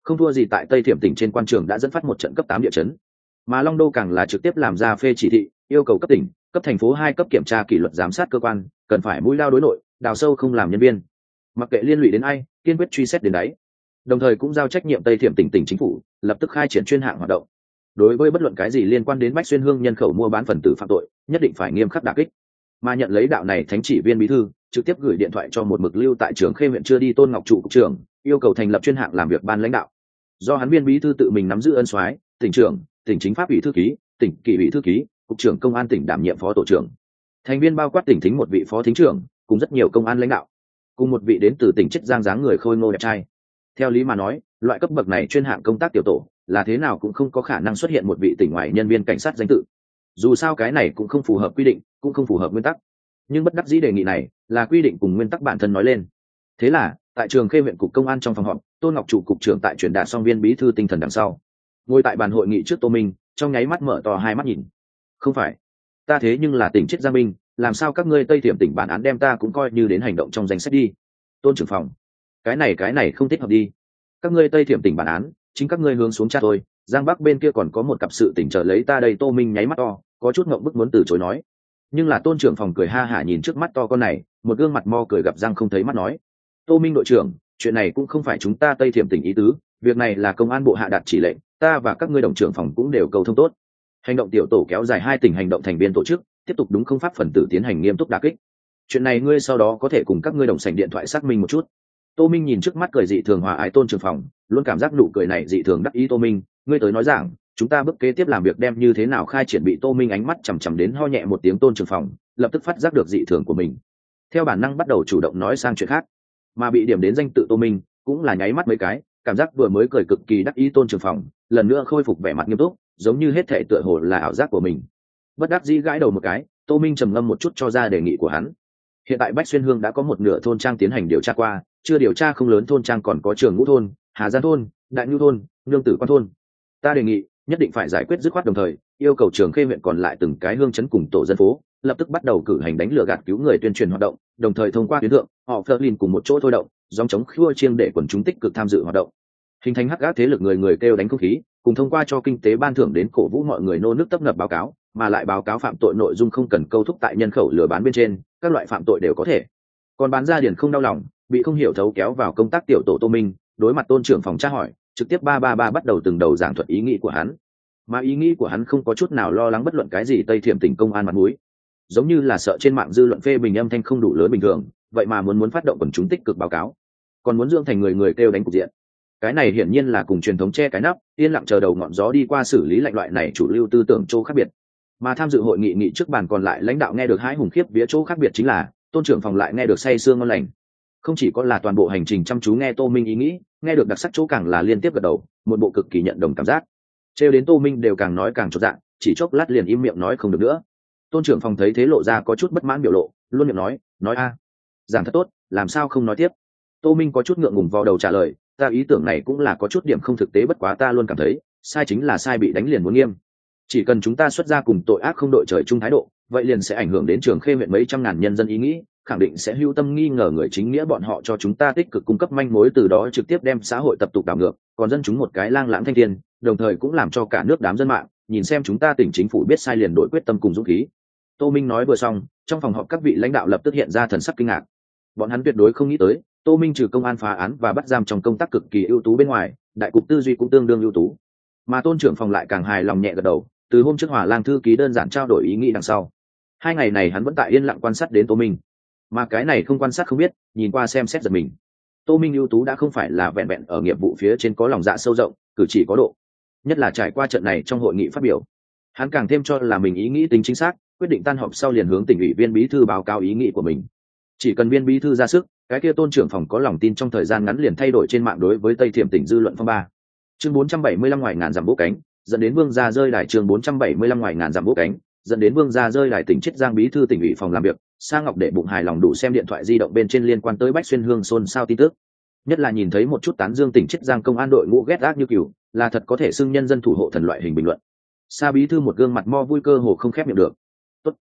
không thua gì tại Tây Thiểm tỉnh trên quan trường đã dẫn phát một trận cấp 8 địa chấn, mà Long Đô càng là trực tiếp làm ra phê chỉ thị, yêu cầu cấp tỉnh, cấp thành phố 2 cấp kiểm tra kỷ luật giám sát cơ quan cần phải mũi lao đối nội, đào sâu không làm nhân viên, mặc kệ liên lụy đến ai, kiên quyết truy xét đến đáy. Đồng thời cũng giao trách nhiệm Tây Thiểm tỉnh chính phủ lập tức khai triển chuyên hạng hoạt động, đối với bất luận cái gì liên quan đến Bách Xuyên Hương nhân khẩu mua bán phần tử phạm tội nhất định phải nghiêm khắc đả kích. Mà nhận lấy đạo này thánh chỉ viên bí thư trực tiếp gửi điện thoại cho một mực lưu tại Trường Khê huyện chưa đi Tôn Ngọc Trụ cục trưởng, yêu cầu thành lập chuyên hạng làm việc ban lãnh đạo, do hắn viên bí thư tự mình nắm giữ ân soái, tỉnh trưởng, tỉnh chính pháp ủy thư ký, tỉnh kỷ ủy thư ký, cục trưởng công an tỉnh đảm nhiệm phó tổ trưởng. Thành viên bao quát tỉnh thính một vị phó thính trưởng, cùng rất nhiều công an lãnh đạo, cùng một vị đến từ tỉnh Chiết Giang dáng người khôi ngô đẹp trai. Theo lý mà nói, loại cấp bậc này chuyên hạng công tác tiểu tổ là thế nào cũng không có khả năng xuất hiện một vị tỉnh ngoài nhân viên cảnh sát danh tự. Dù sao cái này cũng không phù hợp quy định, cũng không phù hợp nguyên tắc. Nhưng bất đắc dĩ đề nghị này là quy định cùng nguyên tắc bản thân nói lên. Thế là, tại Trường Khê huyện cục công an trong phòng họp, Tôn Ngọc Trụ cục trưởng tại truyền đạt xong viên bí thư tinh thần đằng sau, ngồi tại bàn hội nghị trước Tô Minh, trong nháy mắt mở to hai mắt nhìn. Không phải, ta thế nhưng là tỉnh Chiết Giang binh, làm sao các ngươi Tây Thiểm tỉnh bản án đem ta cũng coi như đến hành động trong danh sách đi? Tôn trưởng phòng, cái này không thích hợp đi. Các ngươi Tây Thiểm tỉnh bản án, chính các ngươi hướng xuống tra thôi, Giang Bắc bên kia còn có một cặp sự tỉnh chờ lấy ta đây. Tô Minh nháy mắt to, có chút ngượng bức muốn từ chối nói. Nhưng là Tôn trưởng phòng cười ha hả nhìn trước mắt to con này, một gương mặt mo cười gặp răng không thấy mắt nói: Tô Minh đội trưởng, chuyện này cũng không phải chúng ta Tây Thiểm tỉnh ý tứ, việc này là công an bộ hạ đạt chỉ lệnh, ta và các ngươi đồng trưởng phòng cũng đều cầu thông tốt. Hành động tiểu tổ kéo dài 2 tỉnh hành động thành viên tổ chức, tiếp tục đúng không pháp phần tử tiến hành nghiêm túc đả kích. Chuyện này ngươi sau đó có thể cùng các ngươi đồng sảnh điện thoại xác minh một chút. Tô Minh nhìn trước mắt cười dị thường hòa ái Tôn trưởng phòng, luôn cảm giác nụ cười này dị thường đắc ý. Tô Minh, ngươi tới nói giảng, chúng ta bước kế tiếp làm việc đem như thế nào khai triển. Bị Tô Minh ánh mắt chằm chằm đến ho nhẹ một tiếng Tôn trưởng phòng, lập tức phát giác được dị thường của mình, theo bản năng bắt đầu chủ động nói sang chuyện khác. Mà bị điểm đến danh tự Tô Minh cũng là nháy mắt mấy cái, cảm giác vừa mới cười cực kỳ đắc ý Tôn trưởng phòng lần nữa khôi phục vẻ mặt nghiêm túc, giống như hết thảy tựa hồ là ảo giác của mình. Bất đắc dĩ gãi đầu một cái, Tô Minh trầm ngâm một chút cho ra đề nghị của hắn. Hiện tại Bách Xuyên Hương đã có một nửa thôn trang tiến hành điều tra qua, chưa điều tra không lớn thôn trang còn có Trường Ngũ thôn, Hà Giang thôn, Đại Nhu thôn, Nương Tử Quan thôn. Ta đề nghị nhất định phải giải quyết dứt khoát, đồng thời yêu cầu Trường Khê huyện còn lại từng cái hương trấn cùng tổ dân phố lập tức bắt đầu cử hành đánh lừa gạt cứu người tuyên truyền hoạt động, đồng thời thông qua tuyến thượng họ Flerlin cùng một chỗ thôi động, dòng chống khua chiêng để quần chúng tích cực tham dự hoạt động, hình thành hắc ác thế lực người người kêu đánh không khí, cùng thông qua cho kinh tế ban thưởng đến cổ vũ mọi người nô nước tấp nập báo cáo, mà lại báo cáo phạm tội nội dung không cần câu thúc tại nhân khẩu lừa bán bên trên, các loại phạm tội đều có thể. Còn bán ra điển không đau lòng, bị không hiểu thấu kéo vào công tác tiểu tổ Tô Minh đối mặt Tôn trưởng phòng tra hỏi, trực tiếp ba bắt đầu từng đầu giảng thuật ý nghĩ của hắn. Mà ý nghĩ của hắn không có chút nào lo lắng bất luận cái gì Tây Thiểm tỉnh công an mặt mũi, giống như là sợ trên mạng dư luận phê bình âm thanh không đủ lớn bình thường, vậy mà muốn phát động quần chúng tích cực báo cáo, còn muốn dưỡng thành người người kêu đánh cục diện. Cái này hiển nhiên là cùng truyền thống che cái nắp, yên lặng chờ đầu ngọn gió đi qua xử lý lạnh loại này chủ lưu tư tưởng chỗ khác biệt. Mà tham dự hội nghị trước bàn còn lại lãnh đạo nghe được hãi hùng khiếp vía, chỗ khác biệt chính là Tôn trưởng phòng lại nghe được say sương ngon lành. Không chỉ có là toàn bộ hành trình chăm chú nghe Tô Minh ý nghĩ, nghe được đặc sắc chỗ càng là liên tiếp gật đầu, một bộ cực kỳ nhận đồng cảm giác. Trêu đến Tô Minh đều càng nói càng chột dạ, chỉ chốc lát liền im miệng nói không được nữa. Tôn trưởng phòng thấy thế lộ ra có chút bất mãn biểu lộ, luôn miệng nói a, giảng thật tốt, làm sao không nói tiếp. Tô Minh có chút ngượng ngùng vào đầu trả lời, ta ý tưởng này cũng là có chút điểm không thực tế, bất quá ta luôn cảm thấy sai chính là sai, bị đánh liền muốn nghiêm. Chỉ cần chúng ta xuất ra cùng tội ác không đội trời chung thái độ, vậy liền sẽ ảnh hưởng đến Trường Khê huyện mấy trăm ngàn nhân dân ý nghĩ, khẳng định sẽ hưu tâm nghi ngờ người chính nghĩa bọn họ cho chúng ta tích cực cung cấp manh mối, từ đó trực tiếp đem xã hội tập tục đảo ngược, còn dân chúng một cái lang lãng thanh thiên, đồng thời cũng làm cho cả nước đám dân mạng nhìn xem chúng ta tỉnh chính phủ biết sai liền đổi quyết tâm cùng dũng khí. Tô Minh nói vừa xong, trong phòng họp các vị lãnh đạo lập tức hiện ra thần sắc kinh ngạc. Bọn hắn tuyệt đối không nghĩ tới, Tô Minh trừ công an phá án và bắt giam trong công tác cực kỳ ưu tú bên ngoài, đại cục tư duy cũng tương đương ưu tú. Mà Tôn trưởng phòng lại càng hài lòng nhẹ gật đầu, từ hôm trước Hỏa Lang thư ký đơn giản trao đổi ý nghĩ đằng sau, 2 ngày này hắn vẫn tại yên lặng quan sát đến Tô Minh. Mà cái này không quan sát không biết, nhìn qua xem xét giật mình. Tô Minh ưu tú đã không phải là vẹn vẹn ở nghiệp vụ phía trên có lòng dạ sâu rộng, cử chỉ có độ, nhất là trải qua trận này trong hội nghị phát biểu, hắn càng thêm cho là mình ý nghĩ tính chính xác, quyết định tan họp sau liền hướng tỉnh ủy viên bí thư báo cáo ý nghĩ của mình. Chỉ cần viên bí thư ra sức, cái kia Tôn trưởng phòng có lòng tin trong thời gian ngắn liền thay đổi trên mạng đối với Tây Thiểm tỉnh dư luận phong ba. Chương 475 ngoài ngàn dặm vỗ cánh, dẫn đến Vương gia rơi đài. Chương 475 ngoài ngàn dặm vỗ cánh, dẫn đến Vương gia rơi đài. Tỉnh Chiết Giang bí thư tỉnh ủy phòng làm việc, Sa Ngọc để bụng hài lòng đủ xem điện thoại di động bên trên liên quan tới Bách Xuyên Hương xôn xao tin tức, nhất là nhìn thấy một chút tán dương tỉnh Chiết Giang công an đội ngũ ghét ác như cừu, là thật có thể xưng nhân dân thủ hộ thần loại hình bình luận. Sa bí thư một gương mặt mo vui cơ hồ không khép miệng được. Tốt.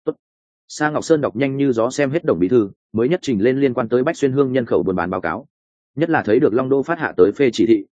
Sa Ngọc Sơn đọc nhanh như gió xem hết đồng bí thư mới nhất trình lên liên quan tới Bách Xuyên Hương nhân khẩu buôn bán báo cáo, nhất là thấy được Long Đô phát hạ tới phê chỉ thị,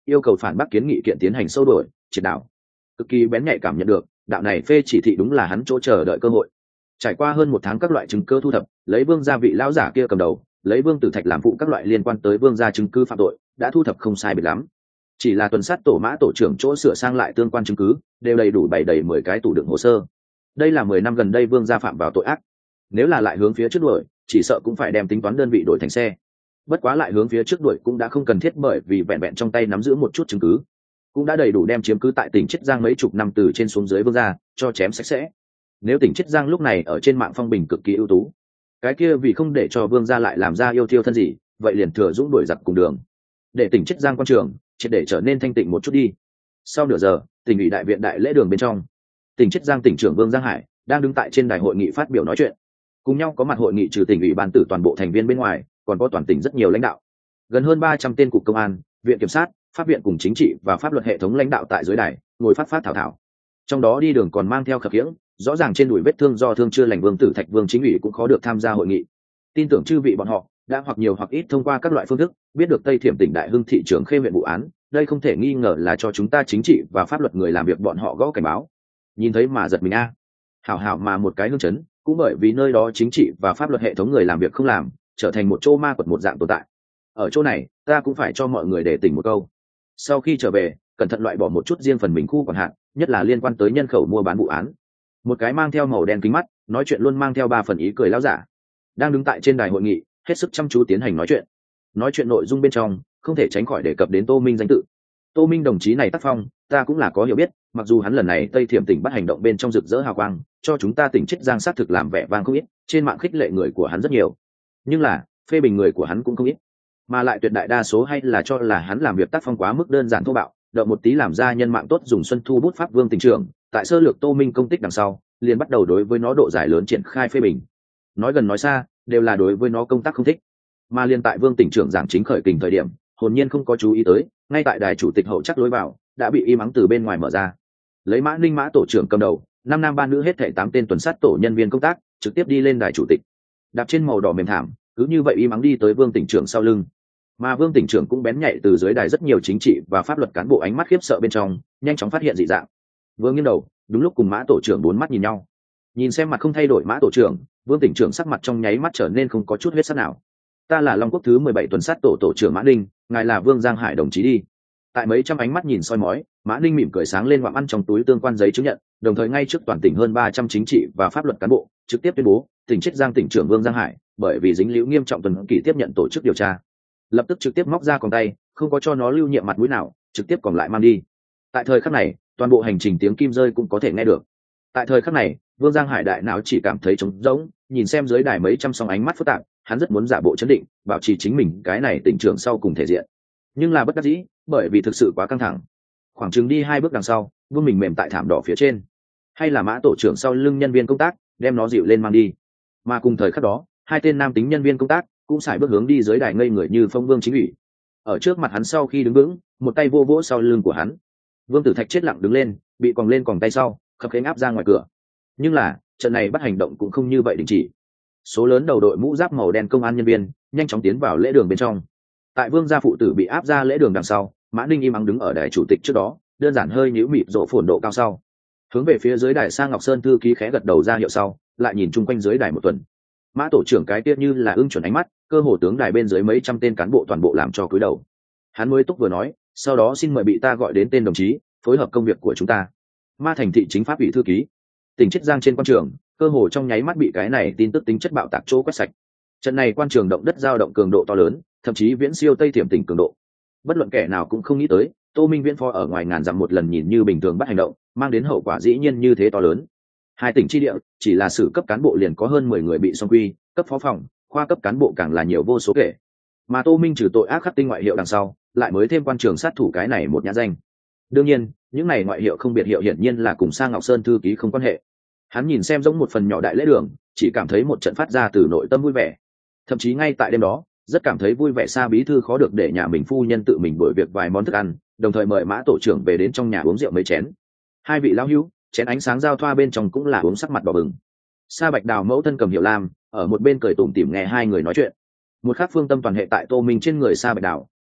yêu cầu phản bác kiến nghị kiện tiến hành sâu đổi triệt đảo. Cực kỳ bén nhạy cảm nhận được đạo này phê chỉ thị đúng là hắn chỗ chờ đợi cơ hội. Trải qua hơn một tháng các loại chứng cứ thu thập, lấy Vương gia vị lão giả kia cầm đầu, lấy Vương Tử Thạch làm phụ các loại liên quan tới Vương gia chứng cứ phạm tội đã thu thập không sai biệt lắm. Chỉ là tuần sát tổ mã tổ trưởng chỗ sửa sang lại tương quan chứng cứ đều đầy đủ bày đầy 10 cái tủ đựng hồ sơ. Đây là 10 năm gần đây Vương gia phạm vào tội ác, nếu là lại hướng phía trước đuổi chỉ sợ cũng phải đem tính toán đơn vị đổi thành xe. Bất quá lại hướng phía trước đuổi cũng đã không cần thiết, bởi vì vẹn vẹn trong tay nắm giữ một chút chứng cứ cũng đã đầy đủ đem chiếm cứ tại tỉnh Chiết Giang mấy chục năm từ trên xuống dưới Vương gia cho chém sạch sẽ. Nếu tỉnh Chiết Giang lúc này ở trên mạng phong bình cực kỳ ưu tú, cái kia vì không để cho Vương gia lại làm ra yêu thiêu thân gì, vậy liền thừa dũng đuổi giặc cùng đường, để tỉnh Chiết Giang quan trường triệt để trở nên thanh tịnh một chút đi. Sau nửa giờ, tỉnh ủy đại viện đại lễ đường bên trong, tỉnh Chiết Giang tỉnh trưởng Vương Giang Hải đang đứng tại trên đài hội nghị phát biểu nói chuyện. Cùng nhau có mặt hội nghị trừ tỉnh ủy ban tử toàn bộ thành viên bên ngoài, còn có toàn tỉnh rất nhiều lãnh đạo, gần hơn 300 tên cục công an, viện kiểm sát, pháp viện cùng chính trị và pháp luật hệ thống lãnh đạo tại dưới đài ngồi phát thảo thảo. Trong đó đi đường còn mang theo khập khiễng, rõ ràng trên đùi vết thương do thương chưa lành Vương Tử Thạch Vương chính ủy cũng khó được tham gia hội nghị. Tin tưởng chư vị bọn họ đã hoặc nhiều hoặc ít thông qua các loại phương thức biết được Tây Thiểm tỉnh Đại Hưng thị trưởng Khê huyện vụ án, đây không thể nghi ngờ là cho chúng ta chính trị và pháp luật người làm việc bọn họ gõ cảnh báo. Nhìn thấy mà giật mình a. Hảo hảo mà một cái hương chấn, cũng bởi vì nơi đó chính trị và pháp luật hệ thống người làm việc không làm, trở thành một chỗ ma quật một dạng tồn tại. Ở chỗ này ta cũng phải cho mọi người để tỉnh một câu, sau khi trở về cẩn thận loại bỏ một chút riêng phần mình khu quản hạt, nhất là liên quan tới nhân khẩu mua bán vụ án. Một cái mang theo màu đen kính mắt, nói chuyện luôn mang theo 3 phần ý cười lão giả đang đứng tại trên đài hội nghị hết sức chăm chú tiến hành nói chuyện nội dung bên trong không thể tránh khỏi đề cập đến Tô Minh danh tự. Tô Minh đồng chí này tác phong ta cũng là có hiểu biết, mặc dù hắn lần này Tây Thiểm tỉnh bắt hành động bên trong rực rỡ hào quang, cho chúng ta tỉnh Chiết Giang xác thực làm vẻ vang không ít, trên mạng khích lệ người của hắn rất nhiều, nhưng là phê bình người của hắn cũng không ít, mà lại tuyệt đại đa số hay là cho là hắn làm việc tác phong quá mức đơn giản thô bạo, đợi một tí làm ra nhân mạng tốt dùng xuân thu bút pháp Vương tỉnh trưởng tại sơ lược Tô Minh công tích đằng sau liền bắt đầu đối với nó độ giải lớn triển khai phê bình, nói gần nói xa đều là đối với nó công tác không thích. Mà liên tại Vương tỉnh trưởng giảng chính khởi kình thời điểm, hồn nhiên không có chú ý tới, ngay tại đài chủ tịch hậu chắc lối vào đã bị im ắng từ bên ngoài mở ra, lấy Mã Ninh Mã tổ trưởng cầm đầu, 5 nam 3 nữ hết thảy 8 tên tuần sát tổ nhân viên công tác trực tiếp đi lên đài chủ tịch, đạp trên màu đỏ mềm thảm, cứ như vậy im ắng đi tới Vương tỉnh trưởng sau lưng. Mà Vương tỉnh trưởng cũng bén nhạy từ dưới đài rất nhiều chính trị và pháp luật cán bộ ánh mắt khiếp sợ bên trong nhanh chóng phát hiện dị dạng. Vương nghiêng đầu, đúng lúc cùng Mã tổ trưởng 4 mắt nhìn nhau. Nhìn xem mặt không thay đổi Mã tổ trưởng, Vương tỉnh trưởng sắc mặt trong nháy mắt trở nên không có chút huyết sắc nào. Ta là Long Quốc thứ 17 tuần sát tổ tổ trưởng Mã Ninh, ngài là Vương Giang Hải đồng chí đi. Tại mấy trăm ánh mắt nhìn soi mói, Mã Ninh mỉm cười sáng lên ngoạm ăn trong túi tương quan giấy chứng nhận, đồng thời ngay trước toàn tỉnh hơn 300 chính trị và pháp luật cán bộ trực tiếp tuyên bố tỉnh Chiết Giang tỉnh trưởng Vương Giang Hải bởi vì dính líu nghiêm trọng tuần kỷ tiếp nhận tổ chức điều tra, lập tức trực tiếp móc ra còng tay, không có cho nó lưu nhiệm mặt mũi nào, trực tiếp còn lại mang đi. Tại thời khắc này toàn bộ hành trình tiếng kim rơi cũng có thể nghe được. Tại thời khắc này Vương Giang Hải đại não chỉ cảm thấy trống rỗng, nhìn xem dưới đài mấy trăm song ánh mắt phức tạp, hắn rất muốn giả bộ trấn định, bảo trì chính mình cái này tỉnh trưởng sau cùng thể diện, nhưng là bất đắc dĩ, bởi vì thực sự quá căng thẳng. Khoảng chừng đi 2 bước đằng sau, vương mình mềm tại thảm đỏ phía trên, hay là Mã tổ trưởng sau lưng nhân viên công tác đem nó dịu lên mang đi. Mà cùng thời khắc đó 2 tên nam tính nhân viên công tác cũng sải bước hướng đi dưới đài ngây người như phong Vương chính ủy. Ở trước mặt hắn sau khi đứng vững, một tay vô vỗ sau lưng của hắn. Vương Tử Thạch chết lặng đứng lên, bị quòng lên quòng tay sau khập khiễng áp ra ngoài cửa. Nhưng là trận này bắt hành động cũng không như vậy đình chỉ. Số lớn đầu đội mũ giáp màu đen công an nhân viên nhanh chóng tiến vào lễ đường bên trong. Tại Vương gia phụ tử bị áp ra lễ đường đằng sau, Mã Ninh im ắng đứng ở đài chủ tịch trước đó, đơn giản hơi nhíu mịt rộ phồn độ cao sau, hướng về phía dưới đài Sa Ngọc Sơn thư ký khẽ gật đầu ra hiệu sau, lại nhìn chung quanh dưới đài một tuần. Mã tổ trưởng cái kia như là ưng chuẩn ánh mắt, cơ hồ tướng đài bên dưới mấy trăm tên cán bộ toàn bộ làm cho cúi đầu. Hắn mới túc vừa nói, sau đó xin mời bị ta gọi đến tên đồng chí, phối hợp công việc của chúng ta. Ma Thành thị chính pháp ủy thư ký, tỉnh Chiết Giang trên quan trường, cơ hồ trong nháy mắt bị cái này tin tức tính chất bạo tạc chỗ quét sạch. Trận này quan trường động đất dao động cường độ to lớn, thậm chí viễn siêu Tây Thiểm tỉnh cường độ. Bất luận kẻ nào cũng không nghĩ tới, Tô Minh Viễn phó ở ngoài ngàn dặm một lần nhìn như bình thường bắt hành động, mang đến hậu quả dĩ nhiên như thế to lớn. 2 tỉnh chi địa, chỉ là xử cấp cán bộ liền có hơn 10 người bị song quy, cấp phó phòng, khoa cấp cán bộ càng là nhiều vô số kể. Mà Tô Minh trừ tội ác khắc tinh ngoại hiệu đằng sau, lại mới thêm quan trường sát thủ cái này một nhã danh. Đương nhiên, những này ngoại hiệu không biệt hiệu hiển nhiên là cùng Sa Ngọc Sơn thư ký không quan hệ. Hắn nhìn xem giống một phần nhỏ đại lễ đường, chỉ cảm thấy một trận phát ra từ nội tâm vui vẻ. Thậm chí ngay tại đêm đó, rất cảm thấy vui vẻ Sa bí thư khó được để nhà mình phu nhân tự mình bồi việc vài món thức ăn, đồng thời mời Mã tổ trưởng về đến trong nhà uống rượu mấy chén. 2 vị lão hữu, chén ánh sáng giao thoa bên trong cũng là uống sắc mặt đỏ bừng. Sa Bạch Đào mẫu thân Cầm Hiểu Lam ở một bên cười tủm tỉm nghe 2 người nói chuyện. Một khác phương tâm toàn hệ tại Tô Minh trên người Sa Bạch Đào,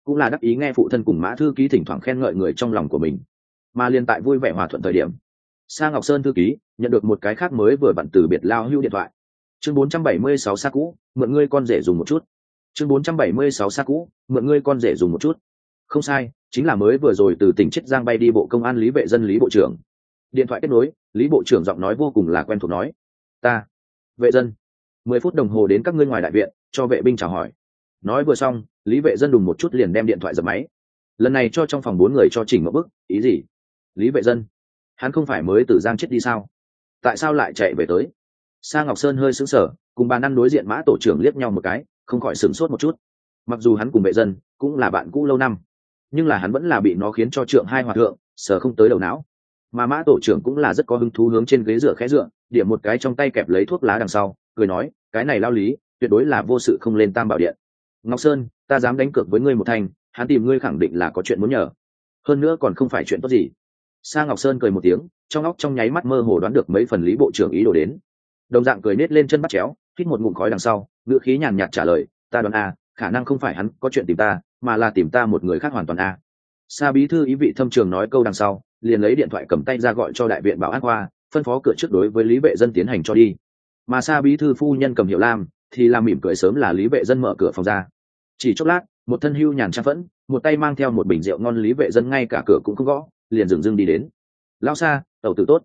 cũng là đắc ý nghe phụ thân cùng Mã thư ký thỉnh thoảng khen ngợi người trong lòng của mình. Mà liên tại vui vẻ hòa thuận thời điểm, Sa Ngọc Sơn thư ký nhận được một cái khác mới vừa vặn từ biệt lao hưu điện thoại. Chương 476 Sa cũ, mượn ngươi con rể dùng một chút. Chương 476 Sa cũ, mượn ngươi con rể dùng một chút. Không sai, chính là mới vừa rồi từ tỉnh Chiết Giang bay đi Bộ Công an Lý Vệ Dân Lý bộ trưởng. Điện thoại kết nối, Lý bộ trưởng giọng nói vô cùng là quen thuộc nói: "Ta, Vệ Dân, 10 phút đồng hồ đến các ngươi ngoài đại viện, cho vệ binh chào hỏi." Nói vừa xong, Lý Vệ Dân đùng một chút liền đem điện thoại dập máy. Lần này cho trong phòng 4 người cho chỉnh một bức, ý gì? Lý Vệ Dân, hắn không phải mới từ Giang chết đi sao? Tại sao lại chạy về tới? Sa Ngọc Sơn hơi sững sờ, cùng bàn ăn đối diện Mã tổ trưởng liếc nhau một cái, không khỏi sửng sốt một chút. Mặc dù hắn cùng Vệ Dân cũng là bạn cũ lâu năm, nhưng là hắn vẫn là bị nó khiến cho trượng hai hòa thượng, sờ không tới đầu não. Mà Mã tổ trưởng cũng là rất có hứng thú hướng trên ghế dựa khẽ dựa, điểm một cái trong tay kẹp lấy thuốc lá đằng sau, cười nói: "Cái này lao Lý, tuyệt đối là vô sự không lên Tam Bảo Điện. Ngọc Sơn, ta dám đánh cược với ngươi một thành, hắn tìm ngươi khẳng định là có chuyện muốn nhờ. Hơn nữa còn không phải chuyện tốt gì." Sa Ngọc Sơn cười một tiếng, trong óc trong nháy mắt mơ hồ đoán được mấy phần Lý bộ trưởng ý đồ đến. Đồng dạng cười nết lên chân bắt chéo, hít một ngụm khói đằng sau, ngữ khí nhàn nhạt trả lời: "Ta đoán a, khả năng không phải hắn có chuyện tìm ta, mà là tìm ta một người khác hoàn toàn a." Sa bí thư ý vị thâm trường nói câu đằng sau, liền lấy điện thoại cầm tay ra gọi cho đại viện bảo an khoa, phân phó cửa trước đối với Lý Vệ Dân tiến hành cho đi. Mà Sa bí thư phu nhân Cầm Hiệu Lam thì làm mỉm cười sớm là Lý Vệ Dân mở cửa phòng ra. Chỉ chốc lát, một thân hưu nhàn trang phẫn, một tay mang theo một bình rượu ngon Lý Vệ Dân ngay cả cửa cũng không gõ, liền dừng dưng đi đến. "Lão Sa, tẩu tử tốt,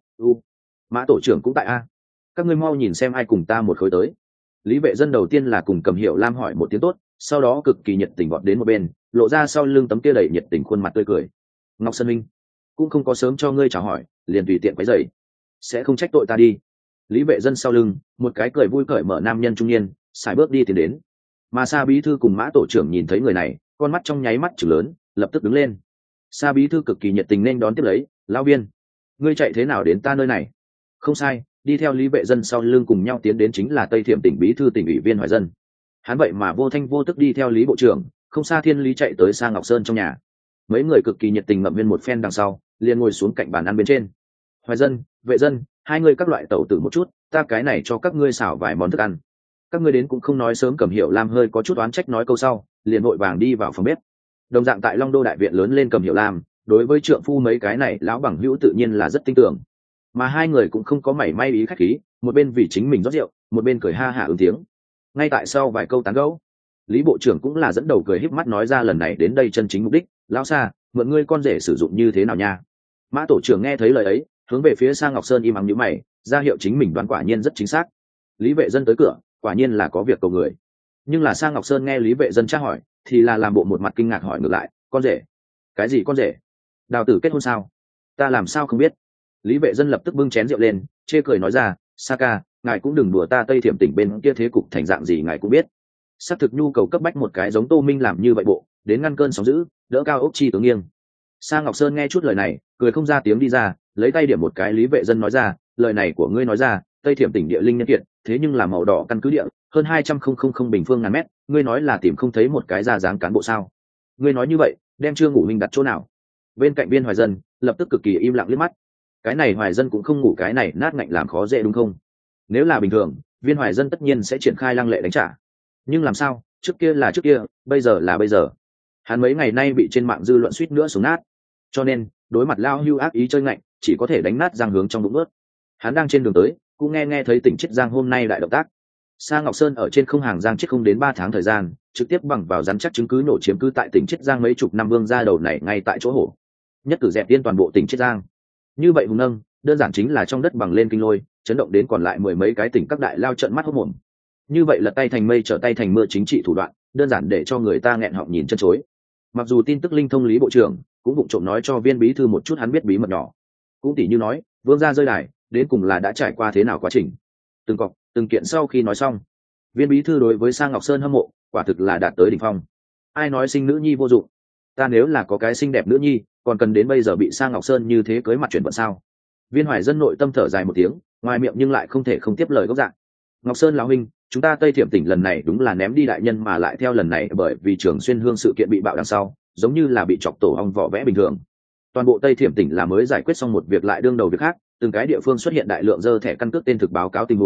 Mã tổ trưởng cũng tại a. Các ngươi mau nhìn xem ai cùng ta một khối tới." Lý Vệ Dân đầu tiên là cùng Cầm Hiệu Lam hỏi một tiếng tốt, sau đó cực kỳ nhiệt tình vọt đến một bên, lộ ra sau lưng tấm kia đầy nhiệt tình khuôn mặt tươi cười. "Ngọc Sơn Minh, cũng không có sớm cho ngươi chào hỏi, liền tùy tiện quấy rầy, sẽ không trách tội ta đi." Lý Vệ Dân sau lưng, một cái cười vui cởi mở nam nhân trung niên, sải bước đi tiến đến. Mà Sa bí thư cùng Mã tổ trưởng nhìn thấy người này, con mắt trong nháy mắt trừng lớn, lập tức đứng lên. Sa bí thư cực kỳ nhiệt tình nên đón tiếp lấy: "Lão Viên, ngươi chạy thế nào đến ta nơi này?" Không sai, đi theo Lý Vệ Dân sau lưng cùng nhau tiến đến chính là Tây Thiểm tỉnh bí thư tỉnh ủy viên Hoài Dân. Hắn vậy mà vô thanh vô tức đi theo Lý bộ trưởng, không xa thiên lý chạy tới Sa Ngọc Sơn trong nhà. Mấy người cực kỳ nhiệt tình ngậm viên một phen đằng sau, liền ngồi xuống cạnh bàn ăn bên trên. "Hoài Dân, Vệ Dân, hai người các loại tẩu tử một chút, ta cái này cho các ngươi xào vài món thức ăn." Các ngươi đến cũng không nói sớm. Cầm Hiểu Lam hơi có chút oán trách nói câu sau, liền vội vàng đi vào phòng bếp. Đồng dạng tại Long Đô đại viện lớn lên Cầm Hiểu Lam, đối với trượng phu mấy cái này lão bằng hữu tự nhiên là rất tin tưởng. Mà hai người cũng không có mảy may ý khách khí, một bên vì chính mình rót rượu, một bên cười ha hả ứng tiếng. Ngay tại sau vài câu tán gẫu, Lý bộ trưởng cũng là dẫn đầu cười híp mắt nói ra lần này đến đây chân chính mục đích: "Lão Sa, mượn ngươi con rể sử dụng như thế nào nha?" Mã tổ trưởng nghe thấy lời ấy, hướng về phía Sa Ngọc Sơn im ắng nhíu mày, ra hiệu chính mình đoán quả nhiên rất chính xác. Lý Vệ Dân tới cửa, quả nhiên là có việc cầu người. Nhưng là Sa Ngọc Sơn nghe Lý Vệ Dân tra hỏi, thì là làm bộ một mặt kinh ngạc hỏi ngược lại: "Con rể? Cái gì con rể? Đào tử kết hôn sao? Ta làm sao không biết?" Lý Vệ Dân lập tức bưng chén rượu lên, chê cười nói ra: "Sa ca, ngài cũng đừng đùa ta, Tây Thiểm tỉnh bên kia thế cục thành dạng gì ngài cũng biết. Xác thực nhu cầu cấp bách một cái giống Tô Minh làm như vậy bộ, đến ngăn cơn sóng dữ, đỡ cao ốc chi tướng nghiêng." Sa Ngọc Sơn nghe chút lời này, cười không ra tiếng đi ra, lấy tay điểm một cái Lý Vệ Dân nói ra: "Lời này của ngươi nói ra, Tây Thiểm tỉnh địa linh nhân kiệt, thế nhưng là màu đỏ căn cứ địa, hơn 200,000 bình phương ngàn mét, ngươi nói là tìm không thấy một cái ra dáng cán bộ sao? Ngươi nói như vậy, đem Trương Ngủ Minh đặt chỗ nào?" Bên cạnh viên Hoài Dân lập tức cực kỳ im lặng liếc mắt. Cái này Hoài Dân cũng không ngủ cái này nát ngạnh làm khó dễ đúng không? Nếu là bình thường, viên Hoài Dân tất nhiên sẽ triển khai lăng lệ đánh trả. Nhưng làm sao, trước kia là trước kia, bây giờ là bây giờ. Hắn mấy ngày nay bị trên mạng dư luận suýt nữa xuống nát, cho nên đối mặt lao hưu ác ý chơi ngạnh, chỉ có thể đánh nát răng hướng trong bụng ướt. Hắn đang trên đường tới, cũng nghe thấy tỉnh Chiết Giang hôm nay đại động tác. Sa Ngọc Sơn ở trên không hàng Giang chết không đến 3 tháng thời gian, trực tiếp bằng vào rắn chắc chứng cứ nổ chiếm cứ tại tỉnh Chiết Giang mấy chục năm vương gia đầu này ngay tại chỗ hổ. Nhất cử dẹp tiên toàn bộ tỉnh Chiết Giang. Như vậy hùng nâng, đơn giản chính là trong đất bằng lên kinh lôi, chấn động đến còn lại mười mấy cái tỉnh các đại lao trợn mắt hốt mồm. Như vậy là tay thành mây trở tay thành mưa chính trị thủ đoạn, đơn giản để cho người ta nghẹn họng nhìn chân chối. Mặc dù tin tức linh thông Lý bộ trưởng cũng vụng trộm nói cho viên bí thư một chút hắn biết bí mật nhỏ, cũng tỉ như nói vương gia rơi đài đến cùng là đã trải qua thế nào quá trình, từng cọc từng kiện. Sau khi nói xong, viên bí thư đối với Sa Ngọc Sơn hâm mộ quả thực là đạt tới đỉnh phong. Ai nói sinh nữ nhi vô dụng, ta nếu là có cái xinh đẹp nữ nhi, còn cần đến bây giờ bị Sa Ngọc Sơn như thế cưới mặt chuyển vận sao? Viên Hoài Dân nội tâm thở dài một tiếng, ngoài miệng nhưng lại không thể không tiếp lời gốc dạng. Ngọc Sơn lão huynh, chúng ta Tây Thiểm tỉnh lần này đúng là ném đi đại nhân, mà lại theo lần này bởi vì Trường Xuyên Hương sự kiện bị bạo đằng sau, giống như là bị chọc tổ ong vỏ vẽ bình thường. Toàn bộ Tây Thiểm tỉnh là mới giải quyết xong một việc lại đương đầu việc khác, từng cái địa phương xuất hiện đại lượng dơ thẻ căn cước tên thực báo cáo tình huống,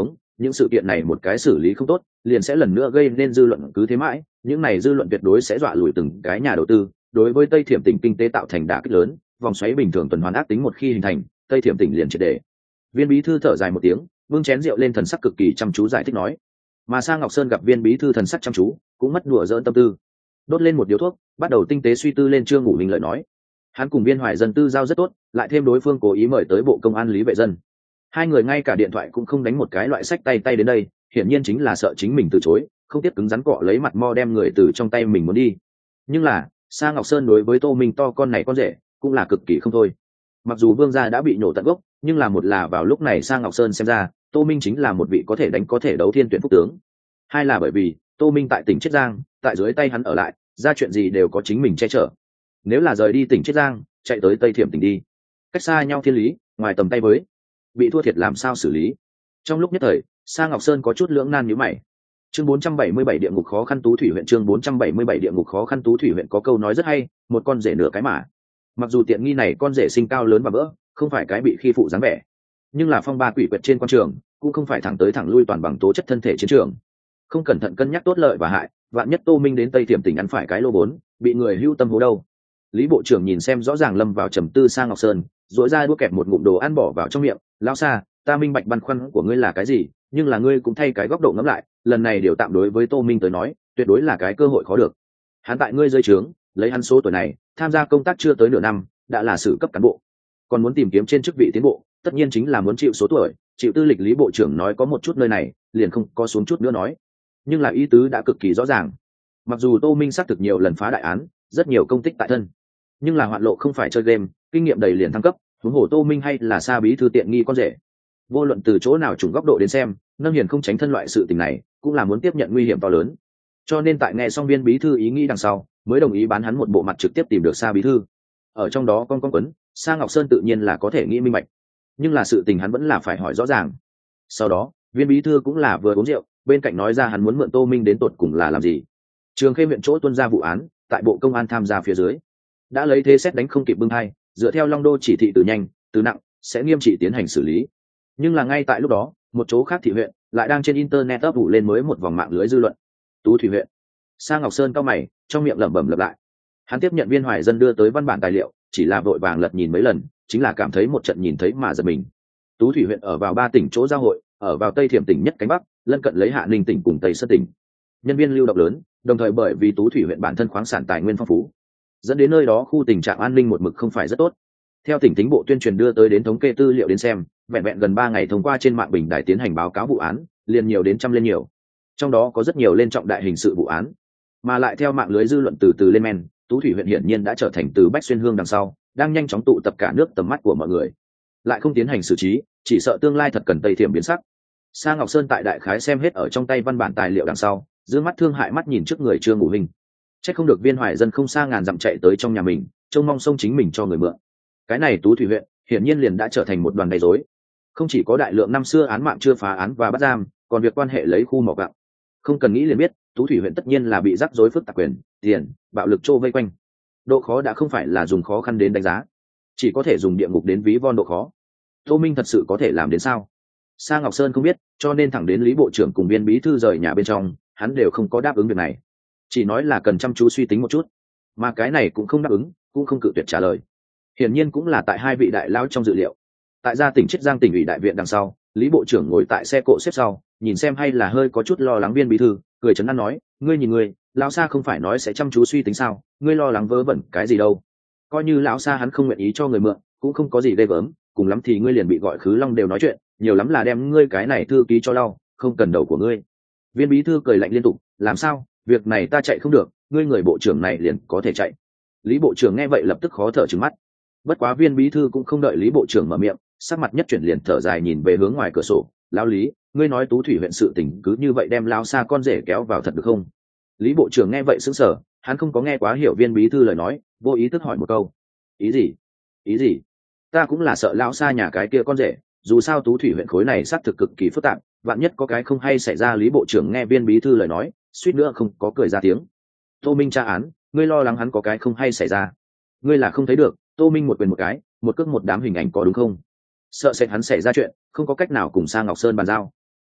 những sự kiện này một cái xử lý không tốt liền sẽ lần nữa gây nên dư luận, cứ thế mãi những này dư luận tuyệt đối sẽ dọa lùi từng cái nhà đầu tư, đối với Tây Thiểm tỉnh kinh tế tạo thành đả kích lớn, vòng xoáy bình thường tuần hoàn ác tính một khi hình thành, Tây Thiểm tỉnh liền triệt để. Viên bí thư thở dài một tiếng, bưng chén rượu lên, thần sắc cực kỳ chăm chú giải thích nói. Mà Sa Ngọc Sơn gặp viên bí thư thần sắc chăm chú, cũng mất đùa dỡn tâm tư, đốt lên một điếu thuốc, bắt đầu tinh tế suy tư lên Trương Ngủ Minh lời nói. Hắn cùng Viên Hoài Dân tư giao rất tốt, lại thêm đối phương cố ý mời tới bộ công an Lý Vệ Dân, hai người ngay cả điện thoại cũng không đánh một cái, loại sách tay tay đến đây, hiển nhiên chính là sợ chính mình từ chối, không tiếp cứng rắn cọ lấy mặt mo đem người từ trong tay mình muốn đi. Nhưng là Sa Ngọc Sơn đối với Tô Minh to con này con rể cũng là cực kỳ không thôi. Mặc dù Vương gia đã bị nhổ tận gốc, nhưng là một là vào lúc này Sa Ngọc Sơn xem ra Tô Minh chính là một vị có thể đánh có thể đấu thiên tuyển phúc tướng, hai là bởi vì Tô Minh tại tỉnh Chiết Giang, tại dưới tay hắn ở lại, ra chuyện gì đều có chính mình che chở. Nếu là rời đi tỉnh Chiết Giang, chạy tới Tây Thiểm tỉnh đi, cách xa nhau thiên lý, ngoài tầm tay với, bị thua thiệt làm sao xử lý. Trong lúc nhất thời, Sa Ngọc Sơn có chút lưỡng nan nhíu mày. Chương 477 địa ngục khó khăn Tú Thủy huyện. Chương 477 địa ngục khó khăn Tú Thủy huyện có câu nói rất hay, một con rể nửa cái mà. Mặc dù tiện nghi này con rể sinh cao lớn và vỡ, không phải cái bị khi phụ dáng vẻ, nhưng là phong ba quỷ quyệt trên quan trường, cũng không phải thẳng tới thẳng lui toàn bằng tố chất thân thể chiến trường. Không cẩn thận cân nhắc tốt lợi và hại, vạn nhất Tô Minh đến Tây Thiểm tỉnh ăn phải cái lô vốn, bị người hưu tâm hố đâu. Lý bộ trưởng nhìn xem rõ ràng lâm vào trầm tư Sa Ngọc Sơn, duỗi ra đũa kẹp một ngụm đồ ăn bỏ vào trong miệng. Lão Sa, ta minh bạch băn khoăn của ngươi là cái gì, nhưng là ngươi cũng thay cái góc độ ngẫm lại, lần này điều tạm đối với Tô Minh tới nói, tuyệt đối là cái cơ hội khó được. Hắn tại ngươi dưới trướng, lấy hắn số tuổi này, tham gia công tác chưa tới nửa năm, đã là sử cấp cán bộ, còn muốn tìm kiếm trên chức vị tiến bộ, tất nhiên chính là muốn chịu số tuổi, chịu tư lịch. Lý bộ trưởng nói có một chút nơi này, liền không có xuống chút nữa nói, nhưng là ý tứ đã cực kỳ rõ ràng. Mặc dù Tô Minh xác thực nhiều lần phá đại án, rất nhiều công tích tại thân, nhưng là hoạn lộ không phải chơi game, kinh nghiệm đầy liền thăng cấp. huống hồ Tô Minh hay là Sa bí thư tiện nghi con rể, vô luận từ chỗ nào trùng góc độ đến xem, nâng hiền không tránh thân loại sự tình này cũng là muốn tiếp nhận nguy hiểm to lớn. Cho nên tại nghe xong viên bí thư ý nghĩ đằng sau, mới đồng ý bán hắn một bộ mặt, trực tiếp tìm được Sa bí thư. Ở trong đó con quấn, Sa Ngọc Sơn tự nhiên là có thể nghĩ minh bạch, nhưng là sự tình hắn vẫn là phải hỏi rõ ràng. Sau đó viên bí thư cũng là vừa uống rượu, bên cạnh nói ra hắn muốn mượn Tô Minh đến tột cùng là làm gì. Trường Khê huyện chỗ tuân ra vụ án, tại bộ công an tham gia phía dưới, đã lấy thế xét đánh không kịp bưng hai, dựa theo Long Đô chỉ thị từ nhanh từ nặng, sẽ nghiêm trị tiến hành xử lý. Nhưng là ngay tại lúc đó, một chỗ khác thị huyện lại đang trên internet ấp ủ lên mới một vòng mạng lưới dư luận. Tú Thủy huyện. Sa Ngọc Sơn cao mày, trong miệng lẩm bẩm lặp lại. Hắn tiếp nhận Viên Hoài Dân đưa tới văn bản tài liệu, chỉ là vội vàng lật nhìn mấy lần, chính là cảm thấy một trận nhìn thấy mà giật mình. Tú Thủy huyện ở vào 3 tỉnh chỗ giao hội, ở vào Tây Thiểm tỉnh nhất cánh bắc, lân cận lấy Hạ Ninh tỉnh cùng Tây Sơn tỉnh. Nhân viên lưu động lớn, đồng thời bởi vì Tú Thủy huyện bản thân khoáng sản tài nguyên phong phú, dẫn đến nơi đó khu tình trạng an ninh một mực không phải rất tốt. Theo tỉnh tính bộ tuyên truyền đưa tới đến thống kê tư liệu đến xem, vẹn vẹn gần 3 ngày thông qua trên mạng bình đài tiến hành báo cáo vụ án, liền nhiều đến trăm lên nhiều. Trong đó có rất nhiều lên trọng đại hình sự vụ án, mà lại theo mạng lưới dư luận từ từ lên men, Tú Thủy huyện hiển nhiên đã trở thành từ Bách Xuyên Hương đằng sau, đang nhanh chóng tụ tập cả nước tầm mắt của mọi người. Lại không tiến hành xử trí, chỉ sợ tương lai thật cần Tây Thiểm biến sắc. Sa Ngọc Sơn tại đại khái xem hết ở trong tay văn bản tài liệu đằng sau, dương mắt thương hại mắt nhìn trước người Trương Ngủ Hình. Chắc không được Viên Hoài Dân không xa ngàn dặm chạy tới trong nhà mình, trông mong sông chính mình cho người mượn. Cái này Tú Thủy huyện hiển nhiên liền đã trở thành một đoàn gây rối. Không chỉ có đại lượng năm xưa án mạng chưa phá án và bắt giam, còn việc quan hệ lấy khu mỏ gạo. Không cần nghĩ liền biết, Tú Thủy huyện tất nhiên là bị rắc rối phức tạp quyền, tiền, bạo lực trô vây quanh. Độ khó đã không phải là dùng khó khăn đến đánh giá, chỉ có thể dùng địa ngục đến ví von độ khó. Tô Minh thật sự có thể làm đến sao? Sa Ngọc Sơn không biết, cho nên thẳng đến Lý bộ trưởng cùng Viên bí thư rời nhà bên trong, hắn đều không có đáp ứng việc này, chỉ nói là cần chăm chú suy tính một chút. Mà cái này cũng không đáp ứng, cũng không cự tuyệt trả lời. Hiển nhiên cũng là tại hai vị đại lão trong dự liệu. Tại gia tỉnh Chiết Giang tỉnh ủy đại viện đằng sau, Lý bộ trưởng ngồi tại xe cộ xếp sau, nhìn xem hay là hơi có chút lo lắng Viên bí thư, cười trấn an nói, ngươi nhìn ngươi, lão Sa không phải nói sẽ chăm chú suy tính sao, ngươi lo lắng vớ vẩn cái gì đâu. Coi như lão Sa hắn không nguyện ý cho người mượn, cũng không có gì ghê gớm, cùng lắm thì ngươi liền bị gọi khứ Long đều nói chuyện, nhiều lắm là đem ngươi cái này thư ký cho lau, không cần đầu của ngươi. Viên bí thư cười lạnh liên tục, làm sao, việc này ta chạy không được, ngươi người bộ trưởng này liền có thể chạy. Lý bộ trưởng nghe vậy lập tức khó thở trừng mắt. Bất quá Viên bí thư cũng không đợi Lý bộ trưởng mở miệng, sắc mặt nhất chuyển liền thở dài nhìn về hướng ngoài cửa sổ. Lão Lý, ngươi nói Tú Thủy huyện sự tình cứ như vậy đem lão Sa con rể kéo vào thật được không? Lý bộ trưởng nghe vậy sững sờ, hắn không có nghe quá hiểu Viên bí thư lời nói, vô ý thức hỏi một câu, ý gì? Ý gì? Ta cũng là sợ lão Sa nhà cái kia con rể, dù sao Tú Thủy huyện khối này xác thực cực kỳ phức tạp, vạn nhất có cái không hay xảy ra. Lý bộ trưởng nghe Viên bí thư lời nói, suýt nữa không có cười ra tiếng. Tô Minh tra án, ngươi lo lắng hắn có cái không hay xảy ra, ngươi là không thấy được, Tô Minh một quyền một cái, một cước một đám hình ảnh có đúng không? Sợ sẽ hắn xảy ra chuyện, không có cách nào cùng Sa Ngọc Sơn bàn giao.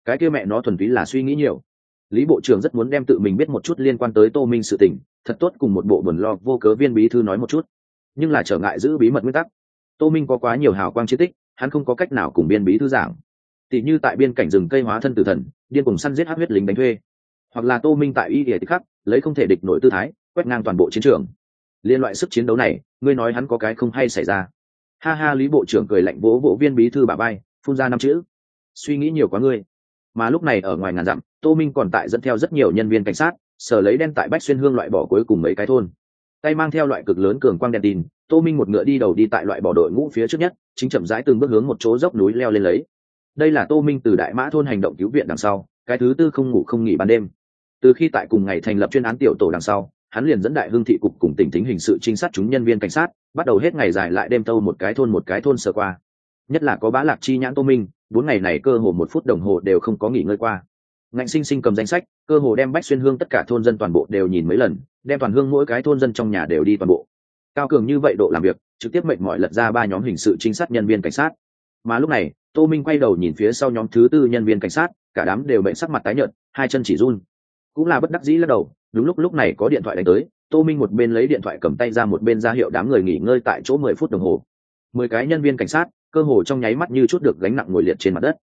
cái kia mẹ nó thuần túy là suy nghĩ nhiều. Lý bộ trưởng rất muốn đem tự mình biết một chút liên quan tới Tô Minh sự tình, thật tốt cùng một bộ buồn lo vô cớ viên bí thư nói một chút, nhưng là trở ngại giữ bí mật nguyên tắc. Tô Minh có quá nhiều hào quang chiến tích, hắn không có cách nào cùng viên bí thư giảng. Tỷ như tại biên cảnh rừng cây hóa thân tử thần, điên cùng săn giết hắc huyết lính đánh thuê, hoặc là Tô Minh tại y địa tích khắc lấy không thể địch nổi tư thái quét ngang toàn bộ chiến trường. Liên loại sức chiến đấu này, ngươi nói hắn có cái không hay xảy ra? Ha ha, Lý bộ trưởng cười lạnh vỗ vỗ viên bí thư bả vai, phun ra 5 chữ: suy nghĩ nhiều quá ngươi. Mà lúc này ở ngoài ngàn dặm, Tô Minh còn tại dẫn theo rất nhiều nhân viên cảnh sát, sở lấy đen tại Bách Xuyên Hương loại bỏ cuối cùng mấy cái thôn. Tay mang theo loại cực lớn cường quang đèn tin, Tô Minh một ngựa đi đầu đi tại loại bỏ đội ngũ phía trước nhất, chính chậm rãi từng bước hướng một chỗ dốc núi leo lên lấy. Đây là Tô Minh từ Đại Mã thôn hành động cứu viện đằng sau, cái thứ tư không ngủ không nghỉ ban đêm. Từ khi tại cùng ngày thành lập chuyên án tiểu tổ đằng sau, hắn liền dẫn Đại Hưng thị cục cùng tỉnh thính hình sự trinh sát chúng nhân viên cảnh sát, bắt đầu hết ngày dài lại đêm tâu một cái thôn sờ qua. Nhất là có Bá Lạc chi nhãn Tô Minh, 4 ngày này cơ hồ 1 phút đồng hồ đều không có nghỉ ngơi qua. Ngạnh sinh sinh cầm danh sách, cơ hồ đem Bách Xuyên Hương tất cả thôn dân toàn bộ đều nhìn mấy lần, đem toàn hương mỗi cái thôn dân trong nhà đều đi toàn bộ. Cao cường như vậy độ làm việc, trực tiếp mệnh mọi lật ra 3 nhóm hình sự trinh sát nhân viên cảnh sát. Mà lúc này, Tô Minh quay đầu nhìn phía sau nhóm thứ tư nhân viên cảnh sát, cả đám đều bệnh sắc mặt tái nhợt, 2 chân chỉ run. Cũng là bất đắc dĩ lắc đầu, đúng lúc này có điện thoại đánh tới, Tô Minh một bên lấy điện thoại cầm tay ra một bên ra hiệu đám người nghỉ ngơi tại chỗ 10 phút đồng hồ. 10 cái nhân viên cảnh sát, cơ hồ trong nháy mắt như chút được gánh nặng ngồi liệt trên mặt đất.